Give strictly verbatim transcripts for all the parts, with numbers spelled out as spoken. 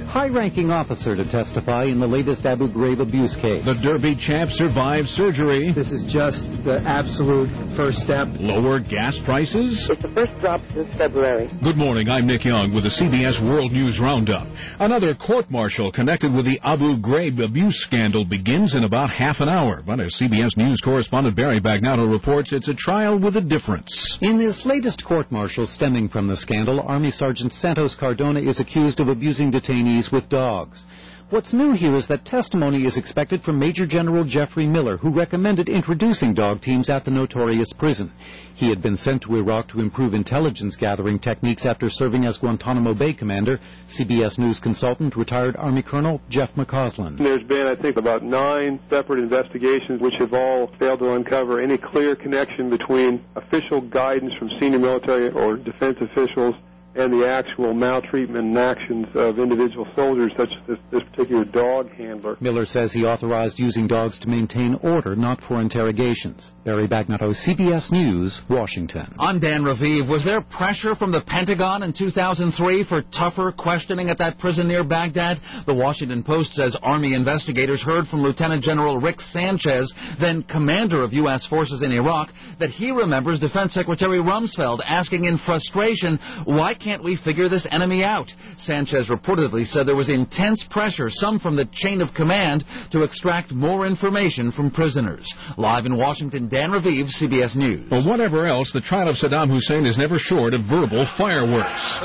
high-ranking officer to testify in the latest Abu Ghraib abuse case. The Derby champ survived surgery. This is just the absolute first step. Lower gas prices. It's the first drop since February. Good morning, I'm Nick Young with the C B S World News Roundup. Another court-martial connected with the Abu Ghraib abuse scandal begins in about half an hour. But as C B S News correspondent Barry Bagnano reports, it's a trial with a difference. In this latest court-martial stemming from the scandal, Army Sergeant Santos Cardona is accused of abusing detainees with dogs. What's new here is that testimony is expected from Major General Jeffrey Miller, who recommended introducing dog teams at the notorious prison. He had been sent to Iraq to improve intelligence gathering techniques after serving as Guantanamo Bay commander. C B S News consultant, retired Army Colonel Jeff McCausland. There's been, I think, about nine separate investigations which have all failed to uncover any clear connection between official guidance from senior military or defense officials and the actual maltreatment and actions of individual soldiers, such as this, this particular dog handler. Miller says he authorized using dogs to maintain order, not for interrogations. Barry Bagnano, C B S News, Washington. I'm Dan Raviv. Was there pressure from the Pentagon in two thousand three for tougher questioning at that prison near Baghdad? The Washington Post says Army investigators heard from Lieutenant General Rick Sanchez, then commander of U S forces in Iraq, that he remembers Defense Secretary Rumsfeld asking in frustration, why can't we figure this enemy out? Sanchez reportedly said there was intense pressure, some from the chain of command, to extract more information from prisoners. Live in Washington, Dan Raviv, C B S News. Well, whatever else, the trial of Saddam Hussein is never short of verbal fireworks.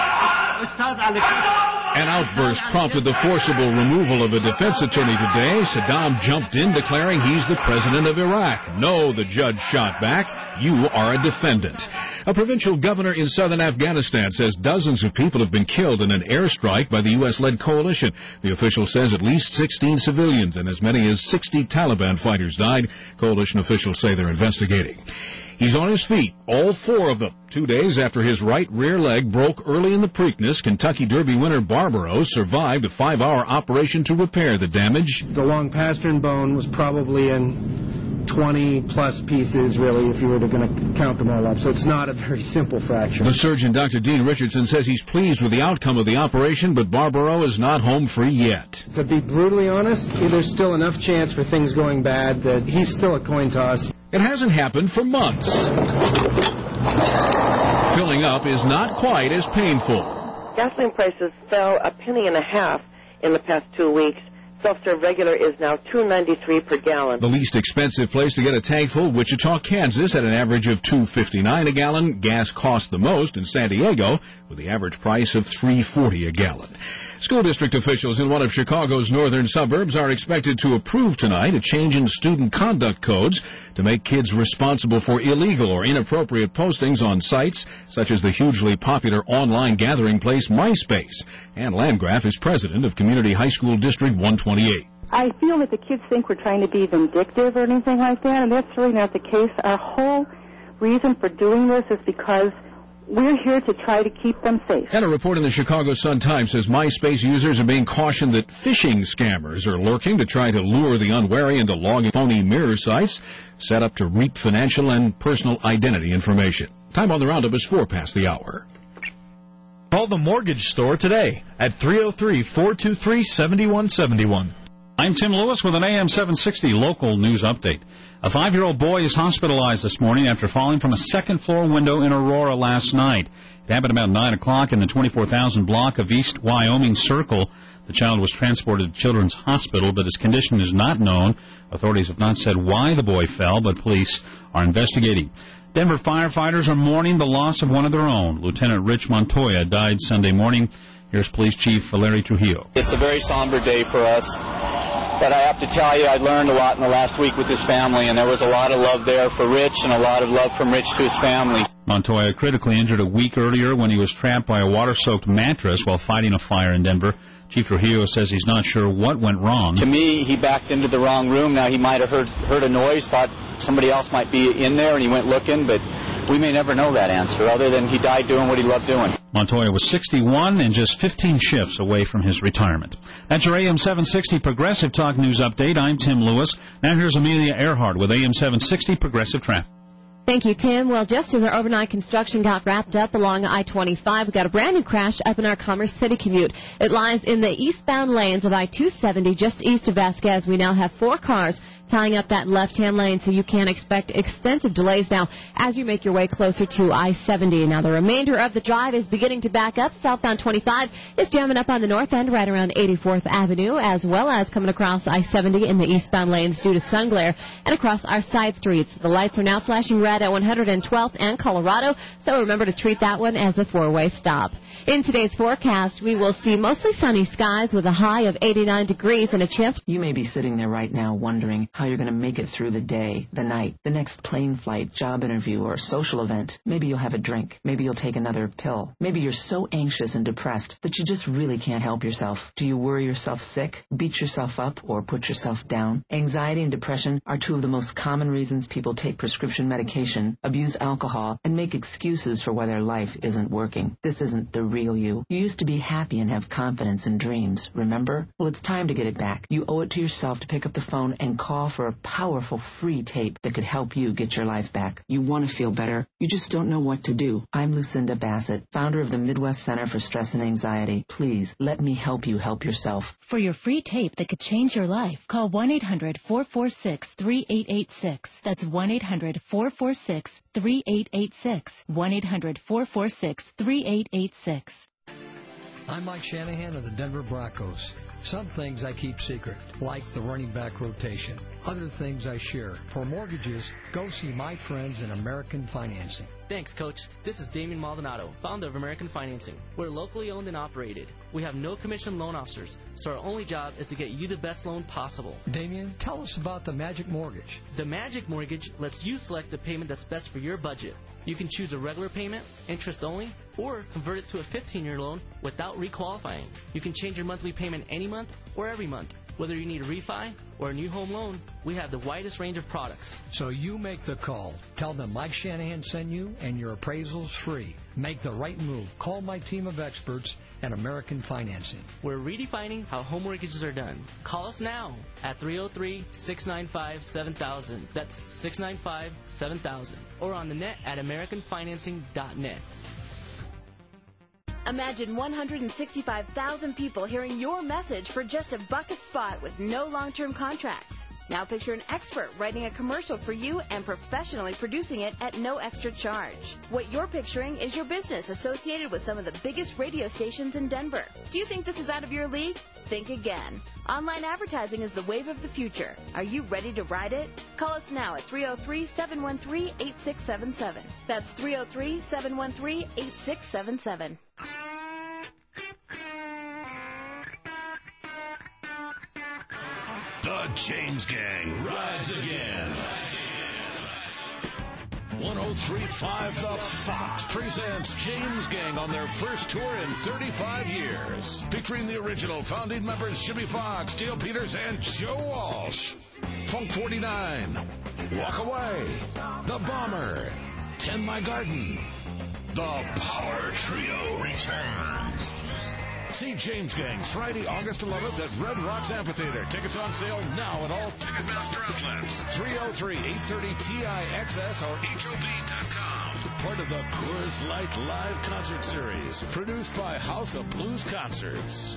An outburst prompted the forcible removal of a defense attorney today. Saddam jumped in, declaring he's the president of Iraq. No, the judge shot back. You are a defendant. A provincial governor in southern Afghanistan says dozens of people have been killed in an airstrike by the U S-led coalition. The official says at least sixteen civilians and as many as sixty Taliban fighters died. Coalition officials say they're investigating. He's on his feet, all four of them. Two days after his right rear leg broke early in the Preakness, Kentucky Derby winner Barbaro survived a five-hour operation to repair the damage. The long pastern bone was probably in twenty-plus pieces, really, if you were to going to count them all up. So it's not a very simple fracture. The surgeon, Doctor Dean Richardson, says he's pleased with the outcome of the operation, but Barbaro is not home free yet. To be brutally honest, there's still enough chance for things going bad that he's still a coin toss. It hasn't happened for months. Filling up is not quite as painful. Gasoline prices fell a penny and a half in the past two weeks. Self-serve regular is now two ninety-three per gallon. The least expensive place to get a tank full, Wichita, Kansas, at an average of two fifty-nine a gallon. Gas costs the most in San Diego, with the average price of three forty a gallon. School district officials in one of Chicago's northern suburbs are expected to approve tonight a change in student conduct codes to make kids responsible for illegal or inappropriate postings on sites such as the hugely popular online gathering place MySpace. Ann Landgraf is president of Community High School District one twenty-eight. I feel that the kids think we're trying to be vindictive or anything like that, and that's really not the case. Our whole reason for doing this is because we're here to try to keep them safe. And a report in the Chicago Sun-Times says MySpace users are being cautioned that phishing scammers are lurking to try to lure the unwary into logging phony mirror sites set up to reap financial and personal identity information. Time on the roundup is four past the hour. Call the mortgage store today at three oh three, four two three, seven one seven one. I'm Tim Lewis with an A M seven sixty local news update. A five-year-old boy is hospitalized this morning after falling from a second-floor window in Aurora last night. It happened about nine o'clock in the twenty-four thousand block of East Wyoming Circle. The child was transported to Children's Hospital, but his condition is not known. Authorities have not said why the boy fell, but police are investigating. Denver firefighters are mourning the loss of one of their own. Lieutenant Rich Montoya died Sunday morning. Here's Police Chief Valery Trujillo. It's a very somber day for us. But I have to tell you, I learned a lot in the last week with his family, and there was a lot of love there for Rich and a lot of love from Rich to his family. Montoya critically injured a week earlier when he was trapped by a water-soaked mattress while fighting a fire in Denver. Chief Trujillo says he's not sure what went wrong. To me, he backed into the wrong room. Now, he might have heard, heard a noise, thought somebody else might be in there, and he went looking, but we may never know that answer, other than he died doing what he loved doing. Montoya was sixty-one and just fifteen shifts away from his retirement. That's your A M seven sixty Progressive Talk News Update. I'm Tim Lewis. Now here's Amelia Earhart with A M seven sixty Progressive Traffic. Thank you, Tim. Well, just as our overnight construction got wrapped up along I twenty-five, we got a brand new crash up in our Commerce City commute. It lies in the eastbound lanes of I two seventy, just east of Vasquez. We now have four cars tying up that left-hand lane, so you can expect extensive delays now as you make your way closer to I seventy. Now, the remainder of the drive is beginning to back up. Southbound twenty-five is jamming up on the north end right around eighty-fourth Avenue, as well as coming across I seventy in the eastbound lanes due to sun glare and across our side streets. The lights are now flashing red at one hundred twelfth and Colorado, so remember to treat that one as a four-way stop. In today's forecast, we will see mostly sunny skies with a high of eighty-nine degrees and a chance. You may be sitting there right now wondering how you're going to make it through the day, the night, the next plane flight, job interview, or social event. Maybe you'll have a drink. Maybe you'll take another pill. Maybe you're so anxious and depressed that you just really can't help yourself. Do you worry yourself sick, beat yourself up, or put yourself down? Anxiety and depression are two of the most common reasons people take prescription medication, abuse alcohol, and make excuses for why their life isn't working. This isn't the real you. You used to be happy and have confidence and dreams, remember? Well, it's time to get it back. You owe it to yourself to pick up the phone and call for a powerful free tape that could help you get your life back. You want to feel better. You just don't know what to do. I'm Lucinda Bassett, founder of the Midwest Center for Stress and Anxiety. Please, let me help you help yourself. For your free tape that could change your life, call one eight hundred four four six three eight eight six. That's one eight hundred four four six three eight eight six. one eight hundred four four six three eight eight six. I'm Mike Shanahan of the Denver Broncos. Some things I keep secret, like the running back rotation. Other things I share. For mortgages, go see my friends in American Financing. Thanks, Coach. This is Damian Maldonado, founder of American Financing. We're locally owned and operated. We have no commission loan officers, so our only job is to get you the best loan possible. Damian, tell us about the Magic Mortgage. The Magic Mortgage lets you select the payment that's best for your budget. You can choose a regular payment, interest only, or convert it to a fifteen-year loan without requalifying. You can change your monthly payment any month or every month. Whether you need a refi or a new home loan, we have the widest range of products. So you make the call. Tell them Mike Shanahan sent you, and your appraisal's free. Make the right move. Call my team of experts at American Financing. We're redefining how home mortgages are done. Call us now at three oh three, six nine five, seven thousand. That's six nine five, seven thousand. Or on the net at american financing dot net. Imagine one hundred sixty-five thousand people hearing your message for just a buck a spot with no long-term contracts. Now picture an expert writing a commercial for you and professionally producing it at no extra charge. What you're picturing is your business associated with some of the biggest radio stations in Denver. Do you think this is out of your league? Think again. Online advertising is the wave of the future. Are you ready to ride it? Call us now at three oh three, seven one three, eight six seven seven. That's three oh three, seven one three, eight six seven seven. The James Gang rides again. one oh three point five The Fox presents James Gang on their first tour in thirty-five years. Featuring the original founding members Jimmy Fox, Dale Peters, and Joe Walsh. Funk forty-nine, Walk Away, The Bomber, Tend My Garden. The Power Trio returns. See James Gang Friday, August eleventh at Red Rocks Amphitheater. Tickets on sale now at all Ticketmaster outlets. three oh three, eight thirty T I X S or H O B dot com. Part of the Coors Light Live Concert Series. Produced by House of Blues Concerts.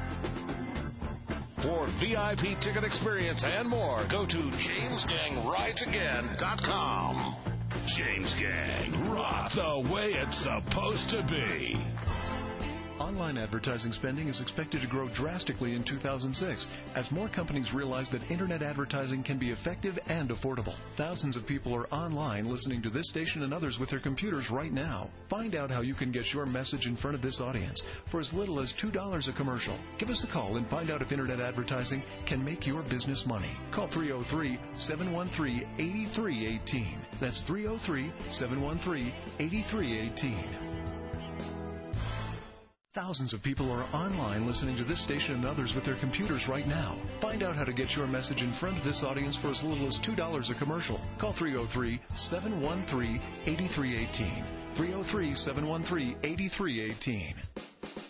For V I P ticket experience and more, go to james gang rides again dot com. James Gang, rock the way it's supposed to be. Online advertising spending is expected to grow drastically in two thousand six as more companies realize that Internet advertising can be effective and affordable. Thousands of people are online listening to this station and others with their computers right now. Find out how you can get your message in front of this audience for as little as two dollars a commercial. Give us a call and find out if Internet advertising can make your business money. Call three oh three, seven one three, eight three one eight. That's three oh three, seven one three, eight three one eight. Thousands of people are online listening to this station and others with their computers right now. Find out how to get your message in front of this audience for as little as two dollars a commercial. Call three oh three, seven one three, eight three one eight. three oh three, seven one three, eight three one eight.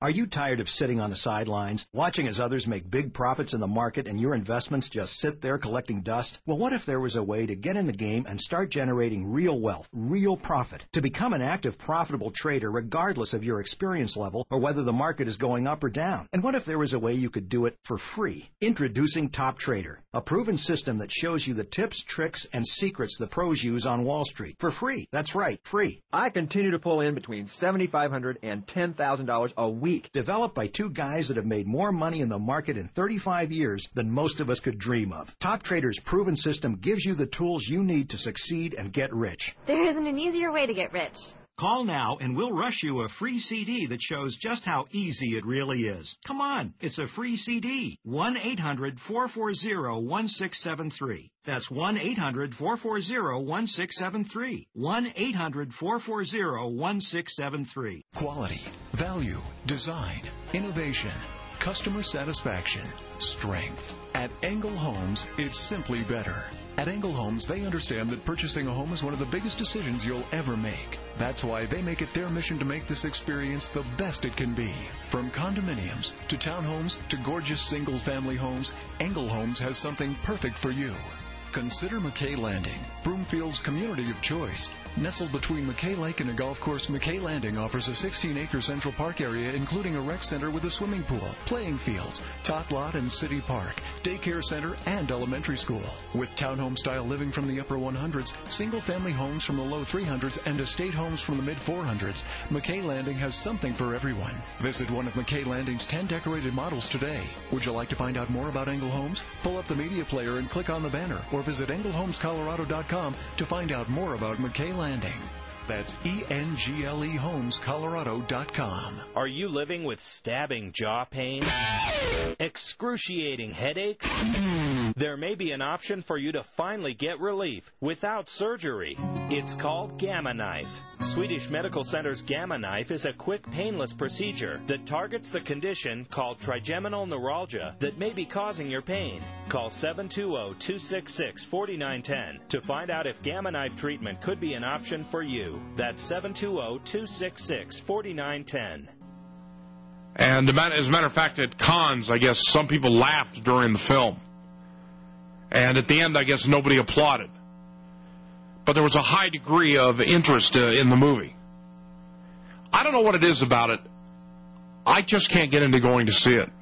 Are you tired of sitting on the sidelines, watching as others make big profits in the market and your investments just sit there collecting dust? Well, what if there was a way to get in the game and start generating real wealth, real profit? To become an active, profitable trader regardless of your experience level or whether the market is going up or down? And what if there was a way you could do it for free? Introducing Top Trader, a proven system that shows you the tips, tricks, and secrets the pros use on Wall Street. For free. That's right, free. I continue to pull in between seven thousand five hundred dollars and ten thousand dollars a week. Developed by two guys that have made more money in the market in thirty-five years than most of us could dream of. Top Trader's proven system gives you the tools you need to succeed and get rich. There isn't an easier way to get rich. Call now and we'll rush you a free C D that shows just how easy it really is. Come on, it's a free C D. one eight hundred four four zero one six seven three. That's one eight hundred four four zero one six seven three. one eight hundred four four zero one six seven three. Quality, value, design, innovation, customer satisfaction, strength. At Engel Homes, it's simply better. At Engel Homes, they understand that purchasing a home is one of the biggest decisions you'll ever make. That's why they make it their mission to make this experience the best it can be. From condominiums to townhomes to gorgeous single-family homes, Engel Homes has something perfect for you. Consider McKay Landing, Broomfield's community of choice. Nestled between McKay Lake and a golf course, McKay Landing offers a sixteen-acre Central Park area, including a rec center with a swimming pool, playing fields, tot lot and city park, daycare center, and elementary school. With townhome-style living from the upper one hundreds, single-family homes from the low three hundreds, and estate homes from the mid four hundreds, McKay Landing has something for everyone. Visit one of McKay Landing's ten decorated models today. Would you like to find out more about Engel Homes? Pull up the media player and click on the banner, or visit engel homes colorado dot com to find out more about McKay Landing. That's E N G L E homes colorado dot com. Are you living with stabbing jaw pain? Excruciating headaches? There may be an option for you to finally get relief without surgery. It's called Gamma Knife. Swedish Medical Center's Gamma Knife is a quick, painless procedure that targets the condition called trigeminal neuralgia that may be causing your pain. Call seven two zero, two six six, four nine one zero to find out if Gamma Knife treatment could be an option for you. That's seven two zero, two six six, four nine one zero. And as a matter of fact, at cons, I guess some people laughed during the film. And at the end, I guess nobody applauded. But there was a high degree of interest uh, in the movie. I don't know what it is about it. I just can't get into going to see it.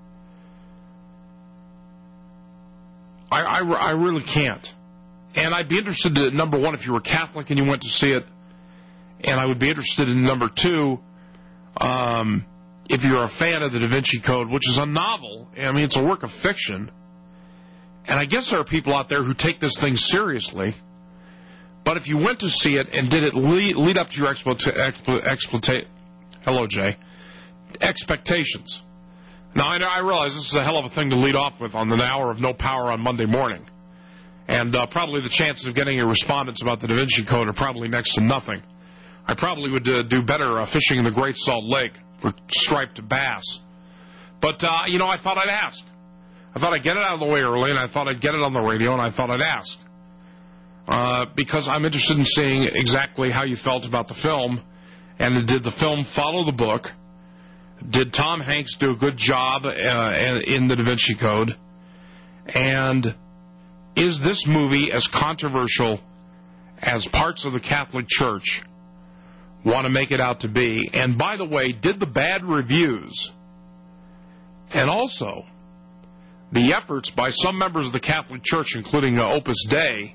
I, I, I really can't. And I'd be interested in, number one, if you were Catholic and you went to see it. And I would be interested in, number two, um, if you're a fan of the Da Vinci Code, which is a novel. I mean, it's a work of fiction. And I guess there are people out there who take this thing seriously. But if you went to see it and did it lead, lead up to your exploita- explo- exploita- hello, Jay, expectations. Now, I, I realize this is a hell of a thing to lead off with on the hour of no power on Monday morning. And uh, probably the chances of getting a respondents about the Da Vinci Code are probably next to nothing. I probably would uh, do better uh, fishing in the Great Salt Lake for striped bass. But, uh, you know, I thought I'd ask. I thought I'd get it out of the way early, and I thought I'd get it on the radio, and I thought I'd ask. Uh, because I'm interested in seeing exactly how you felt about the film, and did the film follow the book? Did Tom Hanks do a good job uh, in the Da Vinci Code? And is this movie as controversial as parts of the Catholic Church want to make it out to be? And by the way, did the bad reviews and also the efforts by some members of the Catholic Church, including uh, Opus Dei,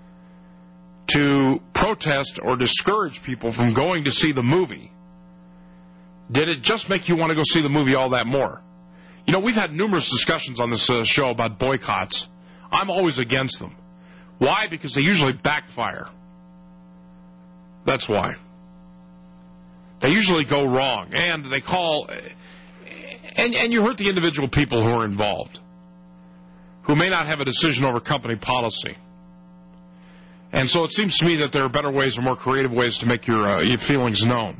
to protest or discourage people from going to see the movie, did it just make you want to go see the movie all that more? You know, we've had numerous discussions on this uh, show about boycotts. I'm always against them. Why? Because they usually backfire. That's why. They usually go wrong, and they call... And, and you hurt the individual people who are involved, who may not have a decision over company policy. And so it seems to me that there are better ways or more creative ways to make your, uh, your feelings known.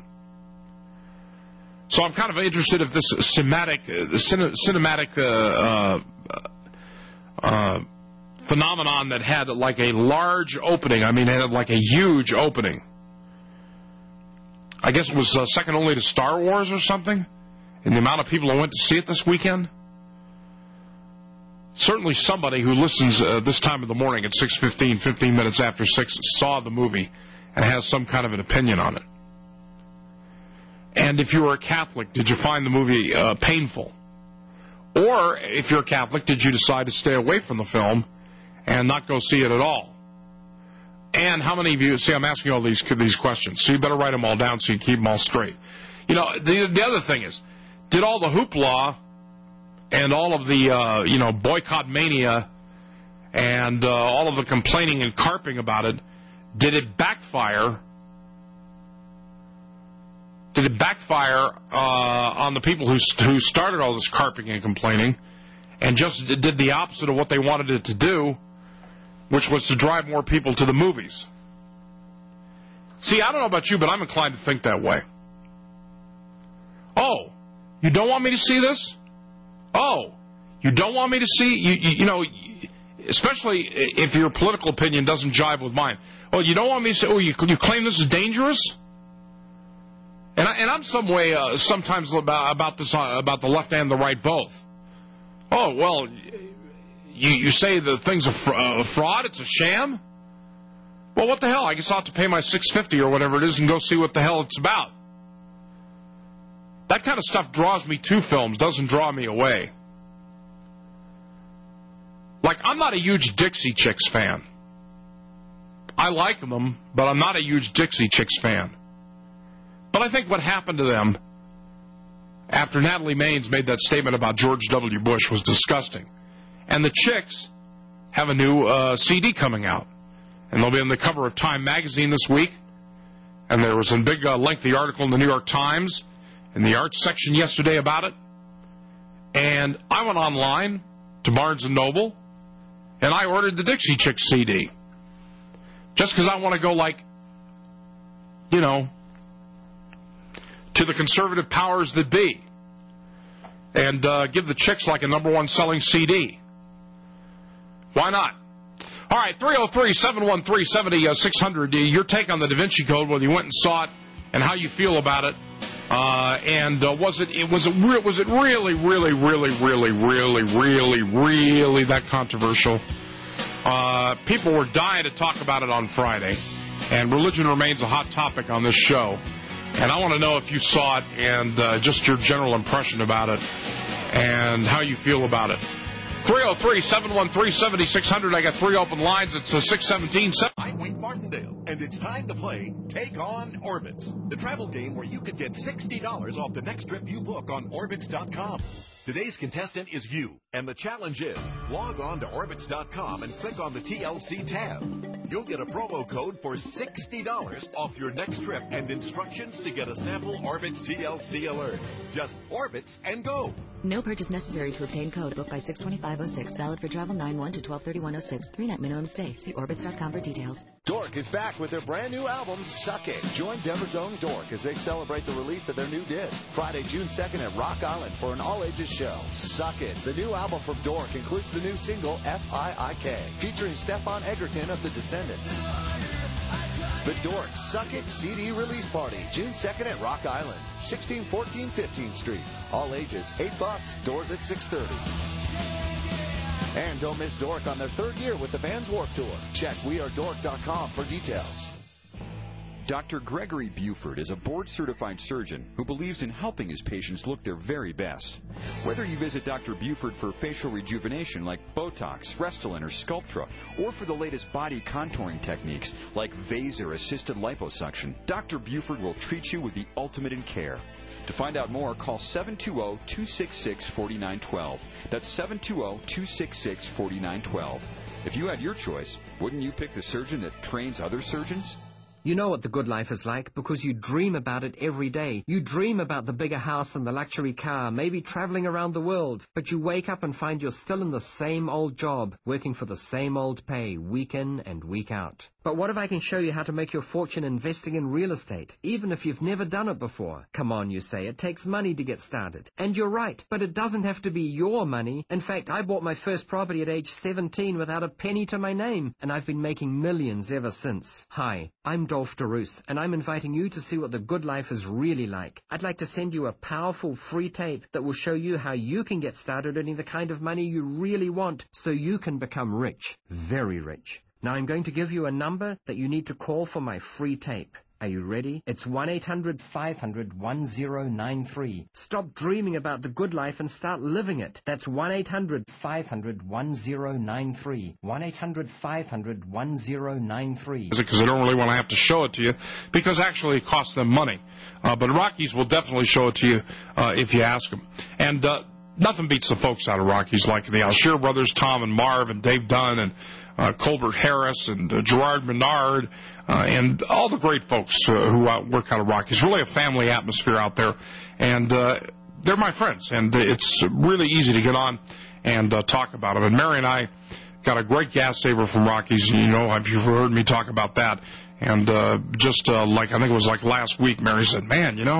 So I'm kind of interested if this cinematic, uh, cin- cinematic uh, uh, uh, phenomenon that had like a large opening, I mean, it had like a huge opening. I guess it was uh, second only to Star Wars or something. in the amount of people who went to see it this weekend? Certainly somebody who listens uh, this time of the morning at six fifteen, fifteen minutes after six, saw the movie and has some kind of an opinion on it. And if you were a Catholic, did you find the movie uh, painful? Or, if you're a Catholic, did you decide to stay away from the film and not go see it at all? And how many of you, see, I'm asking all these these questions, so you better write them all down so you keep them all straight. You know, the, the other thing is, did all the hoopla and all of the, uh, you know, boycott mania and uh, all of the complaining and carping about it, did it backfire? Did it backfire uh, on the people who who started all this carping and complaining and just did the opposite of what they wanted it to do, which was to drive more people to the movies? See, I don't know about you, but I'm inclined to think that way. Oh, you don't want me to see this? Oh, you don't want me to see, you, you, you know, especially if your political opinion doesn't jive with mine. Oh, you don't want me to say, oh, you, you claim this is dangerous? And, I, and I'm some way, uh, sometimes about, about this, uh, about the left and the right both. Oh, well, you, you say the thing's a fr- uh, fraud, it's a sham? Well, what the hell? I guess I'll have to pay my six fifty or whatever it is and go see what the hell it's about. That kind of stuff draws me to films, doesn't draw me away. Like, I'm not a huge Dixie Chicks fan. I like them, but I'm not a huge Dixie Chicks fan. But I think what happened to them after Natalie Maines made that statement about George W. Bush was disgusting. And the Chicks have a new uh, C D coming out. And they'll be on the cover of Time magazine this week. And there was a big, uh, lengthy article in the New York Times in the arts section yesterday about it. And I went online to Barnes and Noble, and I ordered the Dixie Chicks C D. Just because I want to go, like, you know, to the conservative powers that be and uh, give the Chicks, like, a number one selling C D. Why not? All right, three oh three, seven one three, seven oh six hundred. Your take on the Da Vinci Code, whether you went and saw it and how you feel about it. Uh, and uh, was it, it was it re- was it really, really, really, really, really, really, really that controversial? Uh, people were dying to talk about it on Friday, and religion remains a hot topic on this show. And I want to know if you saw it and uh, just your general impression about it and how you feel about it. three oh three, seven one three, seven six hundred. I got three open lines. It's a six seventeen. I'm Wink Martindale, and it's time to play Take On Orbitz, the travel game where you could get sixty dollars off the next trip you book on Orbitz dot com. Today's contestant is you, and the challenge is log on to Orbitz dot com and click on the T L C tab. You'll get a promo code for sixty dollars off your next trip and instructions to get a sample Orbitz T L C alert. Just Orbitz and go. No purchase necessary to obtain code. Book by six twenty-five oh six. Valid for travel nine one to twelve thirty-one oh six. Three-night minimum stay. See Orbitz dot com for details. Dork is back with their brand new album, Suck It. Join Denver's own Dork as they celebrate the release of their new disc. Friday, June second at Rock Island for an all-ages show. Suck It. The new album from Dork includes the new single, F I I K, featuring Stefan Egerton of The Descendants. The Dork Suck It C D release party, June second at Rock Island, sixteen fourteen fifteenth Street. All ages, eight bucks. Doors at six thirty. And don't miss Dork on their third year with the Vans Warped Tour. Check we are dork dot com for details. Doctor Gregory Buford is a board-certified surgeon who believes in helping his patients look their very best. Whether you visit Doctor Buford for facial rejuvenation like Botox, Restylane, or Sculptra, or for the latest body contouring techniques like Vaser-assisted liposuction, Doctor Buford will treat you with the ultimate in care. To find out more, call seven two zero, two six six, four nine one two. That's seven two zero, two six six, four nine one two. If you had your choice, wouldn't you pick the surgeon that trains other surgeons? You know what the good life is like because you dream about it every day. You dream about the bigger house and the luxury car, maybe traveling around the world. But you wake up and find you're still in the same old job, working for the same old pay, week in and week out. But what if I can show you how to make your fortune investing in real estate, even if you've never done it before? Come on, you say, it takes money to get started. And you're right, but it doesn't have to be your money. In fact, I bought my first property at age seventeen without a penny to my name, and I've been making millions ever since. Hi, I'm Adolphe Darousse, and I'm inviting you to see what the good life is really like. I'd like to send you a powerful free tape that will show you how you can get started earning the kind of money you really want so you can become rich, very rich. Now I'm going to give you a number that you need to call for my free tape. Are you ready? It's one eight hundred five hundred one zero nine three. Stop dreaming about the good life and start living it. That's one eight hundred five hundred one zero nine three. one eight hundred five hundred one zero nine three. Because they don't really want to have to show it to you, because actually it costs them money. Uh, but Rockies will definitely show it to you uh, if you ask them. And uh, nothing beats the folks out of Rockies like the Alshear brothers, Tom and Marv and Dave Dunn and uh, Colbert Harris and uh, Gerard Menard. Uh, and all the great folks uh, who uh, work out of Rockies. Really a family atmosphere out there. And uh, they're my friends. And it's really easy to get on and uh, talk about them. And Mary and I got a great gas saver from Rockies. You know, if you've heard me talk about that. And uh, just uh, like, I think it was like last week, Mary said, man, you know,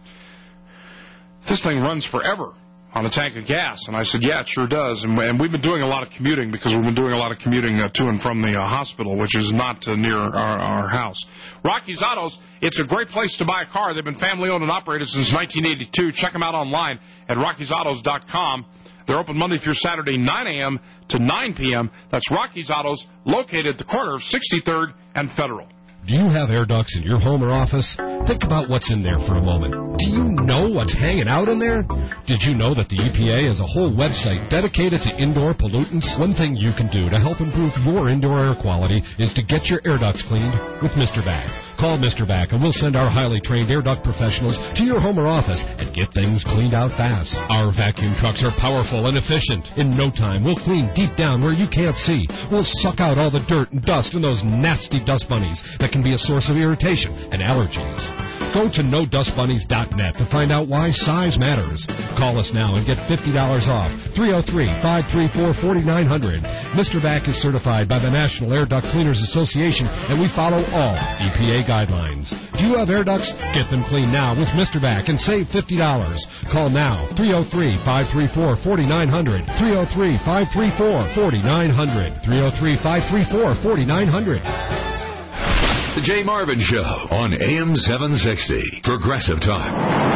this thing runs forever on a tank of gas. And I said, yeah, it sure does. And, and we've been doing a lot of commuting because we've been doing a lot of commuting uh, to and from the uh, hospital, which is not uh, near our, our house. Rocky's Autos, it's a great place to buy a car. They've been family-owned and operated since nineteen eighty-two. Check them out online at rockies autos dot com. They're open Monday through Saturday, nine a.m. to nine p.m. That's Rocky's Autos, located at the corner of sixty-third and Federal. Do you have air ducts in your home or office? Think about what's in there for a moment. Do you know what's hanging out in there? Did you know that the E P A has a whole website dedicated to indoor pollutants? One thing you can do to help improve your indoor air quality is to get your air ducts cleaned with Mister Back. Call Mister Back and we'll send our highly trained air duct professionals to your home or office and get things cleaned out fast. Our vacuum trucks are powerful and efficient. In no time, we'll clean deep down where you can't see. We'll suck out all the dirt and dust and those nasty dust bunnies that can be a source of irritation and allergies. Go to no dust bunnies dot net to find out why size matters. Call us now and get fifty dollars off. three oh three, five three four, four nine zero zero. Mister Back is certified by the National Air Duct Cleaners Association, and we follow all E P A guidelines. Do you have air ducts? Get them clean now with Mister Back and save fifty dollars. Call now, three oh three, five three four, four nine zero zero. three oh three, five three four, four nine zero zero. three oh three, five three four, four nine zero zero. The Jay Marvin Show on A M seven sixty. Progressive Talk.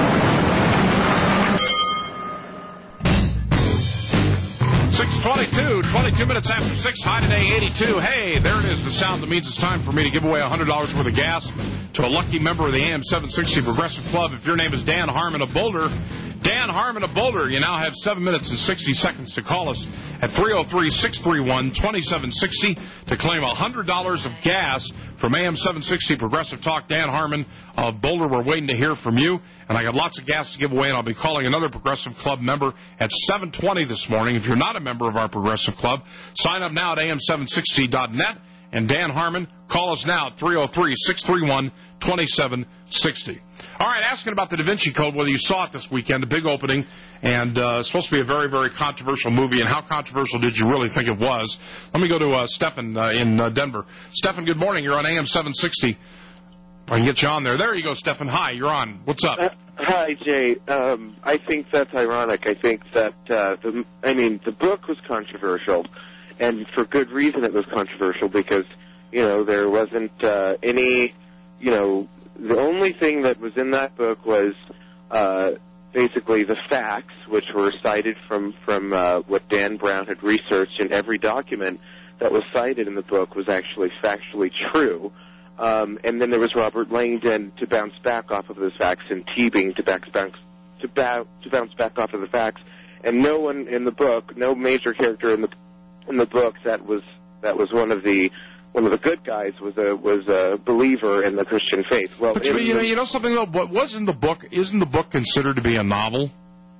six twenty-two, twenty-two minutes after six, high today, eighty-two. Hey, there it is, the sound that means it's time for me to give away one hundred dollars worth of gas to a lucky member of the A M seven sixty Progressive Club. If your name is Dan Harmon of Boulder, Dan Harmon of Boulder, you now have seven minutes and sixty seconds to call us at three oh three, six three one, two seven six zero to claim one hundred dollars of gas from A M seven sixty Progressive Talk. Dan Harmon of Boulder, we're waiting to hear from you. And I got lots of gas to give away, and I'll be calling another Progressive Club member at seven twenty this morning. If you're not a member of our Progressive Club, sign up now at A M seven sixty dot net. And Dan Harmon, call us now at three oh three, six three one, two seven six zero. All right, asking about the Da Vinci Code, whether you saw it this weekend, the big opening, and uh, it's supposed to be a very, very controversial movie, and how controversial did you really think it was? Let me go to uh, Stephan uh, in uh, Denver. Stephan, good morning. You're on A M seven sixty. I can get you on there. There you go, Stephan. Hi, you're on. What's up? Uh, hi, Jay. Um, I think that's ironic. I think that, uh, the, I mean, the book was controversial, and for good reason it was controversial, because, you know, there wasn't uh, any, you know, the only thing that was in that book was uh, basically the facts, which were cited from, from uh, what Dan Brown had researched, and every document that was cited in the book was actually factually true. Um, and then there was Robert Langdon to bounce back off of those facts, and Teabing to, back, bounce, to, ba- to bounce back off of the facts. And no one in the book, no major character in the in the book that was that was one of the one of the good guys was a was a believer in the Christian faith. Well, but you, you know, you know something though. What was in the book? Isn't the book considered to be a novel?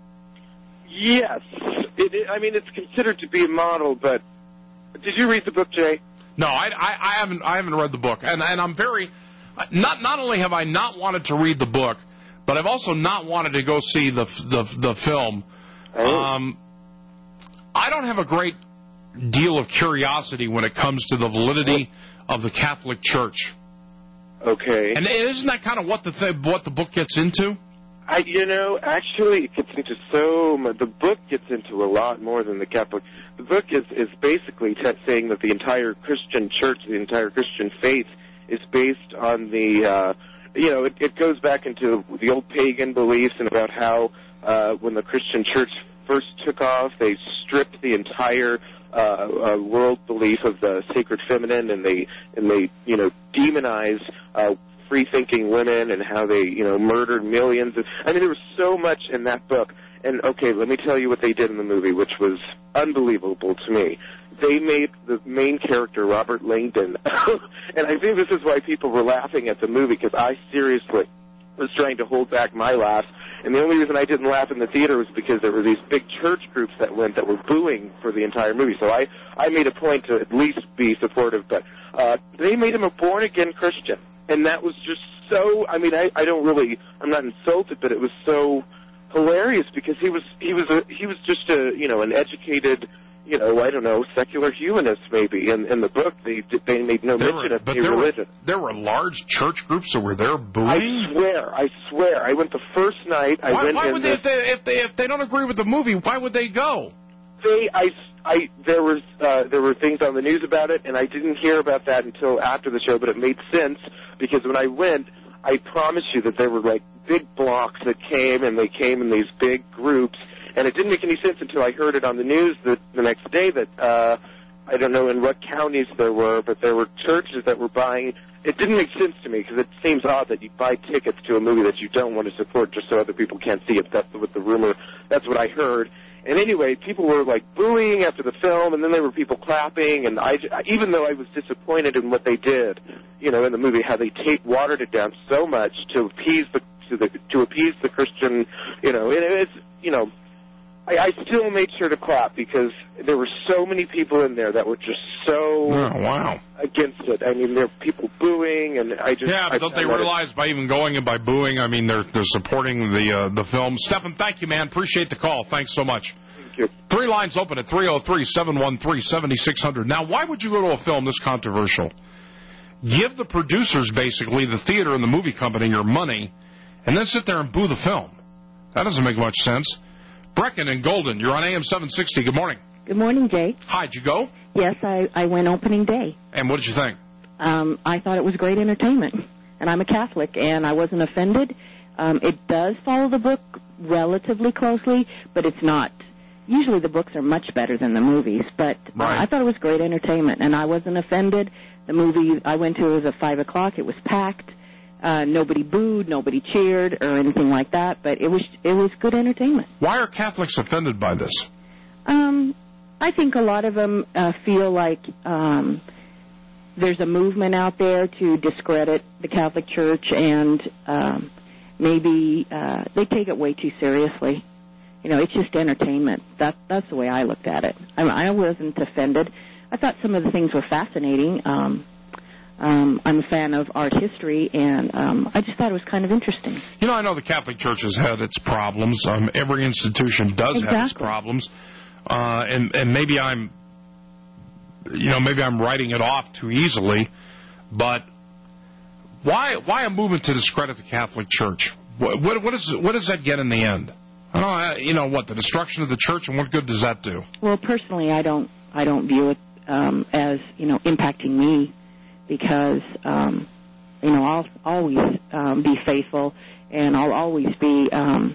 Yes, it, it, I mean it's considered to be a model. But did you read the book, Jay? No, I, I, I haven't. I haven't read the book, and and I'm very not. Not only have I not wanted to read the book, but I've also not wanted to go see the the, the film. Oh. Um, I don't have a great deal of curiosity when it comes to the validity of the Catholic Church. Okay. And isn't that kind of what the th- what the book gets into? I, you know, actually, it gets into so much. The book gets into a lot more than the Catholic. The book is, is basically t- saying that the entire Christian church, the entire Christian faith, is based on the, uh, you know, it, it goes back into the old pagan beliefs and about how uh, when the Christian church first took off, they stripped the entire uh, uh, world belief of the sacred feminine, and they and they you know demonize uh, free-thinking women and how they you know murdered millions. I mean, there was so much in that book. And okay, let me tell you what they did in the movie, which was unbelievable to me. They made the main character, Robert Langdon, and I think this is why people were laughing at the movie, because I seriously was trying to hold back my laugh. And the only reason I didn't laugh in the theater was because there were these big church groups that went that were booing for the entire movie. So I, I made a point to at least be supportive. But uh, they made him a born-again Christian. And that was just so, I mean, I, I don't really, I'm not insulted, but it was so hilarious because he was, he was, a, he was just a, you know, an educated, you know, I don't know, secular humanist maybe. In, in the book, they they made no there mention were, of but any there religion. Were, there were large church groups that were there booing? I swear, I swear. I went the first night. I why went why in would the, they, if they, if they, if they don't agree with the movie, why would they go? They, I, I, there was, uh, there were things on the news about it, and I didn't hear about that until after the show, but it made sense because when I went, I promise you that there were like big blocks that came, and they came in these big groups, and it didn't make any sense until I heard it on the news the, the next day that, uh, I don't know in what counties there were, but there were churches that were buying. It didn't make sense to me because it seems odd that you buy tickets to a movie that you don't want to support just so other people can't see it. That's what the rumor, that's what I heard. And anyway, people were like booing after the film, and then there were people clapping. And I, even though I was disappointed in what they did, you know, in the movie, how they taped, watered it down so much to appease the to the to appease the Christian, you know, and it's you know, I, I still made sure to clap because there were so many people in there that were just so oh, wow. against it. I mean, there were people booing, and I just yeah, but I, don't I they realize it, by even going and by booing, I mean, they're they're supporting the uh, the film. Stephan, thank you, man. Appreciate the call. Thanks so much. Thank you. Three lines open at three oh three, seven one three, seven six zero zero. Now, why would you go to a film this controversial? Give the producers, basically, the theater and the movie company, your money, and then sit there and boo the film. That doesn't make much sense. Brecken and Golden, you're on A M seven sixty. Good morning. Good morning, Jay. Hi, did you go? Yes, I, I went opening day. And what did you think? Um, I thought it was great entertainment. And I'm a Catholic, and I wasn't offended. Um, it does follow the book relatively closely, but it's not. Usually the books are much better than the movies, but right. uh, I thought it was great entertainment, and I wasn't offended. The movie I went to was at five o'clock. It was packed. Uh, nobody booed, nobody cheered, or anything like that. But it was it was good entertainment. Why are Catholics offended by this? Um, I think a lot of them uh, feel like um, there's a movement out there to discredit the Catholic Church, and um, maybe uh, they take it way too seriously. You know, it's just entertainment. That that's the way I looked at it. I, I wasn't offended. I thought some of the things were fascinating. Um, Um, I'm a fan of art history, and um, I just thought it was kind of interesting. You know, I know the Catholic Church has had its problems. Um, every institution does exactly. have its problems. Uh, and, and maybe I'm, you know, maybe I'm writing it off too easily. But why why a movement to discredit the Catholic Church? What, what, what, is, what does that get in the end? I don't know, you know, what, the destruction of the church, and what good does that do? Well, personally, I don't, I don't view it um, as, you know, impacting me. Because, um, you know, I'll always um, be faithful, and I'll always be um,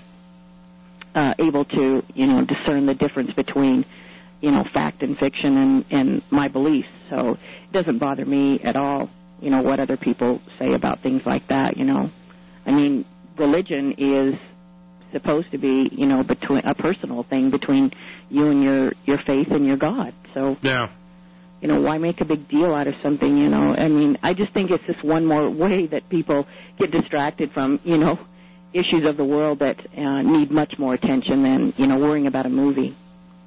uh, able to, you know, discern the difference between, you know, fact and fiction and, and my beliefs. So it doesn't bother me at all, you know, what other people say about things like that, you know. I mean, religion is supposed to be, you know, between a personal thing between you and your, your faith and your God. So yeah. You know, why make a big deal out of something, you know? I mean, I just think it's just one more way that people get distracted from, you know, issues of the world that uh, need much more attention than, you know, worrying about a movie.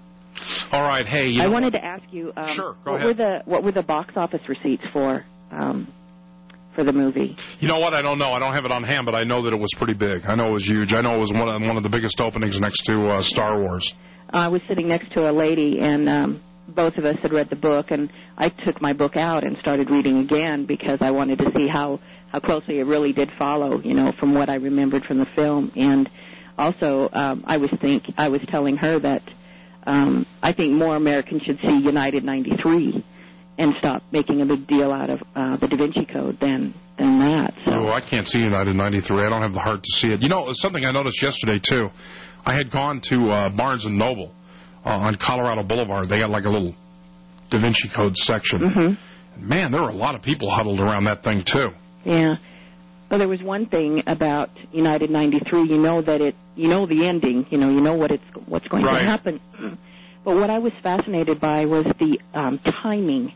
All right, hey. You I know wanted what? to ask you, um, sure, go what ahead. were the what were the box office receipts for um, for the movie? You know what? I don't know. I don't have it on hand, but I know that it was pretty big. I know it was huge. I know it was one of, one of the biggest openings next to uh, Star Wars. I was sitting next to a lady, and um, both of us had read the book, and I took my book out and started reading again because I wanted to see how, how closely it really did follow, you know, from what I remembered from the film. And also, um, I was think I was telling her that um, I think more Americans should see United ninety-three, and stop making a big deal out of uh, the Da Vinci Code than than that. So. Oh, I can't see United ninety-three. I don't have the heart to see it. You know, something I noticed yesterday, too. I had gone to uh, Barnes and Noble uh, on Colorado Boulevard. They had like a little Da Vinci Code section. Mm-hmm. Man, there were a lot of people huddled around that thing, too. Yeah. Well, there was one thing about United ninety-three. You know that it, you know the ending. You know, you know what it's what's going right. to happen. But what I was fascinated by was the um, timing,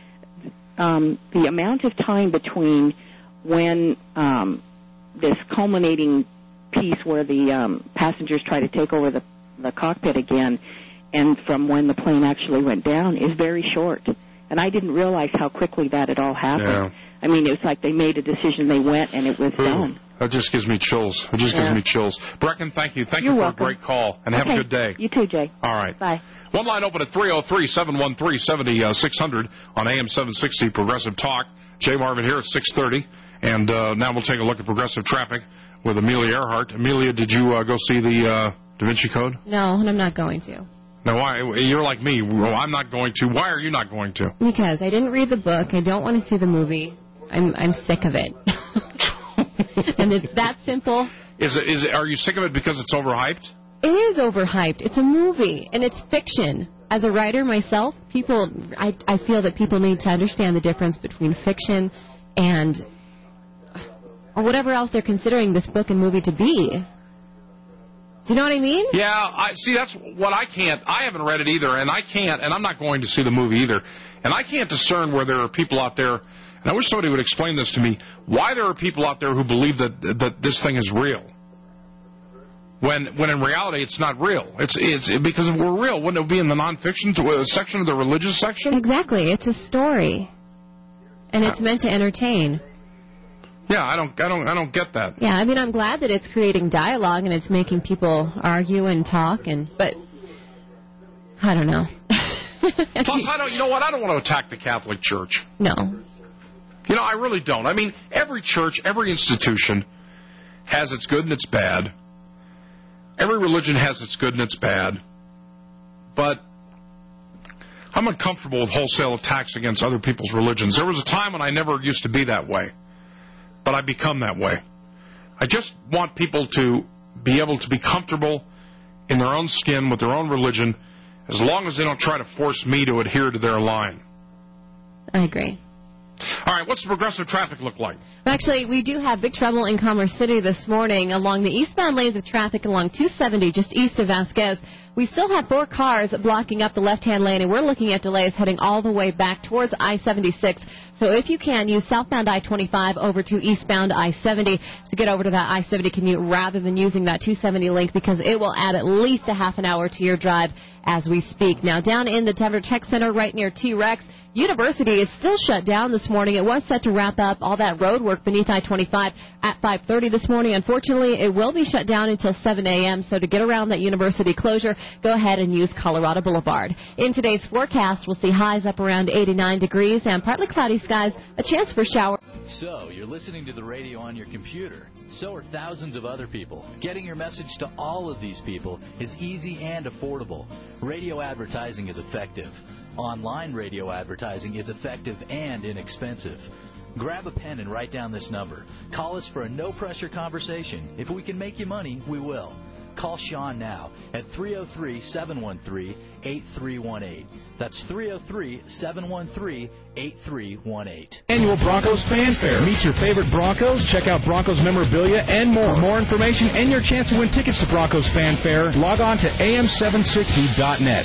um, the amount of time between when um, this culminating piece where the um, passengers try to take over the, the cockpit again, and from when the plane actually went down is very short. And I didn't realize how quickly that had all happened. Yeah. I mean, it was like they made a decision, they went, and it was Ooh, done. That just gives me chills. It just Yeah. gives me chills. Brecken, thank you. Thank You're you for welcome. a great call, and Okay. have a good day. You too, Jay. All right. Bye. One line open at three oh three, seven one three, seven oh six hundred on A M seven sixty Progressive Talk. Jay Marvin here at six thirty, and uh, now we'll take a look at Progressive Traffic with Amelia Earhart. Amelia, did you uh, go see the uh, Da Vinci Code? No, and I'm not going to. No, why? You're like me. Well, I'm not going to. Why are you not going to? Because I didn't read the book. I don't want to see the movie. I'm I'm sick of it. And it's that simple. Is it, is it, are you sick of it because it's overhyped? It is overhyped. It's a movie, and it's fiction. As a writer myself, people, I, I feel that people need to understand the difference between fiction and or whatever else they're considering this book and movie to be. Do you know what I mean? Yeah, I see, that's what I can't. I haven't read it either, and I can't, and I'm not going to see the movie either. And I can't discern where there are people out there, and I wish somebody would explain this to me, why there are people out there who believe that that this thing is real. When when in reality it's not real. It's it's because if we're real, wouldn't it be in the nonfiction section or the religious section? Exactly. It's a story, and it's meant to entertain. Yeah, I don't I don't I don't get that. Yeah, I mean, I'm glad that it's creating dialogue and it's making people argue and talk, and but I don't know. Plus, I don't. You know what? I don't want to attack the Catholic Church. No. You know, I really don't. I mean, every church, every institution has its good and its bad. Every religion has its good and its bad. But I'm uncomfortable with wholesale attacks against other people's religions. There was a time when I never used to be that way. But I've become that way. I just want people to be able to be comfortable in their own skin with their own religion as long as they don't try to force me to adhere to their line. I agree. All right, what's the Progressive traffic look like? Actually, we do have big trouble in Commerce City this morning along the eastbound lanes of traffic along two seventy just east of Vasquez. We still have four cars blocking up the left-hand lane, and we're looking at delays heading all the way back towards I seventy-six. So if you can, use southbound I twenty-five over to eastbound I seventy to get over to that I seventy commute rather than using that two seventy link, because it will add at least a half an hour to your drive as we speak. Now, down in the Denver Tech Center right near T-Rex, University is still shut down this morning. It was set to wrap up all that road work beneath I twenty-five at five thirty this morning. Unfortunately, it will be shut down until seven a.m., so to get around that University closure, go ahead and use Colorado Boulevard. In today's forecast, we'll see highs up around eighty-nine degrees and partly cloudy skies, a chance for showers. So, you're listening to the radio on your computer. So are thousands of other people. Getting your message to all of these people is easy and affordable. Radio advertising is effective. Online radio advertising is effective and inexpensive. Grab a pen and write down this number. Call us for a no-pressure conversation. If we can make you money, we will. Call Sean now at three oh three, seven one three, eight three one eight. That's three oh three, seven one three, eight three one eight. Annual Broncos Fanfare. Meet your favorite Broncos, check out Broncos memorabilia, and more. For more information and your chance to win tickets to Broncos Fanfare, log on to A M seven sixty dot net.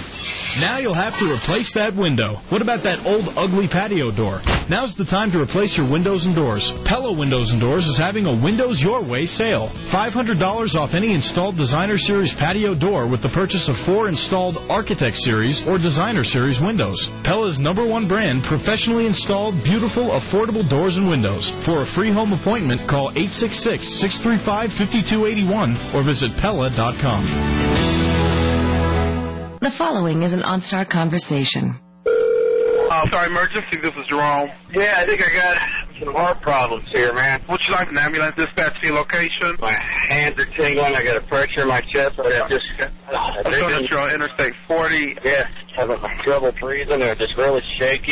Now you'll have to replace that window. What about that old, ugly patio door? Now's the time to replace your windows and doors. Pella Windows and Doors is having a Windows Your Way sale. five hundred dollars off any installed Designer Series patio door with the purchase of four installed Architect Series or Designer Series windows. Pella's number one brand, professionally installed, beautiful, affordable doors and windows. For a free home appointment, call eight six six, six three five, five two eight one or visit Pella dot com. The following is an OnStar conversation. Uh, sorry, emergency, this is Jerome. Yeah, I think I got some heart problems here, man. Would you like an ambulance dispatch to your location? My hands are tingling. I got a pressure in my chest. But I just... I think you're on Interstate forty. Yeah, having trouble breathing. They're just really shaky.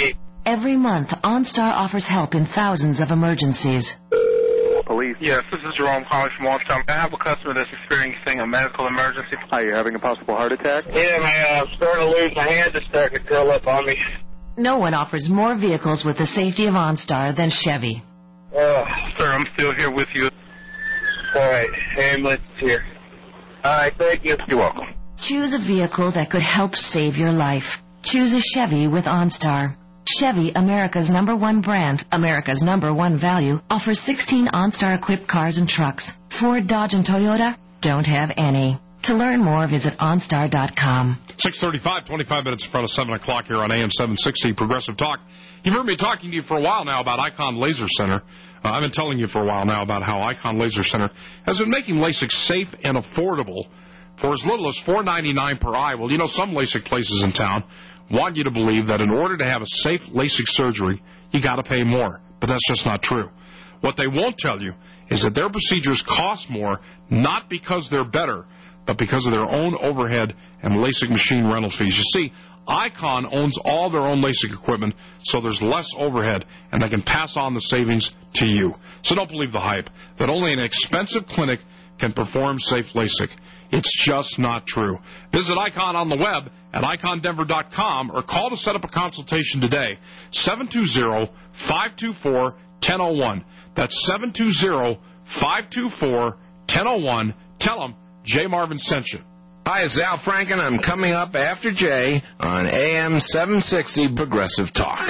Every month, OnStar offers help in thousands of emergencies. Police. Yes, this is Jerome calling from Walshtown. I have a customer that's experiencing a medical emergency. Are you having a possible heart attack? Yeah, man, I'm starting to lose my hand. It's starting to curl up on me. No one offers more vehicles with the safety of OnStar than Chevy. Uh, sir, I'm still here with you. All right, ambulance is here. All right, thank you. You're welcome. Choose a vehicle that could help save your life. Choose a Chevy with OnStar. Chevy, America's number one brand, America's number one value, offers sixteen OnStar-equipped cars and trucks. Ford, Dodge, and Toyota don't have any. To learn more, visit OnStar dot com. six thirty-five, twenty-five minutes in front of seven o'clock here on A M seven sixty Progressive Talk. You've heard me talking to you for a while now about Icon Laser Center. Uh, I've been telling you for a while now about how Icon Laser Center has been making LASIK safe and affordable for as little as four ninety-nine per eye. Well, you know, some LASIK places in town want you to believe that in order to have a safe LASIK surgery, you got to pay more. But that's just not true. What they won't tell you is that their procedures cost more, not because they're better, but because of their own overhead and LASIK machine rental fees. You see, Icon owns all their own LASIK equipment, so there's less overhead, and they can pass on the savings to you. So don't believe the hype that only an expensive clinic can perform safe LASIK. It's just not true. Visit Icon on the web at icon denver dot com or call to set up a consultation today, seven two zero, five two four, one zero zero one. That's seven two zero, five two four, one zero zero one. Tell them Jay Marvin sent you. Hi, it's Al Franken. I'm coming up after Jay on A M seven sixty Progressive Talk.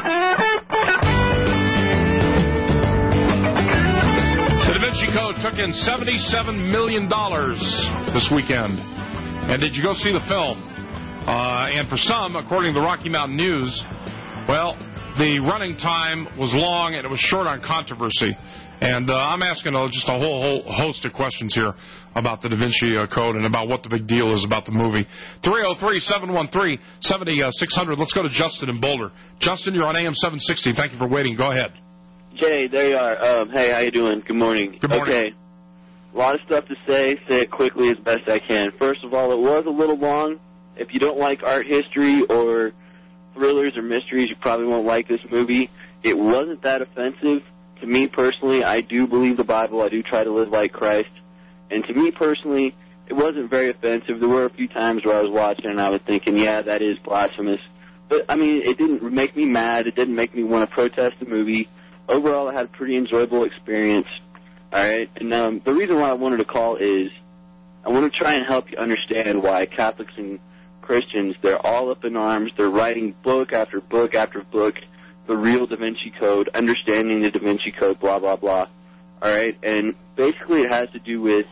The Da Vinci Code took in seventy-seven million dollars this weekend. And did you go see the film? Uh, and for some, according to the Rocky Mountain News, well, the running time was long and it was short on controversy. And uh, I'm asking uh, just a whole, whole host of questions here about the Da Vinci uh, Code and about what the big deal is about the movie. three oh three, seven one three, seven six zero zero. Let's go to Justin in Boulder. Justin, you're on A M seven sixty. Thank you for waiting. Go ahead. Jay, there you are. Um, hey, how you doing? Good morning. Good morning. Okay. A lot of stuff to say. Say it quickly as best I can. First of all, it was a little long. If you don't like art history or thrillers or mysteries, you probably won't like this movie. It wasn't that offensive. To me personally, I do believe the Bible. I do try to live like Christ. And to me personally, it wasn't very offensive. There were a few times where I was watching and I was thinking, yeah, that is blasphemous. But, I mean, it didn't make me mad. It didn't make me want to protest the movie. Overall, I had a pretty enjoyable experience. All right? And um, the reason why I wanted to call is I want to try and help you understand why Catholics and Christians, they're all up in arms. They're writing book after book after book, the real Da Vinci Code, understanding the Da Vinci Code, blah, blah, blah. All right? And basically it has to do with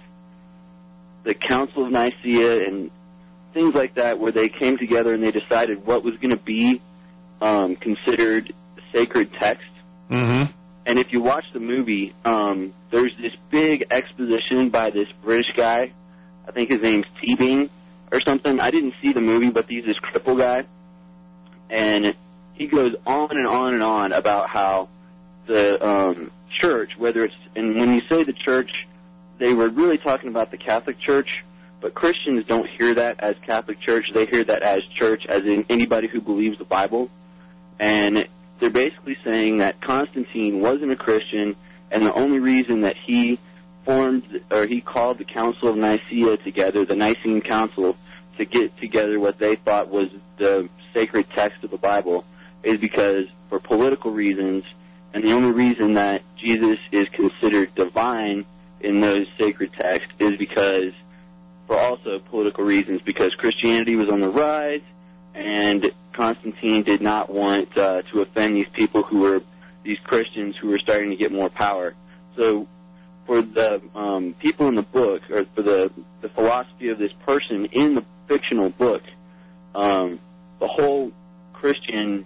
the Council of Nicaea and things like that, where they came together and they decided what was going to be um, considered sacred text. Mm-hmm. And if you watch the movie, um, there's this big exposition by this British guy. I think his name's Teabing or something. I didn't see the movie, but he's this cripple guy. And he goes on and on and on about how the um, church, whether it's, and when you say the church, they were really talking about the Catholic Church, but Christians don't hear that as Catholic Church. They hear that as church, as in anybody who believes the Bible. And they're basically saying that Constantine wasn't a Christian, and the only reason that he formed, or he called the Council of Nicaea together, the Nicene Council, to get together what they thought was the sacred text of the Bible, is because, for political reasons, and the only reason that Jesus is considered divine in those sacred texts is because, for also political reasons, because Christianity was on the rise, and Constantine did not want uh, to offend these people who were, these Christians who were starting to get more power. So for the um, people in the book, or for the, the philosophy of this person in the fictional book, um, the whole Christian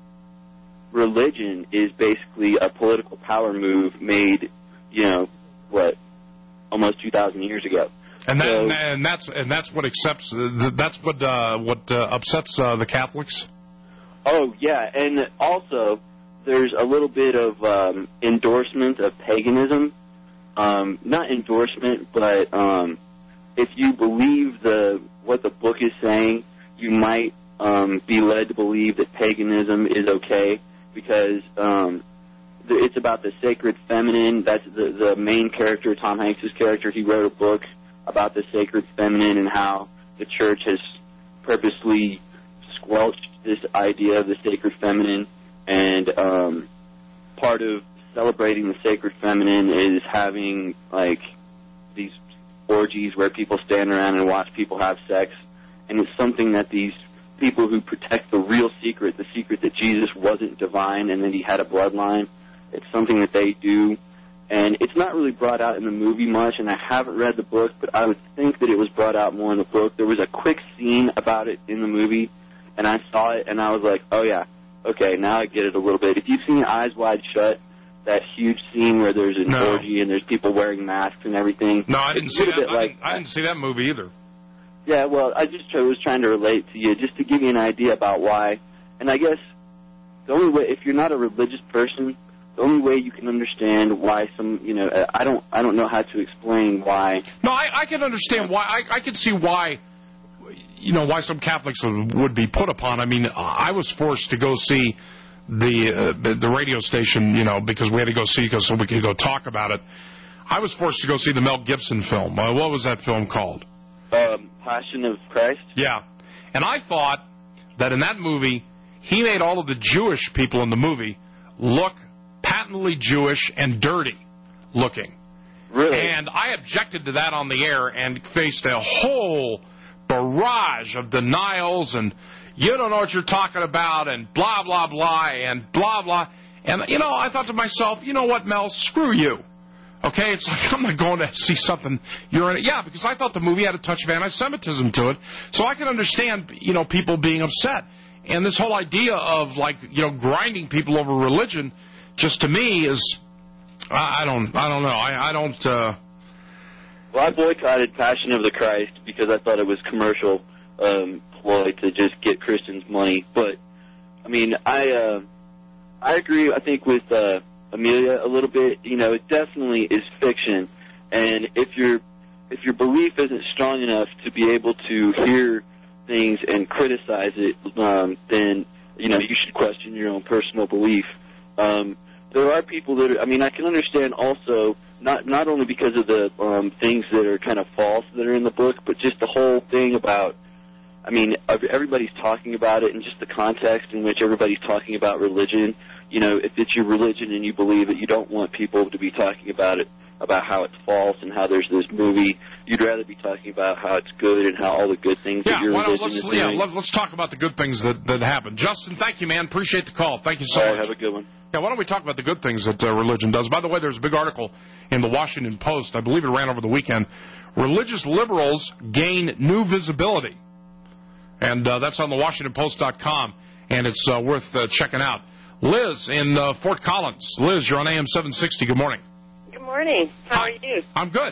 religion is basically a political power move made, you know, what, almost two thousand years ago. And, that, so, and that's and that's what accepts. That's what uh, what uh, upsets uh, the Catholics. Oh yeah, and also there's a little bit of um, endorsement of paganism. Um, not endorsement, but um, if you believe the what the book is saying, you might um, be led to believe that paganism is okay because um, the, it's about the sacred feminine. That's the, the main character, Tom Hanks' character. He wrote a book about the sacred feminine and how the church has purposely squelched this idea of the sacred feminine. And um, part of celebrating the sacred feminine is having, like, these orgies where people stand around and watch people have sex. And it's something that these people who protect the real secret, the secret that Jesus wasn't divine and that he had a bloodline, it's something that they do. And it's not really brought out in the movie much, and I haven't read the book, but I would think that it was brought out more in the book. There was a quick scene about it in the movie, and I saw it, and I was like, oh, yeah, okay, now I get it a little bit. If you've seen Eyes Wide Shut, that huge scene where there's an No. orgy and there's people wearing masks and everything. No, I didn't it's see a that. little bit I, like didn't, I didn't see that movie either. Yeah, well, I just try, was trying to relate to you, just to give you an idea about why. And I guess the only way, if you're not a religious person, the only way you can understand why some, you know, I don't, I don't know how to explain why. No, I, I can understand why. I, I can see why, you know, why some Catholics would, would be put upon. I mean, I was forced to go see the, uh, the the radio station, you know, because we had to go see because so we could go talk about it. I was forced to go see the Mel Gibson film. Uh, what was that film called? Um, Passion of Christ? Yeah. And I thought that in that movie, he made all of the Jewish people in the movie look patently Jewish and dirty looking. Really? And I objected to that on the air and faced a whole barrage of denials and you don't know what you're talking about and blah, blah, blah and blah, blah. And, you know, I thought to myself, you know what, Mel, screw you. Okay, it's like, I'm not going to see something you're in it. Yeah, because I thought the movie had a touch of anti-Semitism to it. So I can understand, you know, people being upset. And this whole idea of, like, you know, grinding people over religion, just to me is, I, I don't, I don't know. I, I don't, uh... Well, I boycotted Passion of the Christ because I thought it was commercial um, ploy to just get Christians money. But, I mean, I, uh, I agree, I think, with, uh, Amelia a little bit. You know, it definitely is fiction, and if your if your belief isn't strong enough to be able to hear things and criticize it, um, then you know you should question your own personal belief. Um, there are people that are, I mean, I can understand also not not only because of the um, things that are kind of false that are in the book, but just the whole thing about. I mean, everybody's talking about it, and just the context in which everybody's talking about religion. You know, if it's your religion and you believe it, you don't want people to be talking about it, about how it's false and how there's this movie. You'd rather be talking about how it's good and how all the good things yeah, that your why don't, religion let's, is doing. Yeah, let's, let's talk about the good things that, that happen. Justin, thank you, man. Appreciate the call. Thank you so all right, much. Have a good one. Yeah, why don't we talk about the good things that uh, religion does? By the way, there's a big article in the Washington Post. I believe it ran over the weekend. Religious liberals gain new visibility. And uh, that's on the Washington Post dot com, and it's uh, worth uh, checking out. Liz in uh, Fort Collins. Liz, you're on A M seven sixty. Good morning. Good morning. How Hi. are you? I'm good.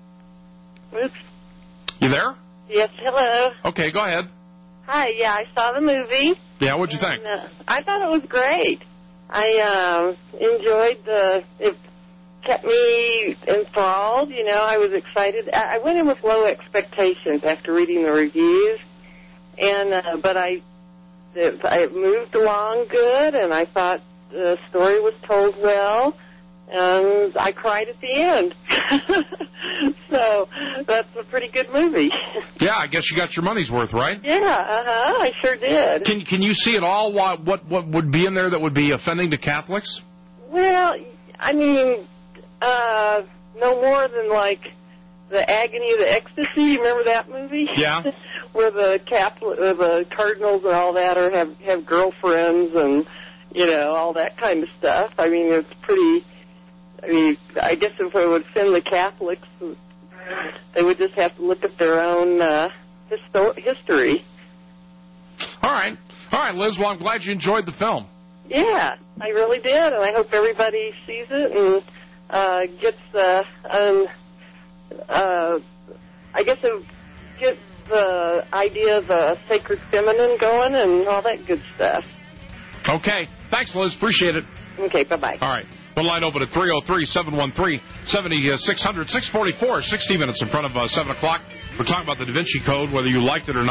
Oops. You there? Yes, hello. Okay, go ahead. Hi, yeah, I saw the movie. Yeah, what'd you and, think? Uh, I thought it was great. I um, enjoyed the, it kept me enthralled, you know, I was excited. I, I went in with low expectations after reading the reviews, and uh, but I, it, I moved along good, and I thought the story was told well, and I cried at the end. So that's a pretty good movie. Yeah, I guess you got your money's worth, right? Yeah, uh-huh, I sure did. Can Can you see at all what what what would be in there that would be offending to Catholics? Well, I mean, uh, no more than like the Agony of the Ecstasy. You remember that movie? Yeah. Where the Catholic, uh, the cardinals and all that are have have girlfriends and you know all that kind of stuff. I mean, it's pretty. I mean, I guess if I would offend the Catholics, they would just have to look at their own uh, histo- history. All right. All right, Liz, well, I'm glad you enjoyed the film. Yeah, I really did, and I hope everybody sees it and uh, gets, uh, um, uh, I guess it gets the idea of the sacred feminine going and all that good stuff. Okay. Thanks, Liz. Appreciate it. Okay, bye-bye. All right. Phone line open at three oh three, seven one three, seven six hundred, six forty-four, sixty minutes in front of uh, seven o'clock. We're talking about the Da Vinci Code, whether you liked it or not.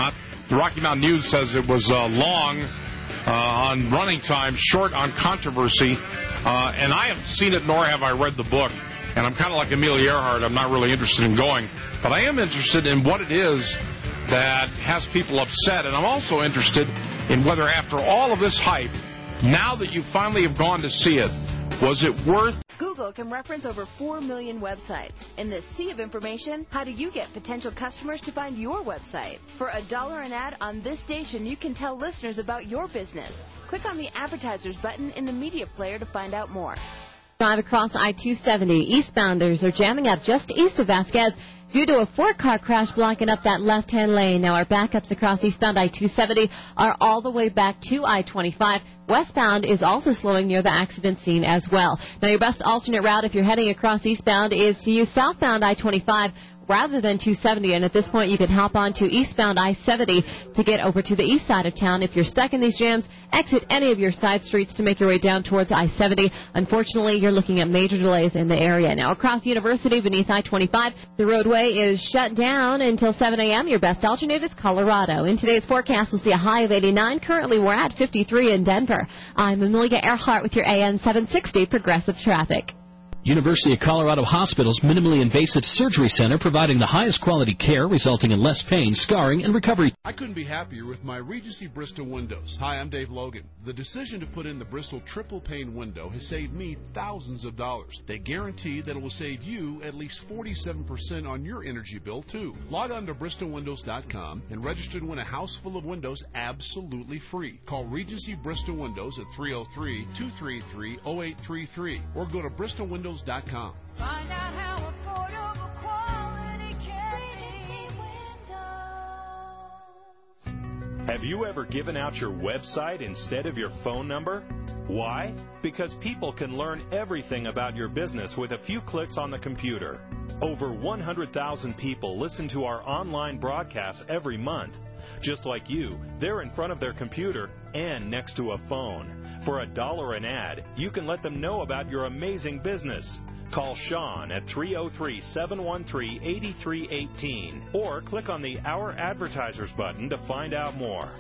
The Rocky Mountain News says it was uh, long uh, on running time, short on controversy. Uh, and I haven't seen it, nor have I read the book. And I'm kind of like Amelia Earhart. I'm not really interested in going. But I am interested in what it is that has people upset. And I'm also interested in whether, after all of this hype, now that you finally have gone to see it, was it worth... Google can reference over four million websites. In this sea of information, how do you get potential customers to find your website? For a dollar an ad on this station, you can tell listeners about your business. Click on the advertisers button in the media player to find out more. Drive across I two seventy. Eastbounders are jamming up just east of Vasquez due to a four-car crash blocking up that left-hand lane. Now, our backups across eastbound I two seventy are all the way back to I twenty-five. Westbound is also slowing near the accident scene as well. Now, your best alternate route if you're heading across eastbound is to use southbound I twenty-five rather than two seventy, and at this point you can hop on to eastbound I seventy to get over to the east side of town. If you're stuck in these jams, exit any of your side streets to make your way down towards I seventy. Unfortunately, you're looking at major delays in the area. Now, across University beneath I twenty-five, the roadway is shut down until seven a.m. Your best alternate is Colorado. In today's forecast, we'll see a high of eighty-nine. Currently, we're at fifty-three in Denver. I'm Amelia Earhart with your A M seven sixty Progressive Traffic. University of Colorado Hospital's minimally invasive surgery center, providing the highest quality care, resulting in less pain, scarring, and recovery. I couldn't be happier with my Regency Bristol windows. Hi, I'm Dave Logan. The decision to put in the Bristol triple pane window has saved me thousands of dollars. They guarantee that it will save you at least forty-seven percent on your energy bill, too. Log on to bristol windows dot com and register to win a house full of windows absolutely free. Call Regency Bristol Windows at three oh three, two three three, oh eight three three or go to bristol windows dot com. Find out how affordable quality K windows. Have you ever given out your website instead of your phone number? Why? Because people can learn everything about your business with a few clicks on the computer. Over one hundred thousand people listen to our online broadcasts every month. Just like you, they're in front of their computer and next to a phone. For a dollar an ad, you can let them know about your amazing business. Call Sean at three oh three, seven one three, eight three one eight or click on the Our Advertisers button to find out more.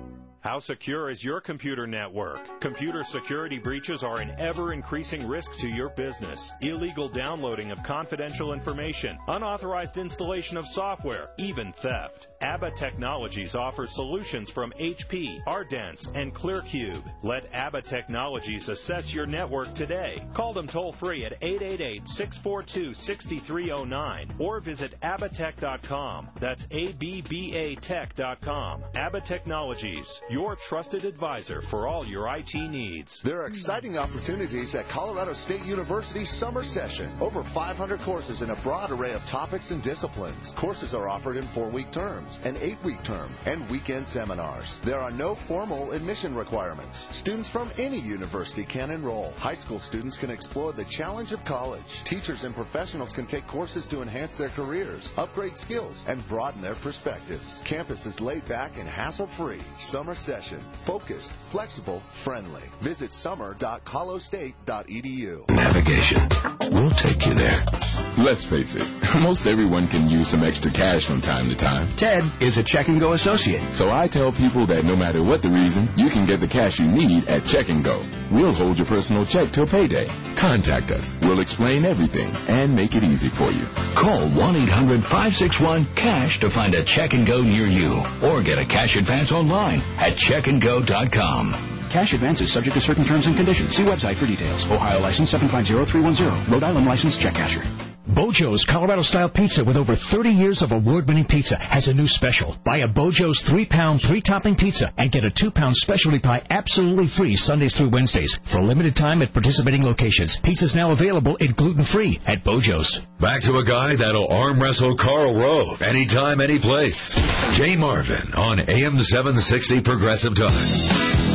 How secure is your computer network? Computer security breaches are an ever-increasing risk to your business. Illegal downloading of confidential information, unauthorized installation of software, even theft. ABBA Technologies offers solutions from H P, Ardent, and ClearCube. Let ABBA Technologies assess your network today. Call them toll-free at eight eight eight, six four two, six three oh nine or visit abba tech dot com. That's A B B A tech dot com. ABBA Technologies, your trusted advisor for all your I T needs. There are exciting opportunities at Colorado State University's summer session. Over five hundred courses in a broad array of topics and disciplines. Courses are offered in four-week terms, an eight-week term, and weekend seminars. There are no formal admission requirements. Students from any university can enroll. High school students can explore the challenge of college. Teachers and professionals can take courses to enhance their careers, upgrade skills, and broaden their perspectives. Campus is laid back and hassle-free. Summer session. Focused, flexible, friendly. Visit summer dot colo state dot e d u. Navigation. We'll take you there. Let's face it, most everyone can use some extra cash from time to time. Ted is a Check and Go associate. So I tell people that no matter what the reason, you can get the cash you need at Check and Go. We'll hold your personal check till payday. Contact us. We'll explain everything and make it easy for you. Call one eight hundred, five six one, cash to find a Check and Go near you. Or get a cash advance online at check and go dot com. Cash advance is subject to certain terms and conditions. See website for details. Ohio license seven five zero three one zero. Rhode Island license check casher. Bojo's Colorado-style pizza with over thirty years of award-winning pizza has a new special. Buy a Bojo's three-pound, three-topping pizza and get a two-pound specialty pie absolutely free Sundays through Wednesdays for a limited time at participating locations. Pizza's now available in gluten-free at Bojo's. Back to a guy that'll arm wrestle Karl Rove anytime, any place. Jay Marvin on A M seven sixty Progressive Time.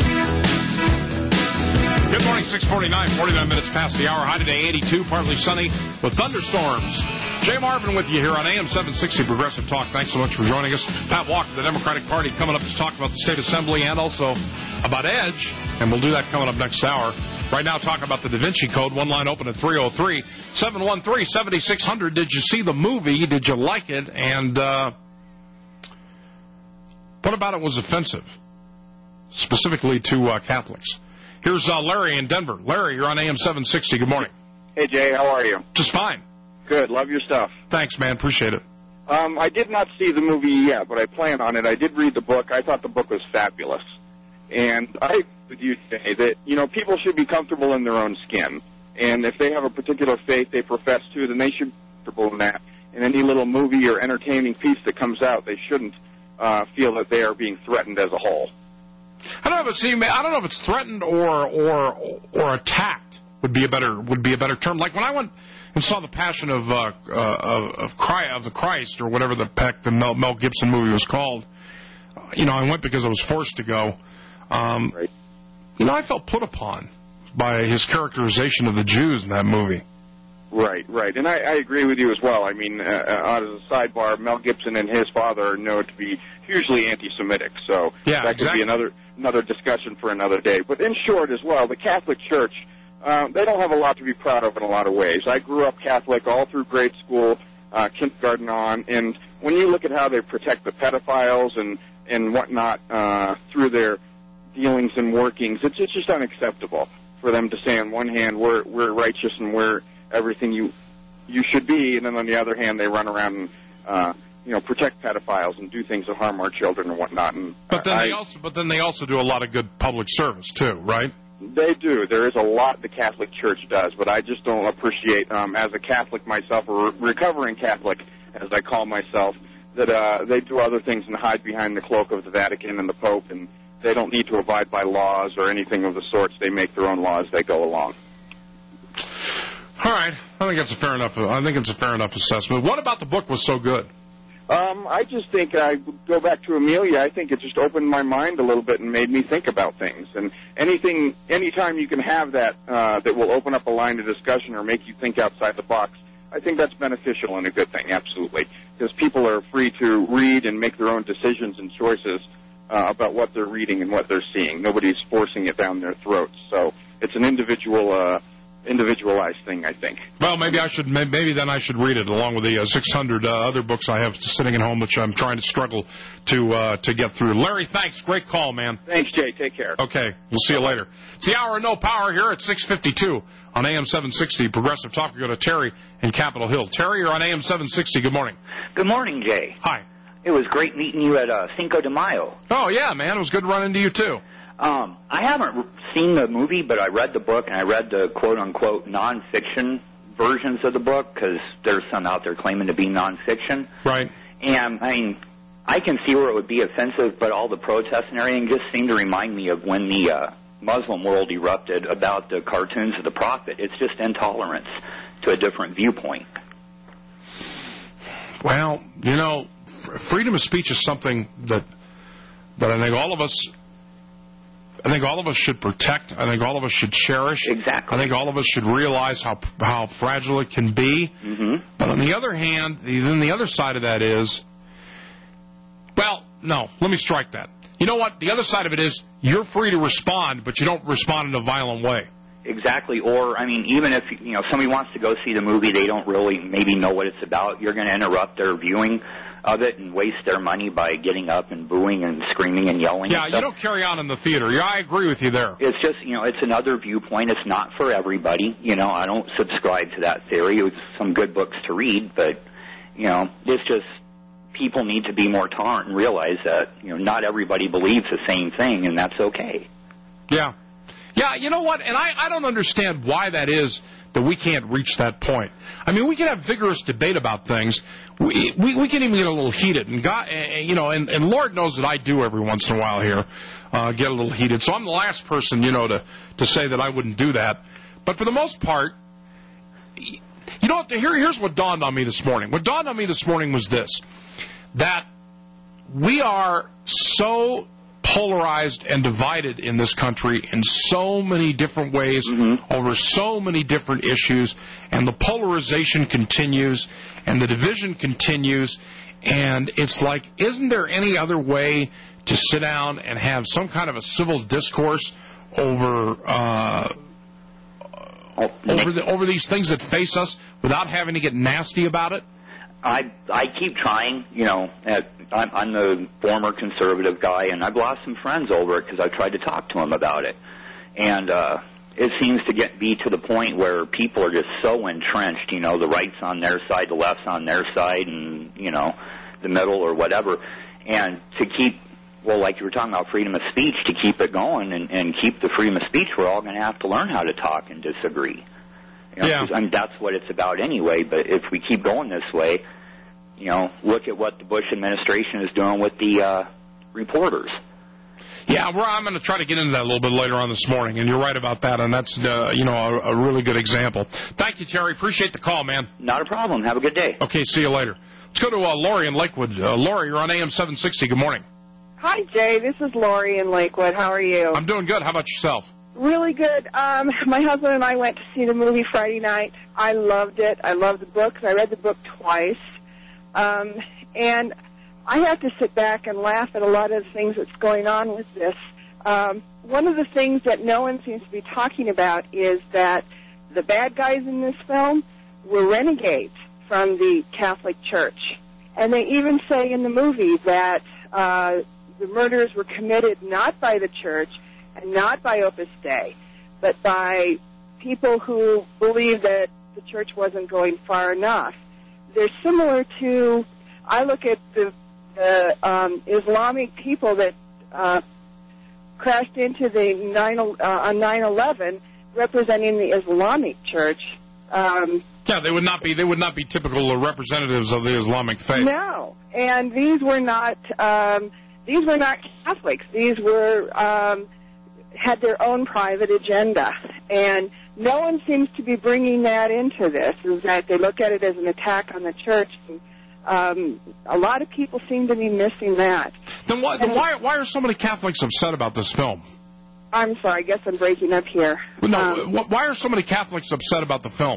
Good morning, six forty-nine, forty-nine minutes past the hour. High today, eighty-two, partly sunny with thunderstorms. Jay Marvin with you here on A M seven sixty Progressive Talk. Thanks so much for joining us. Pat Walker, the Democratic Party, coming up to talk about the State Assembly and also about EDGE, and we'll do that coming up next hour. Right now, talking about the Da Vinci Code. One line open at three oh three, seven one three, seven six zero zero. Did you see the movie? Did you like it? And uh, What about it was offensive, specifically to uh, Catholics? Here's uh, Larry in Denver. Larry, you're on A M seven sixty. Good morning. Hey, Jay, how are you? Just fine. Good, love your stuff. Thanks, man. Appreciate it. Um, I did not see the movie yet, but I plan on it. I did read the book. I thought the book was fabulous. And I agree with you, Jay, that, you know, people should be comfortable in their own skin. And if they have a particular faith they profess to, then they should be comfortable in that. In any little movie or entertaining piece that comes out, they shouldn't uh, feel that they are being threatened as a whole. I don't know if it's I don't know if it's threatened or or or attacked would be a better would be a better term. Like when I went and saw the Passion of uh, uh, of of, Christ, of the Christ or whatever the heck the Mel, Mel Gibson movie was called, you know, I went because I was forced to go. Um, right. You know, I felt put upon by his characterization of the Jews in that movie. Right, right, and I, I agree with you as well. I mean, uh, uh, as a sidebar, Mel Gibson and his father are known to be hugely anti-Semitic, so yeah, that exactly. could be another another discussion for another day. But in short, as well, the Catholic Church, uh, they don't have a lot to be proud of in a lot of ways. I grew up Catholic all through grade school, uh, kindergarten on, and when you look at how they protect the pedophiles and and whatnot uh, through their dealings and workings, it's, it's just unacceptable for them to say on one hand we're we're righteous and we're everything you you should be, and then on the other hand they run around and uh, you know protect pedophiles and do things that harm our children and whatnot. And but then I, they also but then they also do a lot of good public service too, right? They do. There is a lot the Catholic Church does, but I just don't appreciate, um, as a Catholic myself, or recovering Catholic as I call myself, that uh, they do other things and hide behind the cloak of the Vatican and the Pope, and they don't need to abide by laws or anything of the sorts. They make their own laws. They go along. All right, I think that's a fair enough. I think it's a fair enough assessment. What about the book was so good? Um, I just think I go back to Amelia. I think it just opened my mind a little bit and made me think about things. And anything, anytime you can have that uh, that will open up a line of discussion or make you think outside the box, I think that's beneficial and a good thing. Absolutely, because people are free to read and make their own decisions and choices uh, about what they're reading and what they're seeing. Nobody's forcing it down their throats. So it's an individual. Uh, individualized thing, I think. Well, maybe I should. Maybe then I should read it along with the uh, six hundred uh, other books I have sitting at home, which I'm trying to struggle to uh, to get through. Larry, thanks. Great call, man. Thanks, Jay. Take care. Okay, we'll see you later. It's the hour of no power here at six fifty-two on A M seven sixty Progressive Talk. We go to Terry in Capitol Hill. Terry, you're on A M seven sixty. Good morning. Good morning, Jay. Hi. It was great meeting you at uh, Cinco de Mayo. Oh yeah, man. It was good to run into you too. Um, I haven't seen the movie, but I read the book, and I read the quote-unquote nonfiction versions of the book, because there's some out there claiming to be nonfiction. Right. And, I mean, I can see where it would be offensive, but all the protests and everything just seem to remind me of when the uh, Muslim world erupted about the cartoons of the Prophet. It's just intolerance to a different viewpoint. Well, you know, freedom of speech is something that that I think all of us I think all of us should protect. I think all of us should cherish. Exactly. I think all of us should realize how how fragile it can be. Mm-hmm. But on the other hand, the, then the other side of that is, well, no, let me strike that. You know what? The other side of it is you're free to respond, but you don't respond in a violent way. Exactly. Or, I mean, even if, you know, somebody wants to go see the movie, they don't really maybe know what it's about, you're going to interrupt their viewing of it and waste their money by getting up and booing and screaming and yelling. Yeah, and you don't carry on in the theater. Yeah, I agree with you there. It's just, you know, it's another viewpoint. It's not for everybody. You know, I don't subscribe to that theory. It's some good books to read, but, you know, it's just people need to be more tolerant and realize that, you know, not everybody believes the same thing, and that's okay. Yeah. Yeah, you know what? And I, I don't understand why that is that we can't reach that point. I mean, we can have vigorous debate about things. We we, we can even get a little heated, and God, you know, and, and Lord knows that I do every once in a while here, uh, get a little heated. So I'm the last person, you know, to to say that I wouldn't do that. But for the most part, you know what? Here, here's what dawned on me this morning. What dawned on me this morning was this: that we are so polarized and divided in this country in so many different ways, mm-hmm. over so many different issues, and the polarization continues and the division continues, and it's like, isn't there any other way to sit down and have some kind of a civil discourse over uh, over the, over these things that face us without having to get nasty about it? I I keep trying. You know, at, I'm, I'm the former conservative guy, and I've lost some friends over it because I've tried to talk to them about it. And uh, it seems to get be to the point where people are just so entrenched. You know, the right's on their side, the left's on their side, and, you know, the middle or whatever. And to keep, well, like you were talking about freedom of speech, to keep it going and, and keep the freedom of speech, we're all going to have to learn how to talk and disagree. You know, yeah. 'cause, I mean, that's what it's about anyway. But if we keep going this way, you know, look at what the Bush administration is doing with the uh, reporters. Yeah, well, I'm going to try to get into that a little bit later on this morning, and you're right about that, and that's, uh, you know, a, a really good example. Thank you, Terry. Appreciate the call, man. Not a problem. Have a good day. Okay, see you later. Let's go to uh, Lori in Lakewood. Uh, Lori, you're on A M seven sixty. Good morning. Hi, Jay. This is Lori in Lakewood. How are you? I'm doing good. How about yourself? Really good. Um, my husband and I went to see the movie Friday night. I loved it. I loved the book. I read the book twice. Um, and I have to sit back and laugh at a lot of the things that's going on with this. Um, one of the things that no one seems to be talking about is that the bad guys in this film were renegades from the Catholic Church. And they even say in the movie that uh, the murders were committed not by the church and not by Opus Dei, but by people who believe that the church wasn't going far enough. They're similar to, I look at the, the um, Islamic people that uh, crashed into the nine, uh, on nine eleven, representing the Islamic Church. Um, yeah, they would not be. They would not be typical representatives of the Islamic faith. No, and these were not. Um, these were not Catholics. These were um, had their own private agenda, and no one seems to be bringing that into this. Is that they look at it as an attack on the church. And, um, a lot of people seem to be missing that. Then why? Then why? Why are so many Catholics upset about this film? I'm sorry. I guess I'm breaking up here. No. Um, why are so many Catholics upset about the film?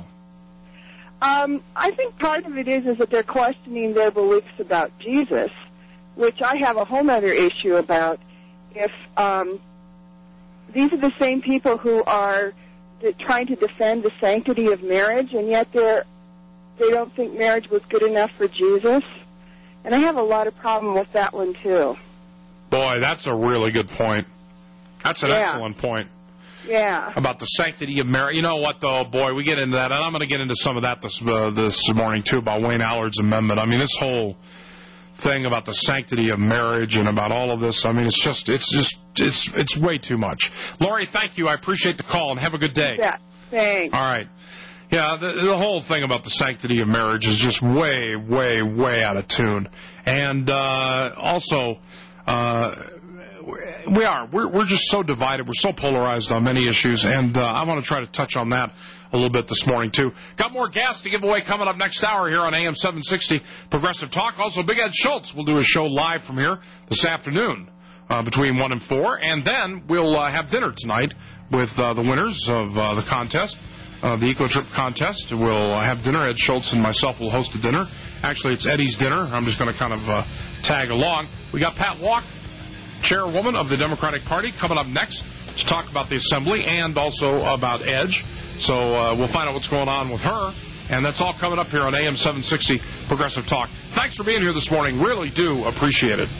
Um, I think part of it is is that they're questioning their beliefs about Jesus, which I have a whole other issue about. If um, these are the same people who are trying to defend the sanctity of marriage, and yet they're they don't think marriage was good enough for Jesus, and I have a lot of problem with that one too. Boy, that's a really good point. That's an yeah. excellent point. Yeah. About the sanctity of marriage. You know what, though, boy, we get into that, and I'm going to get into some of that this uh, this morning, too, about Wayne Allard's amendment. I mean, this whole thing about the sanctity of marriage and about all of this, I mean, it's just, it's just, it's it's way too much. Lori, thank you. I appreciate the call, and have a good day. Yeah, thanks. All right. Yeah, the, the whole thing about the sanctity of marriage is just way, way, way out of tune. And uh, also... Uh, We are. We're, we're just so divided. We're so polarized on many issues, and uh, I want to try to touch on that a little bit this morning, too. Got more gas to give away coming up next hour here on A M seven sixty Progressive Talk. Also, Big Ed Schultz will do a show live from here this afternoon uh, between one and four, and then we'll uh, have dinner tonight with uh, the winners of uh, the contest, uh, the Eco Trip contest. We'll uh, have dinner. Ed Schultz and myself will host a dinner. Actually, it's Eddie's dinner. I'm just going to kind of uh, tag along. We got Pat Walk, chairwoman of the Democratic Party, coming up next to talk about the Assembly and also about Edge. So uh, we'll find out what's going on with her. And that's all coming up here on A M seven sixty Progressive Talk. Thanks for being here this morning. Really do appreciate it.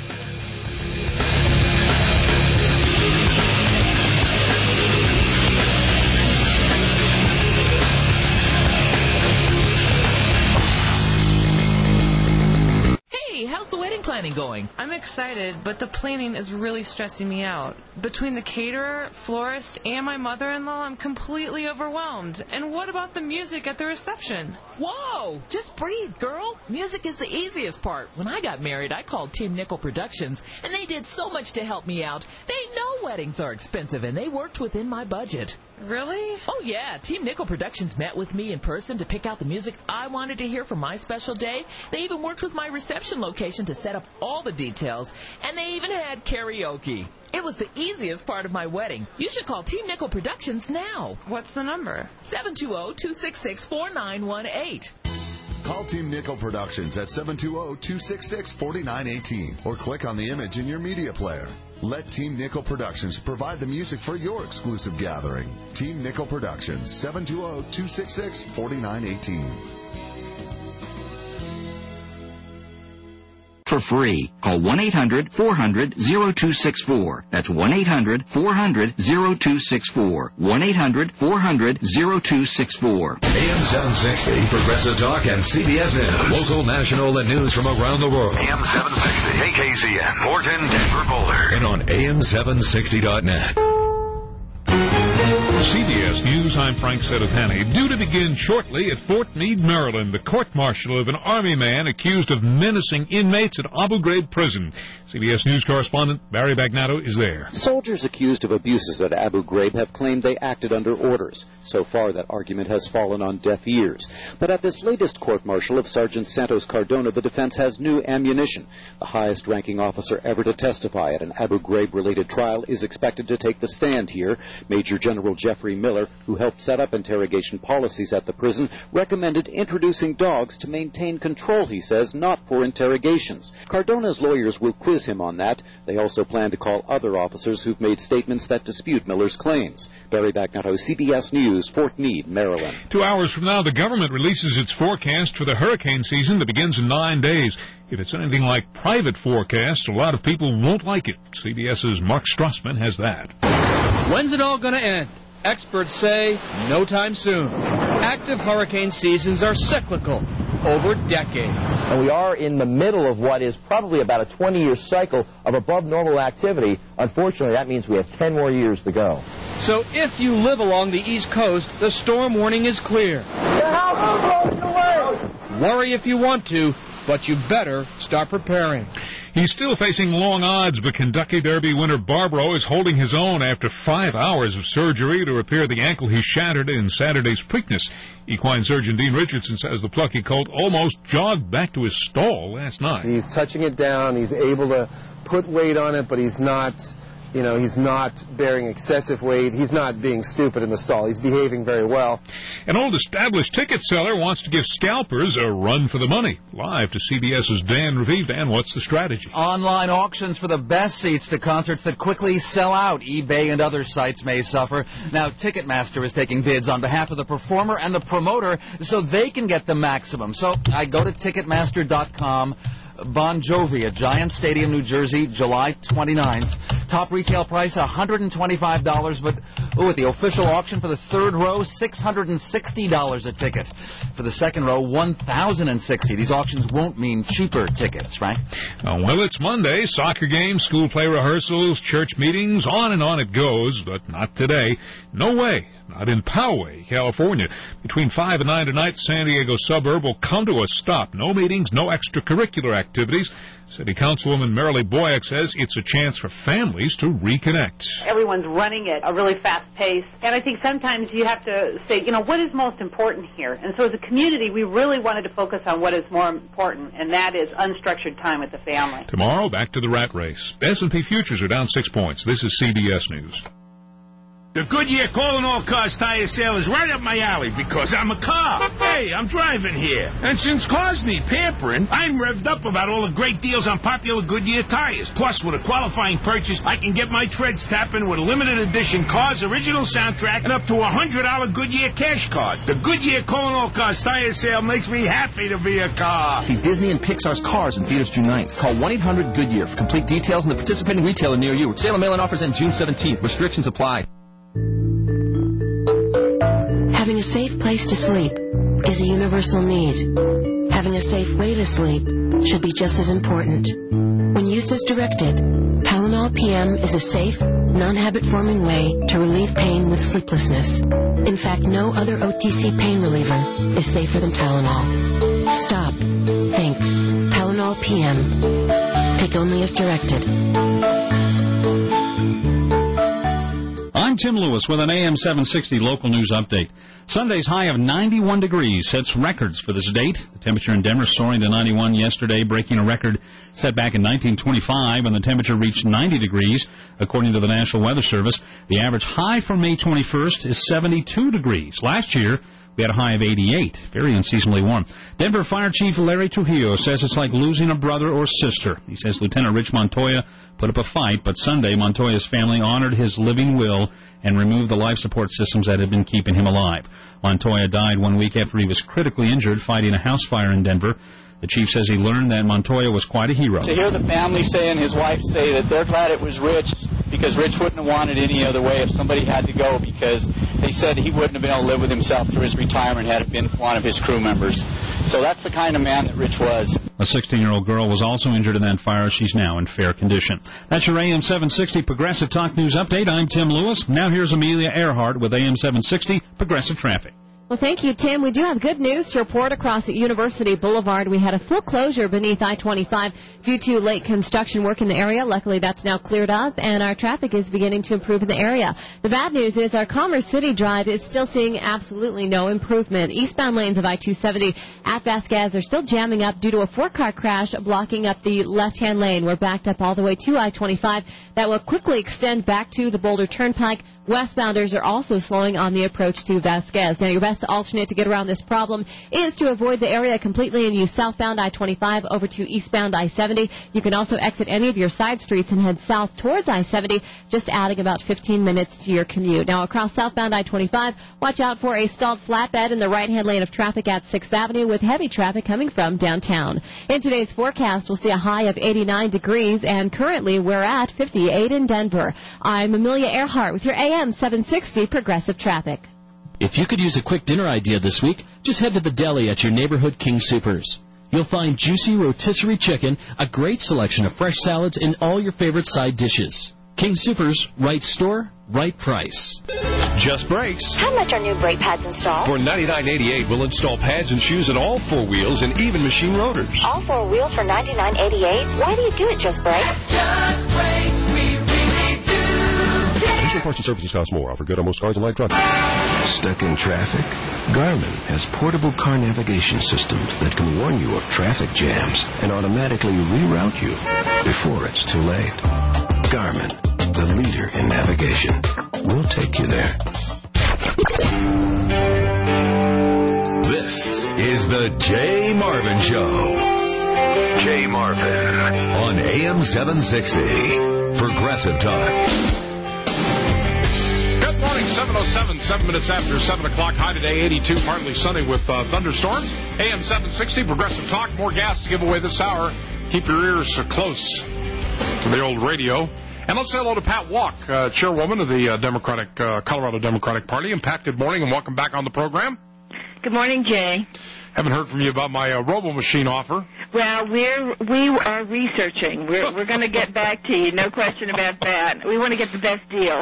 Planning going? I'm excited, but the planning is really stressing me out. Between the caterer, florist, and my mother-in-law, I'm completely overwhelmed. And what about the music at the reception? Whoa! Just breathe, girl. Music is the easiest part. When I got married, I called Team Nickel Productions, and they did so much to help me out. They know weddings are expensive, and they worked within my budget. Really? Oh, yeah. Team Nickel Productions met with me in person to pick out the music I wanted to hear for my special day. They even worked with my reception location to set up all the details, and they even had karaoke. It was the easiest part of my wedding. You should call Team Nickel Productions now. What's the number? seven two zero, two six six, four nine one eight. Call Team Nickel Productions at seven two zero, two six six, four nine one eight or click on the image in your media player. Let Team Nickel Productions provide the music for your exclusive gathering. Team Nickel Productions, seven two zero, two six six, four nine one eight. for free. Call one eight hundred four hundred oh two six four. That's one eight hundred four hundred oh two six four. one eight hundred four hundred oh two six four. A M seven sixty, Progressive Talk and C B S News. Local, national, and news from around the world. A M seven sixty, A K C N, Portland, Denver, Boulder. And on A M seven sixty dot net. C B S News, I'm Frank Seditani. Due to begin shortly at Fort Meade, Maryland, the court-martial of an Army man accused of menacing inmates at Abu Ghraib prison. C B S News correspondent Barry Bagnato is there. Soldiers accused of abuses at Abu Ghraib have claimed they acted under orders. So far, that argument has fallen on deaf ears. But at this latest court-martial of Sergeant Santos Cardona, the defense has new ammunition. The highest-ranking officer ever to testify at an Abu Ghraib-related trial is expected to take the stand here. Major General Jeffrey Miller, who helped set up interrogation policies at the prison, recommended introducing dogs to maintain control, he says, not for interrogations. Cardona's lawyers will quiz him on that. They also plan to call other officers who've made statements that dispute Miller's claims. Barry Bagnato, C B S News, Fort Meade, Maryland. Two hours from now, the government releases its forecast for the hurricane season that begins in nine days. If it's anything like private forecasts, a lot of people won't like it. CBS's Mark Strassman has that. When's it all going to end? Experts say no time soon. Active hurricane seasons are cyclical over decades. And we are in the middle of what is probably about a twenty-year cycle of above normal activity. Unfortunately, that means we have ten more years to go. So if you live along the East Coast, the storm warning is clear. The house is blowing away! Worry if you want to, but you better start preparing. He's still facing long odds, but Kentucky Derby winner Barbaro is holding his own after five hours of surgery to repair the ankle he shattered in Saturday's Preakness. Equine surgeon Dean Richardson says the plucky colt almost jogged back to his stall last night. He's touching it down. He's able to put weight on it, but he's not... You know, he's not bearing excessive weight. He's not being stupid in the stall. He's behaving very well. An old established ticket seller wants to give scalpers a run for the money. Live to CBS's Dan Raviv. Dan, what's the strategy? Online auctions for the best seats to concerts that quickly sell out. eBay and other sites may suffer. Now, Ticketmaster is taking bids on behalf of the performer and the promoter so they can get the maximum. So I go to Ticketmaster dot com. Bon Jovi at Giant Stadium, New Jersey, July twenty-ninth. Top retail price, one hundred twenty-five dollars, but ooh, at the official auction for the third row, six hundred sixty dollars a ticket. For the second row, one thousand sixty dollars. These auctions won't mean cheaper tickets, right? Oh, well, it's Monday. Soccer games, school play rehearsals, church meetings, on and on it goes, but not today. No way. Not in Poway, California. Between five and nine tonight, San Diego suburb will come to a stop. No meetings, no extracurricular activities. City Councilwoman Marilee Boyack says it's a chance for families to reconnect. Everyone's running at a really fast pace, and I think sometimes you have to say, you know, what is most important here? And so as a community, we really wanted to focus on what is more important, and that is unstructured time with the family. Tomorrow, back to the rat race. S and P futures are down six points. This is C B S News. The Goodyear Calling All Cars tire sale is right up my alley because I'm a car. Hey, I'm driving here. And since cars need pampering, I'm revved up about all the great deals on popular Goodyear tires. Plus, with a qualifying purchase, I can get my treads tapping with a limited edition Cars original soundtrack and up to a one hundred dollars Goodyear cash card. The Goodyear Calling All Cars tire sale makes me happy to be a car. See Disney and Pixar's Cars in theaters June ninth. Call one eight hundred Goodyear for complete details and the participating retailer near you. Sale and mail-in offers end June seventeenth. Restrictions apply. Having a safe place to sleep is a universal need. Having a safe way to sleep should be just as important. When used as directed, Tylenol P M is a safe, non-habit-forming way to relieve pain with sleeplessness. In fact, no other O T C pain reliever is safer than Tylenol. Stop. Think. Tylenol P M. Take only as directed. I'm Tim Lewis with an A M seven sixty local news update. Sunday's high of ninety-one degrees sets records for this date. The temperature in Denver soaring to ninety-one yesterday, breaking a record set back in nineteen twenty-five when the temperature reached ninety degrees. According to the National Weather Service, the average high for May twenty-first is seventy-two degrees. Last year, we had a high of eighty-eight, very unseasonably warm. Denver Fire Chief Larry Trujillo says it's like losing a brother or sister. He says Lieutenant Rich Montoya put up a fight, but Sunday Montoya's family honored his living will and removed the life support systems that had been keeping him alive. Montoya died one week after he was critically injured fighting a house fire in Denver. The chief says he learned that Montoya was quite a hero. To hear the family say and his wife say that they're glad it was Rich, because Rich wouldn't have wanted any other way if somebody had to go, because they said he wouldn't have been able to live with himself through his retirement had it been one of his crew members. So that's the kind of man that Rich was. A sixteen-year-old girl was also injured in that fire. She's now in fair condition. That's your A M seven sixty Progressive Talk News Update. I'm Tim Lewis. Now here's Amelia Earhart with A M seven sixty Progressive Traffic. Well, thank you, Tim. We do have good news to report across at University Boulevard. We had a full closure beneath I twenty-five due to late construction work in the area. Luckily, that's now cleared up, and our traffic is beginning to improve in the area. The bad news is our Commerce City Drive is still seeing absolutely no improvement. Eastbound lanes of I two seventy at Vasquez are still jamming up due to a four-car crash blocking up the left-hand lane. We're backed up all the way to I twenty-five. That will quickly extend back to the Boulder Turnpike. Westbounders are also slowing on the approach to Vasquez. Now, your best alternate to get around this problem is to avoid the area completely and use southbound I twenty-five over to eastbound I seventy. You can also exit any of your side streets and head south towards I seventy, just adding about fifteen minutes to your commute. Now, across southbound I twenty-five, watch out for a stalled flatbed in the right-hand lane of traffic at sixth Avenue with heavy traffic coming from downtown. In today's forecast, we'll see a high of eighty-nine degrees, and currently we're at fifty-eight in Denver. I'm Amelia Earhart with your A M seven sixty Progressive Traffic. If you could use a quick dinner idea this week, just head to the deli at your neighborhood King Soopers. You'll find juicy rotisserie chicken, a great selection of fresh salads, and all your favorite side dishes. King Soopers, right store, right price. Just Brakes. How much are new brake pads installed? For ninety-nine eighty-eight, we'll install pads and shoes in all four wheels and even machine rotors. All four wheels for ninety-nine eighty-eight? Why do you do it, Just Brakes? Just Brakes, we really do. Additional parts and services cost more. Offer good on most cars and light trucks. Stuck in traffic? Garmin has portable car navigation systems that can warn you of traffic jams and automatically reroute you before it's too late. Garmin, the leader in navigation. We'll take you there. This is the Jay Marvin Show. Jay Marvin on A M seven sixty Progressive Talk. Good morning, seven oh seven, seven minutes after seven o'clock. High today, eighty-two, partly sunny with uh, thunderstorms. A M seven sixty Progressive Talk. More gas to give away this hour. Keep your ears uh, close to the old radio. And let's say hello to Pat Walk, uh, chairwoman of the uh, Democratic uh, Colorado Democratic Party. And Pat, good morning and welcome back on the program. Good morning, Jay. Haven't heard from you about my uh, robo-machine offer. Well, we're we are researching. We're we're going to get back to you. No question about that. We want to get the best deal.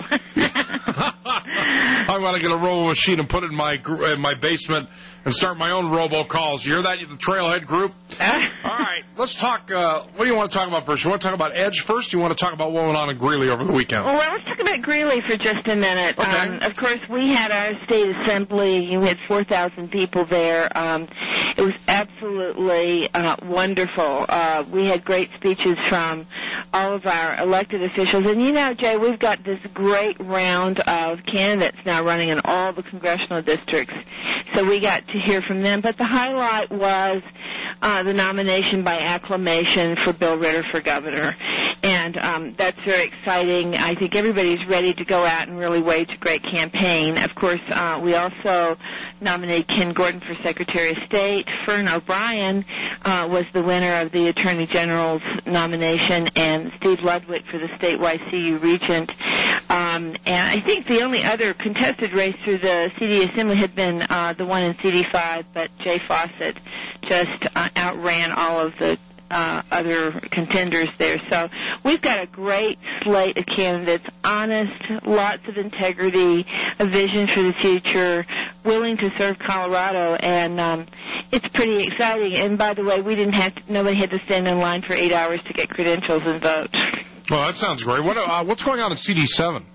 I want to get a robo-machine and put it in my in my basement and start my own robo-calls. You hear that, the Trailhead group? Uh, All right, let's talk. Uh, what do you want to talk about first? You want to talk about Edge first? Or you want to talk about what went on in Greeley over the weekend? Well, let's talk about Greeley for just a minute. Okay. Um, of course, we had our state assembly. You had four thousand people there. Um, it was absolutely uh, wonderful. Uh, we had great speeches from all of our elected officials. And, you know, Jay, we've got this great round of candidates now running in all the congressional districts. So we got to hear from them. But the highlight was uh, the nomination by acclamation for Bill Ritter for governor. And um, that's very exciting. I think everybody's ready to go out and really wage a great campaign. Of course, uh, we also nominated Ken Gordon for Secretary of State. Fern O'Brien uh, was the winner of the Attorney General's nomination, and Steve Ludwig for the state Y C U regent. Um, and I think the only other contested race through the C D Assembly had been uh, the one in C D five, but Jay Fawcett just uh, outran all of the Uh, other contenders there. So we've got a great slate of candidates, honest, lots of integrity, a vision for the future, willing to serve Colorado, and um, it's pretty exciting. And by the way, we didn't have to, nobody had to stand in line for eight hours to get credentials and vote. Well, that sounds great. What uh, what's going on in C D seven?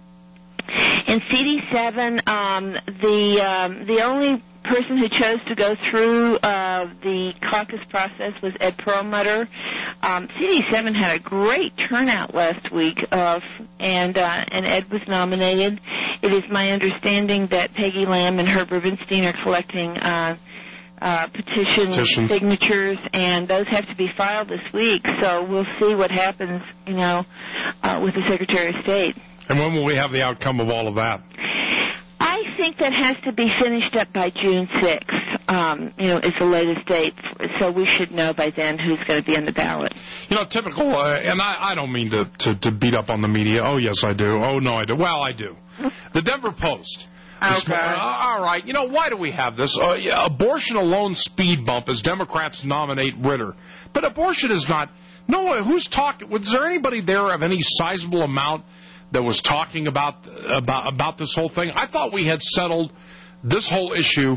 In C D seven, um, the um, the only person who chose to go through uh, the caucus process was Ed Perlmutter. Um, C D seven had a great turnout last week, uh, and uh, and Ed was nominated. It is my understanding that Peggy Lamb and Herb Rubenstein are collecting uh, uh, petition Petitions. signatures, and those have to be filed this week. So we'll see what happens, you know, uh, with the Secretary of State. And when will we have the outcome of all of that? I think that has to be finished up by June sixth. um, you know, is the latest date. So we should know by then who's going to be on the ballot. You know, typical, uh, and I, I don't mean to, to, to beat up on the media. Oh, yes, I do. Oh, no, I do. Well, I do. The Denver Post. Okay. Uh, all right. You know, why do we have this? Uh, yeah, abortion alone speed bump as Democrats nominate Ritter. But abortion is not... No, who's talking? Was there anybody there of any sizable amount that was talking about about about this whole thing? I thought we had settled this whole issue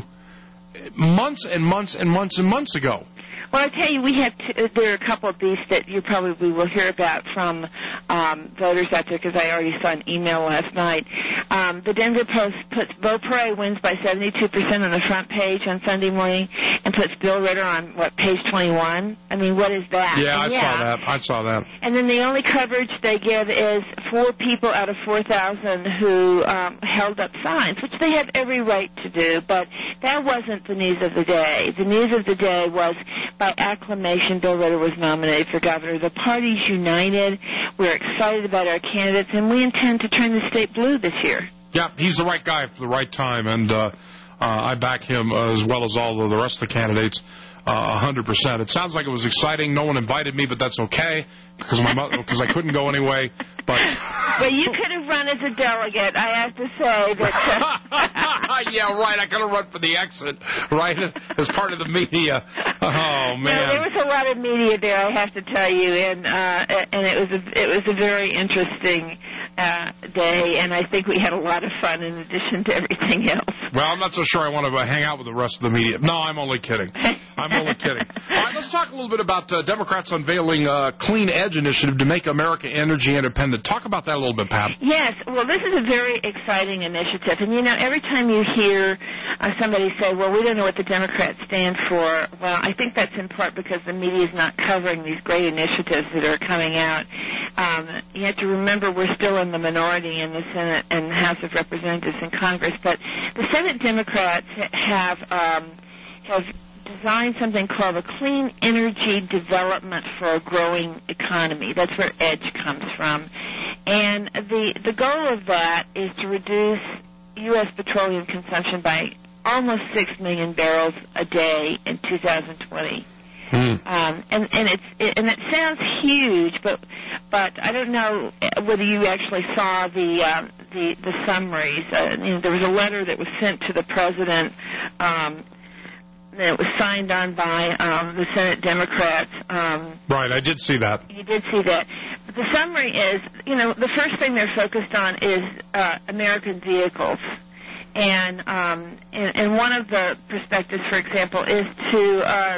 months and months and months and months ago. Well, I tell you, we have t- there are a couple of these that you probably will hear about from um, voters out there, because I already saw an email last night. Um, the Denver Post puts Beau Prey wins by seventy-two percent on the front page on Sunday morning, and puts Bill Ritter on, what, page twenty-one? I mean, what is that? Yeah, I and, yeah. saw that. I saw that. And then the only coverage they give is four people out of four thousand who um, held up signs, which they have every right to do, but that wasn't the news of the day. The news of the day was, by acclamation, Bill Ritter was nominated for governor. The party's united. We're excited about our candidates, and we intend to turn the state blue this year. Yeah, he's the right guy for the right time, and uh, uh, I back him uh, as well as all of the rest of the candidates uh, one hundred percent. It sounds like it was exciting. No one invited me, but that's okay, because my mother, because I couldn't go anyway. But well, you could have run as a delegate, I have to say. That, uh... yeah, right. I could have run for the exit, right, as part of the media. Oh man, no, there was a lot of media there, I have to tell you, and uh, and it was a, it was a very interesting uh, day, and I think we had a lot of fun in addition to everything else. Well, I'm not so sure I want to hang out with the rest of the media. No, I'm only kidding. I'm only kidding. All right, let's talk a little bit about uh, Democrats unveiling a Clean Edge initiative to make America energy independent. Talk about that a little bit, Pat. Yes. Well, this is a very exciting initiative. And, you know, every time you hear uh, somebody say, well, we don't know what the Democrats stand for, well, I think that's in part because the media is not covering these great initiatives that are coming out. Um, you have to remember we're still in the minority in the Senate and House of Representatives and Congress. But the Senate Democrats have um, have designed something called a Clean Energy Development for a Growing Economy. That's where EDGE comes from. And the the goal of that is to reduce U S petroleum consumption by almost six million barrels a day in two thousand twenty. Mm. Um, and and it's it, and it sounds huge, but but I don't know whether you actually saw the uh, the the summaries. Uh, you know, there was a letter that was sent to the president. Um, It was signed on by um, the Senate Democrats. Um, right, I did see that. You did see that. But the summary is, you know, the first thing they're focused on is uh, American vehicles. And, um, and and one of the perspectives, for example, is to uh,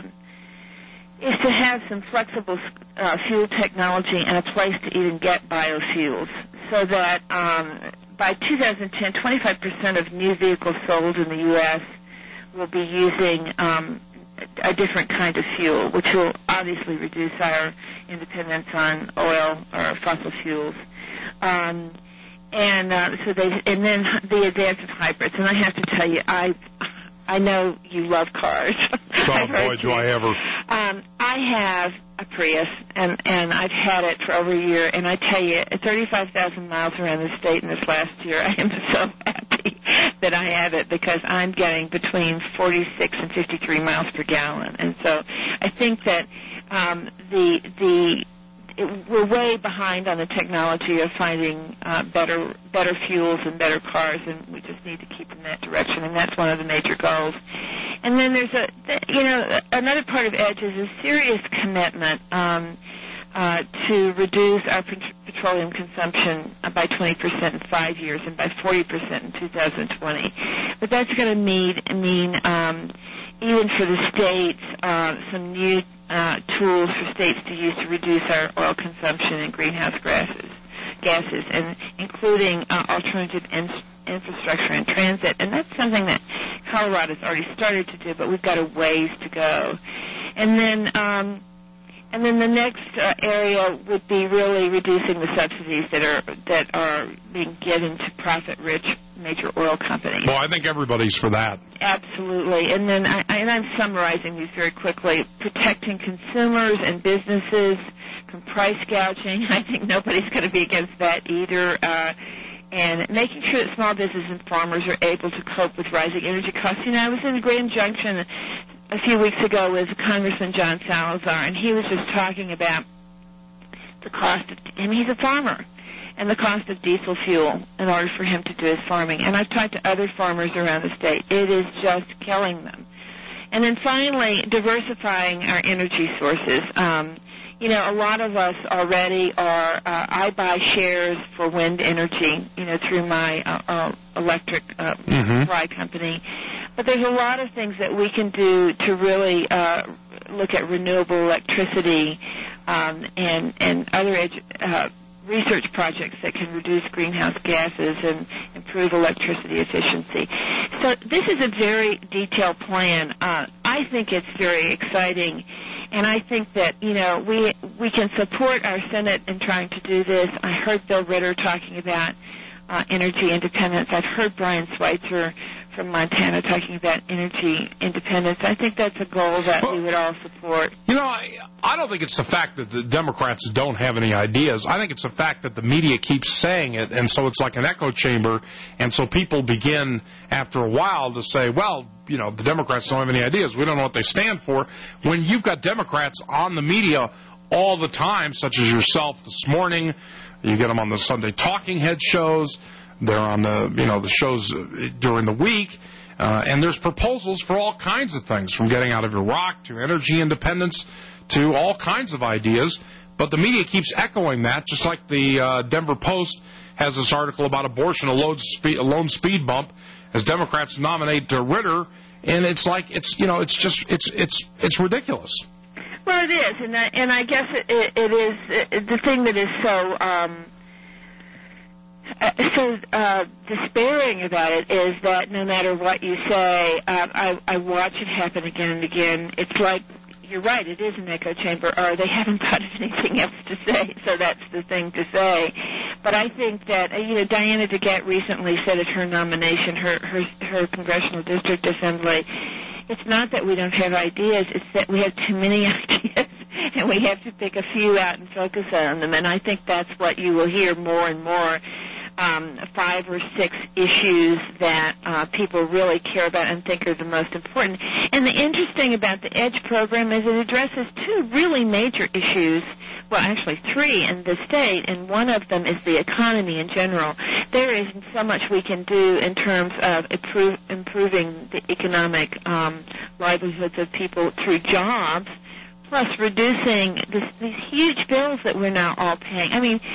is to have some flexible uh, fuel technology and a place to even get biofuels, so that um, by two thousand ten, twenty-five percent of new vehicles sold in the U S will be using um, a different kind of fuel, which will obviously reduce our independence on oil or fossil fuels. Um, and uh, so they, and then the advance of hybrids. And I have to tell you, I, I know you love cars. Oh boy, do I ever! Um, I have a Prius, and and I've had it for over a year. And I tell you, at thirty-five thousand miles around the state in this last year, I am so happy that I have it, because I'm getting between forty-six and fifty-three miles per gallon. And so I think that um, the the it, we're way behind on the technology of finding uh, better better fuels and better cars, and we just need to keep in that direction. And that's one of the major goals. And then there's a, you know, another part of EDGE is a serious commitment um, uh, to reduce our petroleum consumption by twenty percent in five years and by forty percent in two thousand twenty. But that's going to mean, mean um, even for the states, uh, some new uh, tools for states to use to reduce our oil consumption and greenhouse gases, gases, and including uh, alternative in- infrastructure and transit. And that's something that Colorado's already started to do, but we've got a ways to go. And then, um, and then the next uh, area would be really reducing the subsidies that are that are being given to profit-rich major oil companies. Well, I think everybody's for that. Absolutely. And then, I, and I'm summarizing these very quickly: protecting consumers and businesses from price gouging. I think nobody's going to be against that either. Uh, and making sure that small business and farmers are able to cope with rising energy costs. You know, I was in Grand Junction a few weeks ago with Congressman John Salazar, and he was just talking about the cost of, I mean, he's a farmer, and the cost of diesel fuel in order for him to do his farming. And I've talked to other farmers around the state. It is just killing them. And then finally, diversifying our energy sources. Um, you know, a lot of us already are, uh, I buy shares for wind energy, you know, through my uh, uh, electric uh, Mm-hmm. supply company. But there's a lot of things that we can do to really uh, look at renewable electricity um, and, and other edu- uh, research projects that can reduce greenhouse gases and improve electricity efficiency. So this is a very detailed plan. Uh, I think it's very exciting, and I think that, you know, we we can support our Senate in trying to do this. I heard Bill Ritter talking about uh, energy independence. I've heard Brian Schweitzer from Montana talking about energy independence. I think that's a goal that well, we would all support. You know, I, I don't think it's the fact that the Democrats don't have any ideas. I think it's the fact that the media keeps saying it, and so it's like an echo chamber, and so people begin, after a while, to say, well, you know, the Democrats don't have any ideas. We don't know what they stand for. When you've got Democrats on the media all the time, such as yourself this morning, you get them on the Sunday talking head shows, they're on the, you know, the shows during the week, uh, and there's proposals for all kinds of things, from getting out of Iraq to energy independence to all kinds of ideas. But the media keeps echoing that, just like the uh, Denver Post has this article about abortion, a lone, spe- a lone speed bump, as Democrats nominate uh, Ritter, and it's like it's, you know, it's just it's it's it's ridiculous. Well, it is, and I, and I guess it, it, it is it, the thing that is so. Um, Uh, so uh, despairing about it is that no matter what you say, uh, I, I watch it happen again and again. It's like, you're right, it is an echo chamber, or they haven't thought of anything else to say, so that's the thing to say. But I think that, uh, you know, Diana DeGette recently said at her nomination, her, her, her Congressional District Assembly, it's not that we don't have ideas, it's that we have too many ideas, and we have to pick a few out and focus on them. And I think that's what you will hear more and more. Um, five or six issues that uh, people really care about and think are the most important. And the interesting about the EDGE program is it addresses two really major issues, well, actually three in the state, and one of them is the economy in general. There isn't so much we can do in terms of improve, improving the economic um, livelihoods of people through jobs, plus reducing this, these huge bills that we're now all paying. I mean,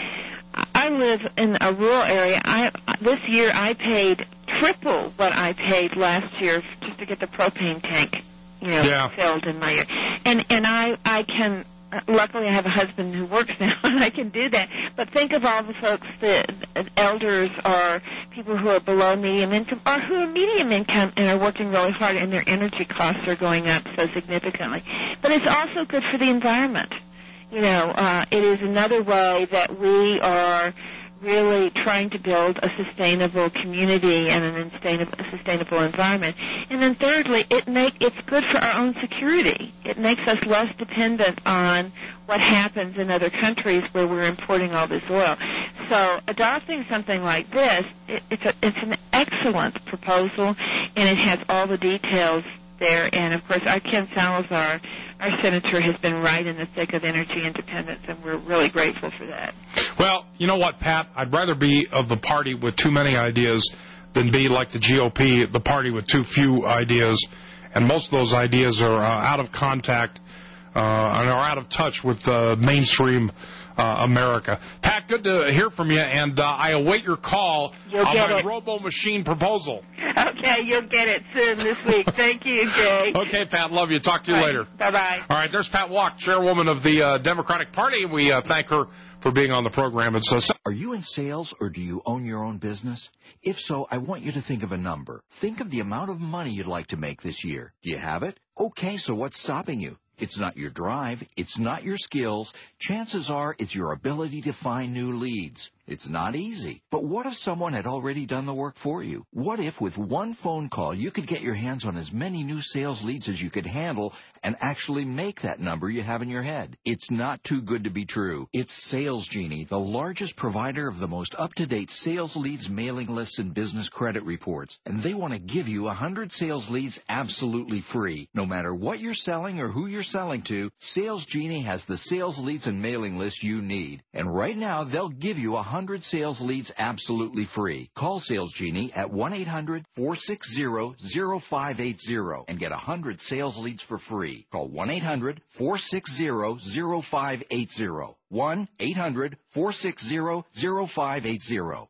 I live in a rural area. I this year I paid triple what I paid last year just to get the propane tank, you know, yeah. filled in my year. And and I I can. Luckily, I have a husband who works now, and I can do that. But think of all the folks, the elders or people who are below medium income or who are medium income and are working really hard, and their energy costs are going up so significantly. But it's also good for the environment. You know, uh, it is another way that we are really trying to build a sustainable community and an sustainable, sustainable environment. And then thirdly, it make it's good for our own security. It makes us less dependent on what happens in other countries where we're importing all this oil. So adopting something like this, it, it's a, it's an excellent proposal, and it has all the details there. And of course, our Ken Salazar, our senator, has been right in the thick of energy independence, and we're really grateful for that. Well, you know what, Pat? I'd rather be of the party with too many ideas than be like the G O P, the party with too few ideas. And most of those ideas are uh, out of contact uh, and are out of touch with uh, mainstream uh, America. Pat, good to hear from you, and uh, I await your call You'll on get my it. robo-machine proposal. Okay, you'll get it soon this week. Thank you, Jay. Okay, Pat, love you. Talk to you All later. right, bye-bye. All right, there's Pat Walk, chairwoman of the uh, Democratic Party. We uh, thank her for being on the program. It's, uh, Are you in sales or do you own your own business? If so, I want you to think of a number. Think of the amount of money you'd like to make this year. Do you have it? Okay, so what's stopping you? It's not your drive. It's not your skills. Chances are it's your ability to find new leads. It's not easy. But what if someone had already done the work for you? What if with one phone call you could get your hands on as many new sales leads as you could handle and actually make that number you have in your head? It's not too good to be true. It's Sales Genie, the largest provider of the most up-to-date sales leads, mailing lists, and business credit reports. And they want to give you one hundred sales leads absolutely free. No matter what you're selling or who you're selling to, Sales Genie has the sales leads and mailing list you need. And right now, they'll give you one hundred sales leads absolutely free. Call Sales Genie at one eight hundred, four six zero, zero five eight zero and get one hundred sales leads for free. Call one eight hundred, four six zero, zero five eight zero. one eight hundred, four six zero, zero five eight zero.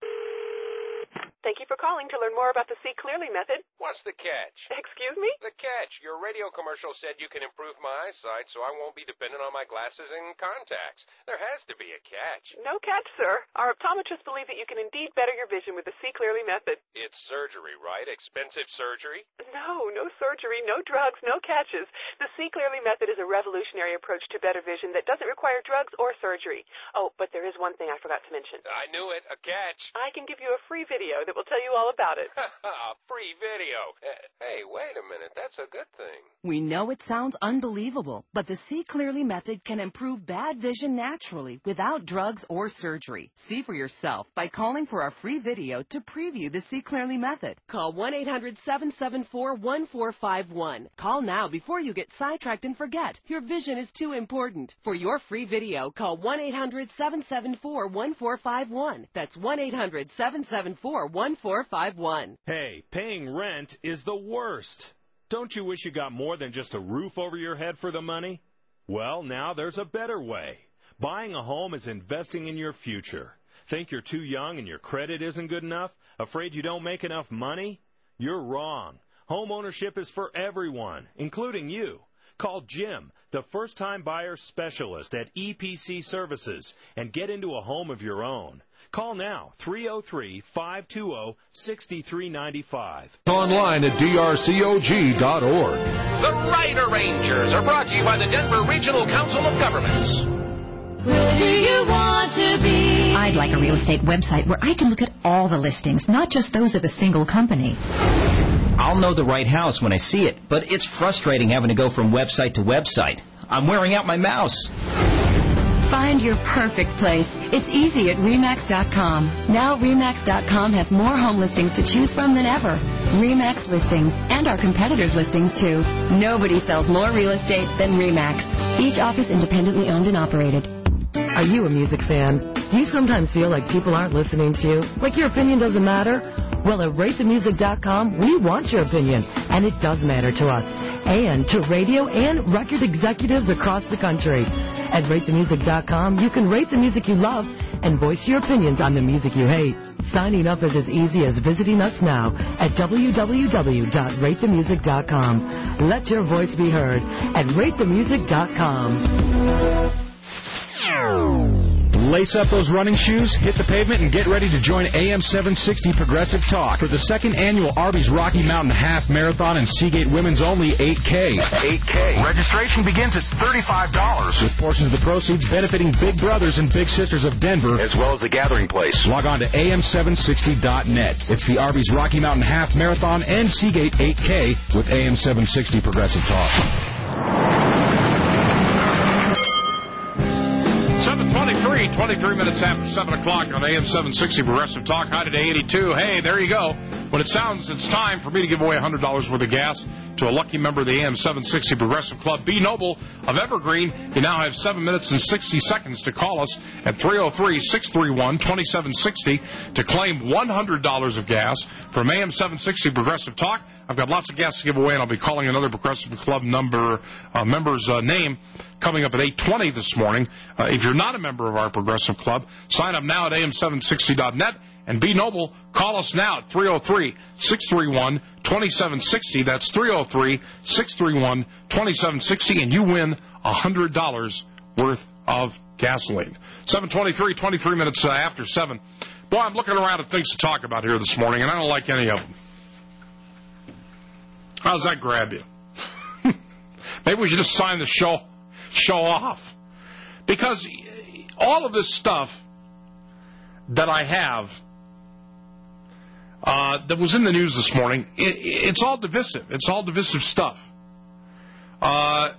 Thank you for calling to learn more about the See Clearly method. What's the catch? Excuse me? The catch. Your radio commercial said you can improve my eyesight so I won't be dependent on my glasses and contacts. There has to be a catch. No catch, sir. Our optometrists believe that you can indeed better your vision with the See Clearly method. It's surgery, right? Expensive surgery? No, no surgery, no drugs, no catches. The See Clearly method is a revolutionary approach to better vision that doesn't require drugs or surgery. Oh, but there is one thing I forgot to mention. I knew it. A catch. I can give you a free video that will tell you all about it. Free video. Hey, wait a minute. That's a good thing. We know it sounds unbelievable, but the See Clearly method can improve bad vision naturally without drugs or surgery. See for yourself by calling for our free video to preview the See Clearly method. Call one eight hundred, seven seven four, one four five one. Call now before you get sidetracked and forget. Your vision is too important. For your free video, call one eight hundred, seven seven four, one four five one. That's one eight hundred, seven seven four, one four five one. Hey, paying rent is the worst. Don't you wish you got more than just a roof over your head for the money? Well, now there's a better way. Buying a home is investing in your future. Think you're too young and your credit isn't good enough? Afraid you don't make enough money? You're wrong. Home ownership is for everyone, including you. Call Jim, the first-time buyer specialist at E P C Services, and get into a home of your own. Call now, three oh three, five two oh, six three nine five. Online at D R C O G dot org. The Rider Rangers are brought to you by the Denver Regional Council of Governments. Where do you want to be? I'd like a real estate website where I can look at all the listings, not just those of a single company. I'll know the right house when I see it, but it's frustrating having to go from website to website. I'm wearing out my mouse. Find your perfect place. It's easy at RE/MAX dot com. Now RE/MAX dot com has more home listings to choose from than ever. RE/MAX listings, and our competitors' listings too. Nobody sells more real estate than RE/MAX. Each office independently owned and operated. Are you a music fan? Do you sometimes feel like people aren't listening to you? Like your opinion doesn't matter? Well, at Rate The Music dot com, we want your opinion, and it does matter to us, and to radio and record executives across the country. At Rate The Music dot com, you can rate the music you love and voice your opinions on the music you hate. Signing up is as easy as visiting us now at w w w dot rate the music dot com. Let your voice be heard at Rate The Music dot com. Lace up those running shoes, hit the pavement, and get ready to join A M seven sixty Progressive Talk for the second annual Arby's Rocky Mountain Half Marathon and Seagate Women's Only eight K. eight K. Registration begins at thirty-five dollars. With portions of the proceeds benefiting Big Brothers and Big Sisters of Denver, as well as the gathering place. Log on to A M seven sixty dot net. It's the Arby's Rocky Mountain Half Marathon and Seagate eight K with A M seven sixty Progressive Talk. seven twenty-three, twenty-three minutes after seven o'clock on A M seven sixty Progressive Talk. High today, eighty-two. Hey, there you go. When it sounds it's time for me to give away one hundred dollars worth of gas to a lucky member of the A M seven sixty Progressive Club, B. Noble of Evergreen, you now have seven minutes and sixty seconds to call us at three oh three, six three one, two seven six oh to claim one hundred dollars of gas from A M seven sixty Progressive Talk. I've got lots of gas to give away, and I'll be calling another Progressive Club number uh, member's uh, name coming up at eight twenty this morning. Uh, if you're not a member of our Progressive Club, sign up now at A M seven sixty dot net. And be Noble, call us now at three oh three, six three one, two seven six oh. That's three oh three, six three one, two seven six oh, and you win one hundred dollars worth of gasoline. seven twenty-three, twenty-three minutes uh, after seven. Boy, I'm looking around at things to talk about here this morning, and I don't like any of them. How's that grab you? Maybe we should just sign the show, show off. Because all of this stuff that I have uh, that was in the news this morning. It, it's all divisive. It's all divisive stuff. Uh,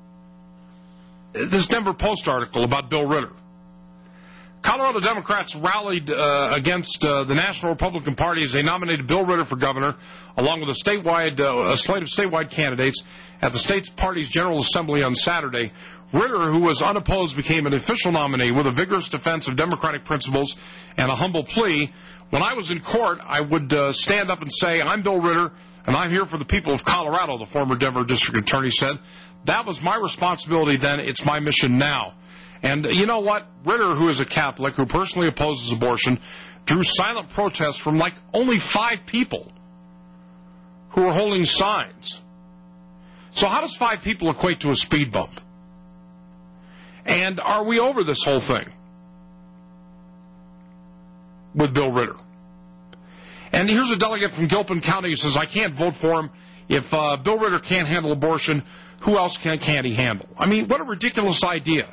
this Denver Post article about Bill Ritter. Colorado Democrats rallied uh, against uh, the National Republican Party as they nominated Bill Ritter for governor, along with a statewide uh, a slate of statewide candidates at the state's party's General Assembly on Saturday. Ritter, who was unopposed, became an official nominee with a vigorous defense of democratic principles and a humble plea. When I was in court, I would uh, stand up and say, "I'm Bill Ritter, and I'm here for the people of Colorado," the former Denver district attorney said. That was my responsibility then. It's my mission now. And you know what? Ritter, who is a Catholic, who personally opposes abortion, drew silent protests from like only five people who were holding signs. So how does five people equate to a speed bump? And are we over this whole thing with Bill Ritter? And here's a delegate from Gilpin County who says, "I can't vote for him. If uh, Bill Ritter can't handle abortion, who else can, can't he handle?" I mean, what a ridiculous idea.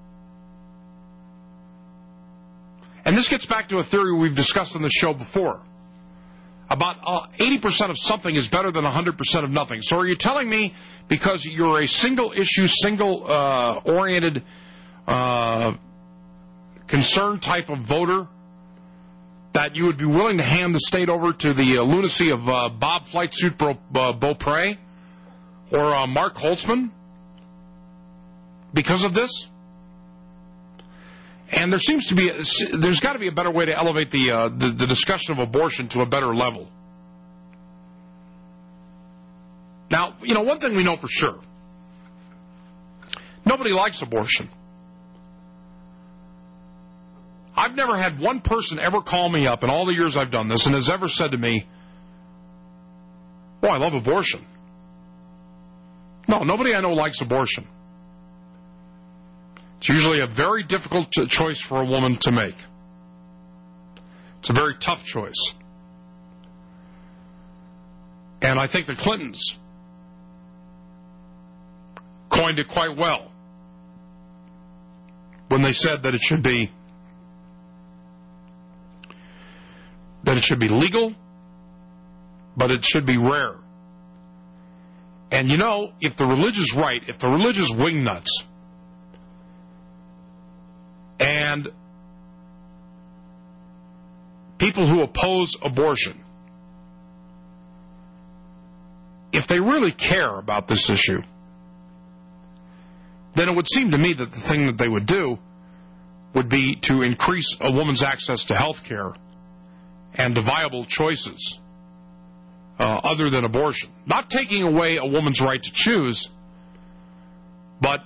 And this gets back to a theory we've discussed on the show before. About uh, eighty percent of something is better than one hundred percent of nothing. So are you telling me because you're a single-issue, single-oriented, uh, uh, concerned type of voter that you would be willing to hand the state over to the uh, lunacy of uh, Bob Flightsuit uh, Beaupre or uh, Mark Holtzman because of this? And there seems to be, a, there's got to be a better way to elevate the, uh, the the discussion of abortion to a better level. Now, you know, one thing we know for sure. Nobody likes abortion. I've never had one person ever call me up in all the years I've done this and has ever said to me, "Oh, I love abortion." No, nobody I know likes abortion. It's usually a very difficult choice for a woman to make. It's a very tough choice. And I think the Clintons coined it quite well when they said that it should be that it should be legal, but it should be rare. And you know, if the religious right, if the religious wingnuts and people who oppose abortion, if they really care about this issue, then it would seem to me that the thing that they would do would be to increase a woman's access to health care and to viable choices uh, other than abortion. Not taking away a woman's right to choose, but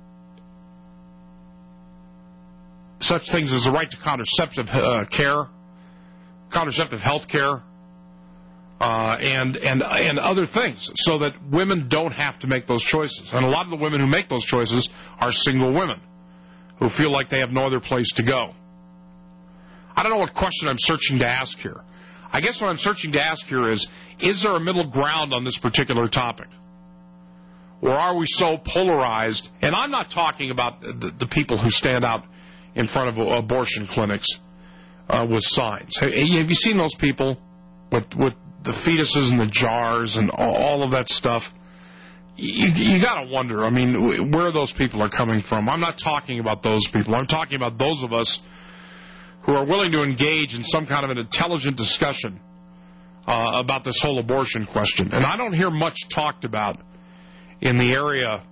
such things as the right to contraceptive uh, care, contraceptive health care, uh, and, and, and other things, so that women don't have to make those choices. And a lot of the women who make those choices are single women who feel like they have no other place to go. I don't know what question I'm searching to ask here. I guess what I'm searching to ask here is, is there a middle ground on this particular topic? Or are we so polarized? And I'm not talking about the, the people who stand out in front of abortion clinics uh, with signs. Hey, have you seen those people with, with the fetuses in the jars and all, all of that stuff? You, you got to wonder, I mean, where those people are coming from. I'm not talking about those people. I'm talking about those of us who are willing to engage in some kind of an intelligent discussion uh, about this whole abortion question. And I don't hear much talked about in the area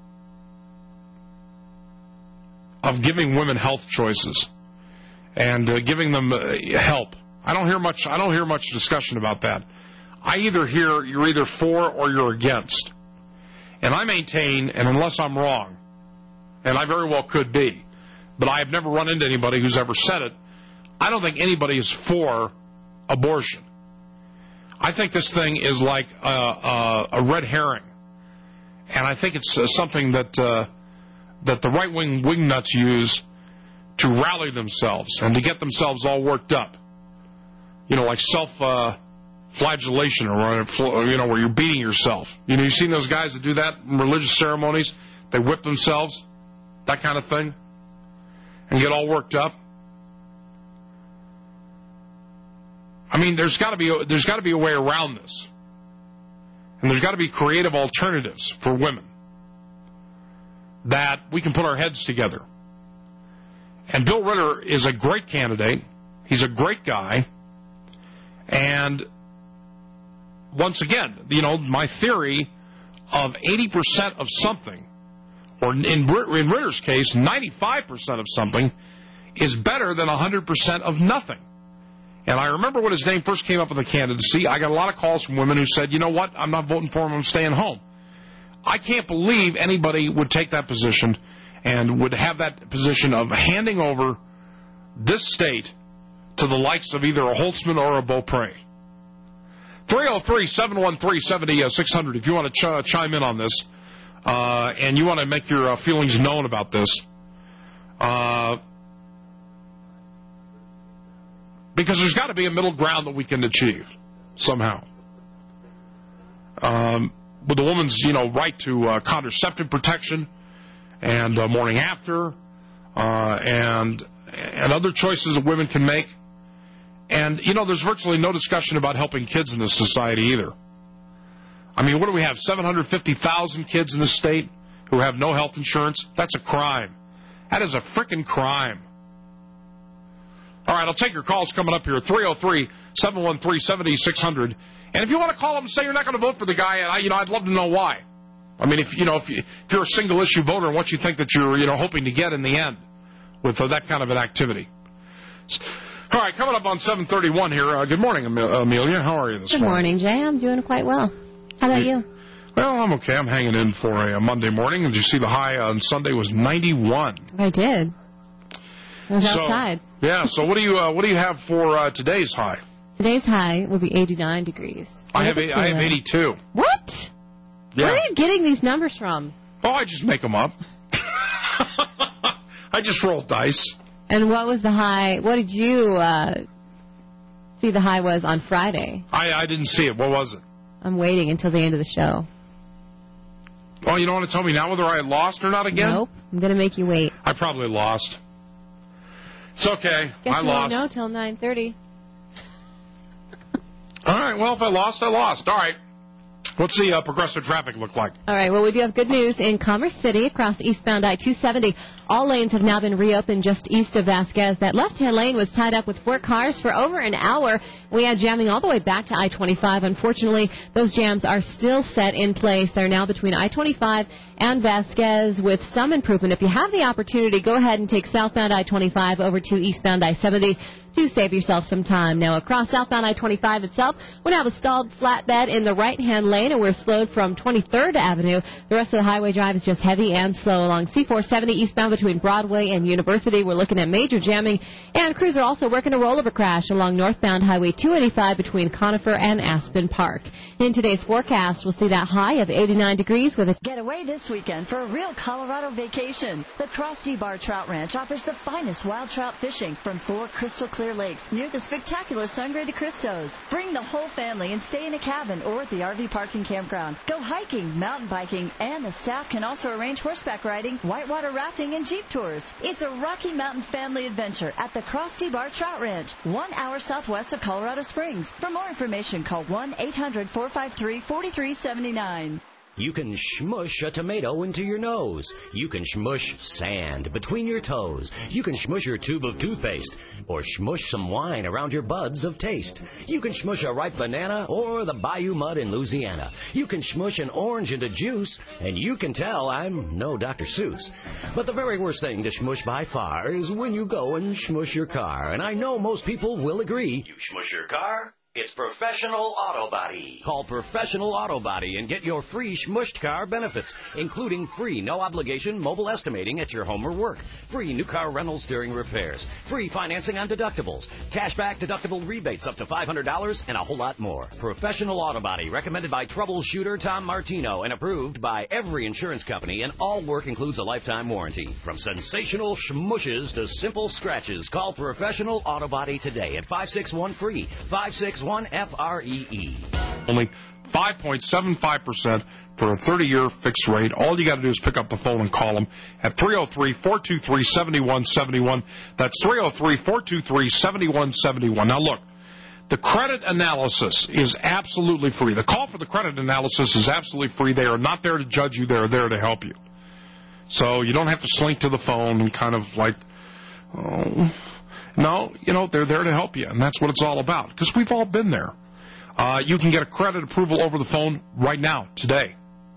of giving women health choices and uh, giving them uh, help. I don't hear much. I don't hear much discussion about that. I either hear you're either for or you're against, and I maintain, and unless I'm wrong, and I very well could be, but I have never run into anybody who's ever said it, I don't think anybody is for abortion. I think this thing is like a, a, a red herring, and I think it's uh, something that. Uh, that the right-wing wingnuts use to rally themselves and to get themselves all worked up. You know, like self-flagellation uh, or, you know, where you're beating yourself. You know, you've seen those guys that do that in religious ceremonies? They whip themselves, that kind of thing, and get all worked up. I mean, there's got to be a, there's got to be a way around this. And there's got to be creative alternatives for women that we can put our heads together. And Bill Ritter is a great candidate. He's a great guy. And once again, you know, my theory of eighty percent of something, or in, in Ritter's case, ninety-five percent of something, is better than one hundred percent of nothing. And I remember when his name first came up in the candidacy, I got a lot of calls from women who said, you know what, I'm not voting for him, I'm staying home. I can't believe anybody would take that position and would have that position of handing over this state to the likes of either a Holtzman or a Beaupre. three oh three, seven one three, seven oh six hundred if you want to ch- chime in on this, uh, and you want to make your uh, feelings known about this. Uh... Because there's got to be a middle ground that we can achieve somehow. Um, with the woman's, you know, right to uh, contraceptive protection and uh, morning after uh, and and other choices that women can make. And, you know, there's virtually no discussion about helping kids in this society either. I mean, what do we have, seven hundred fifty thousand kids in this state who have no health insurance? That's a crime. That is a frickin' crime. All right, I'll take your calls coming up here, three oh three, seven one three, seven oh six hundred. And if you want to call up and say you're not going to vote for the guy, and I, you know, I'd love to know why. I mean, if you know, if, you, if you're a single-issue voter and what you think that you're, you know, hoping to get in the end with uh, that kind of an activity. All right, coming up on seven thirty-one here. Uh, good morning, Amelia. How are you this good morning? Good morning, Jay. I'm doing quite well. How about you? Well, I'm okay. I'm hanging in for a, a Monday morning. Did you see the high on Sunday was ninety-one? I did. I was so, outside. Yeah, so what do you uh, what do you have for uh, today's high? Today's high will be eighty-nine degrees. I have a, I have eighty-two. What? Yeah. Where are you getting these numbers from? Oh, I just make them up. I just roll dice. And what was the high? What did you uh, see the high was on Friday? I, I didn't see it. What was it? I'm waiting until the end of the show. Oh, you don't want to tell me now whether I lost or not again? Nope. I'm going to make you wait. I probably lost. It's okay. Guess I you lost. won't know till nine thirty. All right. Well, if I lost, I lost. All right. What's the uh, progressive traffic look like? All right. Well, we do have good news in Commerce City across eastbound I two seventy. All lanes have now been reopened just east of Vasquez. That left-hand lane was tied up with four cars for over an hour. We had jamming all the way back to I twenty-five. Unfortunately, those jams are still set in place. They're now between I twenty-five and Vasquez with some improvement. If you have the opportunity, go ahead and take southbound I twenty-five over to eastbound I seventy to save yourself some time. Now, across southbound I twenty-five itself, we have a stalled flatbed in the right-hand lane, and we're slowed from twenty-third Avenue. The rest of the highway drive is just heavy and slow along C four seventy eastbound between Broadway and University. We're looking at major jamming, and crews are also working a rollover crash along northbound Highway two eighty-five between Conifer and Aspen Park. In today's forecast, we'll see that high of eighty-nine degrees with a Get away this weekend for a real Colorado vacation. The Krusty Bar Trout Ranch offers the finest wild trout fishing from four crystal clear lakes near the spectacular Sangre de Cristos. Bring the whole family and stay in a cabin or at the R V parking campground. Go hiking, mountain biking, and the staff can also arrange horseback riding, whitewater rafting, and jeep tours. It's a Rocky Mountain family adventure at the Krusty Bar Trout Ranch, one hour southwest of Colorado Springs. For more information, call one eight hundred, four five three, four three seven nine. You can shmush a tomato into your nose. You can shmush sand between your toes. You can shmush your tube of toothpaste or shmush some wine around your buds of taste. You can shmush a ripe banana or the bayou mud in Louisiana. You can shmush an orange into juice, and you can tell I'm no Doctor Seuss. But the very worst thing to shmush by far is when you go and shmush your car. And I know most people will agree. You shmush your car? It's Professional Auto Body. Call Professional Auto Body and get your free Shmushed car benefits, including free no-obligation mobile estimating at your home or work, free new car rentals during repairs, free financing on deductibles, cashback deductible rebates up to five hundred dollars, and a whole lot more. Professional Auto Body, recommended by troubleshooter Tom Martino and approved by every insurance company, and all work includes a lifetime warranty. From sensational shmushes to simple scratches, call Professional Auto Body today at five six one free, five six one F R E E. Only five point seven five percent for a thirty-year fixed rate. All you got to do is pick up the phone and call them at three oh three, four two three, seven one seven one. That's three oh three, four two three, seven one seven one. Now, look, The credit analysis is absolutely free. The call for the credit analysis is absolutely free. They are not there to judge you. They are there to help you. So you don't have to slink to the phone and kind of like, oh. No, you know, they're there to help you, and that's what it's all about, because we've all been there. Uh, you can get a credit approval over the phone right now, today.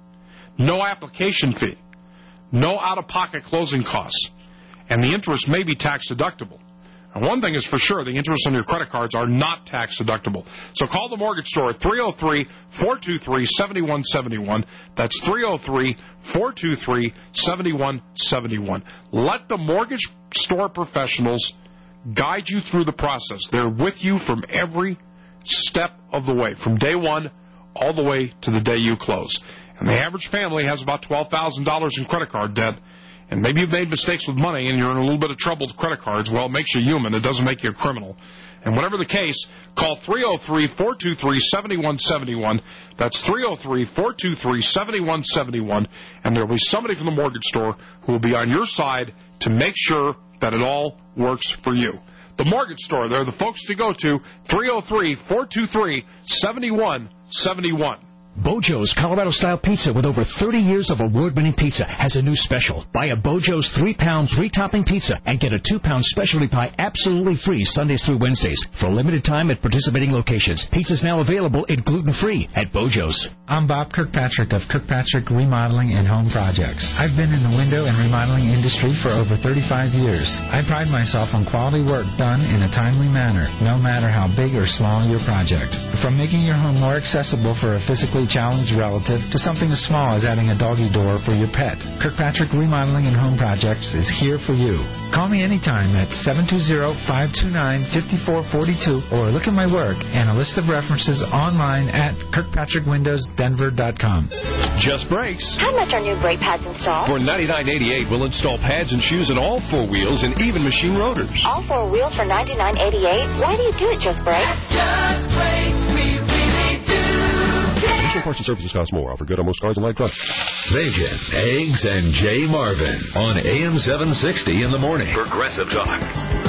No application fee. No out-of-pocket closing costs. And the interest may be tax-deductible. And one thing is for sure, the interest on your credit cards are not tax-deductible. So call the mortgage store at three oh three, four two three, seven one seven one. That's three oh three, four two three, seven one seven one. Let the mortgage store professionals guide you through the process. They're with you from every step of the way, from day one all the way to the day you close. And the average family has about twelve thousand dollars in credit card debt. And maybe you've made mistakes with money and you're in a little bit of trouble with credit cards. Well, it makes you human. It doesn't make you a criminal. And whatever the case, call three oh three, four two three, seven one seven one. That's three oh three, four two three, seven one seven one. And there will be somebody from the mortgage store who will be on your side to make sure that it all works for you. The mortgage store, they're the folks to go to, three oh three, four two three, seven one seven one. Bojo's Colorado-style pizza with over thirty years of award-winning pizza has a new special. Buy a Bojo's three pound three-topping pizza and get a two pound specialty pie absolutely free Sundays through Wednesdays for a limited time at participating locations. Pizza's now available in gluten-free at Bojo's. I'm Bob Kirkpatrick of Kirkpatrick Remodeling and Home Projects. I've been in the window and remodeling industry for over thirty-five years. I pride myself on quality work done in a timely manner, no matter how big or small your project. From making your home more accessible for a physically challenged relative to something as small as adding a doggy door for your pet, Kirkpatrick Remodeling and Home Projects is here for you. Call me anytime at seven two zero, five two nine, five four four two or look at my work and a list of references online at kirkpatrick windows denver dot com. Just Brakes. How much are new brake pads installed? For ninety-nine eighty-eight, we'll install pads and shoes in all four wheels and even machine rotors. All four wheels for ninety-nine eighty-eight? Why do you do it, Just Brakes? Just Brakes, we really do. Additional parts and services cost more. Offer good on most cars and light trucks. Bacon, eggs, and Jay Marvin on A M seven sixty in the morning. Progressive Talk.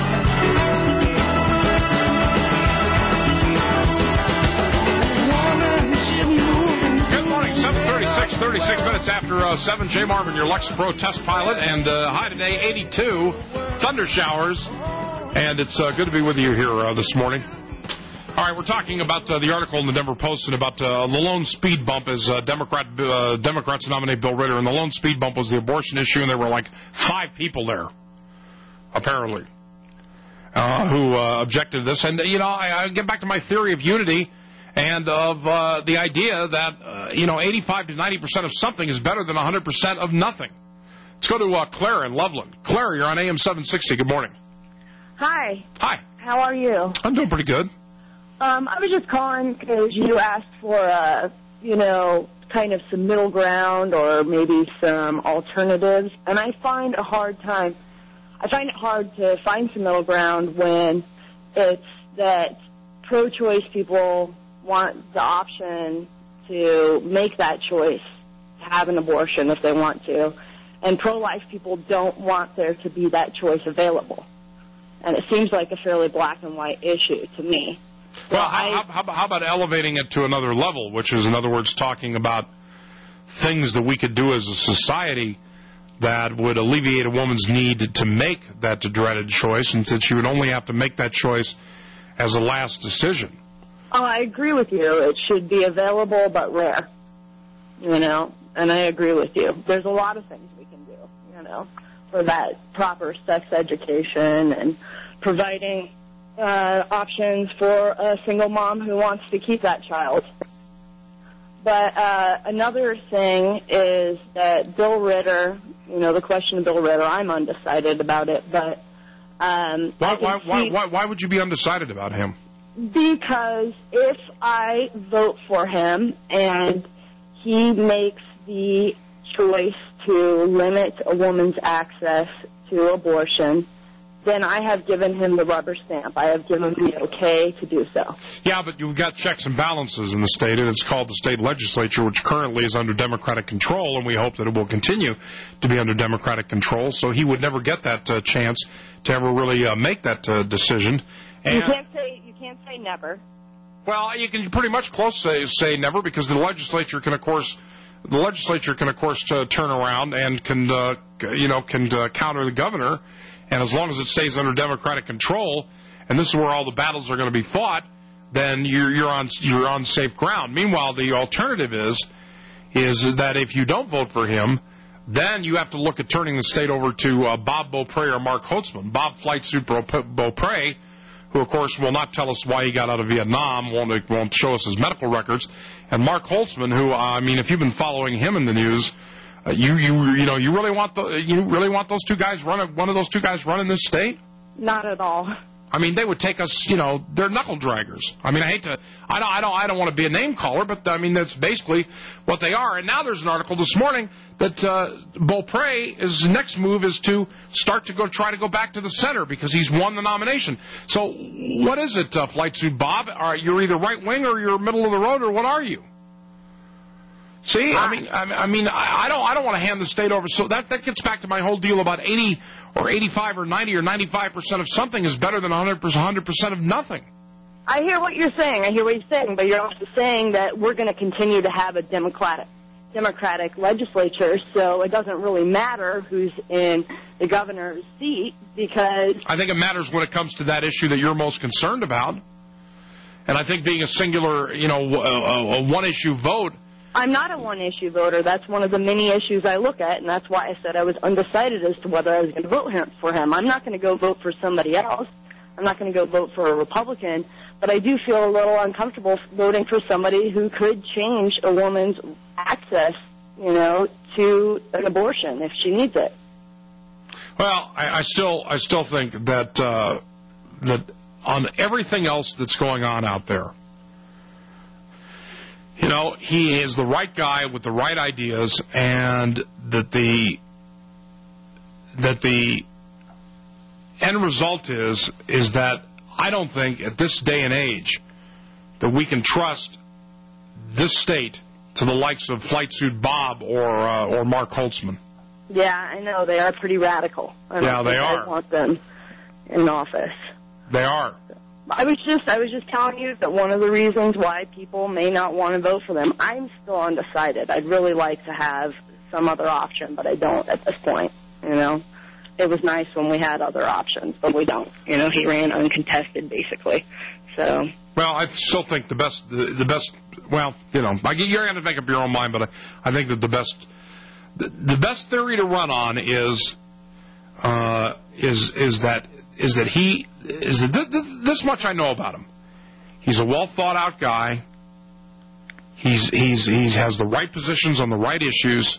Good morning, seven thirty-six, thirty-six minutes after uh, seven. Jay Marvin, your Lexapro test pilot, and uh, high today, eighty-two. Thunder showers, and it's uh, good to be with you here uh, this morning. All right, we're talking about uh, the article in the Denver Post and about uh, the lone speed bump as uh, Democrat uh, Democrats nominate Bill Ritter, and the lone speed bump was the abortion issue, and there were like five people there, apparently, uh, who uh, objected to this. And, you know, I, I get back to my theory of unity and of uh, the idea that, uh, you know, eighty-five to ninety percent of something is better than one hundred percent of nothing. Let's go to uh, Claire in Loveland. Claire, you're on A M seven sixty. Good morning. Hi. Hi. How are you? I'm doing pretty good. Um, I was just calling because you asked for, uh, you know, kind of some middle ground or maybe some alternatives, and I find a hard time. I find it hard to find some middle ground when it's that pro-choice people want the option to make that choice, to have an abortion if they want to, and pro-life people don't want there to be that choice available. And it seems like a fairly black and white issue to me. Well, how, how, how about elevating it to another level, which is, in other words, talking about things that we could do as a society that would alleviate a woman's need to make that dreaded choice, and that she would only have to make that choice as a last decision. Oh, I agree with you. It should be available but rare, you know, and I agree with you. There's a lot of things we can do, you know, for that proper sex education and providing Uh, options for a single mom who wants to keep that child. But uh, another thing is that Bill Ritter, you know, the question of Bill Ritter, I'm undecided about it, but um, why, I can why, why, see, why, why would you be undecided about him? Because if I vote for him and he makes the choice to limit a woman's access to abortion, then I have given him the rubber stamp. I have given him the okay to do so. Yeah, but you've got checks and balances in the state, and it's called the state legislature, which currently is under Democratic control, and we hope that it will continue to be under Democratic control, so he would never get that uh, chance to ever really uh, make that uh, decision. And you can't say you can't say never. Well, you can pretty much close say, say never because the legislature can, of course, the legislature can, of course, uh, turn around and can, uh, you know, can uh, counter the governor. And as long as it stays under Democratic control, and this is where all the battles are going to be fought, then you're you're on you're on safe ground. Meanwhile, the alternative is is that if you don't vote for him, then you have to look at turning the state over to uh, Bob Beaupre or Mark Holtzman. Bob Flight Suit Beaupre, who, of course, will not tell us why he got out of Vietnam, won't, won't show us his medical records, and Mark Holtzman, who, uh, I mean, if you've been following him in the news, uh, you you you know you really want the you really want those two guys run one of those two guys running this state? Not at all. I mean, they would take us, you know, they're knuckle draggers. I mean, I hate to, I don't, I don't, I don't want to be a name caller, but I mean, that's basically what they are. And now there's an article this morning that uh, Beaupre, his next move is to start to go try to go back to the center because he's won the nomination. So what is it, uh, Flight Suit Bob? Are you're either right wing or you're middle of the road, or what are you? See, I mean, I mean, I don't, I don't want to hand the state over. So that that gets back to my whole deal about eighty or eighty-five or ninety or ninety-five percent of something is better than one hundred percent of nothing. I hear what you're saying. I hear what you're saying, but you're also saying that we're going to continue to have a democratic, democratic legislature, so it doesn't really matter who's in the governor's seat because I think it matters when it comes to that issue that you're most concerned about, and I think being a singular, you know, a, a one-issue vote. I'm not a one-issue voter. That's one of the many issues I look at, and that's why I said I was undecided as to whether I was going to vote him, for him. I'm not going to go vote for somebody else. I'm not going to go vote for a Republican, but I do feel a little uncomfortable voting for somebody who could change a woman's access, you know, to an abortion if she needs it. Well, I, I still, I still think that uh, that on everything else that's going on out there, you know, he is the right guy with the right ideas, and that the that the end result is is that I don't think at this day and age that we can trust this state to the likes of Flight Suit Bob or uh, or Mark Holtzman. Yeah, I know they are pretty radical. I don't yeah, they think are. I want them in office. They are. I was just I was just telling you that one of the reasons why people may not want to vote for them, I'm still undecided. I'd really like to have some other option, but I don't at this point, you know. It was nice when we had other options, but we don't. You know, he ran uncontested, basically. So. Well, I still think the best, the, the best, well, you know, I, you're going to make up your own mind, but I, I think that the best, the, the best theory to run on is, uh, is, is that, is that he, is that th- th- this much I know about him. He's a well thought out guy. He's, he's, he has the right positions on the right issues.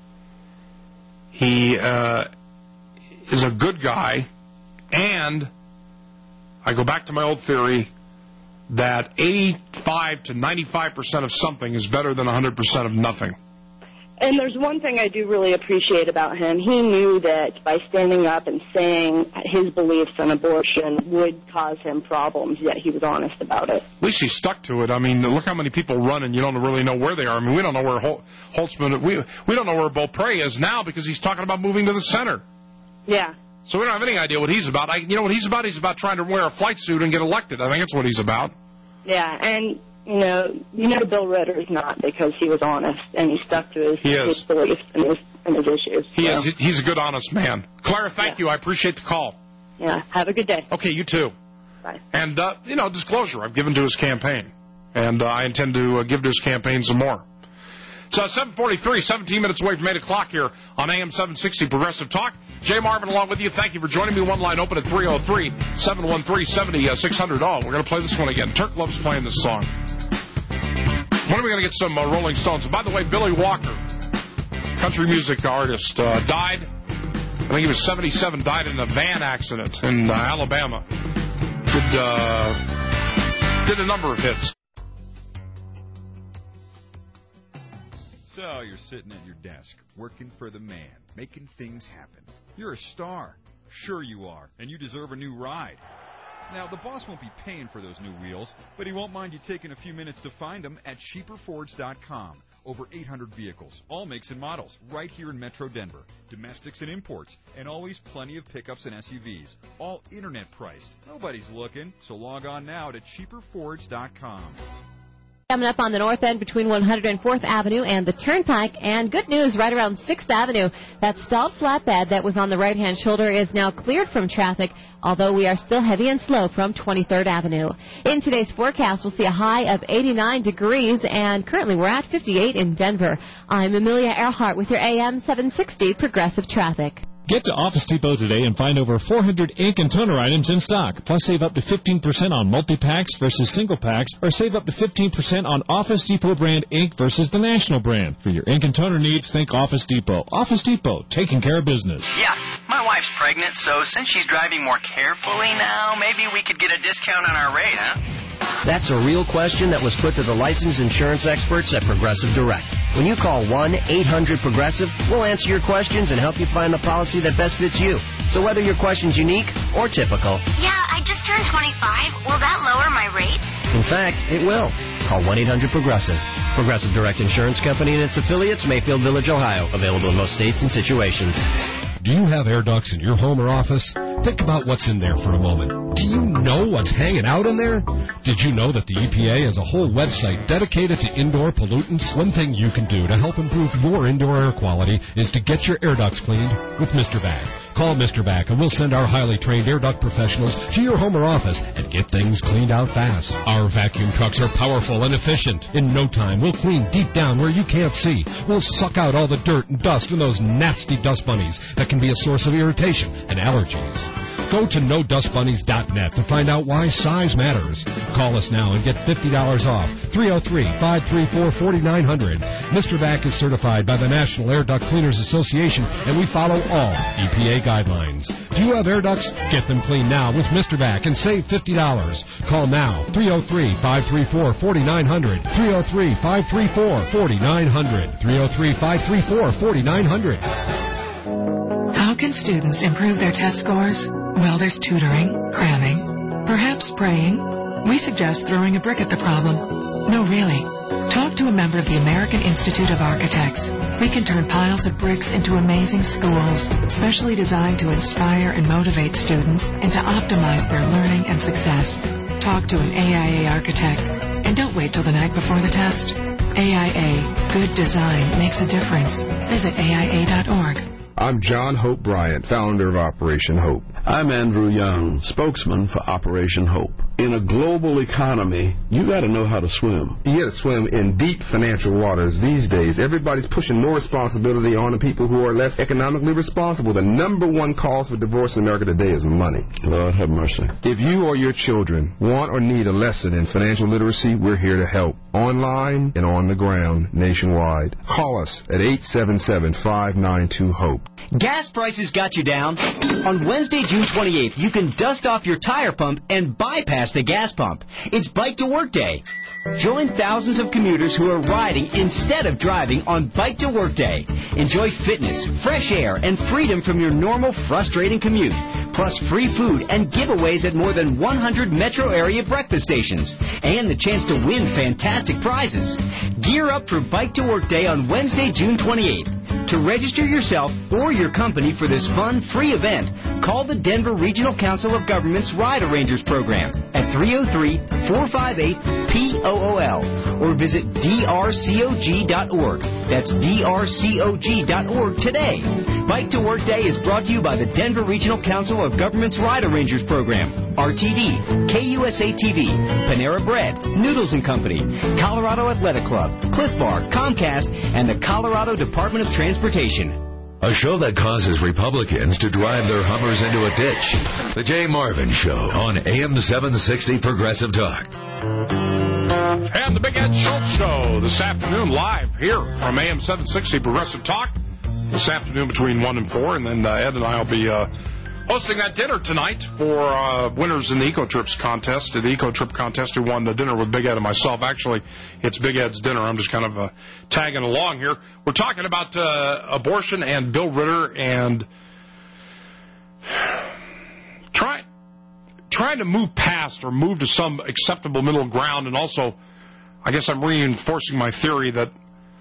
He, uh, is a good guy, and I go back to my old theory that eighty-five to ninety-five percent of something is better than one hundred percent of nothing. And there's one thing I do really appreciate about him. He knew that by standing up and saying his beliefs on abortion would cause him problems, yet he was honest about it. At least he stuck to it. I mean, look how many people run and you don't really know where they are. I mean, we don't know where Hol- Holtzman, we, we don't know where Beaupre is now because he's talking about moving to the center. Yeah. So we don't have any idea what he's about. I, you know what he's about? He's about trying to wear a flight suit and get elected. I think that's what he's about. Yeah, and, you know, you know Bill Ritter's not because he was honest and he stuck to his, he his beliefs and his, and his issues. He so. is. He's a good, honest man. Clara, thank yeah. you. I appreciate the call. Yeah, have a good day. Okay, you too. Bye. And, uh, you know, disclosure, I've given to his campaign. And uh, I intend to uh, give to his campaign some more. So seven forty-three, seventeen minutes away from eight o'clock here on A M seven sixty Progressive Talk. Jay Marvin along with you. Thank you for joining me. One line open at three oh three, seven one three, seven oh six hundred. Oh, we're going to play this one again. Turk loves playing this song. When are we going to get some uh, Rolling Stones? And by the way, Billy Walker, country music artist, uh, died. I think he was seventy-seven, died in a van accident in uh, Alabama. Did, uh, did a number of hits. So you're sitting at your desk, working for the man, making things happen. You're a star. Sure you are, and you deserve a new ride. Now, the boss won't be paying for those new wheels, but he won't mind you taking a few minutes to find them at cheaper fords dot com. Over eight hundred vehicles, all makes and models, right here in Metro Denver. Domestics and imports, and always plenty of pickups and S U Vs. All internet priced. Nobody's looking, so log on now to cheaper fords dot com. Coming up on the north end between one hundred fourth Avenue and the Turnpike, and good news right around sixth Avenue. That stalled flatbed that was on the right-hand shoulder is now cleared from traffic, although we are still heavy and slow from twenty-third Avenue. In today's forecast, we'll see a high of eighty-nine degrees, and currently we're at fifty-eight in Denver. I'm Amelia Earhart with your A M seven sixty Progressive Traffic. Get to Office Depot today and find over four hundred ink and toner items in stock. Plus, save up to fifteen percent on multi-packs versus single packs, or save up to fifteen percent on Office Depot brand ink versus the national brand. For your ink and toner needs, think Office Depot. Office Depot, taking care of business. Yeah, my wife's pregnant, so since she's driving more carefully now, maybe we could get a discount on our rate, huh? That's a real question that was put to the licensed insurance experts at Progressive Direct. When you call one eight hundred progressive, we'll answer your questions and help you find the policy that best fits you. So whether your question's unique or typical. Yeah, I just turned twenty-five. Will that lower my rate? In fact, it will. Call one eight hundred progressive. Progressive Direct Insurance Company and its affiliates, Mayfield Village, Ohio. Available in most states and situations. Do you have air ducts in your home or office? Think about what's in there for a moment. Do you know what's hanging out in there? Did you know that the E P A has a whole website dedicated to indoor pollutants? One thing you can do to help improve your indoor air quality is to get your air ducts cleaned with Mister Vac. Call Mister Vac and we'll send our highly trained air duct professionals to your home or office and get things cleaned out fast. Our vacuum trucks are powerful and efficient. In no time, we'll clean deep down where you can't see. We'll suck out all the dirt and dust and those nasty dust bunnies that can be a source of irritation and allergies. Go to no dust bunnies dot net to find out why size matters. Call us now and get fifty dollars off. three oh three, five three four, four nine zero zero. Mister Vac is certified by the National Air Duct Cleaners Association, and we follow all E P A guidelines. Do you have air ducts? Get them cleaned now with Mister Vac and save fifty dollars. Call now, three oh three, five three four, four nine zero zero. three oh three, five three four, four nine zero zero. three oh three, five three four, four nine zero zero. How can students improve their test scores? Well, there's tutoring, cramming, perhaps praying. We suggest throwing a brick at the problem. No, really. Talk to a member of the American Institute of Architects. We can turn piles of bricks into amazing schools, specially designed to inspire and motivate students and to optimize their learning and success. Talk to an A I A architect. And don't wait till the night before the test. A I A. Good design makes a difference. Visit A I A dot org. I'm John Hope Bryant, founder of Operation Hope. I'm Andrew Young, spokesman for Operation Hope. In a global economy, you got to know how to swim. You got to swim in deep financial waters these days. Everybody's pushing more responsibility on the people who are less economically responsible. The number one cause for divorce in America today is money. Lord have mercy. If you or your children want or need a lesson in financial literacy, we're here to help. Online and on the ground nationwide. Call us at eight seven seven, five nine two, HOPE. Gas prices got you down? On Wednesday, June twenty-eighth, you can dust off your tire pump and bypass the gas pump. It's Bike to Work Day. Join thousands of commuters who are riding instead of driving on Bike to Work Day. Enjoy fitness, fresh air, and freedom from your normal frustrating commute. Plus free food and giveaways at more than one hundred metro area breakfast stations. And the chance to win fantastic prizes. Gear up for Bike to Work Day on Wednesday, June twenty-eighth. To register yourself or your company for this fun, free event, call the Denver Regional Council of Governments Ride Arrangers Program at three oh three, four five eight, P O O L or visit D R C O G dot org. That's D R C O G dot org today. Bike to Work Day is brought to you by the Denver Regional Council of Governments Ride Arrangers Program, R T D, K U S A T V, Panera Bread, Noodles and Company, Colorado Athletic Club, Cliff Bar, Comcast, and the Colorado Department of Transportation. A show that causes Republicans to drive their Hummers into a ditch. The Jay Marvin Show on A M seven sixty Progressive Talk. And the Big Ed Schultz Show this afternoon, live here from A M seven sixty Progressive Talk. This afternoon between one and four, and then uh, Ed and I will be uh, hosting that dinner tonight for uh, winners in the Eco Trips contest. The Eco Trip contest who won the dinner with Big Ed and myself. Actually, it's Big Ed's dinner. I'm just kind of uh, tagging along here. We're talking about uh, abortion and Bill Ritter and trying trying to move past or move to some acceptable middle ground, and also, I guess I'm reinforcing my theory that,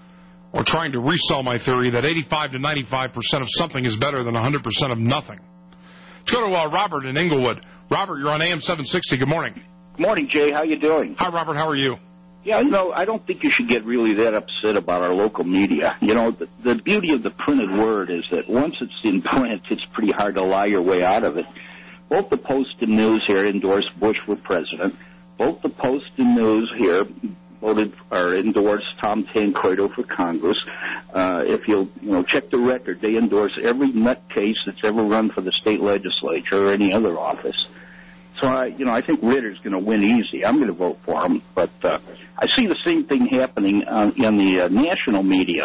or trying to resell my theory that eighty-five to ninety-five percent of something is better than one hundred percent of nothing. Let's go to uh, Robert in Inglewood. Robert, you're on A M seven sixty. Good morning. Good morning, Jay. How you doing? Hi, Robert. How are you? Yeah, you know, I don't think you should get really that upset about our local media. You know, the, the beauty of the printed word is that once it's in print, it's pretty hard to lie your way out of it. Both the Post and News here endorsed Bush for president. Both the Post and News here voted or endorsed Tom Tancredo for Congress. Uh, if you'll, you know, check the record, they endorse every nutcase that's ever run for the state legislature or any other office. So, I, you know, I think Ritter's going to win easy. I'm going to vote for him. But uh, I see the same thing happening uh, in the uh, national media.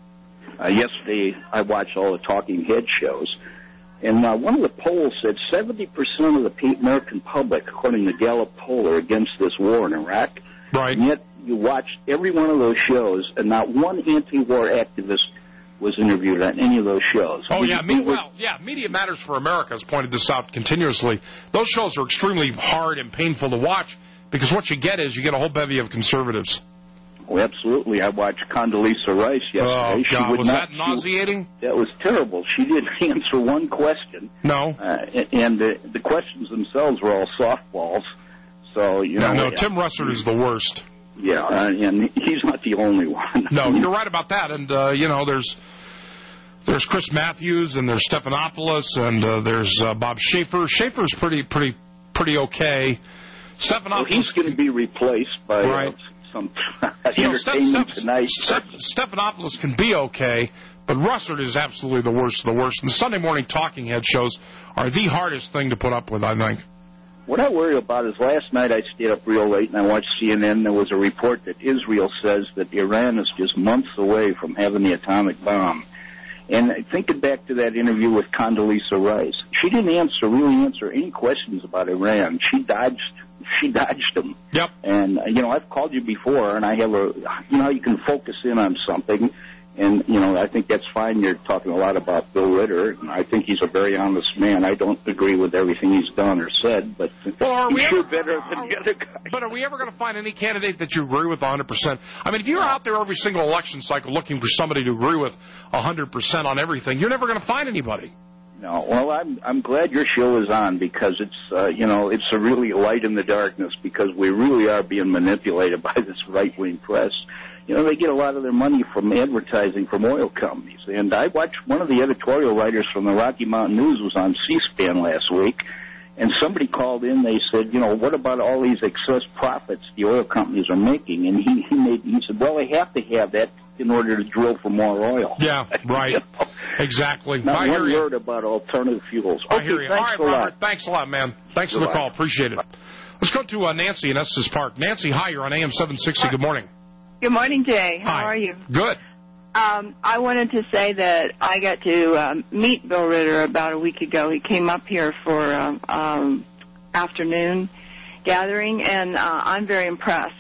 Uh, yesterday, I watched all the talking head shows. And uh, one of the polls said seventy percent of the American public, according to Gallup poll, are against this war in Iraq. Right. And yet you watched every one of those shows, and not one anti-war activist was interviewed on any of those shows. Oh, yeah. Me, well, yeah, Media Matters for America has pointed this out continuously. Those shows are extremely hard and painful to watch because what you get is you get a whole bevy of conservatives. Oh, absolutely. I watched Condoleezza Rice yesterday. Oh, she God. would Was not, that nauseating? She, that was terrible. She didn't answer one question. No. Uh, and the, the questions themselves were all softballs. So, you no, know. No, Tim Russert is the worst. Yeah, uh, and he's not the only one. No, you're right about that. And, uh, you know, there's there's Chris Matthews and there's Stephanopoulos and uh, there's uh, Bob Schaefer. Schaefer's pretty, pretty, pretty okay. Stephanopoulos. Well, he's going to be replaced by right. uh, some you know, entertainment Steph- tonight. Steph- Stephanopoulos can be okay, but Russert is absolutely the worst of the worst. And the Sunday morning talking head shows are the hardest thing to put up with, I think. What I worry about is last night I stayed up real late and I watched C N N. There was a report that Israel says that Iran is just months away from having the atomic bomb. And thinking back to that interview with Condoleezza Rice, she didn't answer, really answer any questions about Iran. She dodged, she dodged them. Yep. And, you know, I've called you before, and I have a, you know, you can focus in on something. And, you know, I think that's fine. You're talking a lot about Bill Ritter, and I think he's a very honest man. I don't agree with everything he's done or said, but well, he's sure ever, better than the other guy. But are we ever going to find any candidate that you agree with one hundred percent? I mean, if you're out there every single election cycle looking for somebody to agree with one hundred percent on everything, you're never going to find anybody. No, well, I'm I'm glad your show is on because it's uh, you know it's a really light in the darkness because we really are being manipulated by this right wing press. You know, they get a lot of their money from advertising from oil companies. And I watched one of the editorial writers from the Rocky Mountain News was on C-SPAN last week, and somebody called in. They said, you know, what about all these excess profits the oil companies are making? And he he made he said, well, they have to have that in order to drill for more oil. Yeah, right. You know? Exactly. Not I one hear word you. about alternative fuels. I Okay, hear you. thanks All right, a Robert. lot. Thanks a lot, man. Thanks Goodbye. for the call. Appreciate it. Let's go to uh, Nancy in Estes Park. Nancy, hi. You're on A M seven sixty. Good morning. Good morning, Jay. How Hi. are you? Good. Um, I wanted to say that I got to um, meet Bill Ritter about a week ago. He came up here for um, um, afternoon gathering, and uh, I'm very impressed.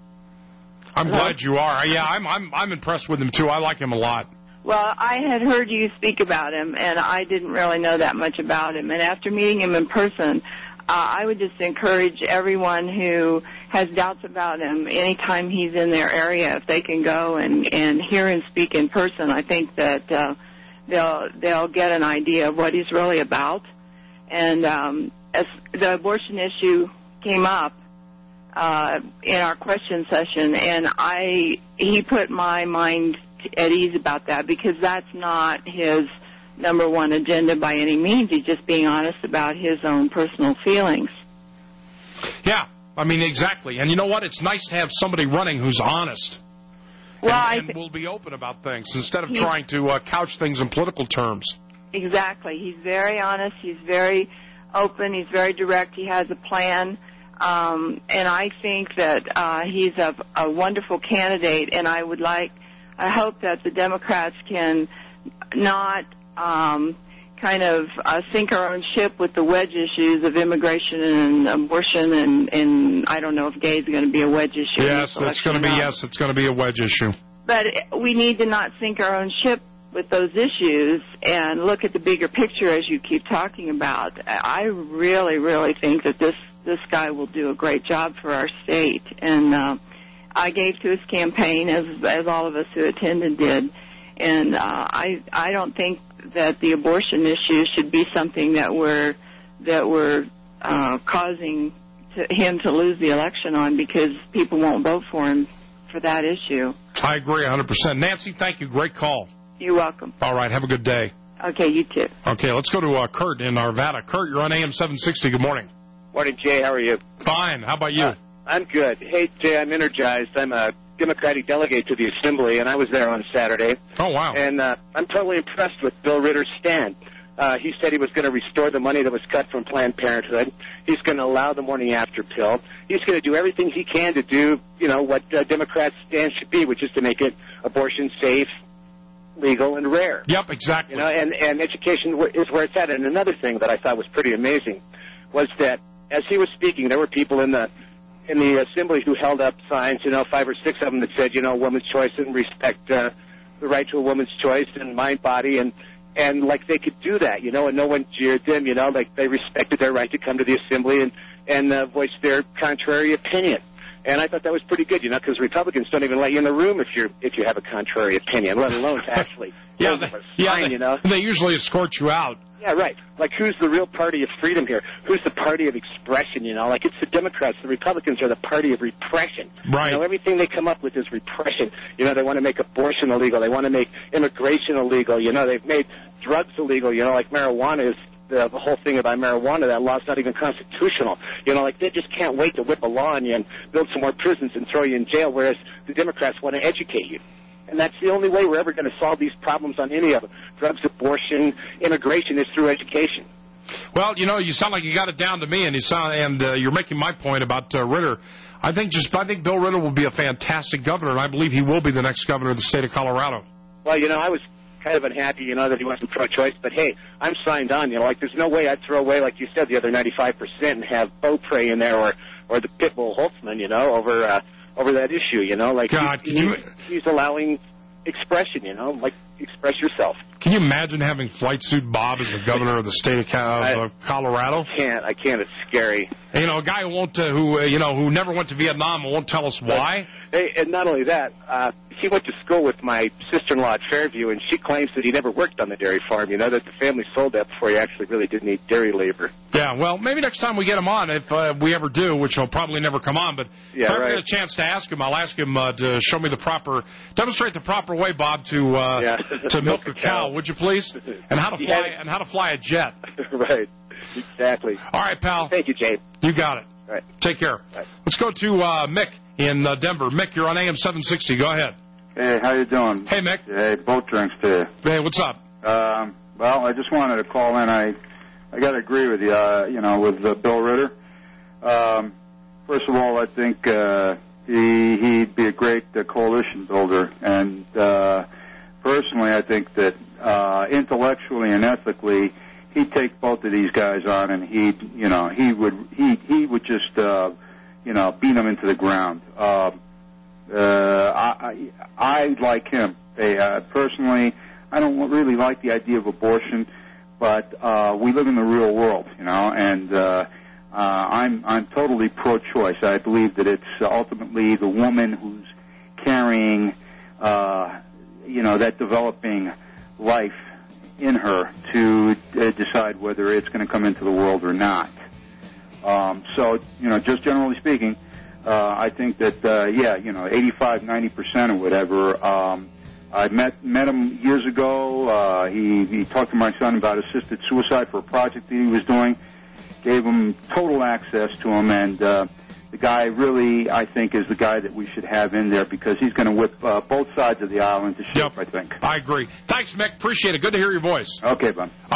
I'm Hello? glad you are. Yeah, I'm, I'm, I'm impressed with him, too. I like him a lot. Well, I had heard you speak about him, and I didn't really know that much about him. And after meeting him in person, uh, I would just encourage everyone who has doubts about him, anytime he's in their area, if they can go and, and hear him speak in person, I think that uh, they'll they'll get an idea of what he's really about. And um, as the abortion issue came up uh, in our question session, and I he put my mind at ease about that because that's not his number one agenda by any means. He's just being honest about his own personal feelings. Yeah, I mean, exactly. And you know what? It's nice to have somebody running who's honest. Well, and, I and will be open about things instead of he, trying to uh, couch things in political terms. Exactly. He's very honest. He's very open. He's very direct. He has a plan. Um, and I think that uh, he's a, a wonderful candidate, and I would like, I hope that the Democrats can not um, kind of uh, sink our own ship with the wedge issues of immigration and abortion, and, and I don't know if gay is going to be a wedge issue. Yes, it's going to be. Yes, it's going to be a wedge issue. But we need to not sink our own ship with those issues and look at the bigger picture as you keep talking about, I really, really think that this, this guy will do a great job for our state. And uh, I gave to his campaign, as as all of us who attended did. And uh, I I don't think that the abortion issue should be something that we're that we're uh, causing to him to lose the election on, because people won't vote for him for that issue. I agree one hundred percent. Nancy, thank you. Great call. You're welcome. All right. Have a good day. Okay, you too. Okay, let's go to uh, Kurt in Arvada. Kurt, you're on A M seven sixty. Good morning. Morning, Jay. How are you? Fine. How about you? Uh, I'm good. Hey, Jay, I'm energized. I'm a Democratic delegate to the Assembly, and I was there on Saturday. Oh, wow. And uh, I'm totally impressed with Bill Ritter's stand. Uh, he said he was going to restore the money that was cut from Planned Parenthood. He's going to allow the morning after pill. He's going to do everything he can to do, you know, what uh, Democrats' stand should be, which is to make it abortion safe, legal, and rare. Yep, exactly. You know, and, and education is where it's at. And another thing that I thought was pretty amazing was that as he was speaking, there were people in the in the Assembly who held up signs, you know, five or six of them that said, you know, woman's choice and respect uh, the right to a woman's choice and mind, body, and And, like, they could do that, you know, and no one jeered them, you know, like they respected their right to come to the Assembly and, and uh, voice their contrary opinion. And I thought that was pretty good, you know, because Republicans don't even let you in the room if you if you have a contrary opinion, let alone to actually yeah, they, sign, yeah they, you know. They usually escort you out. Yeah, right. Like, who's the real party of freedom here? Who's the party of expression, you know? Like, it's the Democrats. The Republicans are the party of repression. Right. You know, everything they come up with is repression. You know, they want to make abortion illegal. They want to make immigration illegal. You know, they've made drugs illegal, you know, like marijuana is the, the whole thing about marijuana. That law's not even constitutional. You know, like, they just can't wait to whip a law on you and build some more prisons and throw you in jail, whereas the Democrats want to educate you. And that's the only way we're ever going to solve these problems on any of them. Drugs, abortion, immigration is through education. Well, you know, you sound like you got it down to me, and you sound, and uh, you're making my point about uh, Ritter. I think just I think Bill Ritter will be a fantastic governor, and I believe he will be the next governor of the state of Colorado. Well, you know, I was kind of unhappy, you know, that he wasn't pro-choice, but hey, I'm signed on. You know, like, there's no way I'd throw away, like you said, the other ninety-five percent and have Beaupre in there or or the Pitbull Holtzman, you know, over uh, over that issue. You know, like, God, he's, can you... he's allowing expression, you know, like, express yourself. Can you imagine having Flight Suit Bob as the governor of the state of, of uh, Colorado? I can't. I can't. It's scary. And, you know, a guy who won't, uh, who uh, you know, who never went to Vietnam and won't tell us why. Hey, and not only that, uh, he went to school with my sister-in-law at Fairview, and she claims that he never worked on the dairy farm. You know, that the family sold that before he actually really did need dairy labor. Yeah, well, maybe next time we get him on, if uh, we ever do, which he'll probably never come on, but yeah, if I right. get a chance to ask him, I'll ask him uh, to show me the proper, demonstrate the proper way, Bob, to uh, yeah. to milk a cow, would you please? And how to fly Yeah. and how to fly a jet. Right, exactly. All right, pal. Thank you, Jay. You got it. All right. Take care. Right. Let's go to uh, Mick in uh, Denver. Mick, you're on A M seven sixty. Go ahead. Hey, how you doing? Hey, Mick. Hey, boat drinks to you. Hey, what's up? Um, well, I just wanted to call in. I I got to agree with you, uh, you know, with uh, Bill Ritter. Um, first of all, I think uh, he, he'd be a great uh, coalition builder. And uh, personally, I think that uh, intellectually and ethically, he'd take both of these guys on, and he'd, you know, he would he he would just, uh, you know, beat them into the ground. Uh, uh, I, I I like him. Hey, uh, personally, I don't really like the idea of abortion, but uh, we live in the real world, you know, and uh, uh, I'm I'm totally pro-choice. I believe that it's ultimately the woman who's carrying, uh, you know, that developing life in her to uh, decide whether it's going to come into the world or not. Um, so, you know, just generally speaking, uh, I think that, uh, yeah, you know, eighty-five, ninety percent or whatever. Um, I met met him years ago. Uh, he, he talked to my son about assisted suicide for a project that he was doing, gave him total access to him, and uh, the guy really, I think, is the guy that we should have in there because he's going to whip uh, both sides of the aisle into shape, Yep. I think. I agree. Thanks, Mick. Appreciate it. Good to hear your voice. Okay, bud. All right.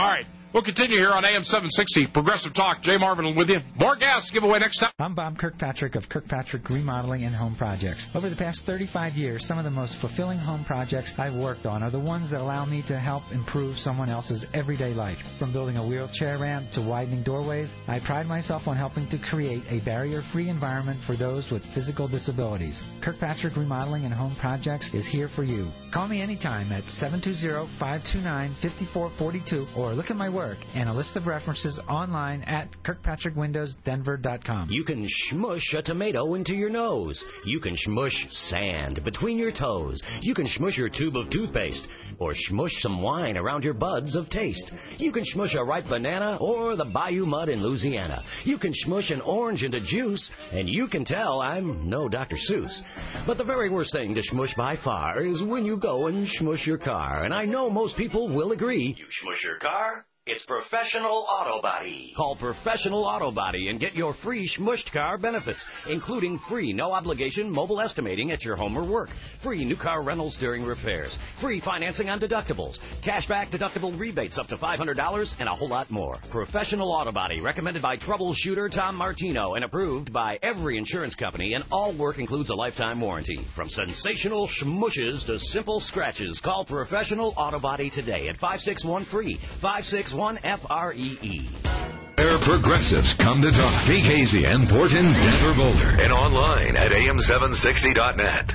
We'll continue here on A M seven sixty, Progressive Talk. Jay Marvin with you. More gas giveaway next time. I'm Bob Kirkpatrick of Kirkpatrick Remodeling and Home Projects. Over the past thirty-five years, some of the most fulfilling home projects I've worked on are the ones that allow me to help improve someone else's everyday life. From building a wheelchair ramp to widening doorways, I pride myself on helping to create a barrier-free environment for those with physical disabilities. Kirkpatrick Remodeling and Home Projects is here for you. Call me anytime at seven two zero, five two nine, five four four two or look at my work and a list of references online at kirkpatrick windows denver dot com. You can shmush a tomato into your nose. You can shmush sand between your toes. You can shmush your tube of toothpaste or shmush some wine around your buds of taste. You can shmush a ripe banana or the bayou mud in Louisiana. You can shmush an orange into juice, and you can tell I'm no Doctor Seuss. But the very worst thing to shmush by far is when you go and shmush your car, and I know most people will agree. You shmush your car? It's Professional Auto Body. Call Professional Auto Body and get your free shmushed car benefits, including free no-obligation mobile estimating at your home or work, free new car rentals during repairs, free financing on deductibles, cashback deductible rebates up to five hundred dollars, and a whole lot more. Professional Auto Body, recommended by troubleshooter Tom Martino and approved by every insurance company, and all work includes a lifetime warranty. From sensational shmushes to simple scratches, call Professional Auto Body today at five six one free, five six one F R E E. Where progressives come to talk. K K Z N, Thornton, Denver, Boulder, and online at A M seven sixty dot net.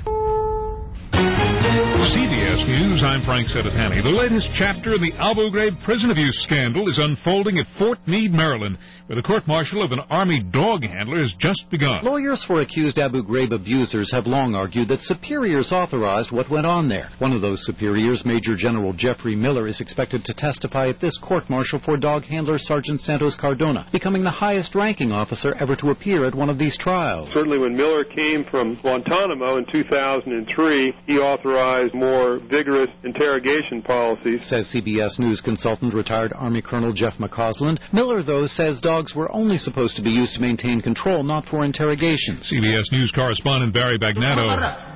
C B S News, I'm Frank Seditani. The latest chapter in the Abu Ghraib prison abuse scandal is unfolding at Fort Meade, Maryland, where the court-martial of an Army dog handler has just begun. Lawyers for accused Abu Ghraib abusers have long argued that superiors authorized what went on there. One of those superiors, Major General Jeffrey Miller, is expected to testify at this court-martial for dog handler Sergeant Santos Cardona, becoming the highest-ranking officer ever to appear at one of these trials. Certainly when Miller came from Guantanamo in two thousand three, he authorized more vigorous interrogation policies. Says C B S News consultant retired Army Colonel Jeff McCausland. Miller, though, says dogs were only supposed to be used to maintain control, not for interrogations. C B S News correspondent Barry Bagnato.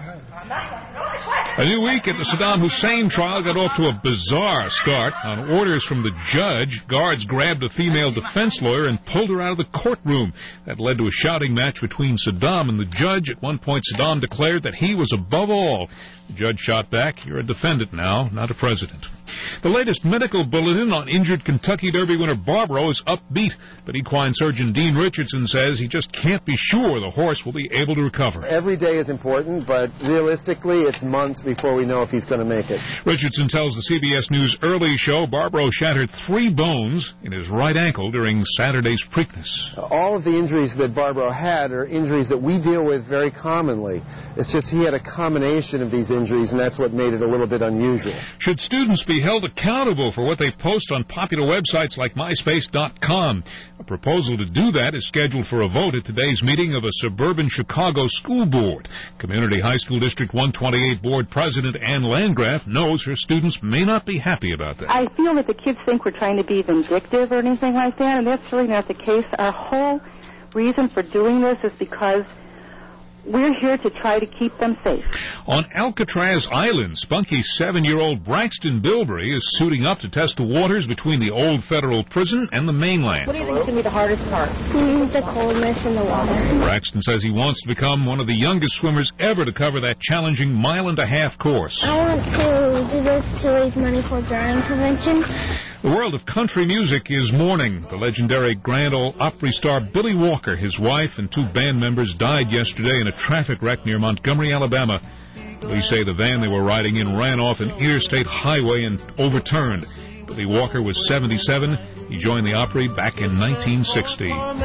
A new week at the Saddam Hussein trial got off to a bizarre start. On orders from the judge, guards grabbed a female defense lawyer and pulled her out of the courtroom. That led to a shouting match between Saddam and the judge. At one point, Saddam declared that he was above all. The judge shot back, "You're a defendant now, not a president." The latest medical bulletin on injured Kentucky Derby winner Barbaro is upbeat, but equine surgeon Dean Richardson says he just can't be sure the horse will be able to recover. Every day is important, but realistically, it's months before we know if he's going to make it. Richardson tells the C B S News Early Show Barbaro shattered three bones in his right ankle during Saturday's Preakness. All of the injuries that Barbaro had are injuries that we deal with very commonly. It's just he had a combination of these injuries, and that's what made it a little bit unusual. Should students be held accountable for what they post on popular websites like MySpace dot com? A proposal to do that is scheduled for a vote at today's meeting of a suburban Chicago school board. Community High School District one twenty-eight Board President Ann Landgraf knows her students may not be happy about that. I feel that the kids think we're trying to be vindictive or anything like that, and that's really not the case. Our whole reason for doing this is because we're here to try to keep them safe. On Alcatraz Island, spunky seven-year-old Braxton Bilberry is suiting up to test the waters between the old federal prison and the mainland. What do you think is going to be the hardest part? The coldness in the water. Braxton says he wants to become one of the youngest swimmers ever to cover that challenging mile-and-a-half course. I want to do this to raise money for drowning prevention. The world of country music is mourning. The legendary Grand Ole Opry star Billy Walker, his wife, and two band members died yesterday in a traffic wreck near Montgomery, Alabama. Police say the van they were riding in ran off an interstate highway and overturned. Billy Walker was seventy-seven. He joined the Opry back in nineteen sixty. On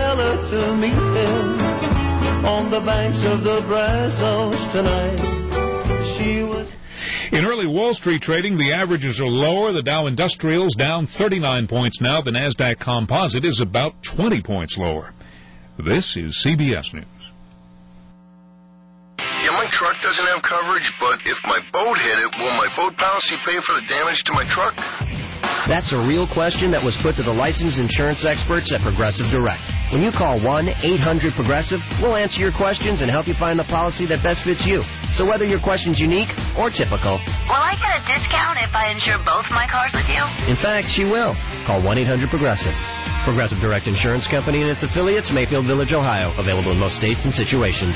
the banks of the Brazos tonight, she was... In early Wall Street trading, the averages are lower. The Dow Industrial's down thirty-nine points now. The NASDAQ Composite is about twenty points lower. This is C B S News. Yeah, my truck doesn't have coverage, but if my boat hit it, will my boat policy pay for the damage to my truck? That's a real question that was put to the licensed insurance experts at Progressive Direct. When you call one eight hundred Progressive, we'll answer your questions and help you find the policy that best fits you. So whether your question's unique or typical, Will I get a discount if I insure both my cars with you? In fact, she will. Call one eight hundred Progressive. Progressive Direct Insurance Company and its affiliates, Mayfield Village, Ohio. Available in most states and situations.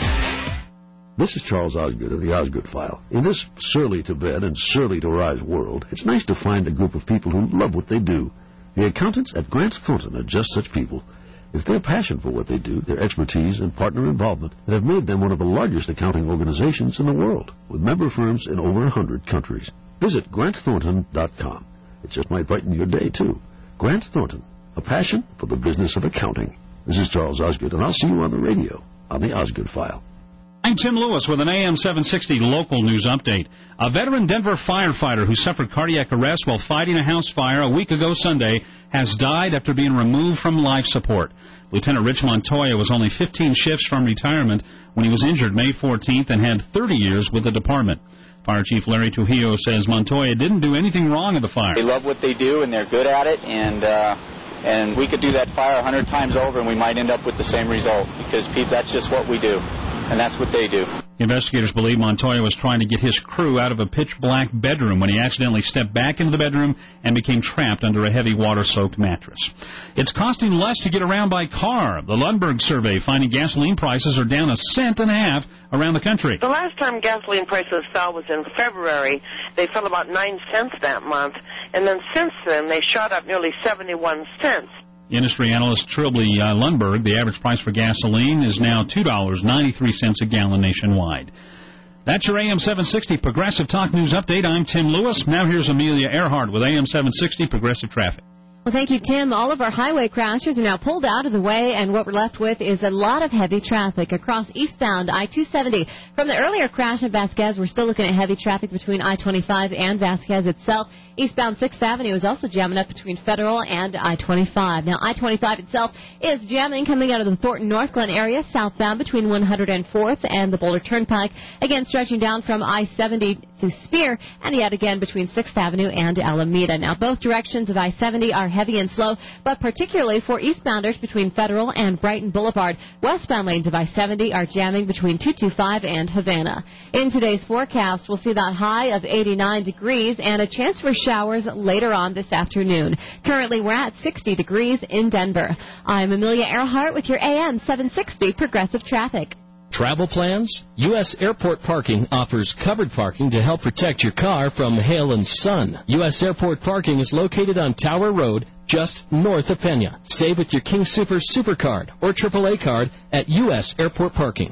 This is Charles Osgood of the Osgood File. In this surly to bed and surly to rise world, it's nice to find a group of people who love what they do. The accountants at Grant Thornton are just such people. It's their passion for what they do, their expertise, and partner involvement that have made them one of the largest accounting organizations in the world, with member firms in over one hundred countries. Visit grant thornton dot com. It just might brighten your day, too. Grant Thornton, a passion for the business of accounting. This is Charles Osgood, and I'll see you on the radio on the Osgood File. I'm Tim Lewis with an A M seven sixty local news update. A veteran Denver firefighter who suffered cardiac arrest while fighting a house fire a week ago Sunday has died after being removed from life support. Lieutenant Rich Montoya was only fifteen shifts from retirement when he was injured May fourteenth and had thirty years with the department. Fire Chief Larry Trujillo says Montoya didn't do anything wrong in the fire. They love what they do, and they're good at it, and uh, and we could do that fire a hundred times over, and we might end up with the same result, because Pete, that's just what we do, and that's what they do. Investigators believe Montoya was trying to get his crew out of a pitch-black bedroom when he accidentally stepped back into the bedroom and became trapped under a heavy water-soaked mattress. It's costing less to get around by car. The Lundberg survey finding gasoline prices are down a cent and a half around the country. The last time gasoline prices fell was in February. They fell about nine cents that month, and then since then they shot up nearly seventy-one cents. Industry analyst Trilby uh, Lundberg, the average price for gasoline is now two dollars and ninety-three cents a gallon nationwide. That's your A M seven sixty Progressive Talk News Update. I'm Tim Lewis. Now here's Amelia Earhart with A M seven sixty Progressive Traffic. Well, thank you, Tim. All of our highway crashers are now pulled out of the way, and what we're left with is a lot of heavy traffic across eastbound I two seventy. From the earlier crash at Vasquez, we're still looking at heavy traffic between I twenty-five and Vasquez itself. Eastbound sixth Avenue is also jamming up between Federal and I twenty-five. Now, I twenty-five itself is jamming coming out of the Thornton North Glen area, southbound between one hundred fourth and the Boulder Turnpike, again stretching down from I seventy to Spear, and yet again between sixth Avenue and Alameda. Now, both directions of I seventy are heavy and slow, but particularly for eastbounders between Federal and Brighton Boulevard. Westbound lanes of I seventy are jamming between two twenty-five and Havana. In today's forecast, we'll see that high of eighty-nine degrees and a chance for showers later on this afternoon. Currently, we're at sixty degrees in Denver. I'm Amelia Earhart with your A M seven sixty Progressive Traffic. Travel plans? U S Airport Parking offers covered parking to help protect your car from hail and sun. U S Airport Parking is located on Tower Road, just north of Pena. Save with your King Super Supercard or triple A card at U S Airport Parking.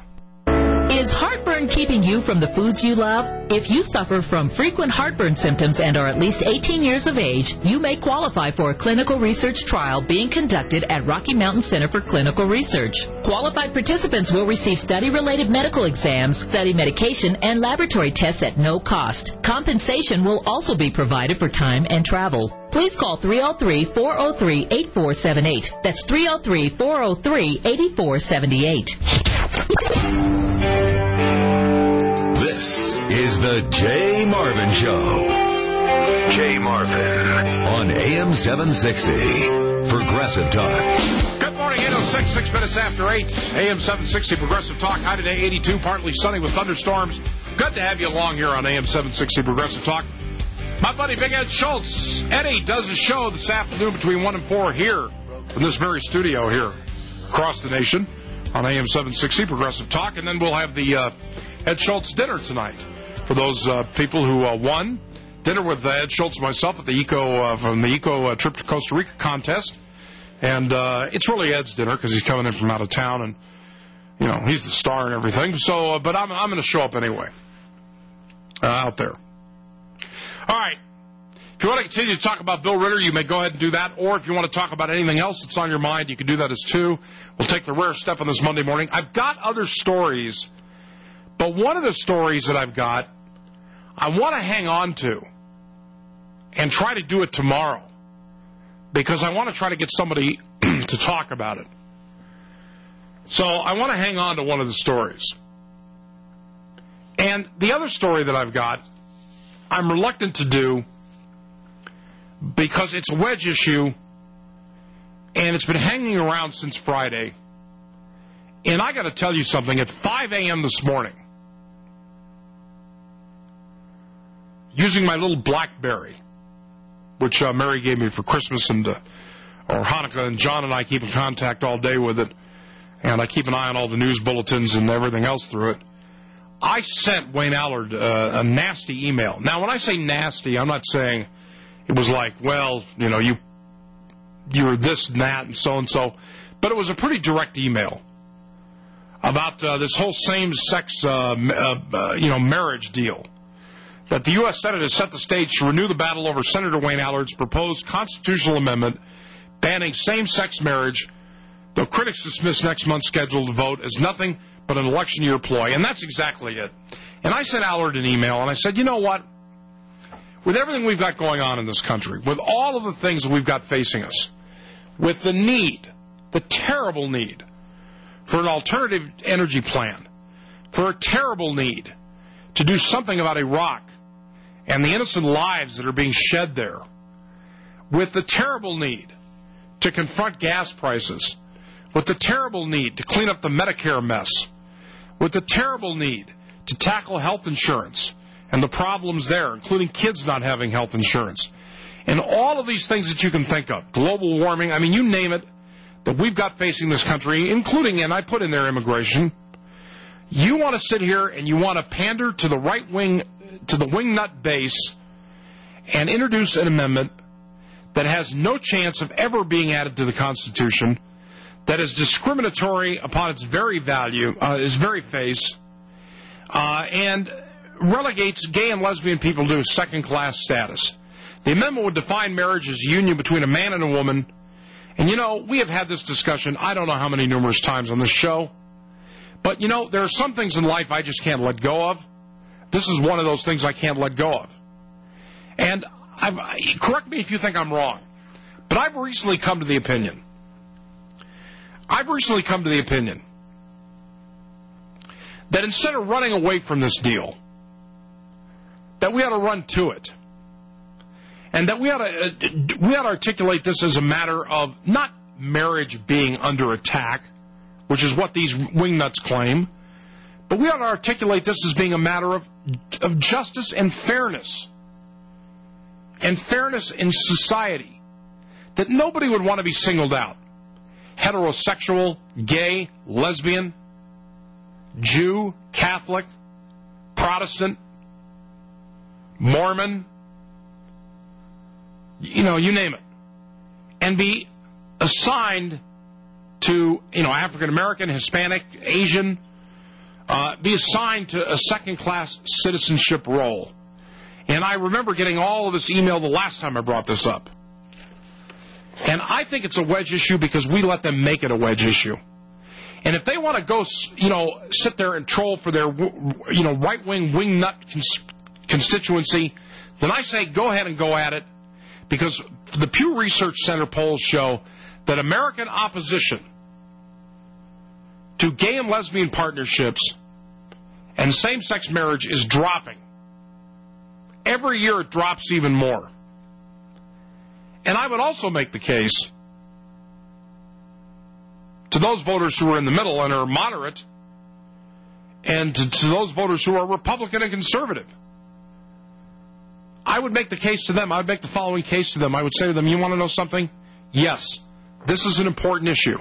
Is heartburn keeping you from the foods you love? If you suffer from frequent heartburn symptoms and are at least eighteen years of age, you may qualify for a clinical research trial being conducted at Rocky Mountain Center for Clinical Research. Qualified participants will receive study-related medical exams, study medication, and laboratory tests at no cost. Compensation will also be provided for time and travel. Please call three oh three, four oh three, eight four seven eight. That's three oh three, four oh three, eight four seven eight. This is the Jay Marvin Show. Jay Marvin on A M seven sixty Progressive Talk. Good morning, eight oh six, six minutes after eight. A M seven sixty Progressive Talk. High today, eighty-two, partly sunny with thunderstorms. Good to have you along here on A M seven sixty Progressive Talk. My buddy Big Ed Schultz. Eddie does a show this afternoon between one and four here in this very studio here across the nation on A M seven sixty Progressive Talk. And then we'll have the uh, Ed Schultz dinner tonight for those uh, people who uh, won. Dinner with uh, Ed Schultz and myself at the Eco uh, from the Eco uh, Trip to Costa Rica contest. And uh, it's really Ed's dinner because he's coming in from out of town, and you know he's the star and everything. So, uh, but I'm I'm going to show up anyway uh, out there. All right. If you want to continue to talk about Bill Ritter, you may go ahead and do that. Or if you want to talk about anything else that's on your mind, you can do that as too. We'll take the rare step on this Monday morning. I've got other stories, but one of the stories that I've got, I want to hang on to and try to do it tomorrow because I want to try to get somebody to talk about it. So I want to hang on to one of the stories. And the other story that I've got, I'm reluctant to do because it's a wedge issue and it's been hanging around since Friday. And I got to tell you something. At five a.m. this morning, using my little BlackBerry, which uh, Mary gave me for Christmas and uh, or Hanukkah, and John and I keep in contact all day with it, and I keep an eye on all the news bulletins and everything else through it. I sent Wayne Allard uh, a nasty email. Now, when I say nasty, I'm not saying it was like, well, you know, you you're this and that and so-and-so, but it was a pretty direct email about uh, this whole same-sex, uh, uh, uh, you know, marriage deal, that the U S Senate has set the stage to renew the battle over Senator Wayne Allard's proposed constitutional amendment banning same-sex marriage, though critics dismiss next month's scheduled vote as nothing but an election year ploy. And that's exactly it. And I sent Allard an email, and I said, you know what? With everything we've got going on in this country, with all of the things that we've got facing us, with the need, the terrible need, for an alternative energy plan, for a terrible need to do something about Iraq and the innocent lives that are being shed there, with the terrible need to confront gas prices, with the terrible need to clean up the Medicare mess, with the terrible need to tackle health insurance and the problems there, including kids not having health insurance, and all of these things that you can think of, global warming, I mean, you name it, that we've got facing this country, including, and I put in there immigration. You want to sit here and you want to pander to the right wing, to the wingnut base, and introduce an amendment that has no chance of ever being added to the Constitution, that is discriminatory upon its very value, uh, its very face, uh, and relegates gay and lesbian people to second-class status. The amendment would define marriage as a union between a man and a woman. And, you know, we have had this discussion, I don't know how many numerous times on this show. But, you know, there are some things in life I just can't let go of. This is one of those things I can't let go of. And I've, correct me if you think I'm wrong, but I've recently come to the opinion, I've recently come to the opinion that instead of running away from this deal, that we ought to run to it. And that we ought to uh, we ought to articulate this as a matter of not marriage being under attack, which is what these wingnuts claim, but we ought to articulate this as being a matter of of justice and fairness, and fairness in society. That nobody would want to be singled out. Heterosexual, gay, lesbian, Jew, Catholic, Protestant, Mormon, you know, you name it, and be assigned to, you know, African American, Hispanic, Asian, uh, be assigned to a second-class citizenship role. And I remember getting all of this email the last time I brought this up. And I think it's a wedge issue because we let them make it a wedge issue. And if they want to go, you know, sit there and troll for their, you know, right-wing wingnut cons- constituency, then I say go ahead and go at it. Because the Pew Research Center polls show that American opposition to gay and lesbian partnerships and same-sex marriage is dropping. Every year it drops even more. And I would also make the case to those voters who are in the middle and are moderate, and to, to those voters who are Republican and conservative. I would make the case to them, I would make the following case to them. I would say to them, you want to know something? Yes, this is an important issue.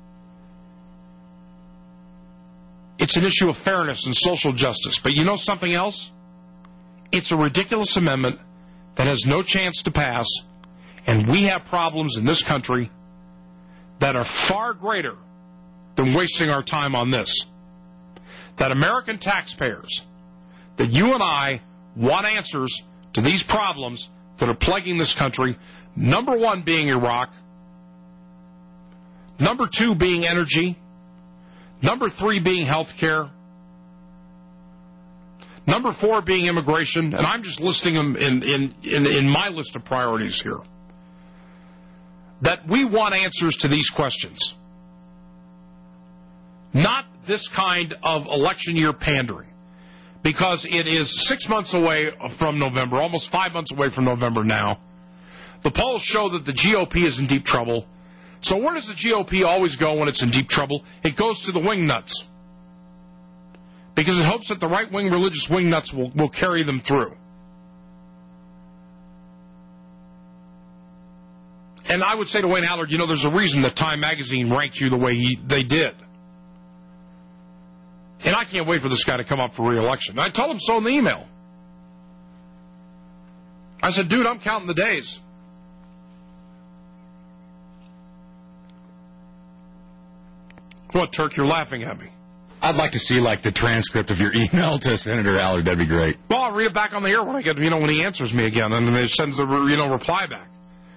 It's an issue of fairness and social justice. But you know something else? It's a ridiculous amendment that has no chance to pass, and we have problems in this country that are far greater than wasting our time on this. That American taxpayers, that you and I want answers to these problems that are plaguing this country, number one being Iraq, number two being energy, number three being health care, number four being immigration, and I'm just listing them in, in, in, in my list of priorities here. That we want answers to these questions. Not this kind of election year pandering. Because it is six months away from November, almost five months away from November now. The polls show that the G O P is in deep trouble. So where does the G O P always go when it's in deep trouble? It goes to the wingnuts. Because it hopes that the right-wing religious wingnuts will, will carry them through. And I would say to Wayne Allard, you know, there's a reason that Time Magazine ranked you the way he, they did. And I can't wait for this guy to come up for re-election. I told him so in the email. I said, dude, I'm counting the days. What, Turk, you're laughing at me. I'd like to see, like, the transcript of your email to Senator Allard. That'd be great. Well, I'll read it back on the air when I get, you know, when he answers me again, and then he sends the, you know, reply back.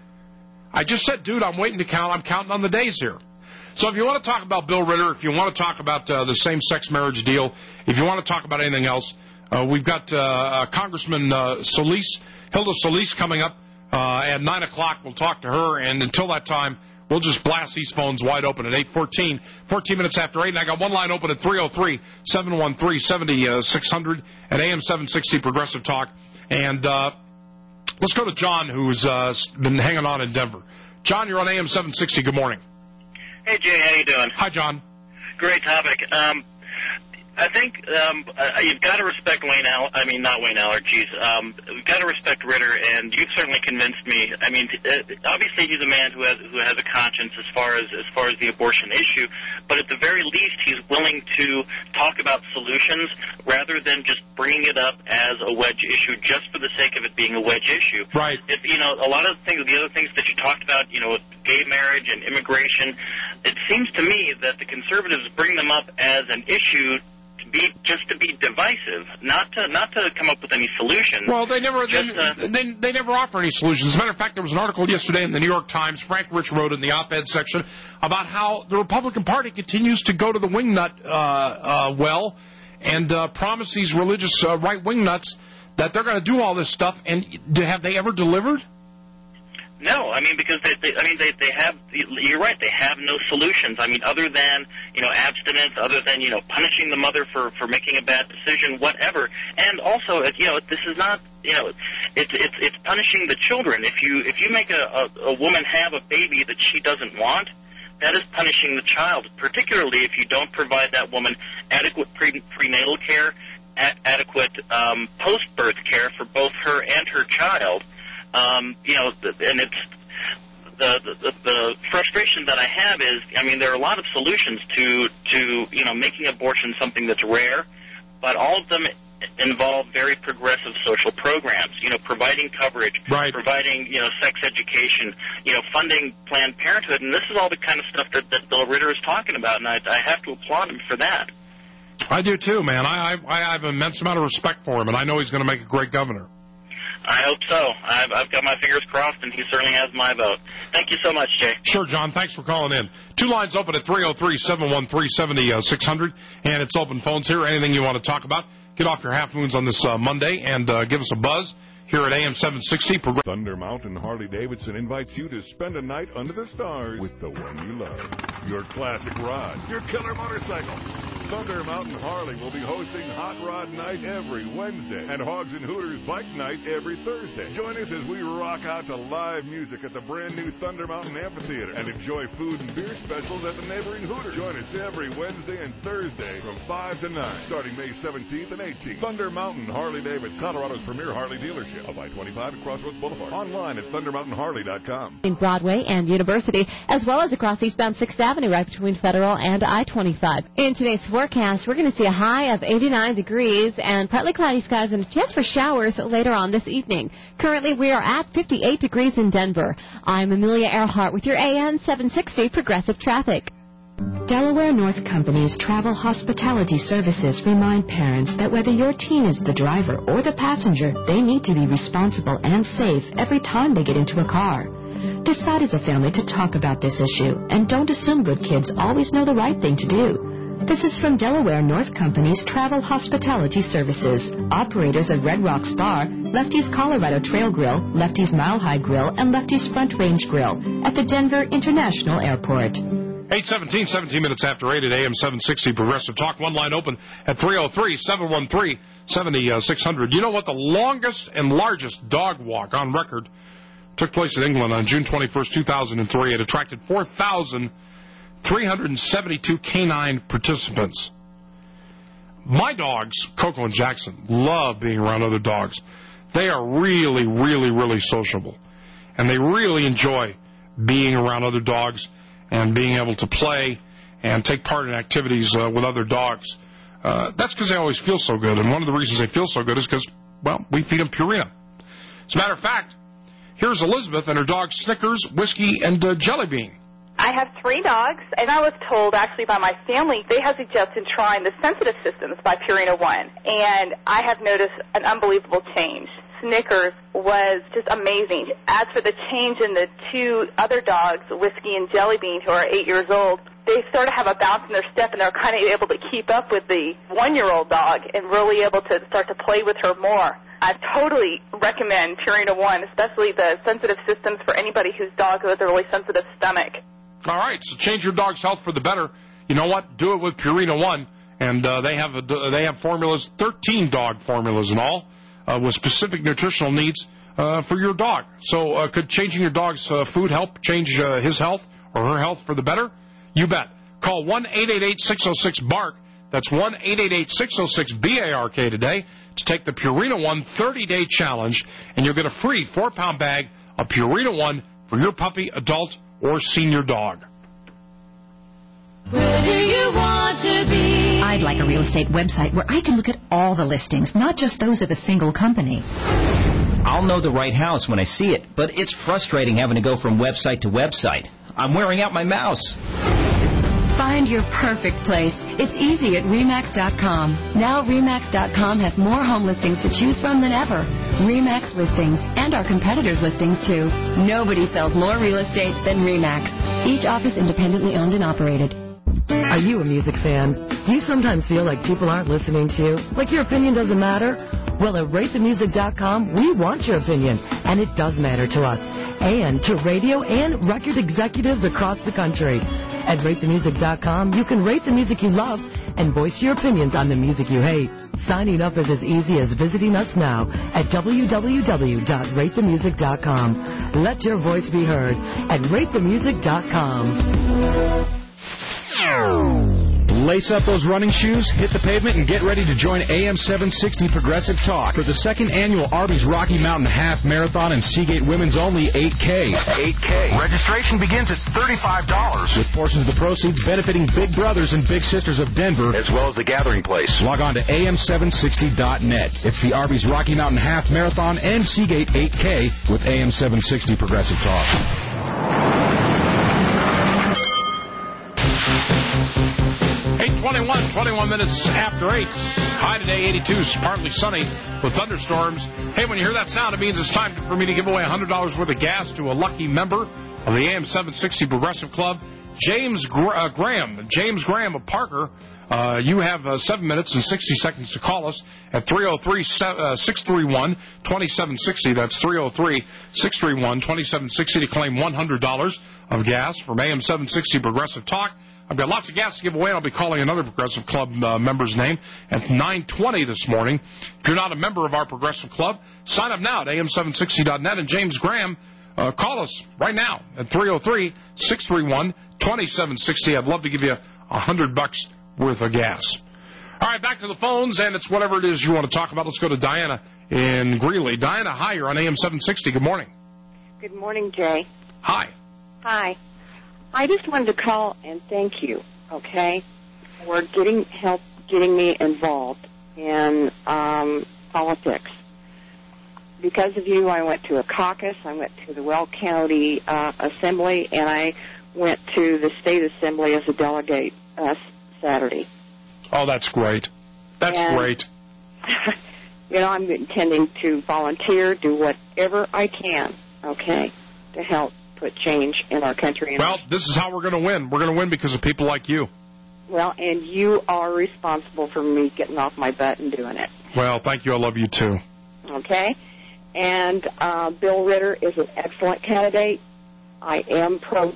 I just said, dude, I'm waiting to count. I'm counting on the days here. So if you want to talk about Bill Ritter, if you want to talk about uh, the same-sex marriage deal, if you want to talk about anything else, uh, we've got uh, Congressman uh, Solis, Hilda Solis coming up uh, at nine o'clock. We'll talk to her, and until that time, we'll just blast these phones wide open at eight fourteen, fourteen minutes after eight, and I got one line open at three oh three, seven one three, seven oh six hundred at A M seven sixty Progressive Talk. And uh, let's go to John, who's uh, been hanging on in Denver. John, you're on A M seven sixty. Good morning. Hey, Jay, how you doing? Hi, John. Great topic. Um, I think um, uh, you've got to respect Wayne Allard. I mean, not Wayne Allard, geez. Um, we've got to respect Ritter, and you've certainly convinced me. I mean, uh, obviously he's a man who has who has a conscience as far as as far as the abortion issue, but at the very least he's willing to talk about solutions rather than just bringing it up as a wedge issue just for the sake of it being a wedge issue. Right. If, you know, a lot of the things, the other things that you talked about, you know, with gay marriage and immigration, it seems to me that the conservatives bring them up as an issue Be, just to be divisive, not to not to come up with any solution. Well, they never just, they, uh, they, they never offer any solutions. As a matter of fact, there was an article yesterday in the New York Times, Frank Rich wrote in the op-ed section, about how the Republican Party continues to go to the wingnut uh, uh, well and uh, promise these religious uh, right-wing nuts that they're going to do all this stuff. And have they ever delivered? No, I mean, because they, they I mean, they, they have, you're right, they have no solutions. I mean, other than, you know, abstinence, other than, you know, punishing the mother for, for making a bad decision, whatever. And also, you know, this is not, you know, it's, it's, it's punishing the children. If you, if you make a, a, a woman have a baby that she doesn't want, that is punishing the child, particularly if you don't provide that woman adequate pre, prenatal care, a, adequate um, post-birth care for both her and her child. Um, you know, and it's the, the the frustration that I have is, I mean, there are a lot of solutions to to you know making abortion something that's rare, but all of them involve very progressive social programs. You know, providing coverage, right. providing you know sex education, you know, funding Planned Parenthood, and this is all the kind of stuff that, that Bill Ritter is talking about, and I, I have to applaud him for that. I do too, man. I I, I have an immense amount of respect for him, and I know he's going to make a great governor. I hope so. I've, I've got my fingers crossed, and he certainly has my vote. Thank you so much, Jay. Sure, John. Thanks for calling in. Two lines open at three oh three, seven one three, seven oh six hundred, and it's open phones here. Anything you want to talk about, get off your half moons on this uh, Monday and uh, give us a buzz here at A M seven sixty. Progr- Thunder Mountain Harley-Davidson invites you to spend a night under the stars with the one you love. Your classic rod, your killer motorcycle. Thunder Mountain Harley will be hosting Hot Rod Night every Wednesday and Hogs and Hooters Bike Night every Thursday. Join us as we rock out to live music at the brand new Thunder Mountain Amphitheater and enjoy food and beer specials at the neighboring Hooters. Join us every Wednesday and Thursday from five to nine, starting May seventeenth and eighteenth. Thunder Mountain Harley-Davidson, Colorado's premier Harley dealership. Of I twenty-five at Crossroads Boulevard. Online at thunder mountain harley dot com. In Broadway and University, as well as across eastbound sixth Avenue, right between Federal and I twenty-five. In today's forecast, we're going to see a high of eighty-nine degrees and partly cloudy skies and a chance for showers later on this evening. Currently, we are at fifty-eight degrees in Denver. I'm Amelia Earhart with your A M seven sixty Progressive Traffic. Delaware North Company's Travel Hospitality Services remind parents that whether your teen is the driver or the passenger, they need to be responsible and safe every time they get into a car. Decide as a family to talk about this issue, and don't assume good kids always know the right thing to do. This is from Delaware North Company's Travel Hospitality Services, operators of Red Rocks Bar, Lefty's Colorado Trail Grill, Lefty's Mile High Grill, and Lefty's Front Range Grill at the Denver International Airport. eight seventeen, seventeen minutes after eight at A M seven sixty Progressive Talk. One line open at three oh three, seven one three, seven oh six hundred. You know what? The longest and largest dog walk on record took place in England on June twenty-first, two thousand three. It attracted four thousand three hundred seventy-two canine participants. My dogs, Coco and Jackson, love being around other dogs. They are really, really, really sociable. And they really enjoy being around other dogs and being able to play and take part in activities uh, with other dogs. Uh, that's because they always feel so good, and one of the reasons they feel so good is because, well, we feed them Purina. As a matter of fact, here's Elizabeth and her dog Snickers, Whiskey, and uh, Jelly Bean. I have three dogs, and I was told actually by my family they have suggested trying the sensitive systems by Purina One, and I have noticed an unbelievable change. Snickers was just amazing. As for the change in the two other dogs, Whiskey and Jelly Bean, who are eight years old, they sort of have a bounce in their step, and they're kind of able to keep up with the one-year-old dog and really able to start to play with her more. I totally recommend Purina One, especially the sensitive systems for anybody whose dog has a really sensitive stomach. All right, so change your dog's health for the better. You know what? Do it with Purina One, and uh, they have a, they have formulas, thirteen dog formulas in all, uh, with specific nutritional needs uh, for your dog. So uh, could changing your dog's uh, food help change uh, his health or her health for the better? You bet. Call one eight eight eight, six oh six, B A R K. That's one eight eight eight, six oh six, B A R K today to take the Purina One thirty-day challenge, and you'll get a free four-pound bag of Purina One for your puppy, adult, or senior dog. Where do you want to be? I'd like a real estate website where I can look at all the listings, not just those of a single company. I'll know the right house when I see it, but it's frustrating having to go from website to website. I'm wearing out my mouse. Find your perfect place. It's easy at RE/MAX dot com. Now RE/MAX dot com has more home listings to choose from than ever. RE/MAX listings and our competitors' listings, too. Nobody sells more real estate than RE/MAX. Each office independently owned and operated. Are you a music fan? Do you sometimes feel like people aren't listening to you? Like your opinion doesn't matter? Well, at Rate The Music dot com, we want your opinion, and it does matter to us, and to radio and record executives across the country. At Rate The Music dot com, you can rate the music you love and voice your opinions on the music you hate. Signing up is as easy as visiting us now at w w w dot rate the music dot com. Let your voice be heard at Rate The Music dot com. Lace up those running shoes, hit the pavement, and get ready to join A M seven sixty Progressive Talk for the second annual Arby's Rocky Mountain Half Marathon and Seagate Women's Only eight K. eight K. Registration begins at thirty-five dollars. With portions of the proceeds benefiting Big Brothers and Big Sisters of Denver, as well as the Gathering Place. Log on to A M seven sixty dot net. It's the Arby's Rocky Mountain Half Marathon and Seagate eight K with A M seven sixty Progressive Talk. twenty-one, twenty-one minutes after eight. High today, eighty-two, partly sunny with thunderstorms. Hey, when you hear that sound, it means it's time for me to give away one hundred dollars worth of gas to a lucky member of the A M seven sixty Progressive Club, James Gra- uh, Graham. James Graham of Parker. Uh, you have uh, seven minutes and sixty seconds to call us at three oh three, six three one, two seven six oh. That's three oh three, six three one, two seven six oh to claim one hundred dollars of gas from A M seven sixty Progressive Talk. I've got lots of gas to give away, and I'll be calling another Progressive Club uh, member's name at nine twenty this morning. If you're not a member of our Progressive Club, sign up now at A M seven sixty dot net. And James Graham, uh, call us right now at three oh three, six three one, two seven six oh. I'd love to give you one hundred bucks worth of gas. All right, back to the phones, and it's whatever it is you want to talk about. Let's go to Diana in Greeley. Diana, hi, you're on A M seven sixty. Good morning. Good morning, Jay. Hi. Hi. I just wanted to call and thank you, okay, for getting help, getting me involved in um, politics. Because of you, I went to a caucus, I went to the Weld County uh, Assembly, and I went to the State Assembly as a delegate uh, Saturday. Oh, that's great. That's and, great. You know, I'm intending to volunteer, do whatever I can, okay, to help put change in our country. Well, this is how we're going to win. We're going to win because of people like you. Well, and you are responsible for me getting off my butt and doing it. Well, thank you. I love you, too. Okay. And uh, Bill Ritter is an excellent candidate. I am pro-choice,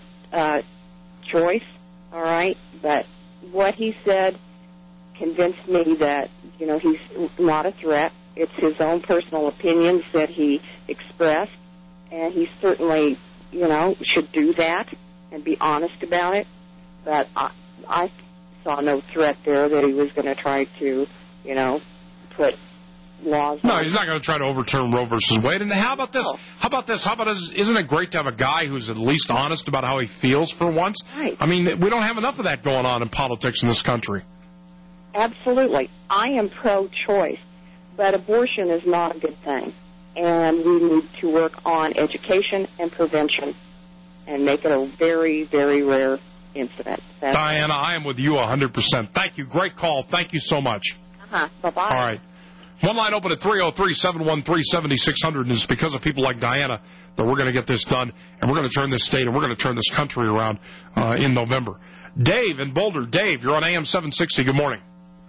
uh, all right? But what he said convinced me that, you know, he's not a threat. It's his own personal opinions that he expressed, and he certainly, you know, should do that and be honest about it. But I, I saw no threat there that he was going to try to, you know, put laws. No, are. he's not going to try to overturn Roe versus Wade. And how about this? How about this? How about this? Isn't it great to have a guy who's at least honest about how he feels for once? Right. I mean, we don't have enough of that going on in politics in this country. Absolutely. I am pro-choice, but abortion is not a good thing. And we need to work on education and prevention and make it a very, very rare incident. That's Diana, I am with you one hundred percent. Thank you. Great call. Thank you so much. Uh-huh. Bye-bye. All right. One line open at three oh three, seven one three, seven six zero zero, and it's because of people like Diana that we're going to get this done, and we're going to turn this state, and we're going to turn this country around uh, in November. Dave in Boulder. Dave, you're on A M seven sixty. Good morning.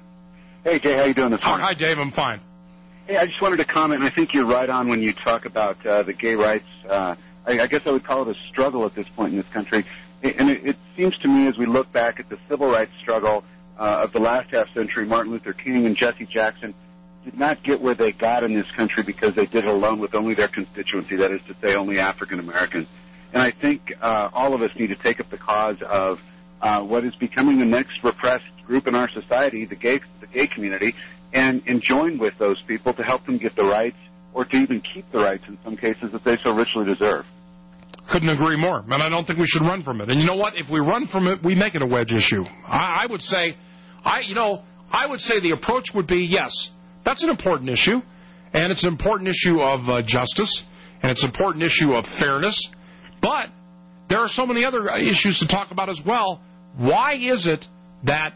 Hey, Jay, how you doing this morning? Hi, Dave. I'm fine. Hey, I just wanted to comment, and I think you're right on when you talk about uh, the gay rights. Uh, I, I guess I would call it a struggle at this point in this country. And it, it seems to me as we look back at the civil rights struggle uh, of the last half century, Martin Luther King and Jesse Jackson did not get where they got in this country because they did it alone with only their constituency, that is to say only African Americans. And I think uh, all of us need to take up the cause of uh, what is becoming the next repressed group in our society, the gay, the gay community, and, and join with those people to help them get the rights or to even keep the rights in some cases that they so richly deserve. Couldn't agree more, and I don't think we should run from it. And you know what? If we run from it, we make it a wedge issue. I, I would say, I you know, I would say the approach would be yes, that's an important issue, and it's an important issue of uh, justice, and it's an important issue of fairness. But there are so many other issues to talk about as well. Why is it that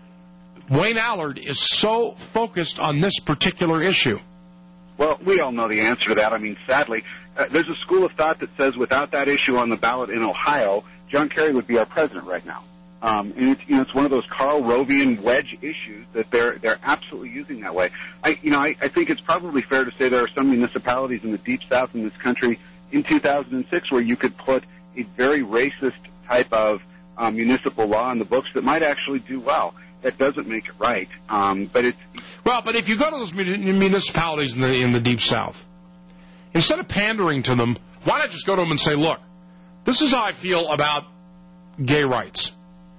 Wayne Allard is so focused on this particular issue? Well, we all know the answer to that. I mean, sadly, uh, there's a school of thought that says without that issue on the ballot in Ohio, John Kerry would be our president right now. Um, and it's, you know, it's one of those Karl Rovian wedge issues that they're they're absolutely using that way. I, you know, I, I think it's probably fair to say there are some municipalities in the Deep South in this country in two thousand six where you could put a very racist type of um, municipal law in the books that might actually do well. That doesn't make it right, um, but it's... Well, but if you go to those municipalities in the, in the Deep South, instead of pandering to them, why not just go to them and say, look, this is how I feel about gay rights.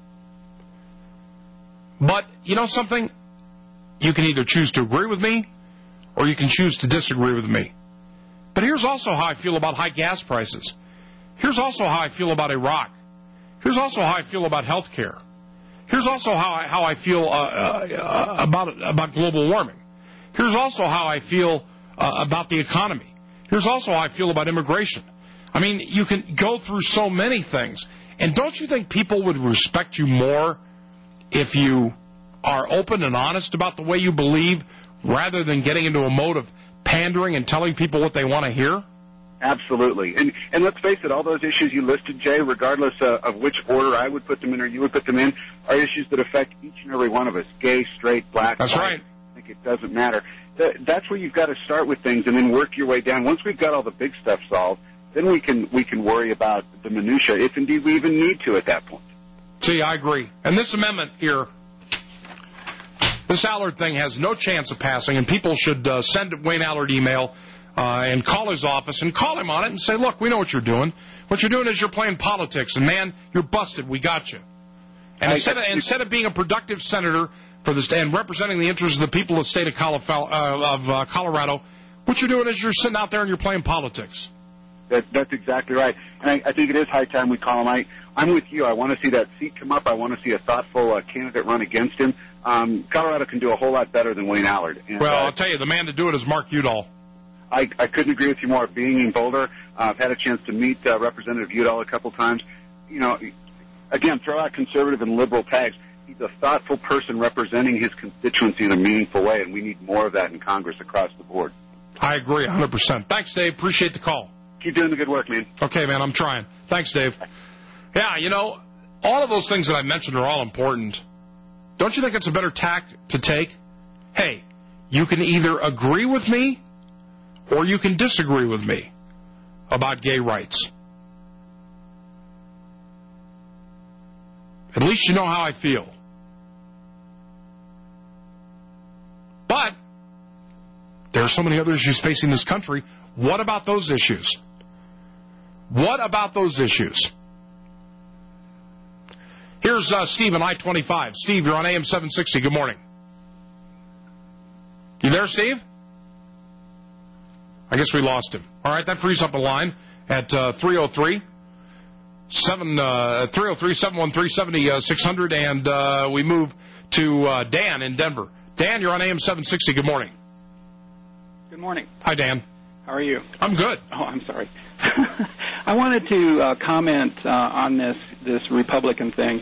But, you know something? You can either choose to agree with me, or you can choose to disagree with me. But here's also how I feel about high gas prices. Here's also how I feel about Iraq. Here's also how I feel about health care. Here's also how I, how I feel uh, uh, about about global warming. Here's also how I feel uh, about the economy. Here's also how I feel about immigration. I mean, you can go through so many things. And don't you think people would respect you more if you are open and honest about the way you believe rather than getting into a mode of pandering and telling people what they want to hear? Absolutely. And and let's face it, all those issues you listed, Jay, regardless uh, of which order I would put them in or you would put them in, are issues that affect each and every one of us, gay, straight, black, That's white. right. I think it doesn't matter. That, that's where you've got to start with things and then work your way down. Once we've got all the big stuff solved, then we can we can worry about the minutia, if indeed we even need to at that point. See, I agree. And this amendment here, this Allard thing has no chance of passing, and people should uh, send Wayne Allard email uh, and call his office and call him on it and say, look, we know what you're doing. What you're doing is you're playing politics, and, man, you're busted. We got you. And I, instead, of, instead of being a productive senator for the and representing the interests of the people of the state of, Colorado, uh, of uh, Colorado, what you're doing is you're sitting out there and you're playing politics. That, that's exactly right. And I, I think it is high time we call him. I, I'm with you. I want to see that seat come up. I want to see a thoughtful uh, candidate run against him. Um, Colorado can do a whole lot better than Wayne Allard. And, well, uh, I'll tell you, the man to do it is Mark Udall. I, I couldn't agree with you more. Being in Boulder, uh, I've had a chance to meet uh, Representative Udall a couple times. You know, again, throw out conservative and liberal tags. He's a thoughtful person representing his constituency in a meaningful way, and we need more of that in Congress across the board. I agree one hundred percent. Thanks, Dave. Appreciate the call. Keep doing the good work, man. Okay, man, I'm trying. Thanks, Dave. Yeah, you know, all of those things that I mentioned are all important. Don't you think it's a better tack to take? Hey, you can either agree with me or you can disagree with me about gay rights. At least you know how I feel. But there are so many other issues facing this country. What about those issues? What about those issues? Here's uh, Steve on I twenty-five. Steve, you're on A M seven sixty. Good morning. You there, Steve? I guess we lost him. All right, that frees up a line at uh, three oh three, seven one three, seven six hundred, and uh, we move to uh, Dan in Denver. Dan, you're on A M seven sixty. Good morning. Good morning. Hi, Dan. How are you? I'm good. Oh, I'm sorry. I wanted to uh, comment uh, on this this Republican thing.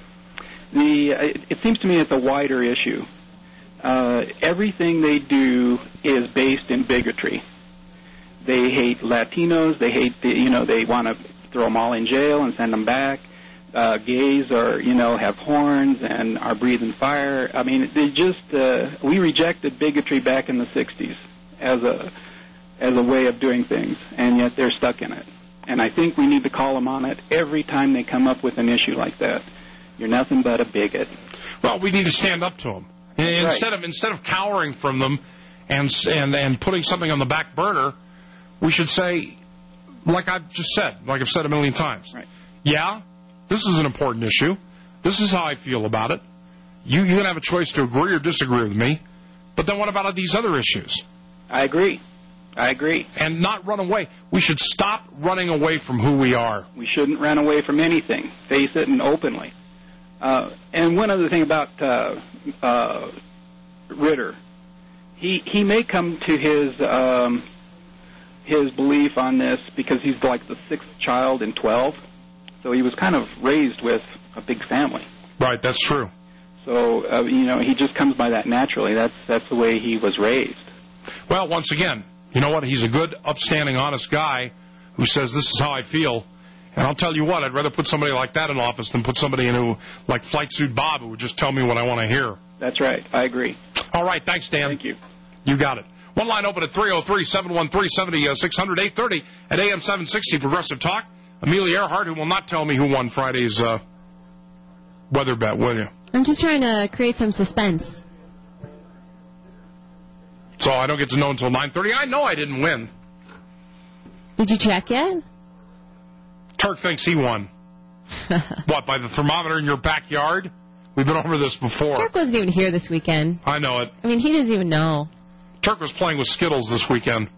The it, it seems to me it's a wider issue. Uh, everything they do is based in bigotry. They hate Latinos. They hate the, you know, they want to throw them all in jail and send them back. Uh, gays are, you know, have horns and are breathing fire. I mean, they just uh, we rejected bigotry back in the sixties as a as a way of doing things, and yet they're stuck in it. And I think we need to call them on it every time they come up with an issue like that. You're nothing but a bigot. Well, we need to stand up to them. Right. Instead of instead of cowering from them and and and putting something on the back burner, we should say, like I've just said, like I've said a million times. Right. Yeah, this is an important issue. This is how I feel about it. You you can have a choice to agree or disagree with me, but then what about these other issues? I agree. I agree. And not run away. We should stop running away from who we are. We shouldn't run away from anything. Face it and openly. Uh, and one other thing about uh, uh, Ritter, he he may come to his um, his belief on this because he's like the sixth child in twelve, so he was kind of raised with a big family. Right, that's true. So uh, you know, he just comes by that naturally. That's that's the way he was raised. Well, once again, you know what? He's a good, upstanding, honest guy who says this is how I feel. And I'll tell you what, I'd rather put somebody like that in office than put somebody in who, like Flight Suit Bob, who would just tell me what I want to hear. That's right. I agree. All right. Thanks, Dan. Thank you. You got it. One line open at three oh three, seven one three, seven six hundred, eight thirty at A M seven sixty Progressive Talk. Amelia Earhart, who will not tell me who won Friday's uh, weather bet, will you? I'm just trying to create some suspense. So I don't get to know until nine thirty. I know I didn't win. Did you check yet? Turk thinks he won. What, by the thermometer in your backyard? We've been over this before. Turk wasn't even here this weekend. I know it. I mean, he doesn't even know. Turk was playing with Skittles this weekend.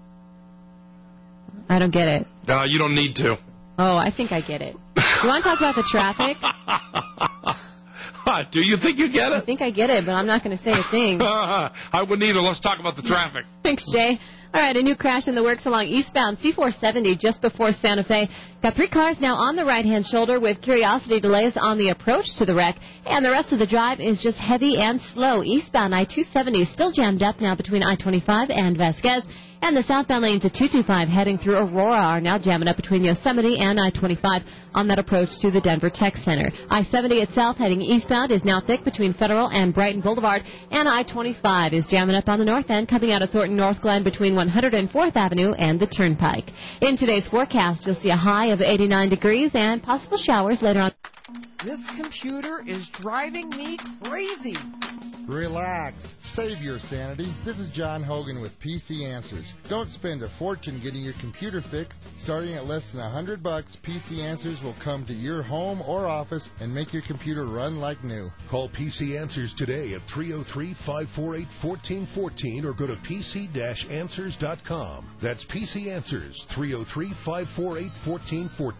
I don't get it. Uh, you don't need to. Oh, I think I get it. You want to talk about the traffic? Do you think you get it? I think I get it, but I'm not going to say a thing. I wouldn't either. Let's talk about the traffic. Thanks, Jay. All right, a new crash in the works along eastbound C four seventy just before Santa Fe. Got three cars now on the right-hand shoulder with curiosity delays on the approach to the wreck. And the rest of the drive is just heavy and slow. Eastbound I two seventy is still jammed up now between I twenty-five and Vasquez. And the southbound lanes of two two five heading through Aurora are now jamming up between Yosemite and I twenty-five on that approach to the Denver Tech Center. I seventy itself heading eastbound is now thick between Federal and Brighton Boulevard. And I twenty-five is jamming up on the north end coming out of Thornton North Glen between one hundred fourth Avenue and the Turnpike. In today's forecast, you'll see a high of eighty-nine degrees and possible showers later on. This computer is driving me crazy. Relax. Save your sanity. This is John Hogan with P C Answers. Don't spend a fortune getting your computer fixed. Starting at less than a hundred bucks, P C Answers will come to your home or office and make your computer run like new. Call P C Answers today at three oh three, five four eight, one four one four or go to p c dash answers dot com. That's P C Answers, three oh three, five four eight, one four one four.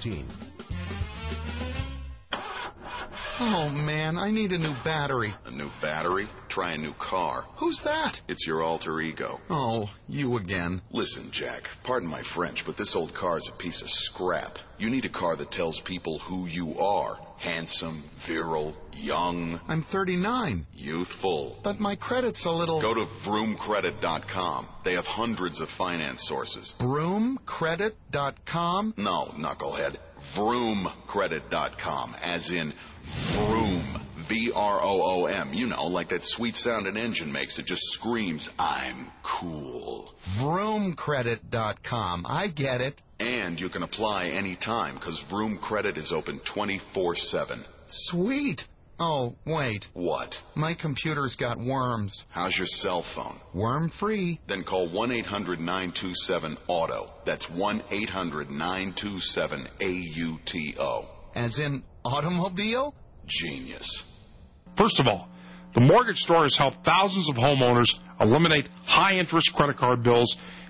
Oh, man, I need a new battery. A new battery? Try a new car. Who's that? It's your alter ego. Oh, you again. Listen, Jack, pardon my French, but this old car's a piece of scrap. You need a car that tells people who you are. Handsome, virile, young. I'm thirty-nine. Youthful. But my credit's a little... Go to vroom credit dot com. They have hundreds of finance sources. vroom credit dot com? No, knucklehead. vroom credit dot com, as in vroom. V R O O M. You know, like that sweet sound an engine makes. It just screams, I'm cool. vroom credit dot com. I get it. And you can apply any time, because Vroom Credit is open twenty-four seven. Sweet. Oh, wait. What? My computer's got worms. How's your cell phone? Worm-free. Then call one eight hundred nine two seven auto. That's one eight hundred nine two seven A U T O. As in automobile? Genius. First of all, the Mortgage Store has helped thousands of homeowners eliminate high-interest credit card bills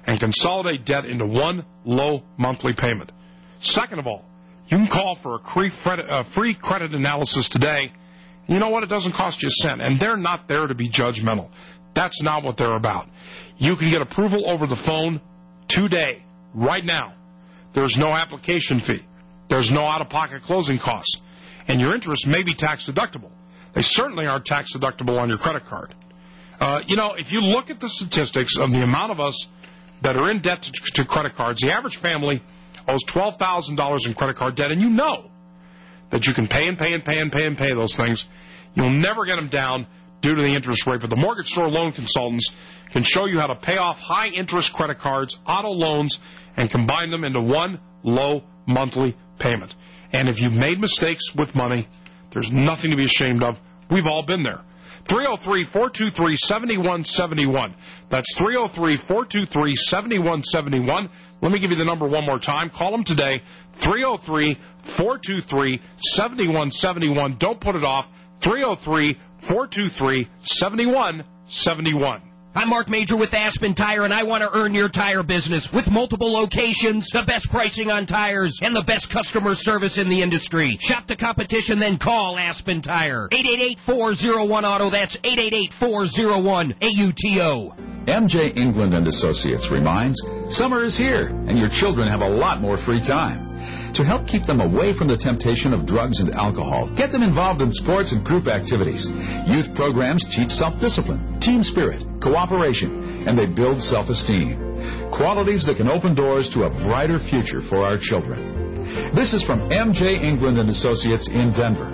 and consolidate debt into one low monthly payment. Second of all, you can call for a free credit, uh, free credit analysis today. You know what? It doesn't cost you a cent, and they're not there to be judgmental. That's not what they're about. You can get approval over the phone today, right now. There's no application fee. There's no out-of-pocket closing costs. And your interest may be tax-deductible. They certainly aren't tax-deductible on your credit card. Uh, you know, if you look at the statistics of the amount of us that are in debt to, to credit cards, the average family owes twelve thousand dollars in credit card debt, and you know that you can pay and pay and pay and pay and pay those things. You'll never get them down due to the interest rate, but the Mortgage Store loan consultants can show you how to pay off high-interest credit cards, auto loans, and combine them into one low monthly payment. And if you've made mistakes with money, there's nothing to be ashamed of. We've all been there. three oh three, four two three, seven one seven one. That's three oh three, four two three, seven one seven one. Let me give you the number one more time. Call them today, three oh three, four two three, seven one seven one. Don't put it off, three oh three, four two three, seven one seven one. I'm Mark Major with Aspen Tire, and I want to earn your tire business with multiple locations, the best pricing on tires, and the best customer service in the industry. Shop the competition, then call Aspen Tire. eight eight eight, four oh one, auto. That's eight eight eight, four oh one, A U T O. M J England and Associates reminds, summer is here, and your children have a lot more free time. To help keep them away from the temptation of drugs and alcohol, get them involved in sports and group activities. Youth programs teach self-discipline, team spirit, cooperation, and they build self-esteem. Qualities that can open doors to a brighter future for our children. This is from M J England and Associates in Denver.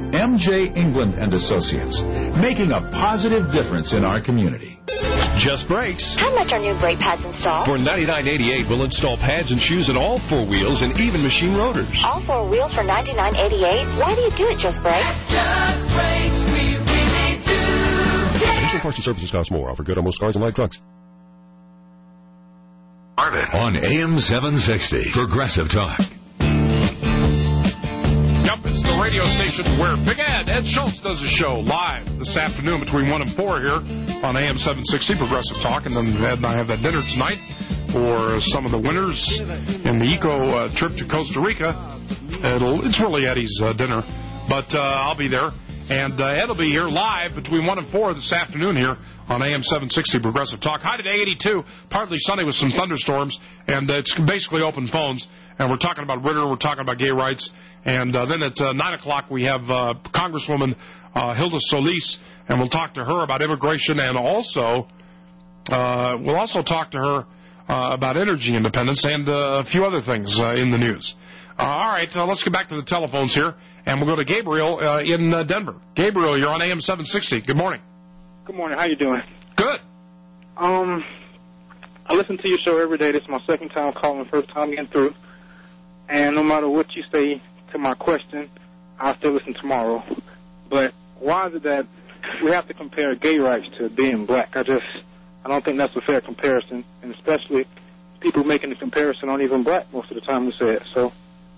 M J England and Associates, making a positive difference in our community. Just Brakes. How much are new brake pads installed? For ninety-nine eighty-eight, we'll install pads and shoes in all four wheels and even machine rotors. All four wheels for ninety-nine eighty-eight? Why do you do it, Just Brakes? Just Brakes, we really do. Additional parts and services cost more. Offer good on most cars and light trucks. Marvin on A M seven sixty, Progressive Talk. Yep, it's the radio station where Big Ed, Ed Schultz, does a show live this afternoon between one and four here on A M seven sixty, Progressive Talk. And then Ed and I have that dinner tonight for some of the winners in the eco uh, trip to Costa Rica. It'll, it's really Eddie's uh, dinner, but uh, I'll be there. And uh, Ed will be here live between one and four this afternoon here on A M seven sixty, Progressive Talk. High today, eighty-two, partly sunny with some thunderstorms, and uh, it's basically open phones. And we're talking about Ritter, we're talking about gay rights. And uh, then at uh, nine o'clock, we have uh, Congresswoman uh, Hilda Solis, and we'll talk to her about immigration, and also uh, we'll also talk to her uh, about energy independence and uh, a few other things uh, in the news. Uh, all right, uh, let's get back to the telephones here, and we'll go to Gabriel uh, in uh, Denver. Gabriel, you're on A M seven sixty. Good morning. Good morning. How you doing? Good. Um, I listen to your show every day. This is my second time calling, first time getting through. And no matter what you say to my question, I'll still listen tomorrow. But why is it that we have to compare gay rights to being black? I just, I don't think that's a fair comparison, and especially people making the comparison aren't even black most of the time we say it. So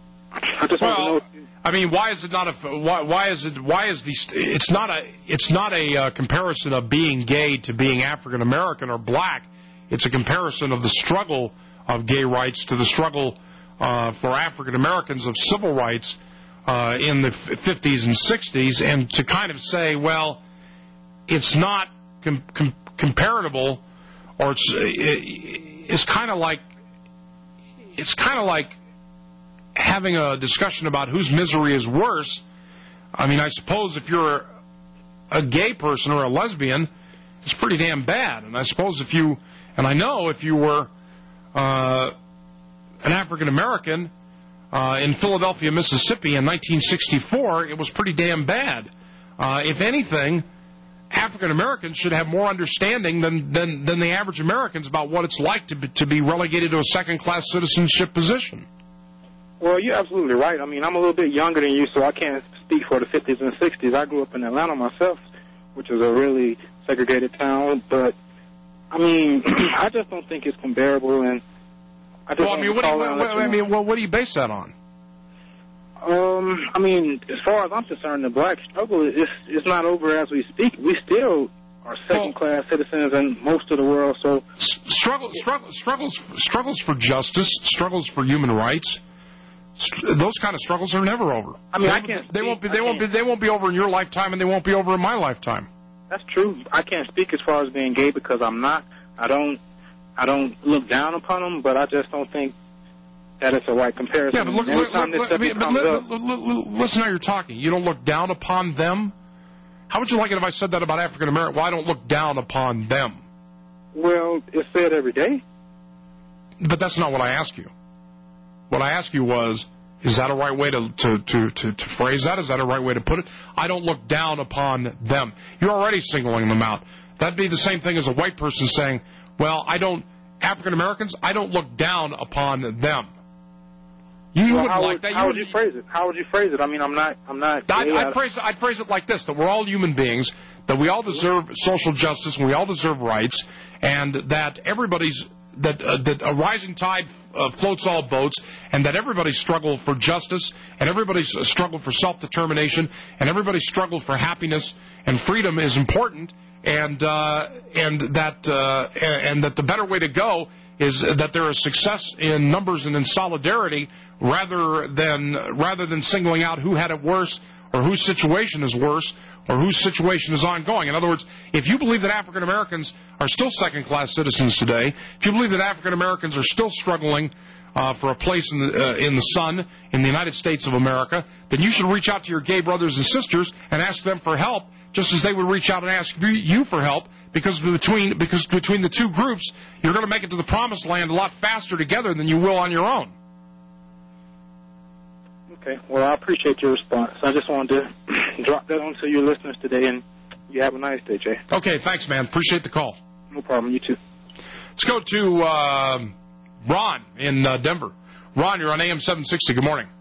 I just well, want to know. I mean, why is it not a why, why is it why is the it's not a it's not a uh, comparison of being gay to being African American or black. It's a comparison of the struggle of gay rights to the struggle Uh, for African Americans of civil rights uh, in the fifties and sixties, and to kind of say, well, it's not com- com- comparable, or it's it, it's kind of like it's kind of like having a discussion about whose misery is worse. I mean, I suppose if you're a gay person or a lesbian, it's pretty damn bad, and I suppose if you and I know if you were uh, an African American uh, in Philadelphia, Mississippi in nineteen sixty-four, it was pretty damn bad. Uh, if anything, African Americans should have more understanding than, than, than the average Americans about what it's like to be, to be relegated to a second-class citizenship position. Well, you're absolutely right. I mean, I'm a little bit younger than you, so I can't speak for the fifties and sixties. I grew up in Atlanta myself, which is a really segregated town. But, I mean, I just don't think it's comparable, and I just well, I mean, what do you, what, what, I mean, well, what do you base that on? Um, I mean, as far as I'm concerned, the black struggle is it's not over as we speak. We still are second-class citizens in most of the world. So struggle, struggle, struggles, struggles for justice, struggles for human rights. St- those kind of struggles are never over. I mean, they, I can't. They speak, won't be. They I won't be. They won't be over in your lifetime, and they won't be over in my lifetime. That's true. I can't speak as far as being gay because I'm not. I don't. I don't look down upon them, but I just don't think that it's a right comparison. Yeah, but look. Every look, time look, this I mean, subject but comes li- up, li- li- li- listen how you're talking. You don't look down upon them. How would you like it if I said that about African Americans? Well, I don't look down upon them. Well, it's said every day. But that's not what I asked you. What I asked you was, is that a right way to, to, to, to, to phrase that? Is that a right way to put it? I don't look down upon them. You're already singling them out. That'd be the same thing as a white person saying, well, I don't, African Americans, I don't look down upon them. You well, wouldn't how like would, that. How you would you phrase it? How would you phrase it? I mean, I'm not, I'm not. I'd, gay. I'd, phrase, I'd phrase it like this, that we're all human beings, that we all deserve social justice, and we all deserve rights, and that everybody's, that, uh, that a rising tide uh, floats all boats, and that everybody's struggle for justice, and everybody's struggle for self-determination, and everybody's struggle for happiness and freedom is important, and uh, and that uh, and that the better way to go is that there is success in numbers and in solidarity rather than rather than singling out who had it worse or whose situation is worse or whose situation is ongoing. In other words, if you believe that African Americans are still second-class citizens today, if you believe that African Americans are still struggling uh, for a place in the, uh, in the sun in the United States of America, then you should reach out to your gay brothers and sisters and ask them for help, just as they would reach out and ask you for help, because between because between the two groups, you're going to make it to the promised land a lot faster together than you will on your own. Okay. Well, I appreciate your response. I just wanted to drop that onto your listeners today, and you have a nice day, Jay. Okay, thanks, man. Appreciate the call. No problem. You too. Let's go to uh, Ron in uh, Denver. Ron, you're on A M seven sixty. Good morning.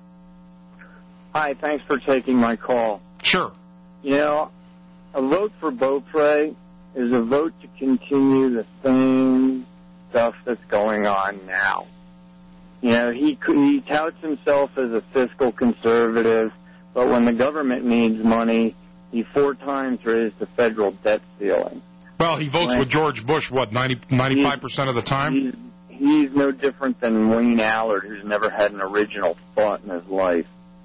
Hi, thanks for taking my call. Sure. You know, a vote for Beaupre is a vote to continue the same stuff that's going on now. You know, he he touts himself as a fiscal conservative, but when the government needs money, he four times raised the federal debt ceiling. Well, he votes when, with George Bush, what, ninety, ninety-five percent of the time? He's, he's no different than Wayne Allard, who's never had an original thought in his life.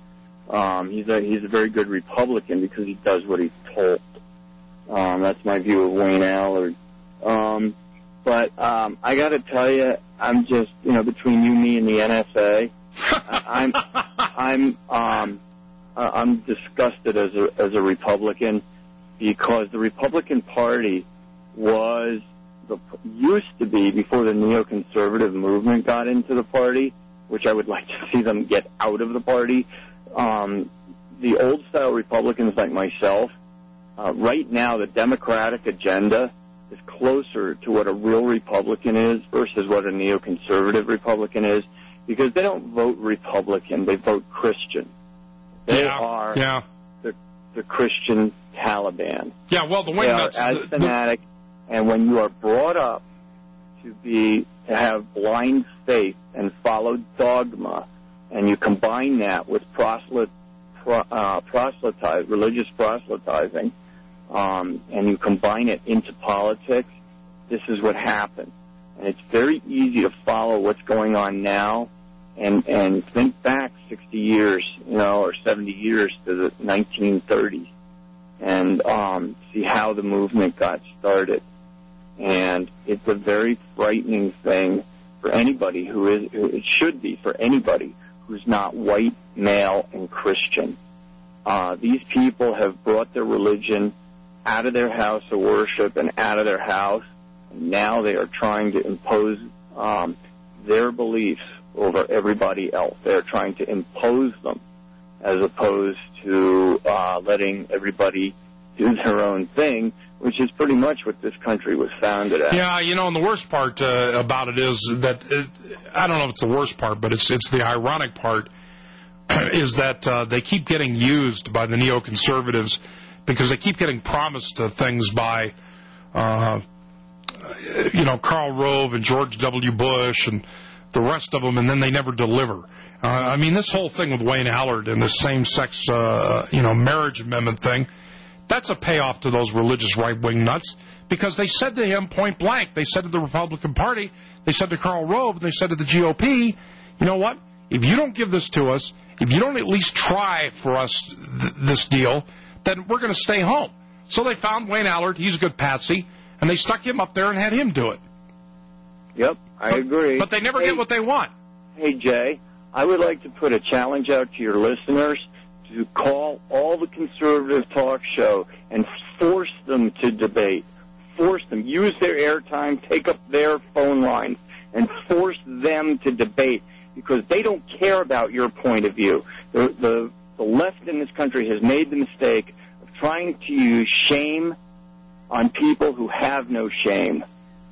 Um, he's a he's a very good Republican because he does what he's told. Um, that's my view of Wayne Allard. Um, but um, I got to tell you, I'm just you know between you, me, and the N S A, I'm I'm um, I'm disgusted as a as a Republican because the Republican Party was the used to be before the neoconservative movement got into the party, which I would like to see them get out of the party. Um, the old-style Republicans like myself, uh, right now the Democratic agenda is closer to what a real Republican is versus what a neoconservative Republican is, because they don't vote Republican, they vote Christian. They yeah, are yeah. The, the Christian Taliban. Yeah, well, the way they that's... are as the, fanatic, the... and when you are brought up to be to have blind faith and follow dogma, and you combine that with proselyt, pro, uh, proselytize, religious proselytizing, um, and you combine it into politics, this is what happens. And it's very easy to follow what's going on now and, and think back sixty years, you know, or seventy years to the nineteen thirties and um, see how the movement got started. And it's a very frightening thing for anybody who is, it should be for anybody who's not white, male, and Christian. Uh, these people have brought their religion out of their house of worship and out of their house, and now they are trying to impose um, their beliefs over everybody else. They're trying to impose them as opposed to uh, letting everybody do their own thing, which is pretty much what this country was founded at. Yeah, you know, and the worst part uh, about it is that, it, I don't know if it's the worst part, but it's it's the ironic part, is that uh, they keep getting used by the neoconservatives because they keep getting promised uh, things by, uh, you know, Karl Rove and George W. Bush and the rest of them, and then they never deliver. Uh, I mean, this whole thing with Wayne Allard and this same-sex, uh, you know, marriage amendment thing, That's a payoff to those religious right-wing nuts, because they said to him point blank, they said to the Republican Party, they said to Karl Rove, they said to the G O P, you know what? If you don't give this to us, if you don't at least try for us th- this deal, then we're going to stay home. So they found Wayne Allard, he's a good patsy, and they stuck him up there and had him do it. Yep, I but, agree. But they never hey, get what they want. Hey, Jay, I would like to put a challenge out to your listeners to call all the conservative talk show and force them to debate. Force them. Use their airtime, take up their phone lines, and force them to debate, because they don't care about your point of view. The, the, the left in this country has made the mistake of trying to use shame on people who have no shame.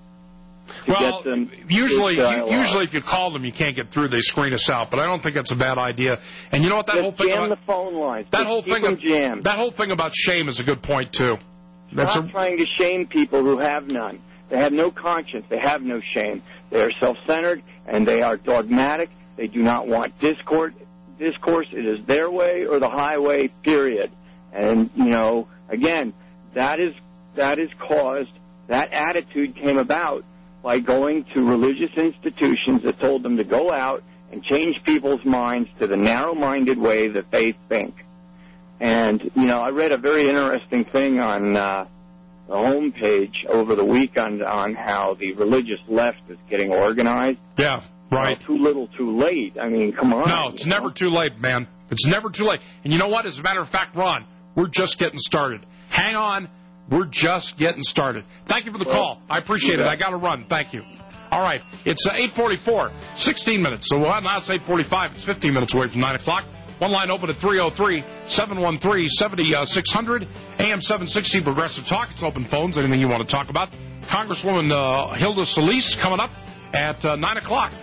Well, usually, usually if you call them, you can't get through. They screen us out. But I don't think that's a bad idea. And you know what? That Just whole thing jam about the phone lines. that Just whole keep thing them of, jammed. that whole thing about shame is a good point too. That's Stop a, trying to shame people who have none. They have no conscience. They have no shame. They are self-centered and they are dogmatic. They do not want discourse. Discourse. It is their way or the highway. Period. And you know, again, that is that is caused. That attitude came about by going to religious institutions that told them to go out and change people's minds to the narrow-minded way that they think. And, you know, I read a very interesting thing on uh, the homepage over the weekend on how the religious left is getting organized. Yeah, right. Well, too little, too late. I mean, come on. No, it's never know? too late, man. It's never too late. And you know what? As a matter of fact, Ron, we're just getting started. Hang on. We're just getting started. Thank you for the well, call. I appreciate it. I got to run. Thank you. All right. It's uh, eight forty-four, sixteen minutes. So well, now it's eight forty-five. It's fifteen minutes away from nine o'clock. One line open at three oh three, seven one three, seven six zero zero. A M seven sixty Progressive Talk. It's open phones. Anything you want to talk about. Congresswoman uh, Hilda Solis coming up at uh, nine o'clock.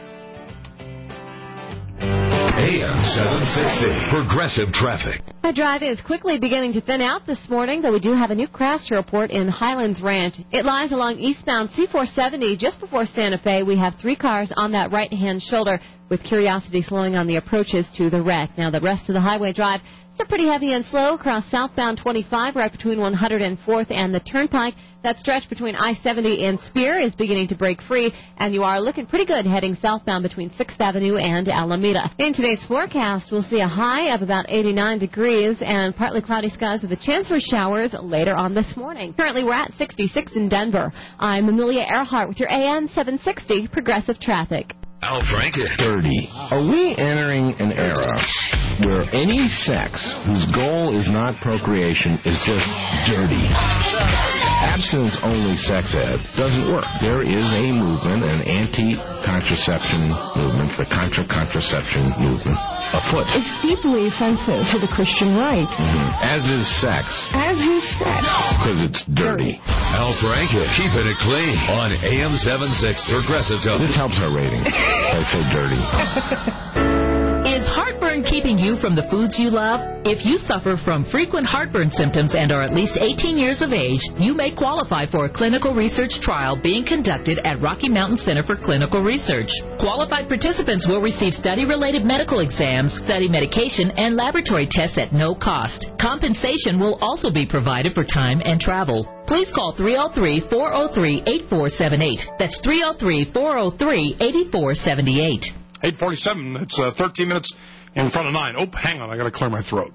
A M seven sixty, Progressive Traffic. Our drive is quickly beginning to thin out this morning, though we do have a new crash to report in Highlands Ranch. It lies along eastbound C four seventy just before Santa Fe. We have three cars on that right-hand shoulder, with Curiosity slowing on the approaches to the wreck. Now, the rest of the highway drive is pretty heavy and slow across southbound twenty-five, right between one hundred fourth and the Turnpike. That stretch between I seventy and Spear is beginning to break free, and you are looking pretty good heading southbound between sixth Avenue and Alameda. In today's forecast, we'll see a high of about eighty-nine degrees and partly cloudy skies with a chance for showers later on this morning. Currently, we're at sixty-six in Denver. I'm Amelia Earhart with your A M seven sixty Progressive Traffic. Al Franken. Dirty. Are we entering an era where any sex whose goal is not procreation is just dirty? Abstinence-only sex ed doesn't work. There is a movement, an anti-contraception movement, the contra-contraception movement, afoot. It's deeply offensive to the Christian right. Mm-hmm. As is sex. As is sex. Because it's dirty. Al Franken, keeping it clean on A M seven sixty Progressive Talk. This helps our ratings. I say dirty. Is heartburn keeping you from the foods you love? If you suffer from frequent heartburn symptoms and are at least eighteen years of age, you may qualify for a clinical research trial being conducted at Rocky Mountain Center for Clinical Research. Qualified participants will receive study-related medical exams, study medication, and laboratory tests at no cost. Compensation will also be provided for time and travel. Please call three oh three, four oh three, eight four seven eight. That's three oh three, four oh three, eight four seven eight. eight forty-seven. It's uh, thirteen minutes in front of nine. Oh, hang on. I got to clear my throat.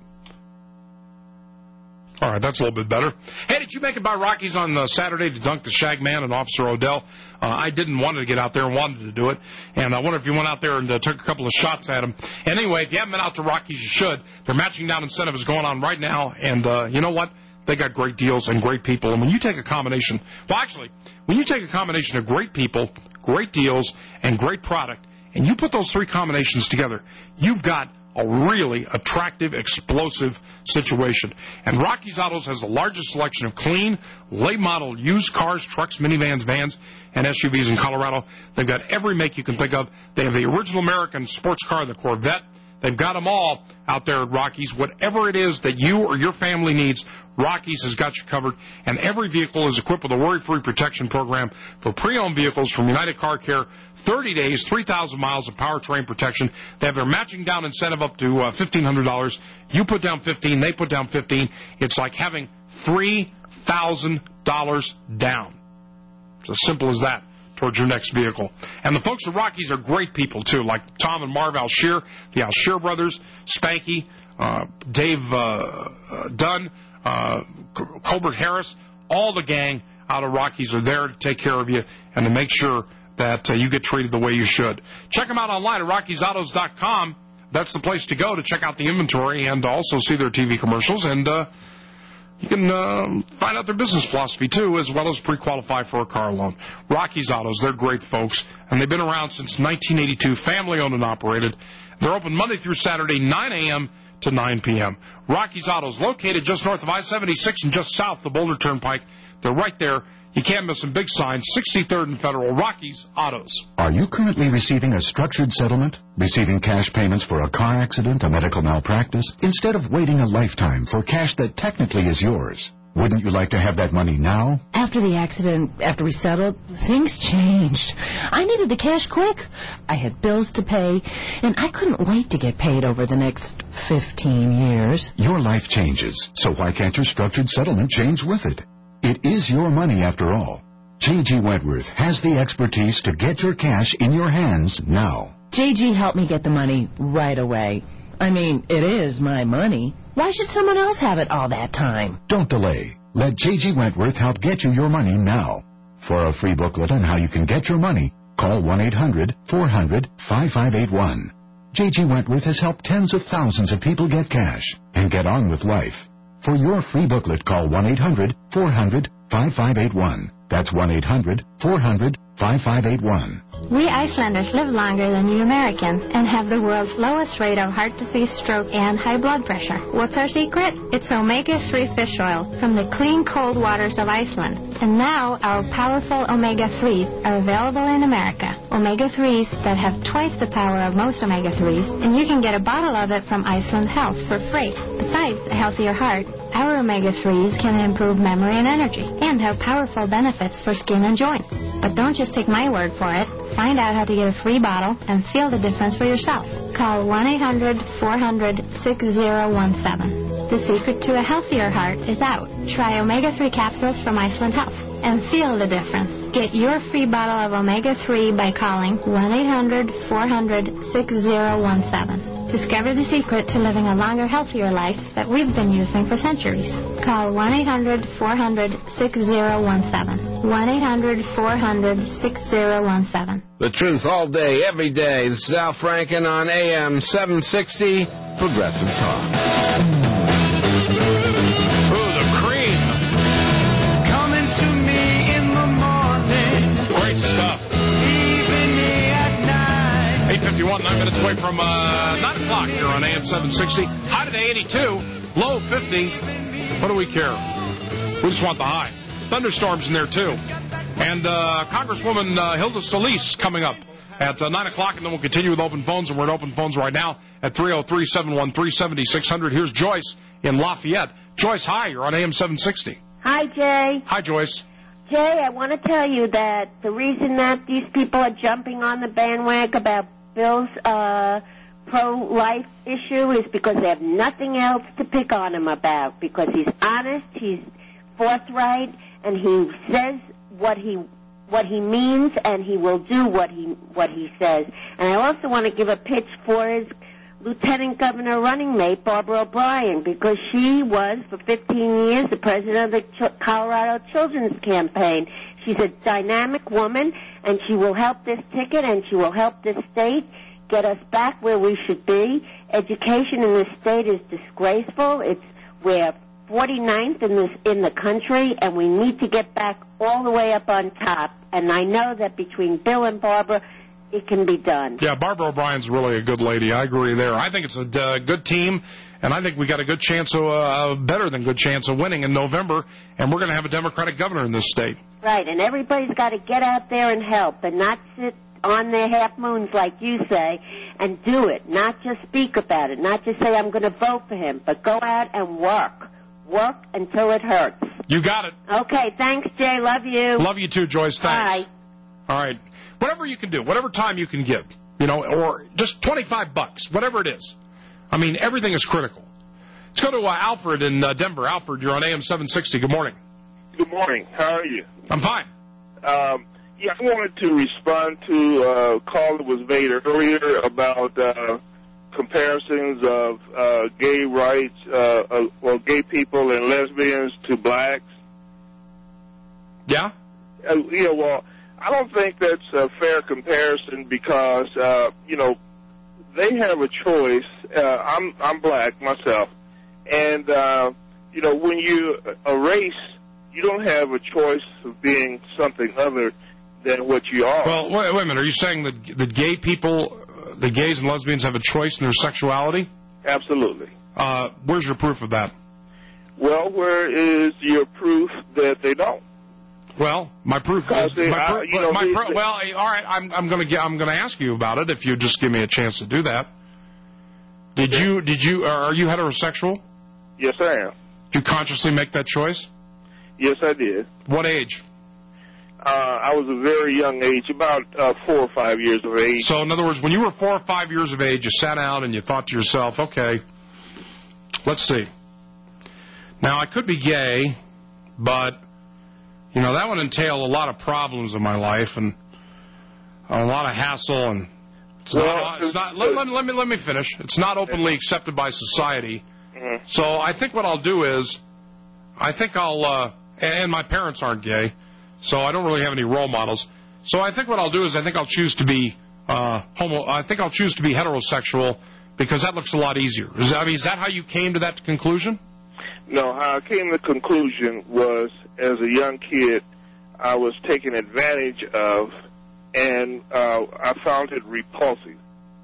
All right, that's a little bit better. Hey, did you make it by Rockies on uh, Saturday to dunk the Shagman and Officer Odell? Uh, I didn't want to get out there and wanted to do it. And I wonder if you went out there and uh, took a couple of shots at him. And anyway, if you haven't been out to Rockies, you should. Their matching down incentive is going on right now. And uh, you know what? They got great deals and great people. And when you take a combination, well, actually, when you take a combination of great people, great deals, and great product, and you put those three combinations together, you've got a really attractive, explosive situation. And Rocky's Autos has the largest selection of clean, late-model used cars, trucks, minivans, vans, and S U Vs in Colorado. They've got every make you can think of. They have the original American sports car, the Corvette. They've got them all out there at Rocky's. Whatever it is that you or your family needs, Rocky's has got you covered. And every vehicle is equipped with a worry-free protection program for pre-owned vehicles from United Car Care. thirty days, three thousand miles of powertrain protection. They have their matching down incentive up to uh, fifteen hundred dollars. You put down fifteen, they put down fifteen. It's like having three thousand dollars down. It's as simple as that towards your next vehicle. And the folks at Rockies are great people, too, like Tom and Marv Alshear, the Alshear brothers, Spanky, uh, Dave uh, uh, Dunn, uh, Colbert Harris, all the gang out of Rockies are there to take care of you and to make sure that uh, you get treated the way you should. Check them out online at Rockies Autos dot com. That's the place to go to check out the inventory and also see their T V commercials. And uh, you can uh, find out their business philosophy, too, as well as pre-qualify for a car loan. Rockies Autos, they're great folks, and they've been around since nineteen eighty-two, family-owned and operated. They're open Monday through Saturday, nine a.m. to nine p.m. Rockies Autos, located just north of I seventy-six and just south of the Boulder Turnpike. They're right there. You can't miss them. Big sign, sixty-third and Federal, Rockies Autos. Are you currently receiving a structured settlement? Receiving cash payments for a car accident, a medical malpractice? Instead of waiting a lifetime for cash that technically is yours, wouldn't you like to have that money now? After the accident, after we settled, things changed. I needed the cash quick. I had bills to pay, and I couldn't wait to get paid over the next fifteen years. Your life changes, so why can't your structured settlement change with it? It is your money after all. J G. Wentworth has the expertise to get your cash in your hands now. J G helped me get the money right away. I mean, it is my money. Why should someone else have it all that time? Don't delay. Let J G. Wentworth help get you your money now. For a free booklet on how you can get your money, call one eight hundred four hundred five five eight one. J G. Wentworth has helped tens of thousands of people get cash and get on with life. For your free booklet, call one eight hundred four hundred five five eight one. That's one eight hundred four hundred five five eight one. We Icelanders live longer than you Americans and have the world's lowest rate of heart disease, stroke, and high blood pressure. What's our secret? It's omega three fish oil from the clean, cold waters of Iceland. And now our powerful omega threes are available in America. omega threes that have twice the power of most omega threes, and you can get a bottle of it from Iceland Health for free. Besides a healthier heart, our omega threes can improve memory and energy and have powerful benefits for skin and joints. But don't just take my word for it. Find out how to get a free bottle and feel the difference for yourself. Call one eight hundred four hundred six zero one seven. The secret to a healthier heart is out. Try omega three capsules from Iceland Health and feel the difference. Get your free bottle of omega three by calling one eight hundred four hundred six zero one seven. Discover the secret to living a longer, healthier life that we've been using for centuries. Call one eight hundred four hundred six zero one seven. one eight hundred four hundred six zero one seven. The truth all day, every day. This is Al Franken on A M seven sixty, Progressive Talk. Ooh, the cream. Coming to me in the morning. Great stuff. Leaving me at night. eight fifty-one, nine minutes away from uh, nine o'clock here on A M seven sixty. High today, eighty-two. Low, fifty. What do we care? We just want the high. Thunderstorms in there, too. And uh, Congresswoman uh, Hilda Solis coming up at uh, nine o'clock, and then we'll continue with open phones, and we're at open phones right now at three oh three, seven one three, seven six zero zero. Here's Joyce in Lafayette. Joyce, hi. You're on A M seven sixty. Hi, Jay. Hi, Joyce. Jay, I want to tell you that the reason that these people are jumping on the bandwagon about Bill's uh, pro-life issue is because they have nothing else to pick on him about, because he's honest, he's forthright, and he says what he what he means, and he will do what he what he says. And I also want to give a pitch for his Lieutenant Governor running mate, Barbara O'Brien, because she was, for fifteen years, the president of the Ch- Colorado Children's Campaign. She's a dynamic woman, and she will help this ticket, and she will help this state get us back where we should be. Education in this state is disgraceful. It's we're forty-ninth in this in the country, and we need to get back all the way up on top. And I know that between Bill and Barbara, it can be done. Yeah, Barbara O'Brien's really a good lady. I agree there. I think it's a uh, good team, and I think we got a good chance, of, uh, better than good chance of winning in November, and we're going to have a Democratic governor in this state. Right, and everybody's got to get out there and help, and not sit on their half moons like you say, and do it. Not just speak about it. Not just say, I'm going to vote for him, but go out and work. Work until it hurts. You got it. Okay, thanks, Jay. Love you. Love you too, Joyce. Thanks. Bye. All right. Whatever you can do, whatever time you can give, you know, or just twenty-five bucks, whatever it is. I mean, everything is critical. Let's go to uh, Alfred in uh, Denver. Alfred, you're on A M seven sixty. Good morning. Good morning. How are you? I'm fine. Um, yeah, I wanted to respond to a call that was made earlier about uh, comparisons of uh, gay rights, uh, uh, well, gay people and lesbians to blacks. Yeah? Uh, yeah, well, I don't think that's a fair comparison because, uh, you know, they have a choice. Uh, I'm I'm black myself. And, uh, you know, when you a race, you don't have a choice of being something other than what you are. Well, wait, wait a minute. Are you saying that the gay people, uh, the gays and lesbians have a choice in their sexuality? Absolutely. Uh, where's your proof of that? Well, where is your proof that they don't? Well, my proof is They, my uh, proof, you know, my they, pro, well, all right. I'm I'm going to I'm going to ask you about it if you just give me a chance to do that. Did you did you uh, are you heterosexual? Yes, I am. Did you consciously make that choice? Yes, I did. What age? Uh, I was a very young age, about uh, four or five years of age. So, in other words, when you were four or five years of age, you sat down and you thought to yourself, okay, let's see. Now, I could be gay, but, you know, that would entail a lot of problems in my life and a lot of hassle. And it's well, not, it's not let, let, let, me, let me finish. It's not openly accepted by society. Mm-hmm. So I think what I'll do is, I think I'll, uh, and my parents aren't gay, so I don't really have any role models. So I think what I'll do is I think I'll choose to be uh, homo. I think I'll choose to be heterosexual because that looks a lot easier. Is that, I mean, is that how you came to that conclusion? No, how I came to the conclusion was, as a young kid, I was taken advantage of, and uh, I found it repulsive.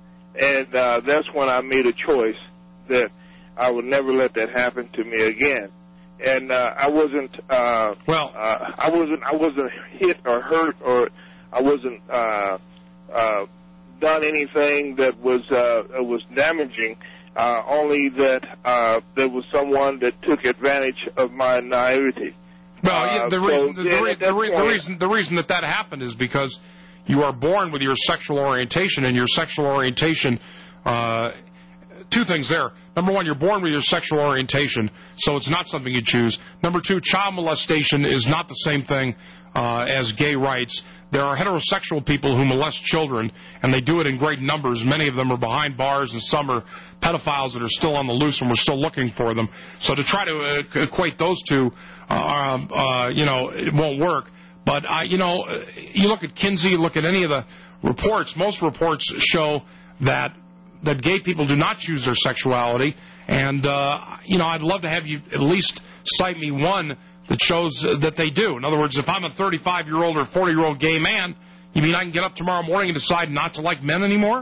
And uh, that's when I made a choice that I would never let that happen to me again. And uh, I wasn't uh, well. Uh, I wasn't. I wasn't hit or hurt, or I wasn't uh, uh, done anything that was uh, was damaging. Uh, only that uh, there was someone that took advantage of my naivety. Well, yeah, the, Uh, reason, so the, then the, at the, that re- the point- reason the reason that that happened is because you are born with your sexual orientation, and your sexual orientation. Uh, two things there. Number one, you're born with your sexual orientation, so it's not something you choose. Number two, child molestation is not the same thing uh, as gay rights. There are heterosexual people who molest children, and they do it in great numbers. Many of them are behind bars, and some are pedophiles that are still on the loose, and we're still looking for them. So to try to uh, equate those two, uh, uh, you know, it won't work. But, uh, you know, you look at Kinsey, you look at any of the reports, most reports show that that gay people do not choose their sexuality. And, uh, you know, I'd love to have you at least cite me one that shows that they do. In other words, if I'm a thirty-five-year-old or forty-year-old gay man, you mean I can get up tomorrow morning and decide not to like men anymore?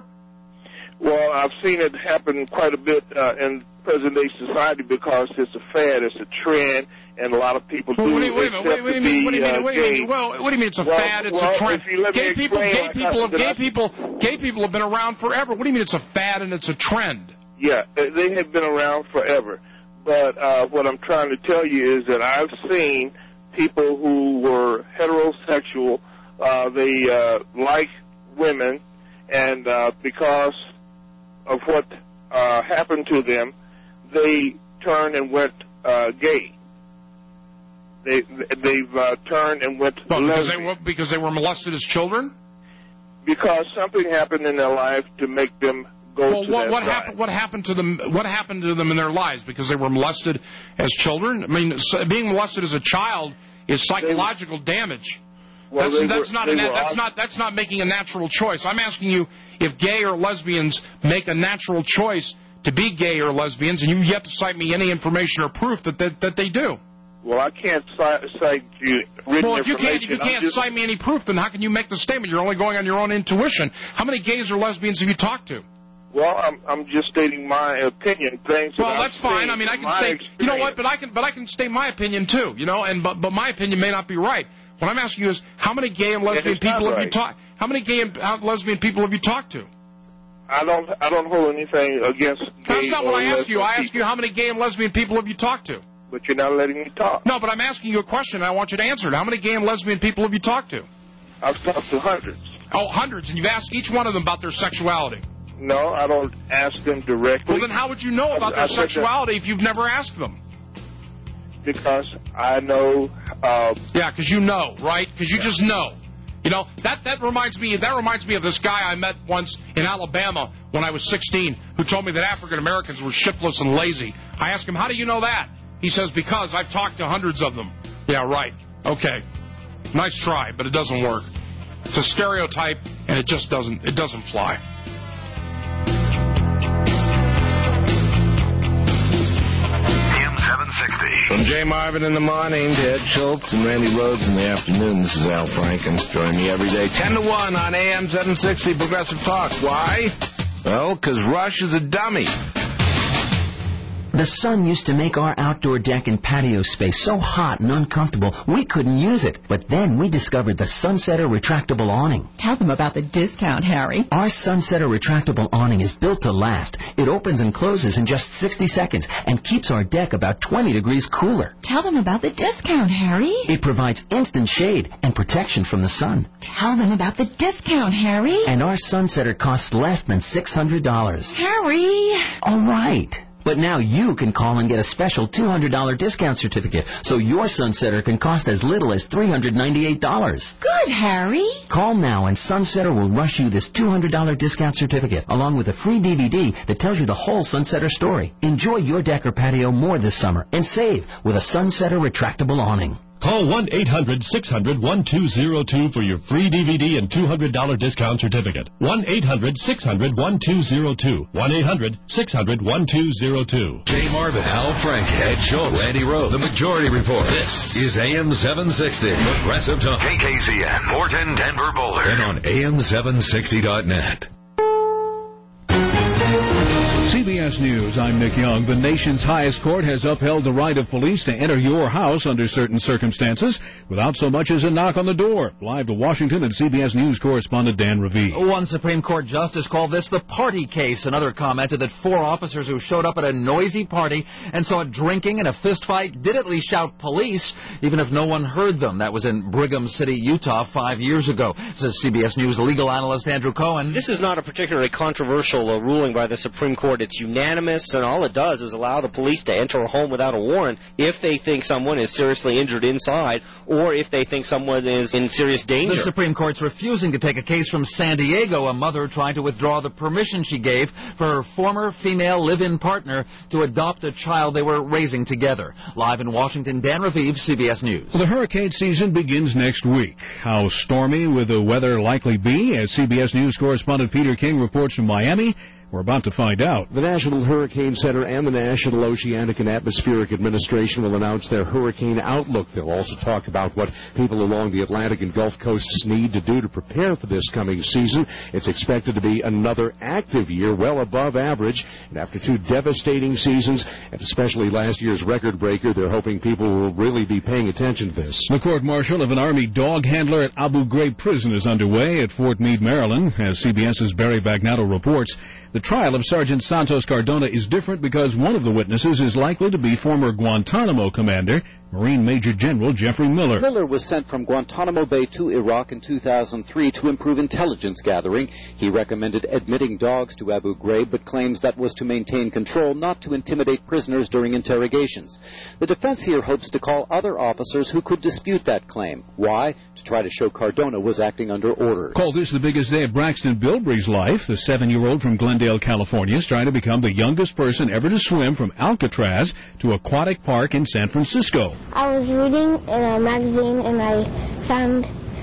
Well, I've seen it happen quite a bit uh, in present-day society because it's a fad, it's a trend, and a lot of people Well, do what do you, wait a minute, accept what do you to mean? What do you be, mean? uh, What do you gay. mean? Well, what do you mean? It's a Well, fad. It's well, a trend. if you let me Gay people, explain gay like people, I- have, that gay I- people, gay people have been around forever. What do you mean? It's a fad and it's a trend. Yeah, they they have been around forever. But uh, what I'm trying to tell you is that I've seen people who were heterosexual, uh, they uh, like women, and uh, because of what uh, happened to them, they turned and went uh, gay. They they've uh, turned and went Well, because they lesbian were because they were molested as children. because something happened in their life to make them go Well, to what, that what side. happened? What happened to them? What happened to them in their lives because they were molested as children? I mean, s- being molested as a child is psychological damage. Well, that's they that's were- not they a na- were that's also- not that's not making a natural choice. I'm asking you if gay or lesbians make a natural choice to be gay or lesbians, and you yet to cite me any information or proof that that, that they do. Well, I can't cite, cite you written Well, if you can't if you information. I'm can't just- cite me any proof, then how can you make the statement? You're only going on your own intuition. How many gays or lesbians have you talked to? Well, I'm I'm just stating my opinion. Things. that Well, I've that's fine. seen I mean, I from can my say, you know what, experience. but I can, but I can state my opinion too, you know, and but but my opinion may not be right. What I'm asking you is, how many gay and lesbian it's not people have you right. talked? How many gay and uh, lesbian people have you talked to? I don't I don't hold anything against. That's gay not what or I asked you. lesbian I asked people, you how many gay and lesbian people have you talked to? But you're not letting me talk. No, but I'm asking you a question, and I want you to answer it. How many gay and lesbian people have you talked to? I've talked to hundreds. Oh, hundreds, and you've asked each one of them about their sexuality. No, I don't ask them directly. Well, then how would you know about I, their I sexuality if you've never asked them? Because I know. Uh, yeah, because you know, right? Because you yeah. just know. You know, that, that reminds me that reminds me of this guy I met once in Alabama when I was sixteen who told me that African Americans were shiftless and lazy. I asked him, how do you know that? He says, because I've talked to hundreds of them. Yeah, right. Okay. Nice try, but it doesn't work. It's a stereotype, and it just doesn't it doesn't fly. A M seven sixty. From Jay Marvin in the morning to Ed Schultz and Randy Rhodes in the afternoon, this is Al Franken. Join me every day, ten to one on A M seven sixty Progressive Talk. Why? Well, because Rush is a dummy. The sun used to make our outdoor deck and patio space so hot and uncomfortable we couldn't use it. But then we discovered the Sunsetter retractable awning. Tell them about the discount, Harry. Our Sunsetter retractable awning is built to last. It opens and closes in just sixty seconds and keeps our deck about twenty degrees cooler. Tell them about the discount, Harry. It provides instant shade and protection from the sun. Tell them about the discount, Harry. And our Sunsetter costs less than six hundred dollars. Harry! All right. But now you can call and get a special two hundred dollars discount certificate, so your Sunsetter can cost as little as three hundred ninety-eight dollars. Good, Harry. Call now and Sunsetter will rush you this two hundred dollars discount certificate, along with a free D V D that tells you the whole Sunsetter story. Enjoy your deck or patio more this summer and save with a Sunsetter retractable awning. Call one eight hundred six hundred one two zero two for your free D V D and two hundred dollars discount certificate. one eight hundred six hundred one two zero two. one eight hundred six hundred one two zero two. Jay Marvin, Al Frank, Ed Schultz, Randy Rhodes, The Majority Report. This is A M seven sixty, Progressive Talk. K K Z N, Morton, Denver, Boulder. And on A M seven sixty dot net. C B S News, I'm Nick Young. The nation's highest court has upheld the right of police to enter your house under certain circumstances without so much as a knock on the door. Live to Washington and C B S News correspondent Dan Ravi. One Supreme Court justice called this the party case. Another commented that four officers who showed up at a noisy party and saw drinking and a fistfight did at least shout police, even if no one heard them. That was in Brigham City, Utah, five years ago, says C B S News legal analyst Andrew Cohen. This is not a particularly controversial uh, ruling by the Supreme Court. It's unanimous, and all it does is allow the police to enter a home without a warrant if they think someone is seriously injured inside or if they think someone is in serious danger. The Supreme Court's refusing to take a case from San Diego, a mother trying to withdraw the permission she gave for her former female live-in partner to adopt a child they were raising together. Live in Washington, Dan Raviv, C B S News. Well, the hurricane season begins next week. How stormy will the weather likely be? As C B S News correspondent Peter King reports from Miami, we're about to find out. The National Hurricane Center and the National Oceanic and Atmospheric Administration will announce their hurricane outlook. They'll also talk about what people along the Atlantic and Gulf coasts need to do to prepare for this coming season. It's expected to be another active year, well above average. And after two devastating seasons, and especially last year's record breaker, they're hoping people will really be paying attention to this. The court-martial of an Army dog handler at Abu Ghraib prison is underway at Fort Meade, Maryland. As CBS's Barry Bagnatto reports, the trial of Sergeant Santos Cardona is different because one of the witnesses is likely to be former Guantanamo commander Marine Major General Jeffrey Miller. Miller was sent from Guantanamo Bay to Iraq in two thousand three to improve intelligence gathering. He recommended admitting dogs to Abu Ghraib, but claims that was to maintain control, not to intimidate prisoners during interrogations. The defense here hopes to call other officers who could dispute that claim. Why? To try to show Cardona was acting under orders. Call this the biggest day of Braxton Bilbrey's life. The seven-year-old from Glendale, California, is trying to become the youngest person ever to swim from Alcatraz to Aquatic Park in San Francisco. I was reading in a magazine and I found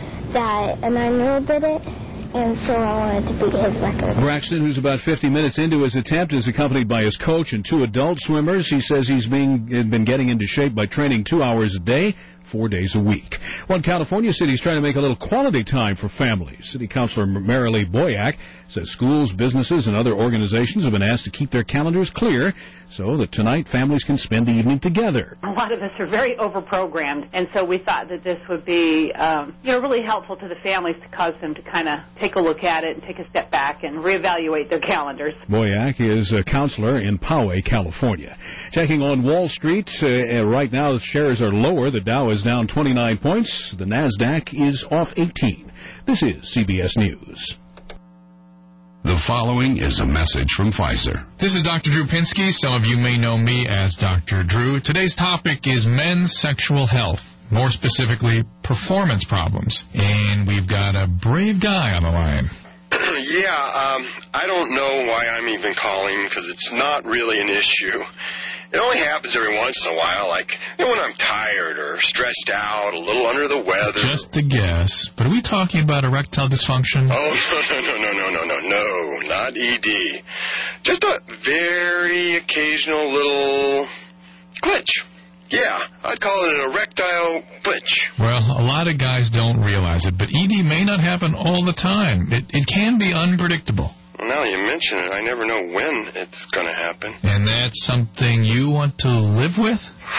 that a nine-year-old did it, and so I wanted to beat his record. Braxton, who's about fifty minutes into his attempt, is accompanied by his coach and two adult swimmers. He says he's being, been getting into shape by training two hours a day, four days a week. One California city is trying to make a little quality time for families. City Councilor Marilee Boyack says schools, businesses, and other organizations have been asked to keep their calendars clear so that tonight families can spend the evening together. A lot of us are very overprogrammed, and so we thought that this would be, um, you know, really helpful to the families to cause them to kind of take a look at it and take a step back and reevaluate their calendars. Boyack is a counselor in Poway, California. Checking on Wall Street, uh, right now the shares are lower. The Dow is down twenty-nine points. The NASDAQ is off eighteen. This is C B S News. The following is a message from Pfizer. This is Doctor Drew Pinsky. Some of you may know me as Doctor Drew. Today's topic is men's sexual health, more specifically, performance problems. And we've got a brave guy on the line. Yeah, um, I don't know why I'm even calling, because it's not really an issue. It only happens every once in a while, like you know, when I'm tired or stressed out, a little under the weather. Just a guess, but are we talking about erectile dysfunction? Oh, no, no, no, no, no, no, no, not E D. Just a very occasional little glitch. Yeah, I'd call it an erectile glitch. Well, a lot of guys don't realize it, but E D may not happen all the time. It, it can be unpredictable. Well, now you mention it, I never know when it's going to happen. And that's something you want to live with?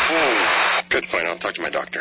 Good point. I'll talk to my doctor.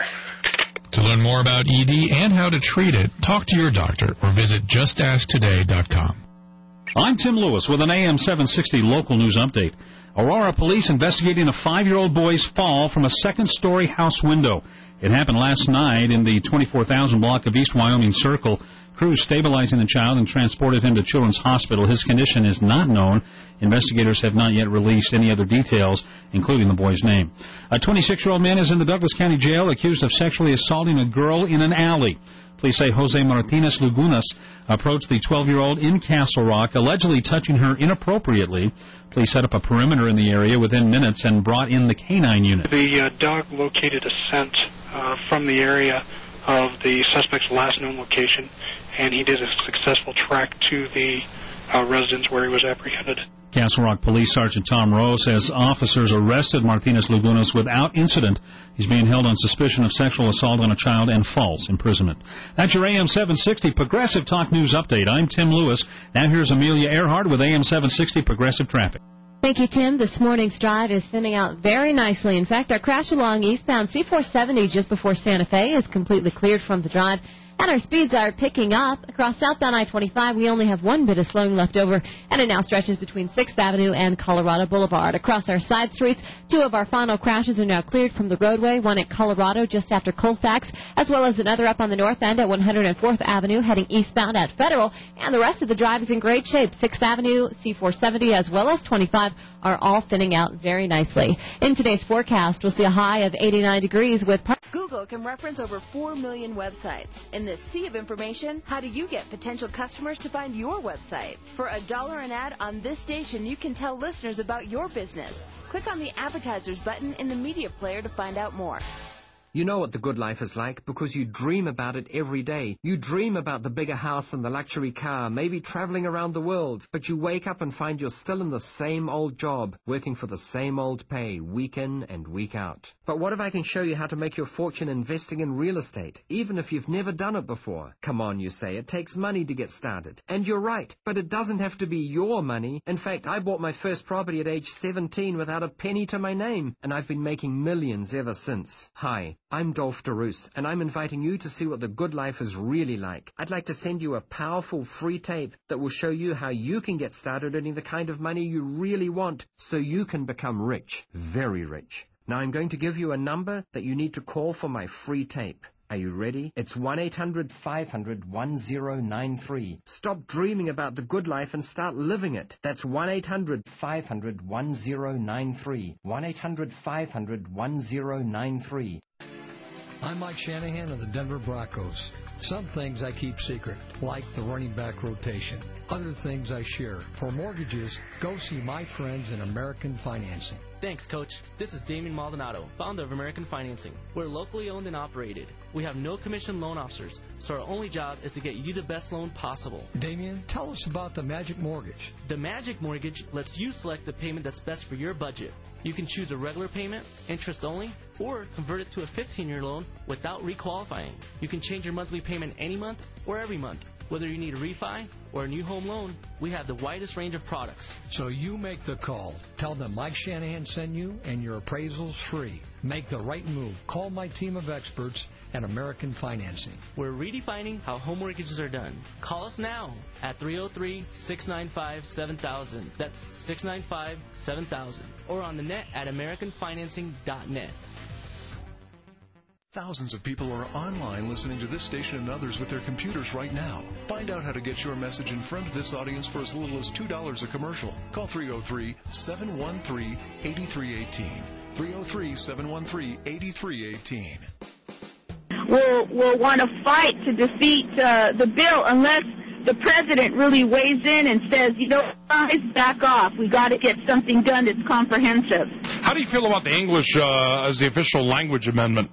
To learn more about E D and how to treat it, talk to your doctor or visit just ask today dot com. I'm Tim Lewis with an A M seven sixty local news update. Aurora police investigating a five-year-old boy's fall from a second-story house window. It happened last night in the twenty-four thousand block of East Wyoming Circle. Crews stabilizing the child and transported him to Children's Hospital. His condition is not known. Investigators have not yet released any other details, including the boy's name. A twenty-six-year-old man is in the Douglas County Jail accused of sexually assaulting a girl in an alley. Police say Jose Martinez Lagunas approached the twelve-year-old in Castle Rock, allegedly touching her inappropriately. Police set up a perimeter in the area within minutes and brought in the canine unit. The uh, dog located a scent uh, from the area of the suspect's last known location, and he did a successful track to the uh, residence where he was apprehended. Castle Rock Police Sergeant Tom Rowe says officers arrested Martinez Lagunas without incident. He's being held on suspicion of sexual assault on a child and false imprisonment. That's your A M seven sixty Progressive Talk News Update. I'm Tim Lewis. Now here's Amelia Earhart with A M seven sixty Progressive Traffic. Thank you, Tim. This morning's drive is thinning out very nicely. In fact, our crash along eastbound C four seventy just before Santa Fe is completely cleared from the drive. And our speeds are picking up. Across southbound I twenty-five, we only have one bit of slowing left over, and it now stretches between sixth Avenue and Colorado Boulevard. Across our side streets, two of our final crashes are now cleared from the roadway, one at Colorado just after Colfax, as well as another up on the north end at one hundred fourth Avenue heading eastbound at Federal. And the rest of the drive is in great shape. sixth Avenue, C four seventy, as well as twenty-five are all thinning out very nicely. In today's forecast, we'll see a high of eighty-nine degrees with... Google can reference over four million websites. In this sea of information, how do you get potential customers to find your website? For a dollar an ad on this station, you can tell listeners about your business. Click on the advertisers button in the media player to find out more. You know what the good life is like because you dream about it every day. You dream about the bigger house and the luxury car, maybe traveling around the world, but you wake up and find you're still in the same old job, working for the same old pay, week in and week out. But what if I can show you how to make your fortune investing in real estate, even if you've never done it before? Come on, you say, it takes money to get started. And you're right, but it doesn't have to be your money. In fact, I bought my first property at age seventeen without a penny to my name, and I've been making millions ever since. Hi. I'm Dolph DeRoos, and I'm inviting you to see what the good life is really like. I'd like to send you a powerful free tape that will show you how you can get started earning the kind of money you really want so you can become rich, very rich. Now I'm going to give you a number that you need to call for my free tape. Are you ready? It's one eight hundred five hundred one zero nine three. Stop dreaming about the good life and start living it. That's one eight hundred five hundred one zero nine three. one eight hundred five hundred one zero nine three. I'm Mike Shanahan of the Denver Broncos. Some things I keep secret, like the running back rotation. Other things I share. For mortgages, go see my friends in American Financing. Thanks, Coach. This is Damien Maldonado, founder of American Financing. We're locally owned and operated. We have no commission loan officers, so our only job is to get you the best loan possible. Damien, tell us about the Magic Mortgage. The Magic Mortgage lets you select the payment that's best for your budget. You can choose a regular payment, interest only, or convert it to a fifteen-year loan without requalifying. You can change your monthly payment any month or every month. Whether you need a refi or a new home loan, we have the widest range of products. So you make the call. Tell them Mike Shanahan sent you, and your appraisal's free. Make the right move. Call my team of experts at American Financing. We're redefining how home mortgages are done. Call us now at three oh three, six nine five, seven thousand. That's six nine five, seven thousand. Or on the net at american financing dot net. Thousands of people are online listening to this station and others with their computers right now. Find out how to get your message in front of this audience for as little as two dollars a commercial. Call three oh three, seven one three, eight three one eight. three oh three, seven one three, eight three one eight. Will will want to fight to defeat uh, the bill unless the president really weighs in and says, you know, guys, back off. We got to get something done that's comprehensive. How do you feel about the English uh, as the official language amendment?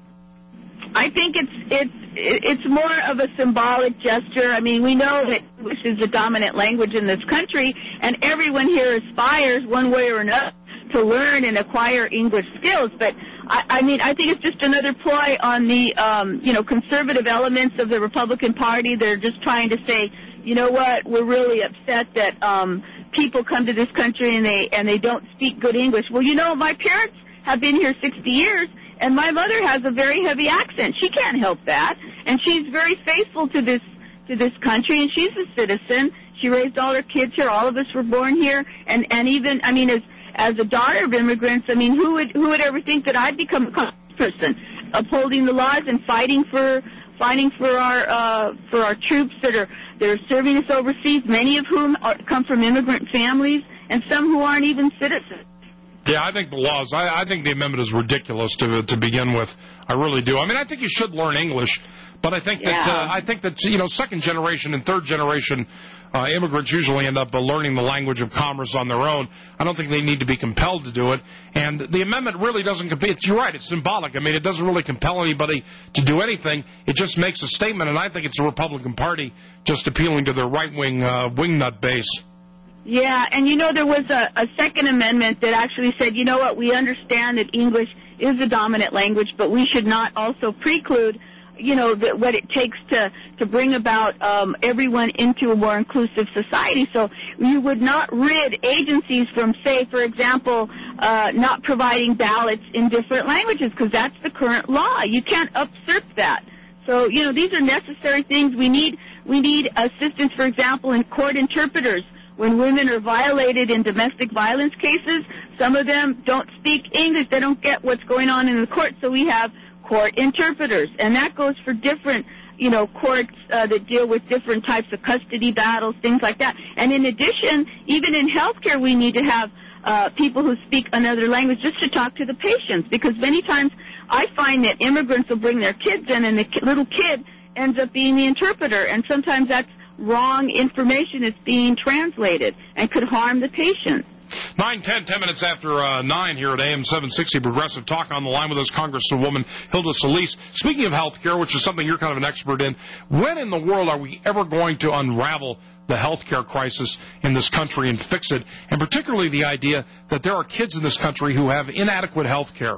I think it's it's it's more of a symbolic gesture. I mean, we know that English is the dominant language in this country, and everyone here aspires one way or another to learn and acquire English skills. But I, I mean, I think it's just another ploy on the um, you know conservative elements of the Republican Party. They're just trying to say, you know what, we're really upset that um, people come to this country and they and they don't speak good English. Well, you know, my parents have been here sixty years. And my mother has a very heavy accent. She can't help that. And she's very faithful to this to this country, and she's a citizen. She raised all her kids here. All of us were born here. And, and even, I mean, as as a daughter of immigrants, I mean, who would who would ever think that I'd become a congressperson, upholding the laws and fighting for fighting for our uh, for our troops that are that are serving us overseas, many of whom are, come from immigrant families, and some who aren't even citizens. Yeah, I think the laws, I, I think the amendment is ridiculous to to begin with. I really do. I mean, I think you should learn English, but I think that, yeah. uh, I think that, you know, second generation and third generation uh, immigrants usually end up uh, learning the language of commerce on their own. I don't think they need to be compelled to do it. And the amendment really doesn't compel. You're right, it's symbolic. I mean, it doesn't really compel anybody to do anything. It just makes a statement, and I think it's the Republican Party just appealing to their right-wing uh, wingnut base. Yeah, and you know, there was a, a second amendment that actually said, you know what, we understand that English is the dominant language, but we should not also preclude, you know, the, what it takes to, to bring about um, everyone into a more inclusive society. So you would not rid agencies from, say, for example, uh, not providing ballots in different languages, because that's the current law. You can't usurp that. So, you know, these are necessary things. We need, we need assistance, for example, in court interpreters. When women are violated in domestic violence cases, some of them don't speak English. They don't get what's going on in the court, so we have court interpreters. And that goes for different, you know, courts uh, that deal with different types of custody battles, things like that. And in addition, even in healthcare, we need to have uh, people who speak another language just to talk to the patients, because many times I find that immigrants will bring their kids in, and the little kid ends up being the interpreter, and sometimes that's wrong information is being translated and could harm the patient. Nine, ten, ten minutes after uh, nine here at A M seven sixty Progressive Talk. On the line with us, Congresswoman Hilda Solis. Speaking of health care, which is something you're kind of an expert in, when in the world are we ever going to unravel the health care crisis in this country and fix it, and particularly the idea that there are kids in this country who have inadequate health care?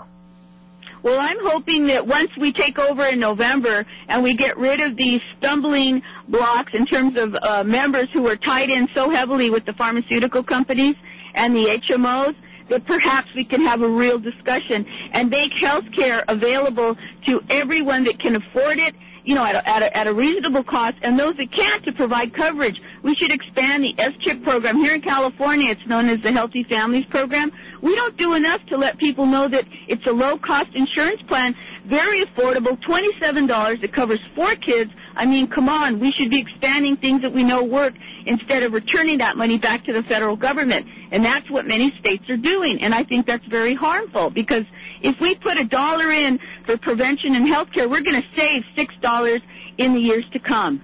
Well, I'm hoping that once we take over in November and we get rid of these stumbling blocks in terms of uh, members who are tied in so heavily with the pharmaceutical companies and the H M Os, that perhaps we can have a real discussion and make health care available to everyone that can afford it, you know, at a, at a, at a reasonable cost, and those that can't, to provide coverage. We should expand the S CHIP program. Here in California, it's known as the Healthy Families Program. We don't do enough to let people know that it's a low-cost insurance plan, very affordable, twenty-seven dollars. It covers four kids. I mean, come on. We should be expanding things that we know work instead of returning that money back to the federal government. And that's what many states are doing. And I think that's very harmful, because if we put a dollar in for prevention and health care, we're going to save six dollars in the years to come.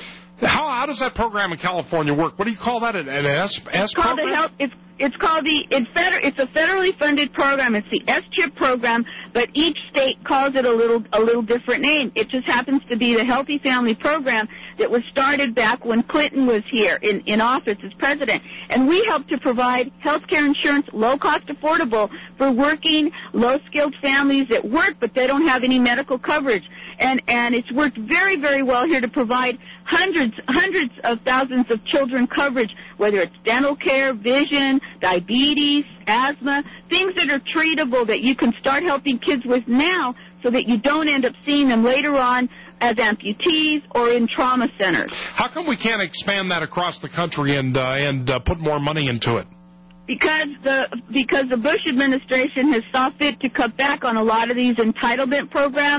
How, how does that program in California work? What do you call that? An, an S, S it's called program? The health, it's, it's called the, it's, feder, it's a federally funded program. It's the S CHIP program, but each state calls it a little, a little different name. It just happens to be the Healthy Family Program that was started back when Clinton was here in, in office as president. And we help to provide health care insurance, low-cost, affordable, for working, low-skilled families that work, but they don't have any medical coverage. And, and it's worked very, very well here to provide hundreds, hundreds of thousands of children coverage, whether it's dental care, vision, diabetes, asthma, things that are treatable that you can start helping kids with now so that you don't end up seeing them later on as amputees or in trauma centers. How come we can't expand that across the country and, uh, and uh, put more money into it? Because the because the Bush administration has saw fit to cut back on a lot of these entitlement programs,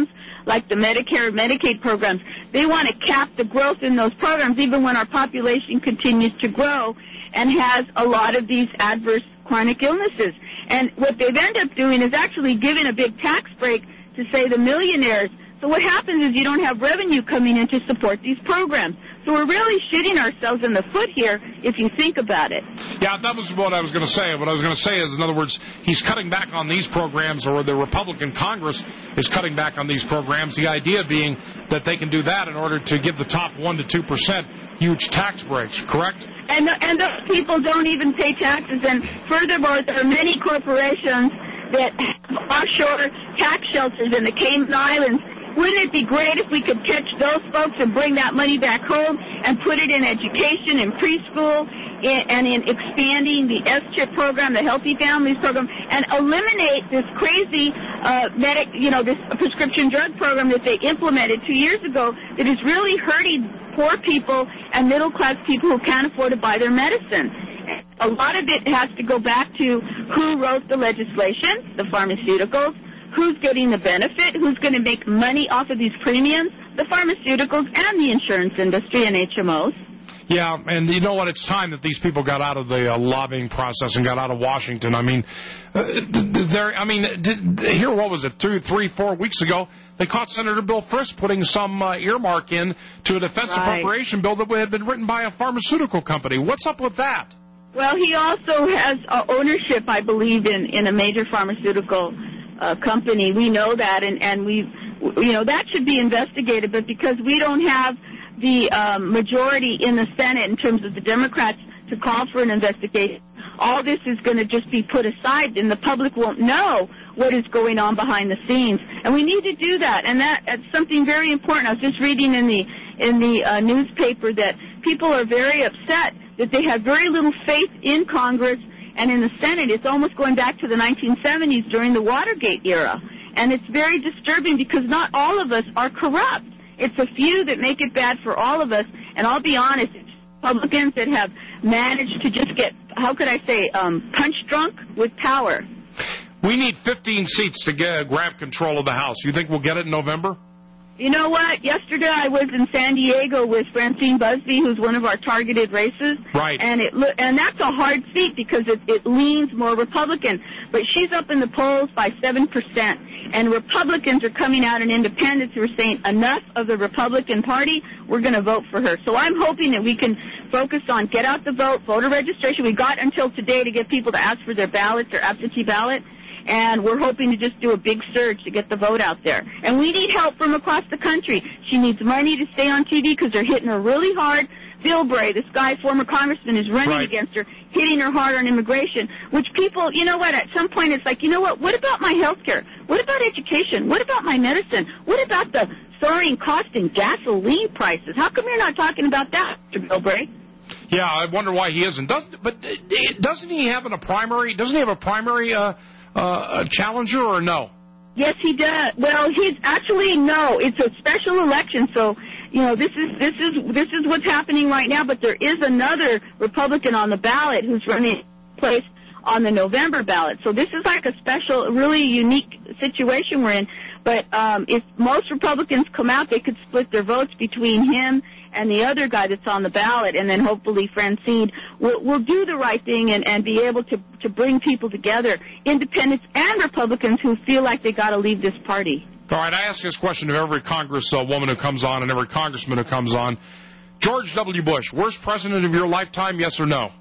like the Medicare and Medicaid programs. They want to cap the growth in those programs even when our population continues to grow and has a lot of these adverse chronic illnesses. And what they've ended up doing is actually giving a big tax break to, say, the millionaires. So what happens is you don't have revenue coming in to support these programs. So we're really shooting ourselves in the foot here if you think about it. Yeah, that was what I was going to say. What I was going to say is, in other words, he's cutting back on these programs, or the Republican Congress is cutting back on these programs, the idea being that they can do that in order to give the top one to two percent huge tax breaks, correct? And, and those people don't even pay taxes. And furthermore, there are many corporations that have offshore tax shelters in the Cayman Islands. Wouldn't it be great if we could catch those folks and bring that money back home and put it in education, in preschool, in, and in expanding the S CHIP program, the Healthy Families program, and eliminate this crazy uh, medic, you know, this prescription drug program that they implemented two years ago that is really hurting poor people and middle-class people who can't afford to buy their medicine. A lot of it has to go back to who wrote the legislation, the pharmaceuticals, who's getting the benefit, who's going to make money off of these premiums, the pharmaceuticals and the insurance industry and H M Os. Yeah, and you know what? It's time that these people got out of the uh, lobbying process and got out of Washington. I mean, uh, there. I mean, did, here, what was it? Two, three, four weeks ago, they caught Senator Bill Frist putting some uh, earmark in to a defense Right. appropriation bill that had been written by a pharmaceutical company. What's up with that? Well, he also has uh, ownership, I believe, in, in a major pharmaceutical uh, company. We know that, and, and we, you know, that should be investigated. But because we don't have the um, majority in the Senate in terms of the Democrats to call for an investigation, all this is going to just be put aside, and the public won't know what is going on behind the scenes. And we need to do that, and that, that's something very important. I was just reading in the in the uh, newspaper that people are very upset that they have very little faith in Congress and in the Senate. It's almost going back to the nineteen seventies during the Watergate era. And it's very disturbing because not all of us are corrupt. It's a few that make it bad for all of us. And I'll be honest, it's Republicans that have managed to just get, how could I say, um, punch drunk with power. We need fifteen seats to get, grab control of the House. You think we'll get it in November? You know what? Yesterday I was in San Diego with Francine Busby, who's one of our targeted races. Right. And it lo- and that's a hard seat because it, it leans more Republican. But she's up in the polls by seven percent. And Republicans are coming out and independents who are saying enough of the Republican Party, we're going to vote for her. So I'm hoping that we can focus on get out the vote, voter registration. We got until today to get people to ask for their ballots, their absentee ballot. And we're hoping to just do a big surge to get the vote out there. And we need help from across the country. She needs money to stay on T V because they're hitting her really hard. Bill Bray, this guy, former congressman, is running right. against her, hitting her hard on immigration, which people, you know what, at some point it's like, you know what, what about my health care? What about education? What about my medicine? What about the soaring cost in gasoline prices? How come you're not talking about that, Mister Bill Bray? Yeah, I wonder why he isn't. Doesn't, but doesn't he have a primary, doesn't he have a primary uh, uh, challenger or no? Yes, he does. Well, he's actually, no, it's a special election, so, you know, this is this is this is what's happening right now, but there is another Republican on the ballot who's running place on the November ballot. So this is like a special, really unique situation we're in. But um, if most Republicans come out, they could split their votes between him and the other guy that's on the ballot, and then hopefully Francine will, will do the right thing and, and be able to, to bring people together, independents and Republicans who feel like they got to leave this party. All right, I ask this question to every congresswoman who comes on and every congressman who comes on. George W. Bush, worst president of your lifetime, yes or no?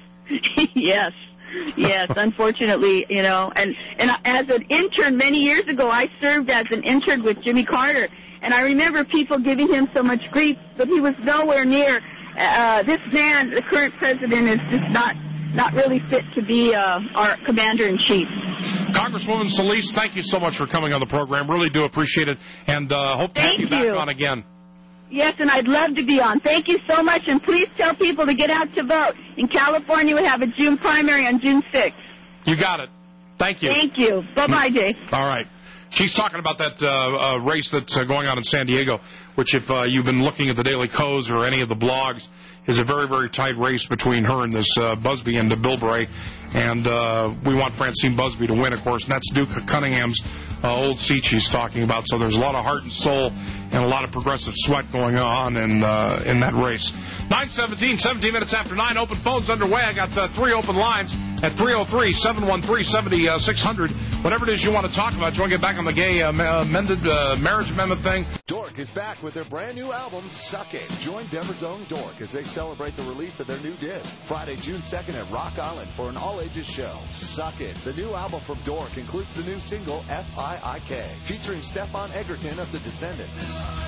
Yes. Yes, unfortunately, you know. And, and as an intern many years ago, I served as an intern with Jimmy Carter. And I remember people giving him so much grief, but he was nowhere near. Uh, this man, the current president, is just not not really fit to be uh, our commander-in-chief. Congresswoman Solis, thank you so much for coming on the program. Really do appreciate it, and uh, hope to Thank have you back you. on again. Yes, and I'd love to be on. Thank you so much, and please tell people to get out to vote. In California, we have a June primary on June sixth. You got it. Thank you. Thank you. Bye-bye, Dave. All right. She's talking about that uh, uh, race that's uh, going on in San Diego, which if uh, you've been looking at the Daily Kos or any of the blogs, is a very, very tight race between her and this uh, Busby and uh, Bill Bray. And uh, we want Francine Busby to win, of course, and that's Duke Cunningham's uh, Old Seach he's talking about. So there's a lot of heart and soul and a lot of progressive sweat going on in uh, in that race. nine seventeen, seventeen minutes after nine. Open phones underway. I got uh, three open lines at three oh three, seven one three, seven six hundred. Whatever it is you want to talk about. You want to get back on the gay uh, amended uh, marriage amendment thing? Dork is back with their brand new album, Suck It. Join Denver's own Dork as they celebrate the release of their new disc, Friday, June second at Rock Island for an all-ages show. Suck It. The new album from Dork includes the new single, F I I K, featuring Stefan Egerton of The Descendants.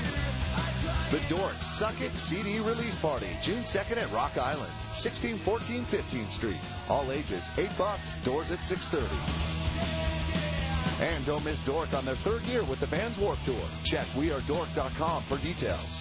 The Dork Suck It C D release party, June second at Rock Island, sixteen fourteen fifteenth Street. All ages, eight bucks. Doors at six thirty. And don't miss Dork on their third year with the band's Warped Tour. Check we are dork dot com for details.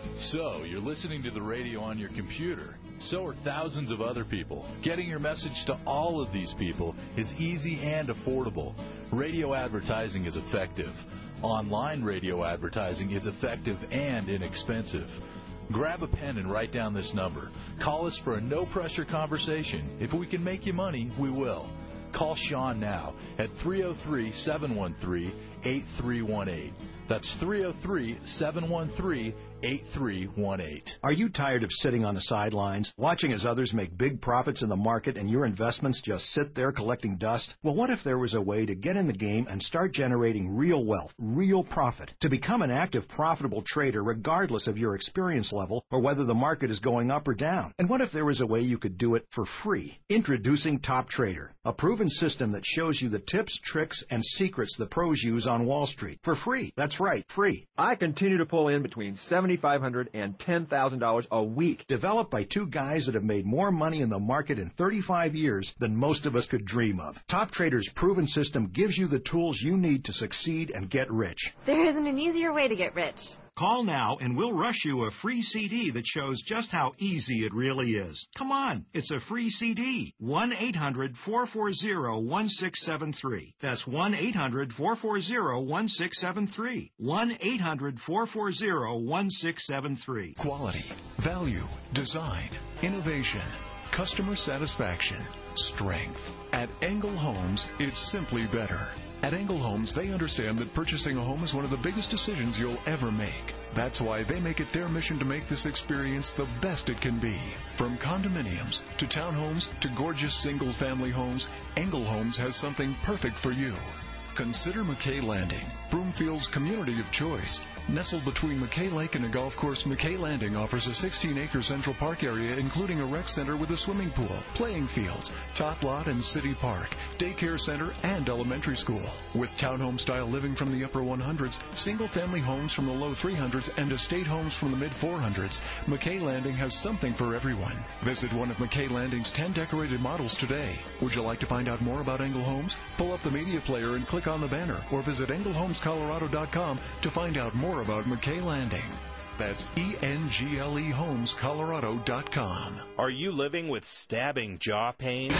So, you're listening to the radio on your computer. So are thousands of other people. Getting your message to all of these people is easy and affordable. Radio advertising is effective. Online radio advertising is effective and inexpensive. Grab a pen and write down this number. Call us for a no-pressure conversation. If we can make you money, we will. Call Sean now at three oh three, seven one three, eight three one eight. That's three oh three, seven one three, eight three one eight. Are you tired of sitting on the sidelines, watching as others make big profits in the market and your investments just sit there collecting dust? Well, what if there was a way to get in the game and start generating real wealth, real profit, to become an active, profitable trader regardless of your experience level or whether the market is going up or down? And what if there was a way you could do it for free? Introducing Top Trader, a proven system that shows you the tips, tricks, and secrets the pros use on Wall Street for free. That's right, free. I continue to pull in between seven thousand five hundred dollars and ten thousand dollars a week. Developed by two guys that have made more money in the market in thirty-five years than most of us could dream of. Top Trader's proven system gives you the tools you need to succeed and get rich. There isn't an easier way to get rich. Call now and we'll rush you a free C D that shows just how easy it really is. Come on, it's a free C D. one eight hundred, four four zero, one six seven three. That's one eight hundred, four four zero, one six seven three. one eight hundred, four four zero, one six seven three. Quality, value, design, innovation, customer satisfaction, strength. At Engel Homes, it's simply better. At Engel Homes, they understand that purchasing a home is one of the biggest decisions you'll ever make. That's why they make it their mission to make this experience the best it can be. From condominiums to townhomes to gorgeous single-family homes, Engel Homes has something perfect for you. Consider McKay Landing, Broomfield's community of choice. Nestled between McKay Lake and a golf course, McKay Landing offers a sixteen-acre Central Park area, including a rec center with a swimming pool, playing fields, tot lot and city park, daycare center, and elementary school. With townhome-style living from the upper one hundreds, single-family homes from the low three hundreds, and estate homes from the mid four hundreds, McKay Landing has something for everyone. Visit one of McKay Landing's ten decorated models today. Would you like to find out more about Engel Homes? Pull up the media player and click on the banner, or visit engel homes colorado dot com to find out more about McKay Landing. That's E N G L E homes colorado dot com. Are you living with stabbing jaw pain?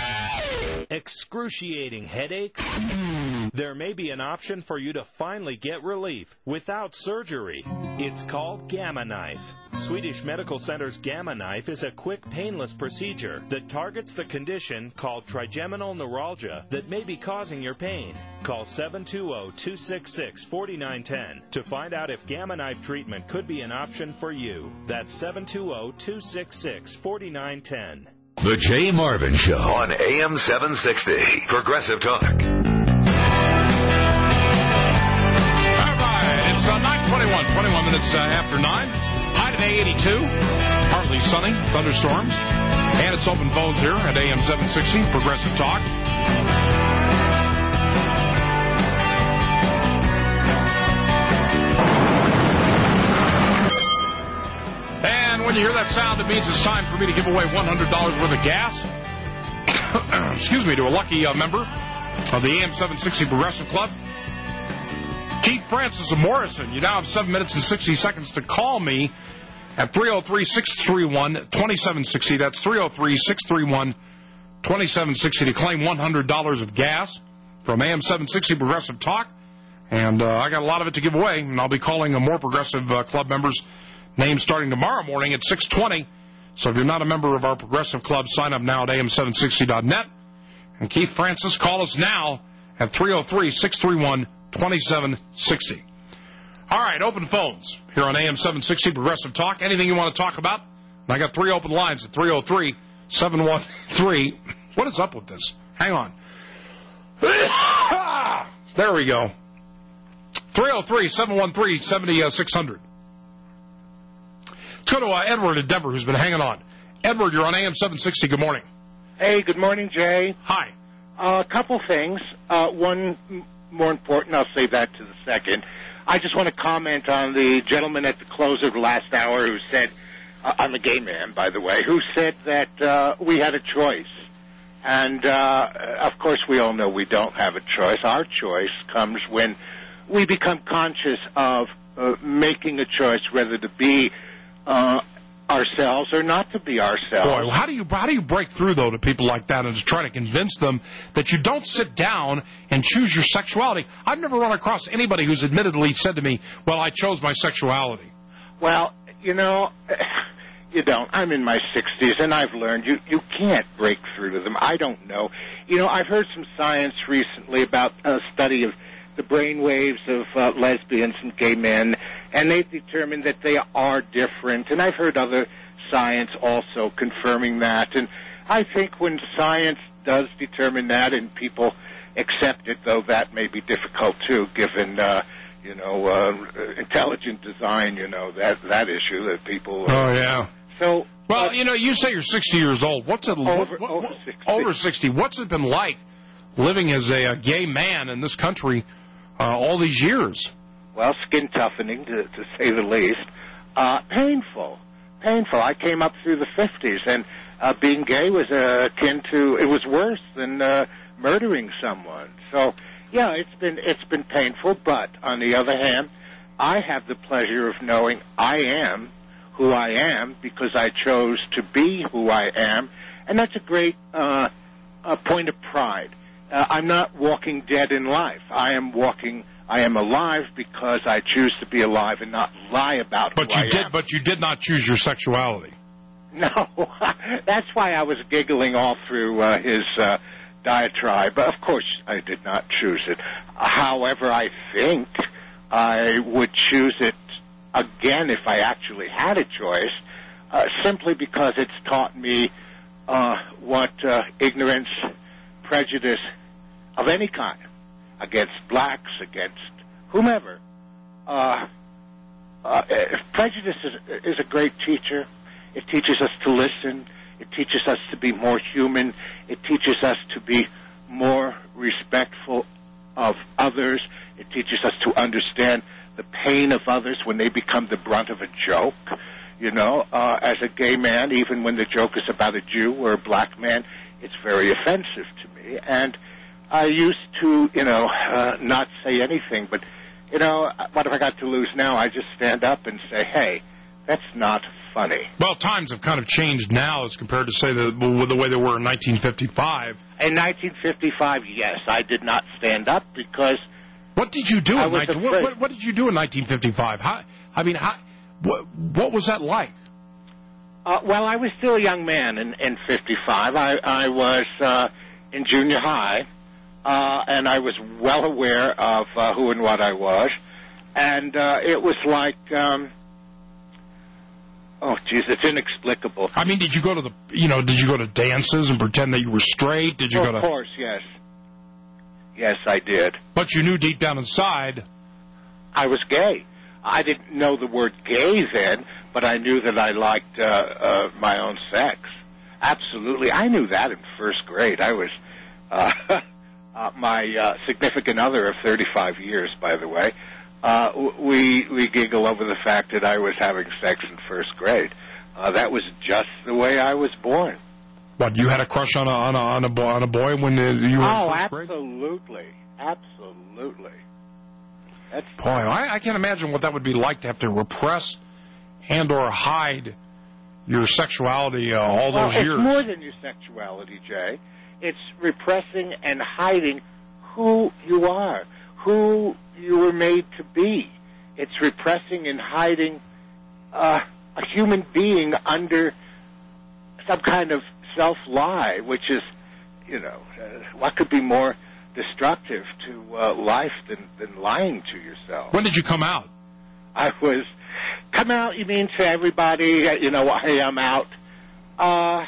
Excruciating headaches? There may be an option for you to finally get relief without surgery. It's called Gamma Knife. Swedish Medical Center's Gamma Knife is a quick, painless procedure that targets the condition called trigeminal neuralgia that may be causing your pain. Call seven two zero, two six six, four nine one zero to find out if Gamma Knife treatment could be an option for you. That's seven two zero, two six six, four nine one zero. The Jay Marvin Show on A M seven sixty. Progressive Talk. All right, it's uh, nine twenty-one, twenty-one minutes uh, after nine. High today, eighty-two. Partly sunny, thunderstorms. And it's open phones here at A M seven sixty, Progressive Talk. And when you hear that sound, it means it's time for me to give away one hundred dollars worth of gas. Excuse me, to a lucky uh, member of the A M seven sixty Progressive Club. Keith Francis of Morrison. You now have seven minutes and sixty seconds to call me at three oh three, six three one, two seven six zero. That's three oh three, six three one, two seven six zero to claim one hundred dollars of gas from A M seven sixty Progressive Talk. And uh, I got a lot of it to give away, and I'll be calling uh, more Progressive uh, Club members' names starting tomorrow morning at six twenty. So if you're not a member of our Progressive Club, sign up now at A M seven sixty dot net. And Keith Francis, call us now at three oh three, six three one, twenty-seven sixty. All right, open phones here on A M seven sixty Progressive Talk. Anything you want to talk about? And I got three open lines at three oh three, seven one three. What is up with this? Hang on. There we go. three oh three, seven one three, seven six hundred. Let's go to uh, Edward in Denver, who's been hanging on. Edward, you're on A M seven sixty. Good morning. Hey, good morning, Jay. Hi. Uh, a couple things. Uh, one m- more important, I'll save that to the second. I just want to comment on the gentleman at the close of the last hour who said, uh, I'm a gay man, by the way, who said that uh, we had a choice. And, uh, of course, we all know we don't have a choice. Our choice comes when we become conscious of uh, making a choice whether to be uh, ourselves or not to be ourselves. Boy, how do you how do you break through, though, to people like that and to try to convince them that you don't sit down and choose your sexuality? I've never run across anybody who's admittedly said to me, well, I chose my sexuality. Well, you know, you don't. I'm in my sixties, and I've learned you, you can't break through to them. I don't know. You know, I've heard some science recently about a study of the brain waves of uh, lesbians and gay men, and they've determined that they are different. And I've heard other science also confirming that. And I think when science does determine that and people accept it, though that may be difficult too, given, uh, you know, uh, intelligent design, you know, that, that issue that people... Uh, oh, yeah. So... Well, uh, you know, you say you're sixty years old. What's it... Over, what, what, over sixty. Over sixty. What's it been like living as a, a gay man in this country uh, all these years? Well, skin toughening, to, to say the least. Uh, painful. Painful. I came up through the fifties, and uh, being gay was uh, akin to, it was worse than uh, murdering someone. So, yeah, it's been it's been painful, but on the other hand, I have the pleasure of knowing I am who I am because I chose to be who I am, and that's a great uh, a point of pride. Uh, I'm not walking dead in life. I am walking... I am alive because I choose to be alive and not lie about but who you I did, am. But you did not choose your sexuality. No, that's why I was giggling all through uh, his uh, diatribe. Of course, I did not choose it. However, I think I would choose it again if I actually had a choice, uh, simply because it's taught me uh, what uh, ignorance, prejudice of any kind, against blacks, against whomever. Uh, uh, prejudice is, is a great teacher. It teaches us to listen. It teaches us to be more human. It teaches us to be more respectful of others. It teaches us to understand the pain of others when they become the brunt of a joke. You know, uh, as a gay man, even when the joke is about a Jew or a black man, it's very offensive to me. And I used to, you know, uh, not say anything, but, you know, what have I got to lose now? I just stand up and say, hey, that's not funny. Well, times have kind of changed now as compared to, say, the, the way they were in nineteen fifty-five. In nineteen fifty-five, yes, I did not stand up because... What did you do I in was nineteen what, what, what did you do in nineteen fifty-five? How, I mean, how, what, what was that like? Uh, well, I was still a young man in, in fifty-five. I, I was uh, in junior high. Uh, and I was well aware of uh, who and what I was. And uh, it was like, um, oh, geez, it's inexplicable. I mean, did you go to the, you know, did you go to dances and pretend that you were straight? Did you oh, go to... Of course, yes. Yes, I did. But you knew deep down inside... I was gay. I didn't know the word gay then, but I knew that I liked uh, uh, my own sex. Absolutely. I knew that in first grade. I was... Uh, Uh, my uh, significant other of thirty-five years, by the way, uh, we we giggle over the fact that I was having sex in first grade. Uh, that was just the way I was born. What, you had a crush on a on a on a boy, on a boy when you were oh, in first grade? absolutely, absolutely. That's boy, I, I can't imagine what that would be like to have to repress and or hide your sexuality uh, all well, those it's years. It's more than your sexuality, Jay. It's repressing and hiding who you are, who you were made to be. It's repressing and hiding uh, a human being under some kind of self-lie, which is, you know, uh, what could be more destructive to uh, life than, than lying to yourself. When did you come out? I was come out. You mean to everybody? uh, You know, hey, I'm out. Uh,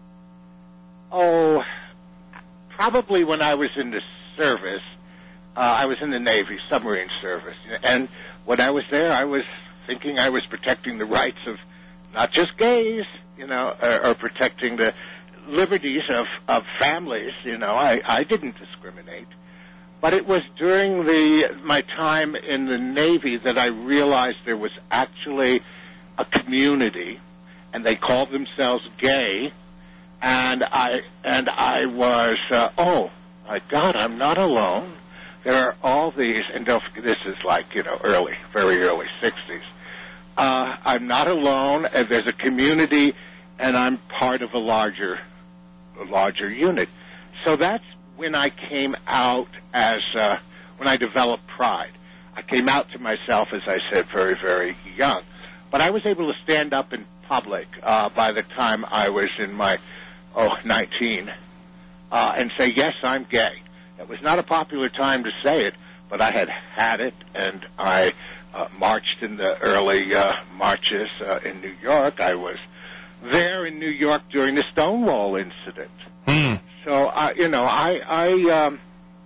oh, probably when I was in the service. Uh, I was in the Navy, submarine service, and when I was there, I was thinking I was protecting the rights of not just gays, you know, or, or protecting the liberties of, of families. You know, I, I didn't discriminate. But it was during the my time in the Navy that I realized there was actually a community, and they called themselves gay, and I and I was, uh, oh, my God, I'm not alone. There are all these, and don't forget, this is like, you know, early, very early sixties. Uh, I'm not alone, and there's a community, and I'm part of a larger, a larger unit. So that's when I came out as, uh, when I developed pride. I came out to myself, as I said, very, very young. But I was able to stand up in public uh, by the time I was in my, oh, nineteen, uh, and say, yes, I'm gay. It was not a popular time to say it, but I had had it, and I uh, marched in the early uh, marches uh, in New York. I was there in New York during the Stonewall incident. Mm. So, uh, you know, I, I, um,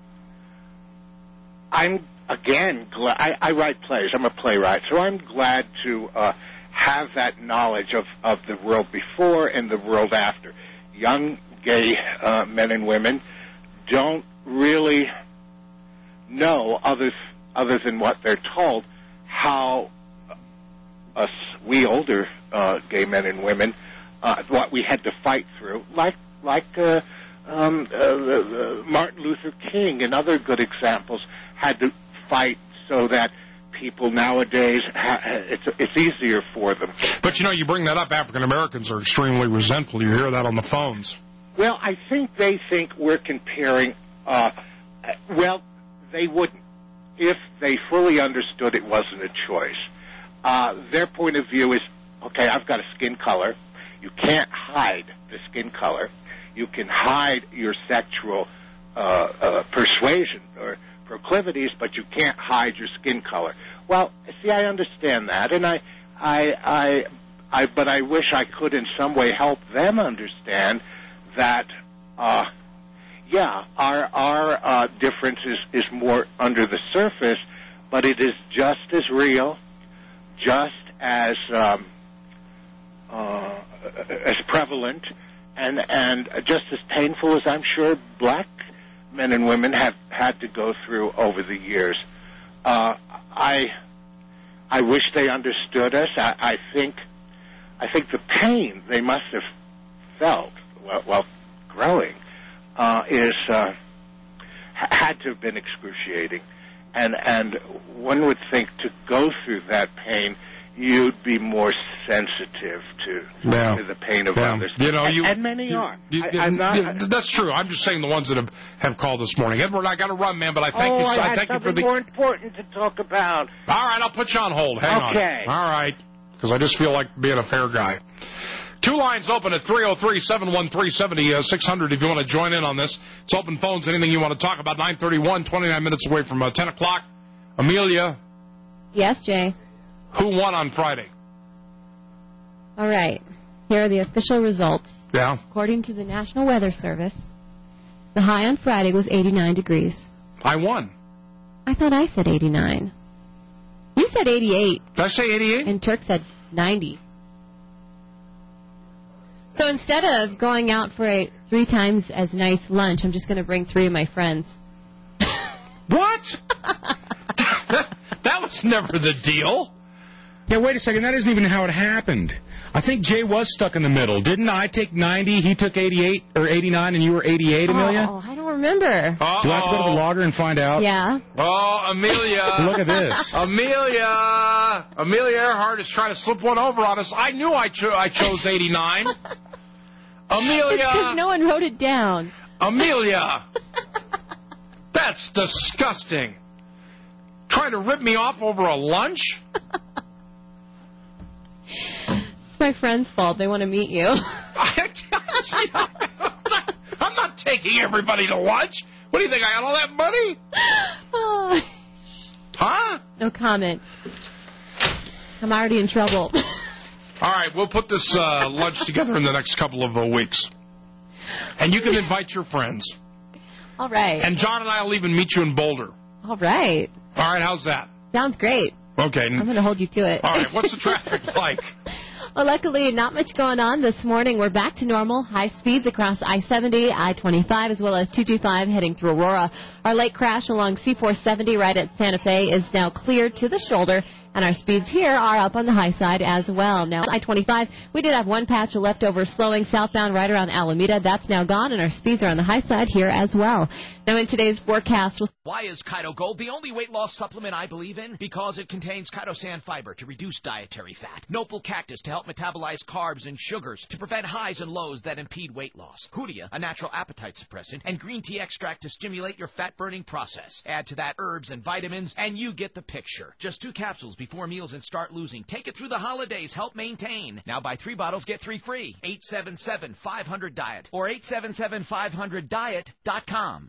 I'm, again, glad, I, I write plays. I'm a playwright, so I'm glad to uh, have that knowledge of, of the world before and the world after. Young gay uh, men and women don't really know, other, other than what they're told, how us, we older uh, gay men and women, uh, what we had to fight through, like like uh, um, uh, uh, Martin Luther King and other good examples had to fight so that people nowadays, ha- it's it's easier for them. But, you know, you bring that up, African Americans are extremely resentful. You hear that on the phones. Well, I think they think we're comparing, uh, well, they wouldn't if they fully understood it wasn't a choice. Uh, their point of view is, okay, I've got a skin color. You can't hide the skin color. You can hide your sexual uh, uh, persuasion or proclivities, but you can't hide your skin color. Well, see, I understand that, and I, I, I, I but I wish I could in some way help them understand that, uh, yeah, our our uh, difference is, is more under the surface, but it is just as real, just as um, uh, as prevalent, and and just as painful as I'm sure black men and women have had to go through over the years. Uh, I I wish they understood us. I, I think I think the pain they must have felt while, while growing uh, is uh, had to have been excruciating, and and one would think to go through that pain, you'd be more sensitive to, yeah. to the pain of yeah. others. You know, and, you, and many you, are. You, I, I'm not. You, that's true. I'm just saying the ones that have, have called this morning. Edward, I got to run, man, but I thank oh, you. I, I thank you for the more important to talk about. All right, I'll put you on hold. Hang okay. on. All right, because I just feel like being a fair guy. Two lines open at three oh three, seven one three, seven oh six hundred if you want to join in on this. It's open phones, anything you want to talk about. nine thirty-one, twenty-nine minutes away from uh, ten o'clock. Amelia. Yes, Jay. Who won on Friday? All right. Here are the official results. Yeah. According to the National Weather Service, the high on Friday was eighty-nine degrees. I won. I thought I said eighty-nine. You said eighty-eight. Did I say eighty-eight? And Turk said ninety. So instead of going out for a three times as nice lunch, I'm just going to bring three of my friends. What? That was never the deal. Yeah, wait a second. That isn't even how it happened. I think Jay was stuck in the middle. Didn't I take ninety, he took eighty-eight or eighty-nine, and you were eighty-eight, Amelia? Oh, I don't remember. Uh-oh. Do I have to go to the logger and find out? Yeah. Oh, Amelia. Look at this. Amelia. Amelia Earhart is trying to slip one over on us. I knew I, cho- I chose eighty-nine. Amelia. It's because no one wrote it down. Amelia. That's disgusting. Trying to rip me off over a lunch? It's my friend's fault. They want to meet you. I'm not taking taking everybody to lunch. What do you think, I got all that money? Oh. Huh? No comment. I'm already in trouble. All right, we'll put this uh, lunch together in the next couple of uh, weeks. And you can invite your friends. All right. And John and I will even meet you in Boulder. All right. All right, how's that? Sounds great. Okay. I'm going to hold you to it. All right, what's the traffic like? Well, luckily, not much going on this morning. We're back to normal. High speeds across I seventy, I twenty-five, as well as two twenty-five heading through Aurora. Our late crash along C four seventy right at Santa Fe is now cleared to the shoulder, and our speeds here are up on the high side as well. Now, I twenty-five, we did have one patch of leftover slowing southbound right around Alameda. That's now gone, and our speeds are on the high side here as well. Now, in today's forecast... Why is Kito Gold the only weight loss supplement I believe in? Because it contains chitosan fiber to reduce dietary fat, Nopal cactus to help metabolize carbs and sugars to prevent highs and lows that impede weight loss, Hoodia, a natural appetite suppressant, and green tea extract to stimulate your fat-burning process. Add to that herbs and vitamins, and you get the picture. Just two capsules before meals and start losing. Take it through the holidays. Help maintain. Now buy three bottles, get three free. eight seven seven, five hundred, diet or eight seven seven, five hundred, diet dot com.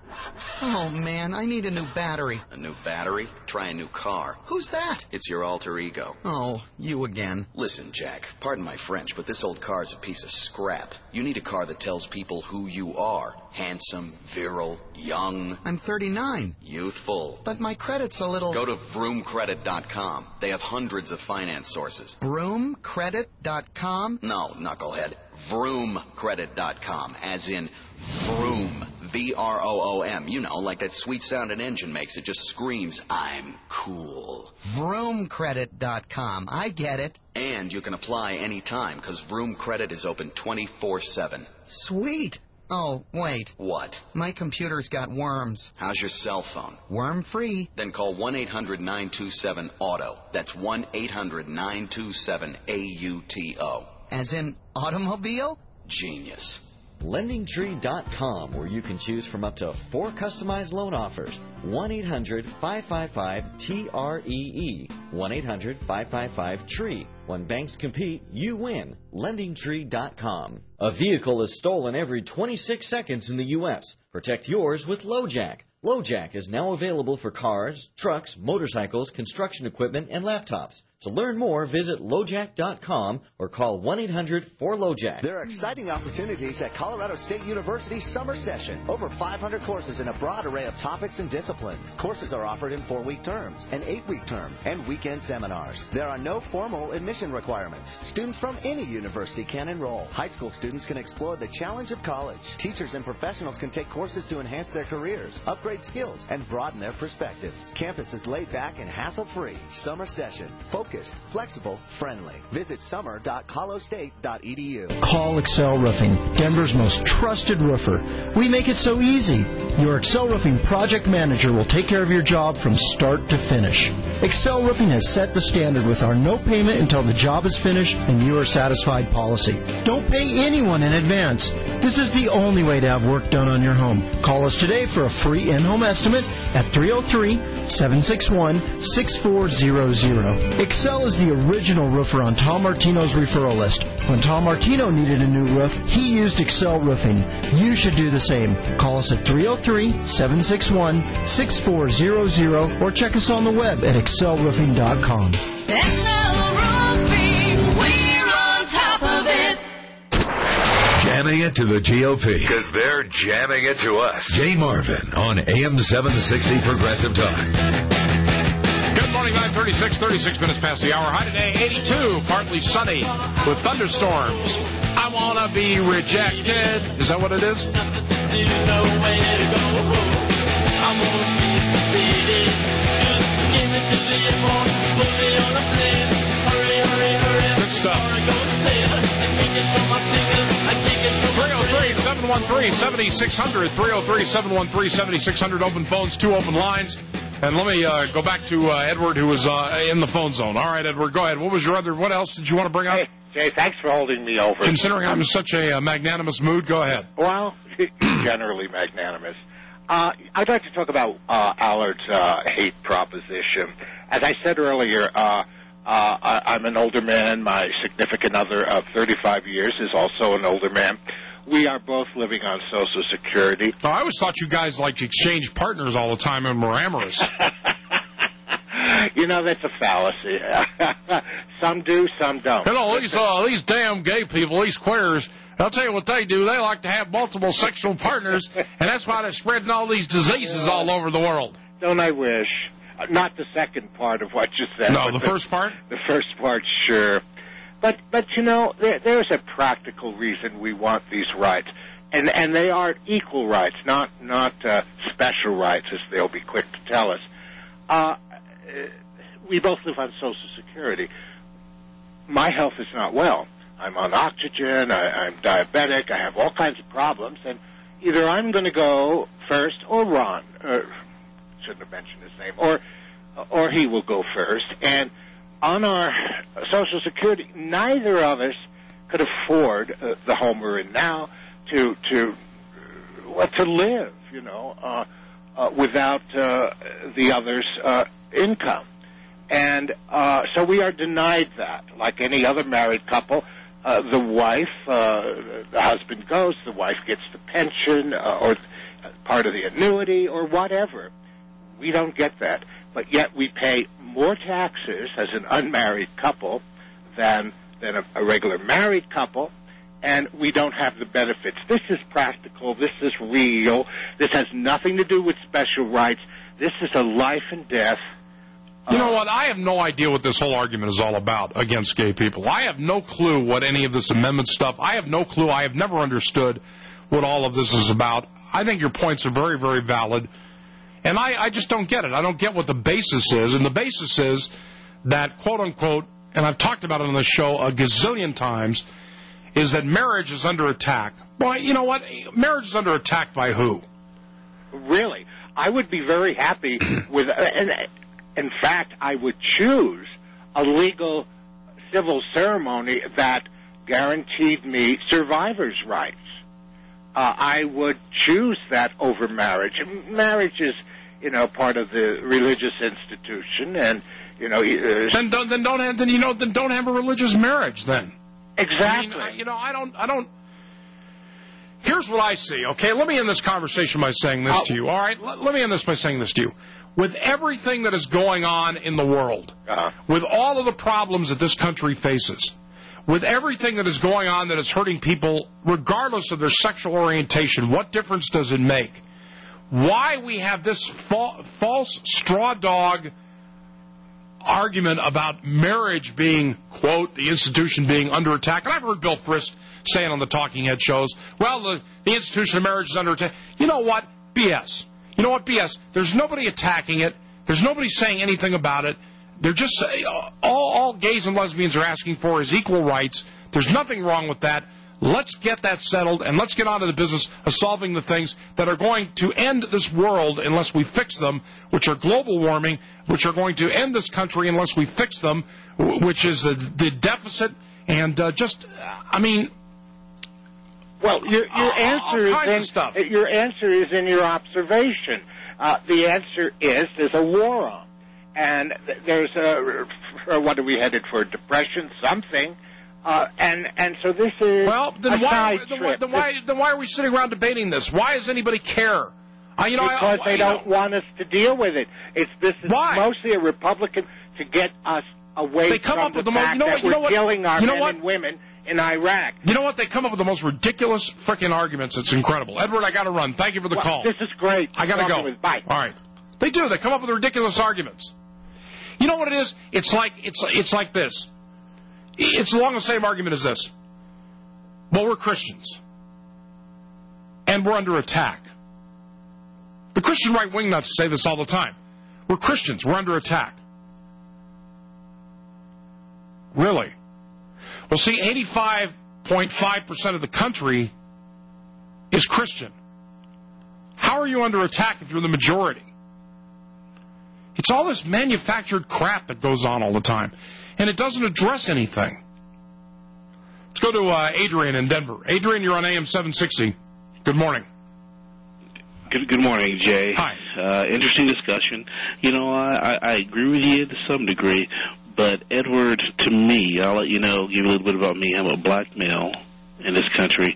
Oh, man, I need a new battery. A new battery? Try a new car. Who's that? It's your alter ego. Oh, you again. Listen, Jack, pardon my French, but this old car is a piece of scrap. You need a car that tells people who you are. Handsome, virile, young. I'm thirty-nine. Youthful. But my credit's a little... Go to vroom credit dot com. They have hundreds of finance sources. vroom credit dot com? No, knucklehead. vroom credit dot com, as in vroom. V R O O M. You know, like that sweet-sounding engine makes. It just screams, I'm cool. vroom credit dot com. I get it. And you can apply any time, because Vroom Credit is open twenty-four seven. Sweet. Oh, wait. What? My computer's got worms. How's your cell phone? Worm-free. Then call one eight hundred, nine two seven, A U T O. That's one eight hundred, nine two seven, A U T O. As in automobile? Genius. lending tree dot com, where you can choose from up to four customized loan offers. one eight hundred, five five five, T R E E. one eight hundred, five five five, T R E E. When banks compete, you win. lending tree dot com. A vehicle is stolen every twenty-six seconds in the U S Protect yours with LoJack. LoJack is now available for cars, trucks, motorcycles, construction equipment, and laptops. To learn more, visit lojack dot com or call one eight hundred, four, LoJack. There are exciting opportunities at Colorado State University's summer session. Over five hundred courses in a broad array of topics and disciplines. Courses are offered in four-week terms, an eight-week term, and weekend seminars. There are no formal admission requirements. Students from any university can enroll. High school students can explore the challenge of college. Teachers and professionals can take courses to enhance their careers, upgrade skills, and broaden their perspectives. Campus is laid back and hassle-free. Summer session. Focused, flexible, friendly. Visit summer dot colo state dot e d u. Call Excel Roofing, Denver's most trusted roofer. We make it so easy. Your Excel Roofing project manager will take care of your job from start to finish. Excel Roofing has set the standard with our no payment until the job is finished and you are satisfied policy. Don't pay anyone in advance. This is the only way to have work done on your home. Call us today for a free in-home estimate at three oh three, seven six one, six four zero zero. Excel is the original roofer on Tom Martino's referral list. When Tom Martino needed a new roof, he used Excel Roofing. You should do the same. Call us at three oh three, seven six one, six four zero zero or check us on the web at excel roofing dot com. Excel Roofing, we're on top of it. Jamming it to the G O P, because they're jamming it to us. Jay Marvin on A M seven sixty Progressive Talk. Good morning, nine thirty-six, thirty-six minutes past the hour. High today, eighty-two, partly sunny with thunderstorms. I want to be rejected. Is that what it is? Good stuff. three oh three, seven one three, seven six zero zero. three oh three, seven one three, seven six zero zero. Open phones, two open lines. And let me uh, go back to uh, Edward, who was uh, in the phone zone. All right, Edward, go ahead. What was your other? What else did you want to bring up? Hey, Jay, thanks for holding me over. Considering I'm in such a uh, magnanimous mood, go ahead. Well, generally magnanimous. Uh, I'd like to talk about uh, Allard's uh, hate proposition. As I said earlier, uh, uh, I, I'm an older man. My significant other of thirty-five years is also an older man. we are both living on Social Security. Oh, I always thought you guys like exchanged partners all the time and were amorous. You know, that's a fallacy. Some do, some don't. You know, these, uh, these damn gay people, these queers, I'll tell you what they do. They like to have multiple sexual partners, and that's why they're spreading all these diseases all over the world. Don't I wish? Uh, not the second part of what you said. No, the, the first part? The first part, sure. But, but you know, there, there's a practical reason we want these rights. And, and they are equal rights, not, not uh, special rights, as they'll be quick to tell us. Uh, we both live on Social Security. My health is not well. I'm on oxygen, I, I'm diabetic, I have all kinds of problems, and either I'm going to go first or Ron, uh, shouldn't have mentioned his name, or or he will go first. And on our Social Security, neither of us could afford uh, the home we're in now to to what to live, you know, uh, uh, without uh, the other's uh, income. And uh, so we are denied that, like any other married couple. Uh, the wife, uh, the husband goes, the wife gets the pension uh, or part of the annuity or whatever. We don't get that. But yet we pay more taxes as an unmarried couple than, than a, a regular married couple, and we don't have the benefits. This is practical. This is real. This has nothing to do with special rights. This is a life and death. You know what? I have no idea what this whole argument is all about against gay people. I have no clue what any of this amendment stuff. I have no clue. I have never understood what all of this is about. I think your points are very, very valid. And I, I just don't get it. I don't get what the basis is. And the basis is that, quote, unquote, and I've talked about it on the show a gazillion times, is that marriage is under attack. Boy, you know what? Marriage is under attack by who? Really? I would be very happy with... And, in fact, I would choose a legal civil ceremony that guaranteed me survivor's rights. Uh, I would choose that over marriage. Marriage is, you know, part of the religious institution, and you know. Uh, then don't then don't have then you know then don't have a religious marriage then. Exactly. I mean, I, you know, I don't I don't. Here's what I see. Okay, let me end this conversation by saying this uh, to you. All right, let, let me end this by saying this to you. With everything that is going on in the world, uh-huh. with all of the problems that this country faces, with everything that is going on that is hurting people regardless of their sexual orientation, what difference does it make? Why we have this fa- false straw dog argument about marriage being, quote, the institution being under attack. And I've heard Bill Frist saying on the Talking Head shows, well, the, the institution of marriage is under attack. You know what? B S. You know what, B S? There's nobody attacking it. There's nobody saying anything about it. They're just all, all gays and lesbians are asking for is equal rights. There's nothing wrong with that. Let's get that settled, and let's get on to the business of solving the things that are going to end this world unless we fix them, which are global warming, which are going to end this country unless we fix them, which is the, the deficit, and uh, just, I mean... Well, your, your answer all is in stuff. your answer is in your observation. Uh, the answer is there's a war on, and there's a what are we headed for? Depression, something, uh, and and so this is well. Then a why? side Then, trip. then why? Then why are we sitting around debating this? Why does anybody care? Uh, you know, because I, I, they don't know. want us to deal with it. It's this is why? mostly a Republican to get us away they come from up with the the fact most, you know that what, you know we're what, killing our you know men what? and women in Iraq. You know what? They come up with the most ridiculous freaking arguments. It's incredible. Edward, I got to run. Thank you for the well, call. This is great. I got to go. With, bye. All right. They do. They come up with ridiculous arguments. You know what it is? It's like it's it's like this. It's along the same argument as this. Well, we're Christians, and we're under attack. The Christian right wing nuts say this all the time. We're Christians. We're under attack. Really? Well, see, eighty-five point five percent of the country is Christian. How are you under attack if you're the majority? It's all this manufactured crap that goes on all the time, and it doesn't address anything. Let's go to uh, Adrian in Denver. Adrian, you're on A M seven sixty. Good morning. Good, good morning, Jay. Hi. Uh, interesting discussion. You know, I, I agree with you to some degree, but Edward, to me, I'll let you know, give you a little bit about me. I'm a black male in this country,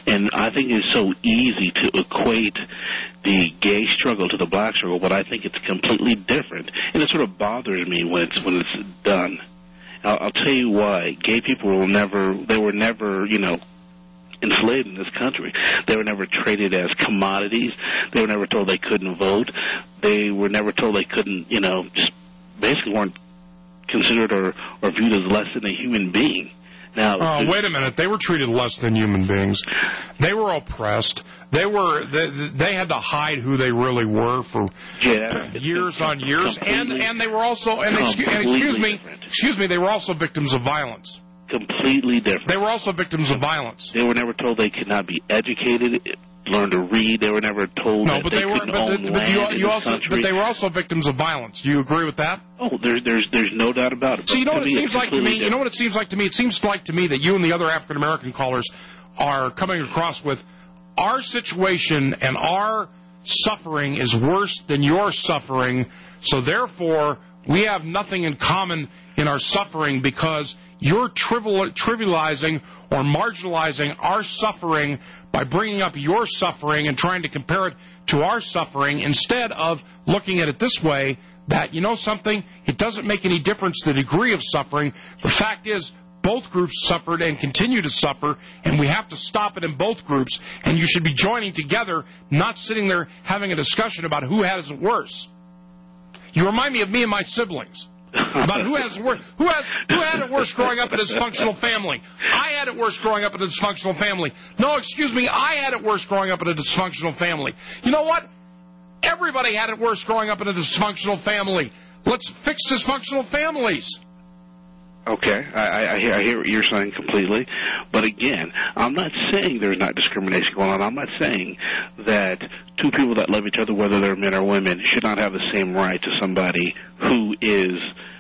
And I think it's so easy to equate the gay struggle to the black struggle, but I think it's completely different. And it sort of bothers me when it's, when it's done. I'll, I'll tell you why. Gay people were never, they were never, you know, enslaved in this country. They were never traded as commodities. They were never told they couldn't vote. They were never told they couldn't, you know, just basically weren't considered or, or viewed as less than a human being. Now, uh, wait a minute. They were treated less than human beings. They were oppressed. They were they, they had to hide who they really were for yeah, years on years, and and they were also and excuse, and excuse me, different. excuse me, they were also victims of violence. Completely different. They were also victims of violence. They were never told they could not be educated, learn to read. They were never told no, that but they, they were. couldn't But, own but, land you, in you this also, country. but they were also victims of violence. Do you agree with that? Oh, there, there's there's no doubt about it. So you know To what it me, seems it's like to me. completely You know what it seems like to me. It seems like to me that you and the other African American callers are coming across with our situation and our suffering is worse than your suffering. So therefore, we have nothing in common in our suffering because you're trivial, trivializing or marginalizing our suffering by bringing up your suffering and trying to compare it to our suffering instead of looking at it this way, that, you know something, it doesn't make any difference the degree of suffering. The fact is, both groups suffered and continue to suffer, and we have to stop it in both groups, and you should be joining together, not sitting there having a discussion about who has it worse. You remind me of me and my siblings. About who has wor- who has who had it worse growing up in a dysfunctional family. I had it worse growing up in a dysfunctional family. No, excuse me, I had it worse growing up in a dysfunctional family. You know what? Everybody had it worse growing up in a dysfunctional family. Let's fix dysfunctional families. Okay, I, I, hear, I hear what you're saying completely. But again, I'm not saying there's not discrimination going on. I'm not saying that two people that love each other, whether they're men or women, should not have the same right to somebody who is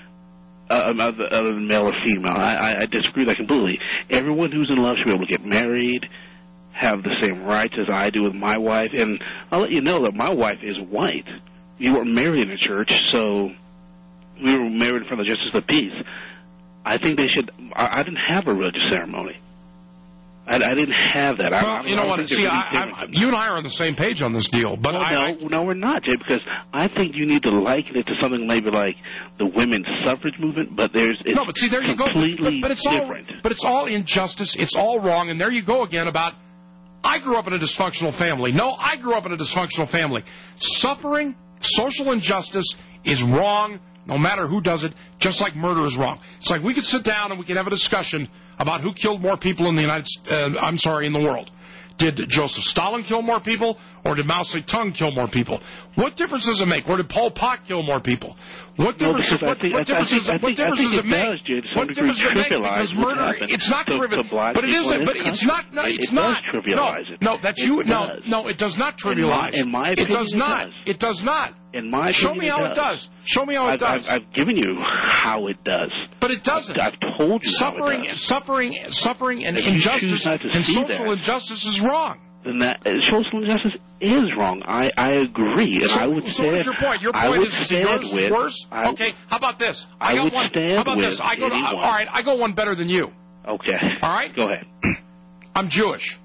uh, other, other than male or female. I, I, I disagree with that completely. Everyone who's in love should be able to get married, have the same rights as I do with my wife. And I'll let you know that my wife is white. We weren't married in a church, so we were married in front of the justice of the peace. I think they should. I, I didn't have a religious ceremony. I, I didn't have that. Well, I, I you know what? See, I, I, you and I are on the same page on this deal. But well, I, no, I, no, we're not, Jay. Because I think you need to liken it to something maybe like the women's suffrage movement. But there's it's no, but see, there you go. But, but it's different. all, but it's all injustice. It's all wrong. And there you go again about. I grew up in a dysfunctional family. No, I grew up in a dysfunctional family. Suffering, social injustice is wrong. No matter who does it, just like murder is wrong. It's like we could sit down and we could have a discussion about who killed more people in the United uh, I'm sorry, in the world. Did Joseph Stalin kill more people, or did Mao Zedong kill more people? What difference does it make? Or did Pol Pot kill more people? What difference, no, what, think, what difference, think, does, it, what think, difference does it make? Does, Jay, what difference does it make? Because murder, it's not trivial. But it isn't. But it's not. No, it's it not. Does trivialize no, it. no, that's it you. Does. No, no, it does not trivialize. In my, in my opinion, it does not. It does. It does not. In my opinion, show me how it does. Show me how it I've, does. I've, I've given you how it does. But it doesn't. I've, I've told you suffering, how it does. Suffering, suffering, and if injustice and social that, injustice is wrong. Then that social injustice is wrong. I, I agree, and so, I would so stand. what's your point? Your I point would is stand yours with, worse. I, okay, how about this? I, I got would one. stand How about with this? I go to, anyone. all right, I go one better than you. Okay. All right. Go ahead. I'm Jewish.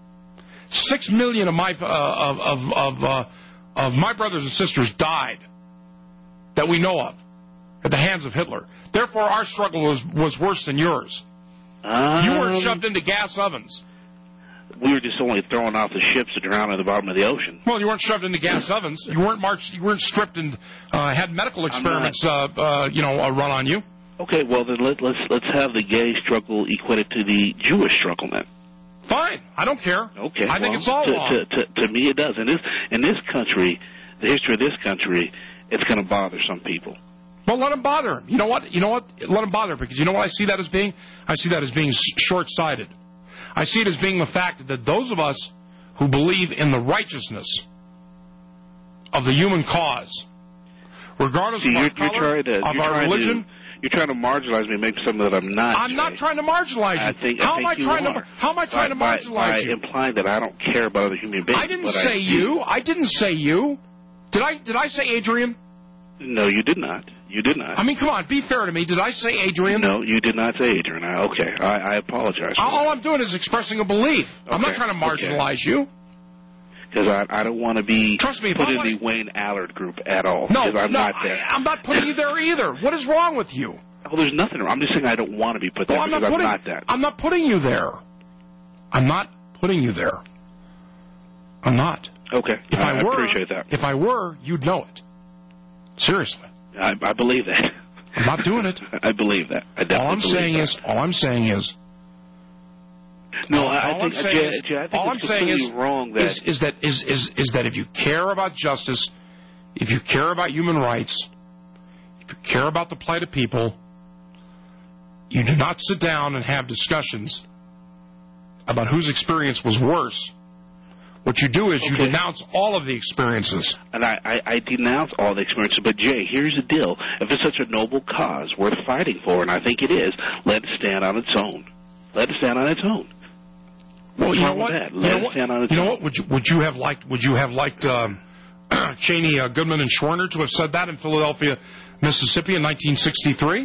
Six million of my uh, of of of, uh, of my brothers and sisters died that we know of at the hands of Hitler. Therefore, our struggle was was worse than yours. Um, you weren't shoved into gas ovens. We were just only throwing off the ships to drown at the bottom of the ocean. Well, you weren't shoved into gas ovens. You weren't marched. You weren't stripped and uh, had medical experiments, uh, uh, you know, uh, run on you. Okay, well then let, let's let's have the gay struggle equated to the Jewish struggle then. Fine, I don't care. Okay, I well, think it's all to, wrong. To, to, to me, it does. In this in this country, the history of this country, it's going to bother some people. Well, let them bother him. You know what? You know what? Let them bother him, because you know what I see that as being? I see that as being short-sighted. I see it as being the fact that those of us who believe in the righteousness of the human cause, regardless see, of our you're, color, you're to, of you're our religion. To, you're trying to marginalize me and make something that I'm not. I'm Jay. not trying to marginalize you. I think, how I am I think trying you to? are. How am I trying by, to marginalize by, you? By implying that I don't care about other human beings. I didn't but say I you. I didn't say you. Did I? Did I say Adrian? No, you did not. You did not. I mean, come on, be fair to me. Did I say Adrian? No, you did not say Adrian. I, okay, I, I apologize. For All that. I'm doing is expressing a belief. Okay. I'm not trying to marginalize okay. you. Because I, I don't want to be Trust me, put in wanna... the Wayne Allard group at all. No, I'm no, not there. I, I'm not putting you there either. What is wrong with you? Well, there's nothing wrong. I'm just saying I don't want to be put there well, I'm because not putting, I'm not that. I'm not putting you there. I'm not putting you there. I'm not. Okay, if I, I were, I appreciate that. If I were, you'd know it. Seriously. I, I believe that. I'm not doing it. I believe that. I definitely all I'm believe saying that. is, all I'm saying is. No, all, I, all I think, I'm saying Jay, is, Jay, I think all it's I'm saying completely is, wrong that is, is that is, is is that if you care about justice, if you care about human rights, if you care about the plight of people, you do not sit down and have discussions about whose experience was worse. What you do is you okay. denounce all of the experiences. And I, I, I denounce all the experiences. But, Jay, here's the deal. If it's such a noble cause worth fighting for, and I think it is, let it stand on its own. Let it stand on its own. Well, What's you know wrong what? with that? You Let know it what? stand on its you know own. what? Would you, would you have liked? Would you have liked um, Cheney, uh, Goodman, and Schwerner to have said that in Philadelphia, Mississippi, in nineteen sixty-three?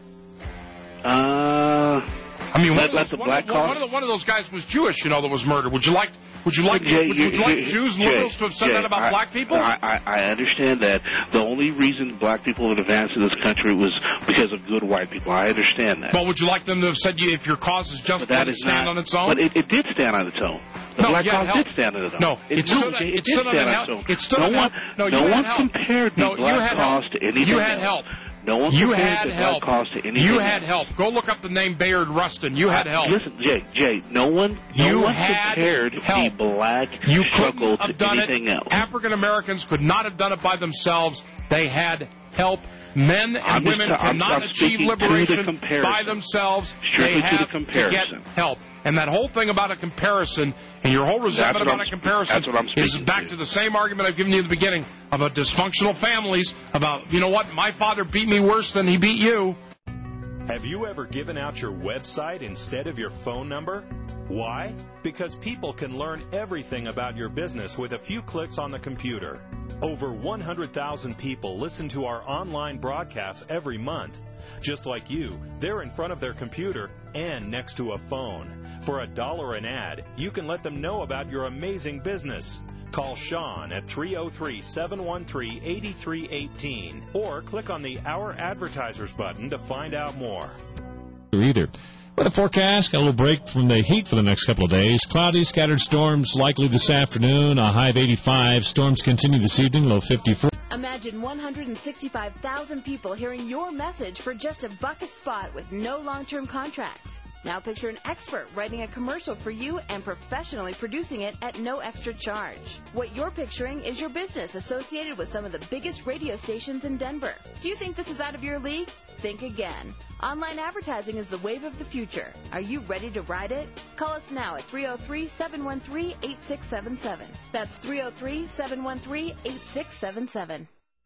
Uh, I mean, let, one, let of those, the one, black of, one, of the, one of those guys was Jewish, you know, that was murdered. Would you like? Would you like? Jay, would, you, would you like you, Jews, Jay, liberals, to have said Jay, that about I, black people? I, I, I understand that. The only reason black people would advance in this country was because of good white people. I understand that. Well, would you like them to have said, "If your cause is just, but that let it is stand not, on its own"? But it, it did stand on its own. The no, black yeah, cause help. did stand on its own. No, it, it stood, no, it it did stood on stand it. on its own. It stood no on one, No, no you one had help. compared the no, black you had cause help. to anything You had else. help. No one you compared had the help. black cause to anything You else. had help. Go look up the name Bayard Rustin. You had help. Listen, Jay, Jay, no one, no you one had compared help. the black you struggle have to done anything it. else. African Americans could not have done it by themselves. They had help. Men and I'm women just, I'm, cannot I'm achieve speaking liberation to the by themselves. Strictly they have to, the comparison. to get help. And that whole thing about a comparison and your whole resentment about I'm, a comparison is back to. to the same argument I've given you at the beginning about dysfunctional families, about, you know what, my father beat me worse than he beat you. Have you ever given out your website instead of your phone number? Why? Because people can learn everything about your business with a few clicks on the computer. Over one hundred thousand people listen to our online broadcasts every month. Just like you, they're in front of their computer and next to a phone. For a dollar an ad, you can let them know about your amazing business. Call Sean at three oh three, seven one three, eight three one eight or click on the Our Advertisers button to find out more. Either. Weather forecast, got a little break from the heat for the next couple of days. Cloudy, scattered storms likely this afternoon, a high of eighty-five. Storms continue this evening, low fifty-four. Imagine one hundred sixty-five thousand people hearing your message for just a buck a spot with no long-term contracts. Now picture an expert writing a commercial for you and professionally producing it at no extra charge. What you're picturing is your business associated with some of the biggest radio stations in Denver. Do you think this is out of your league? Think again. Online advertising is the wave of the future. Are you ready to ride it? Call us now at three oh three, seven one three, eight six seven seven. That's three oh three, seven one three, eight six seven seven.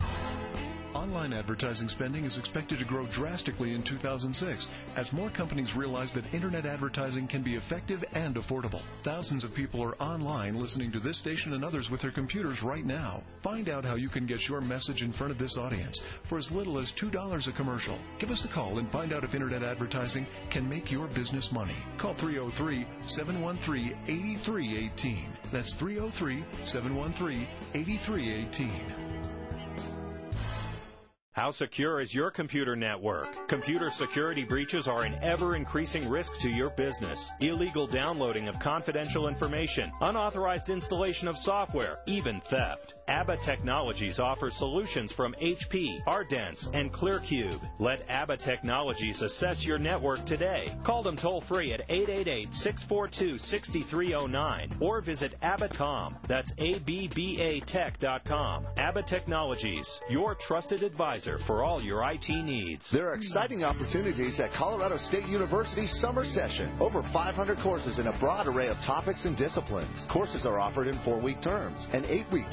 Online advertising spending is expected to grow drastically in two thousand six as more companies realize that Internet advertising can be effective and affordable. Thousands of people are online listening to this station and others with their computers right now. Find out how you can get your message in front of this audience for as little as two dollars a commercial. Give us a call and find out if Internet advertising can make your business money. Call three oh three, seven one three, eight three one eight. That's three oh three, seven one three, eight three one eight. How secure is your computer network? Computer security breaches are an ever-increasing risk to your business. Illegal downloading of confidential information, unauthorized installation of software, even theft. ABBA Technologies offers solutions from H P, Ardent, and ClearCube. Let ABBA Technologies assess your network today. Call them toll-free at eight eight eight, six four two, six three zero nine or visit Abba dot com. That's A B B A tech dot com. ABBA Technologies, your trusted advisor for all your I T needs. There are exciting opportunities at Colorado State University's summer session. Over five hundred courses in a broad array of topics and disciplines. Courses are offered in four-week terms, an eight-week term, and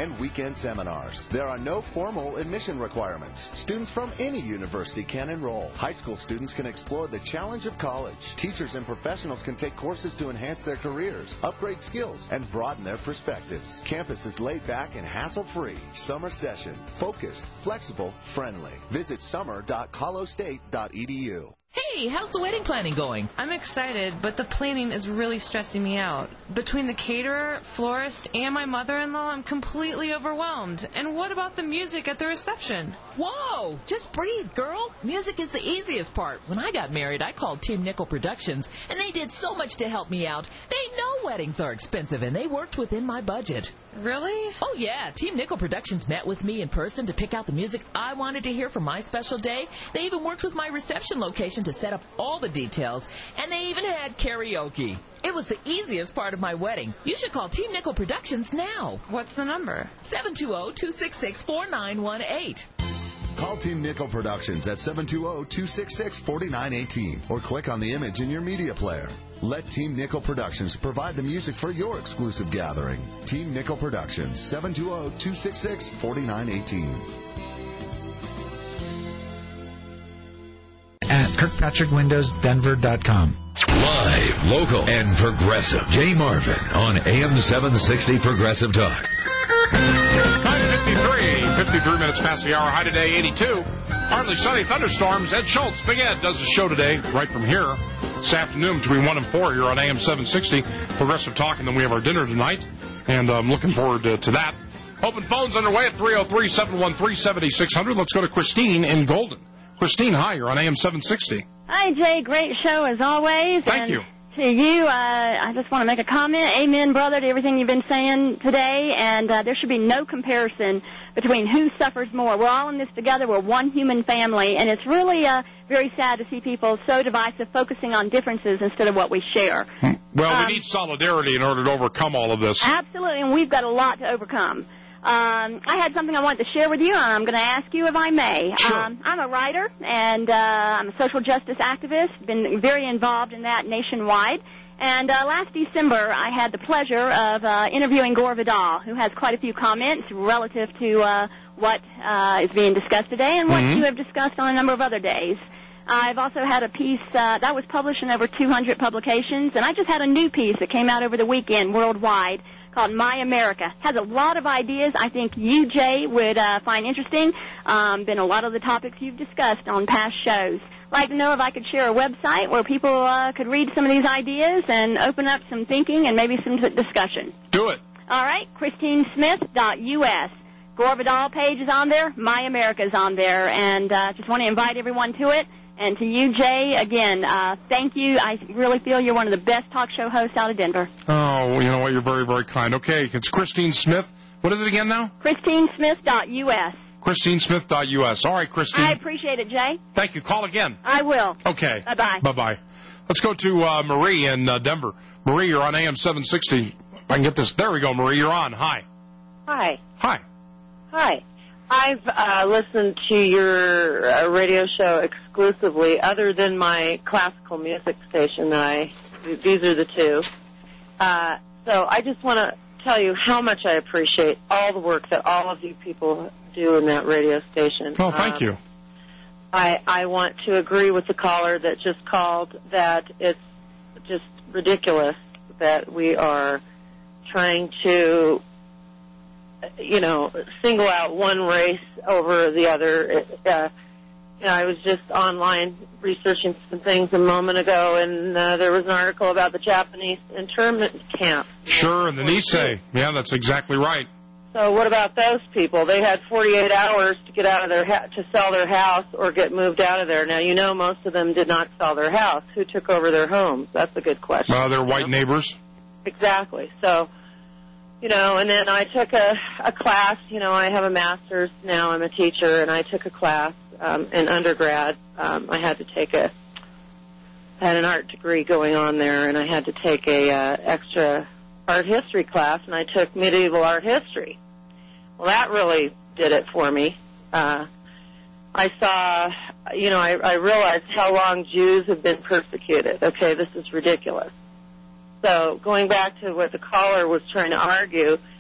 and weekend seminars. There are no formal admission requirements. Students from any university can enroll. High school students can explore the challenge of college. Teachers and professionals can take courses to enhance their careers, upgrade skills, and broaden their perspectives. Campus is laid back and hassle-free. Summer session. Focused, flexible, friendly. Visit summer dot colorado state dot e d u. Hey, how's the wedding planning going? I'm excited, but the planning is really stressing me out. Between the caterer, florist, and my mother-in-law, I'm completely overwhelmed. And what about the music at the reception? Whoa! Just breathe, girl. Music is the easiest part. When I got married, I called Team Nickel Productions, and they did so much to help me out. They know weddings are expensive, and they worked within my budget. Really? Oh, yeah. Team Nickel Productions met with me in person to pick out the music I wanted to hear for my special day. They even worked with my reception location to set up all the details, and they even had karaoke. It was the easiest part of my wedding. You should call Team Nickel Productions now. What's the number? seven two zero, two six six, four nine one eight. Call Team Nickel Productions at seven two zero, two six six, four nine one eight or click on the image in your media player. Let Team Nickel Productions provide the music for your exclusive gathering. Team Nickel Productions, seven two zero, two six six, four nine one eight. At Kirkpatrick Windows Denver dot com. Live, local, and progressive. Jay Marvin on A M seven sixty Progressive Talk. nine fifty-three, fifty-three minutes past the hour. High today, eighty-two. Partly sunny thunderstorms. Ed Schultz, Big Ed, does the show today right from here this afternoon between one and four here on A M seven sixty Progressive Talk, and then we have our dinner tonight, and I'm looking forward to, to that. Open phones underway at three oh three, seven one three, seven six zero zero. Let's go to Christine in Golden. Christine, hi, you're on A M seven sixty. Hi, Jay. Great show as always. Thank and you. To you, uh, I just want to make a comment. Amen, brother, to everything you've been saying today. And uh, there should be no comparison between who suffers more. We're all in this together. We're one human family. And it's really uh, very sad to see people so divisive, focusing on differences instead of what we share. Well, Um, we need solidarity in order to overcome all of this. Absolutely, and we've got a lot to overcome. Um, I had something I wanted to share with you, and I'm going to ask you if I may. Sure. Um, I'm a writer, and uh, I'm a social justice activist, been very involved in that nationwide. And uh, last December, I had the pleasure of uh, interviewing Gore Vidal, who has quite a few comments relative to uh, what uh, is being discussed today and what Mhm. you have discussed on a number of other days. I've also had a piece uh, that was published in over two hundred publications, and I just had a new piece that came out over the weekend worldwide called My America. Has a lot of ideas I think you, Jay, would uh, find interesting. Um, been a lot of the topics you've discussed on past shows. Like to know if I could share a website where people uh, could read some of these ideas and open up some thinking and maybe some t- discussion. Do it. All right, Christine Smith dot U S. Gore Vidal page is on there. My America is on there. And uh, just want to invite everyone to it. And to you, Jay, again, uh, thank you. I really feel you're one of the best talk show hosts out of Denver. Oh, you know what? You're very, very kind. Okay, it's Christine Smith. What is it again now? Christine Smith dot U S. Christine Smith dot U S. All right, Christine. I appreciate it, Jay. Thank you. Call again. I will. Okay. Bye-bye. Bye-bye. Let's go to uh, Marie in uh, Denver. Marie, you're on A M seven sixty. If I can get this. There we go, Marie. You're on. Hi. Hi. Hi. Hi. I've uh, listened to your uh, radio show exclusively, other than my classical music station. That I these are the two. Uh, so I just want to tell you how much I appreciate all the work that all of you people do in that radio station. Oh, thank Um, you. I I want to agree with the caller that just called that it's just ridiculous that we are trying to, you know, single out one race over the other. Uh, you know, I was just online researching some things a moment ago, and uh, there was an article about the Japanese internment camp. Sure, and the Nisei. Yeah, that's exactly right. So what about those people? They had forty-eight hours to get out of their ha- to sell their house or get moved out of there. Now, you know, most of them did not sell their house. Who took over their homes? That's a good question. Uh, they're white neighbors. Exactly. So, you know, and then I took a, a class. You know, I have a master's now. I'm a teacher, and I took a class um, in undergrad. Um, I had to take a I had an art degree going on there, and I had to take a uh, extra art history class, and I took medieval art history. Well, that really did it for me. Uh, I saw, you know, I, I realized how long Jews have been persecuted. Okay, this is ridiculous. So going back to what the caller was trying to argue,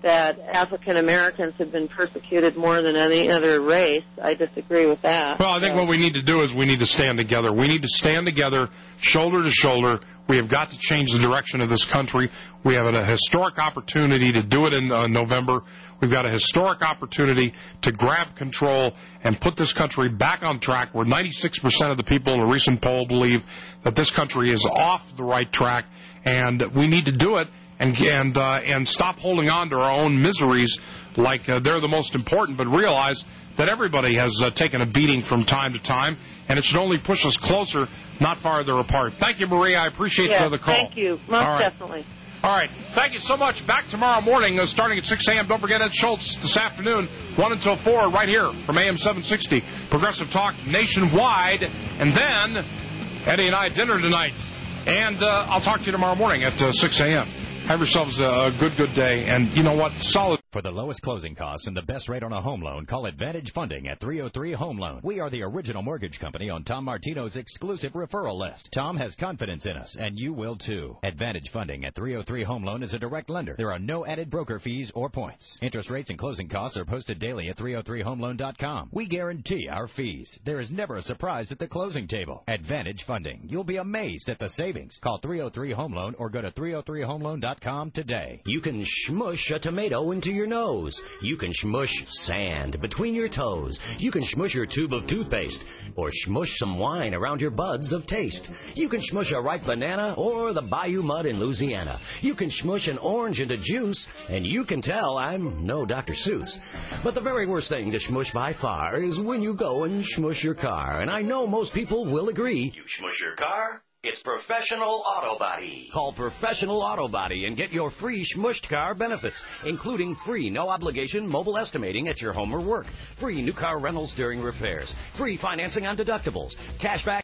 that African Americans have been persecuted more than any other race. I disagree with that. Well, I think so. what we need to do is we need to stand together. We need to stand together, shoulder to shoulder. We have got to change the direction of this country. We have a historic opportunity to do it in uh, November. We've got a historic opportunity to grab control and put this country back on track, where ninety-six percent of the people in a recent poll believe that this country is off the right track, and we need to do it. And and uh, and stop holding on to our own miseries like uh, they're the most important, but realize that everybody has uh, taken a beating from time to time, and it should only push us closer, not farther apart. Thank you, Maria. I appreciate yes, uh, the call. Thank you. Most All right. definitely. All right. Thank you so much. Back tomorrow morning, uh, starting at six a.m. Don't forget Ed Schultz this afternoon, one until four, right here from A M seven sixty. Progressive Talk nationwide. And then Eddie and I dinner tonight. And uh, I'll talk to you tomorrow morning at uh, six a.m. Have yourselves a good, good day. And you know what? Solid. For the lowest closing costs and the best rate on a home loan, call Advantage Funding at three oh three Home Loan. We are the original mortgage company on Tom Martino's exclusive referral list. Tom has confidence in us, and you will too. Advantage Funding at three oh three Home Loan is a direct lender. There are no added broker fees or points. Interest rates and closing costs are posted daily at three oh three home loan dot com. We guarantee our fees. There is never a surprise at the closing table. Advantage Funding. You'll be amazed at the savings. Call three oh three Home Loan or go to three oh three home loan dot com today. You can shmush a tomato into your nose. You can shmush sand between your toes. You can shmush your tube of toothpaste or shmush some wine around your buds of taste. You can shmush a ripe banana or the bayou mud in Louisiana. You can shmush an orange into juice, and you can tell I'm no Doctor Seuss. But the very worst thing to shmush by far is when you go and shmush your car, and I know most people will agree. You shmush your car? It's Professional Auto Body. Call Professional Auto Body and get your free shmushed car benefits, including free no-obligation mobile estimating at your home or work, free new car rentals during repairs, free financing on deductibles, cashback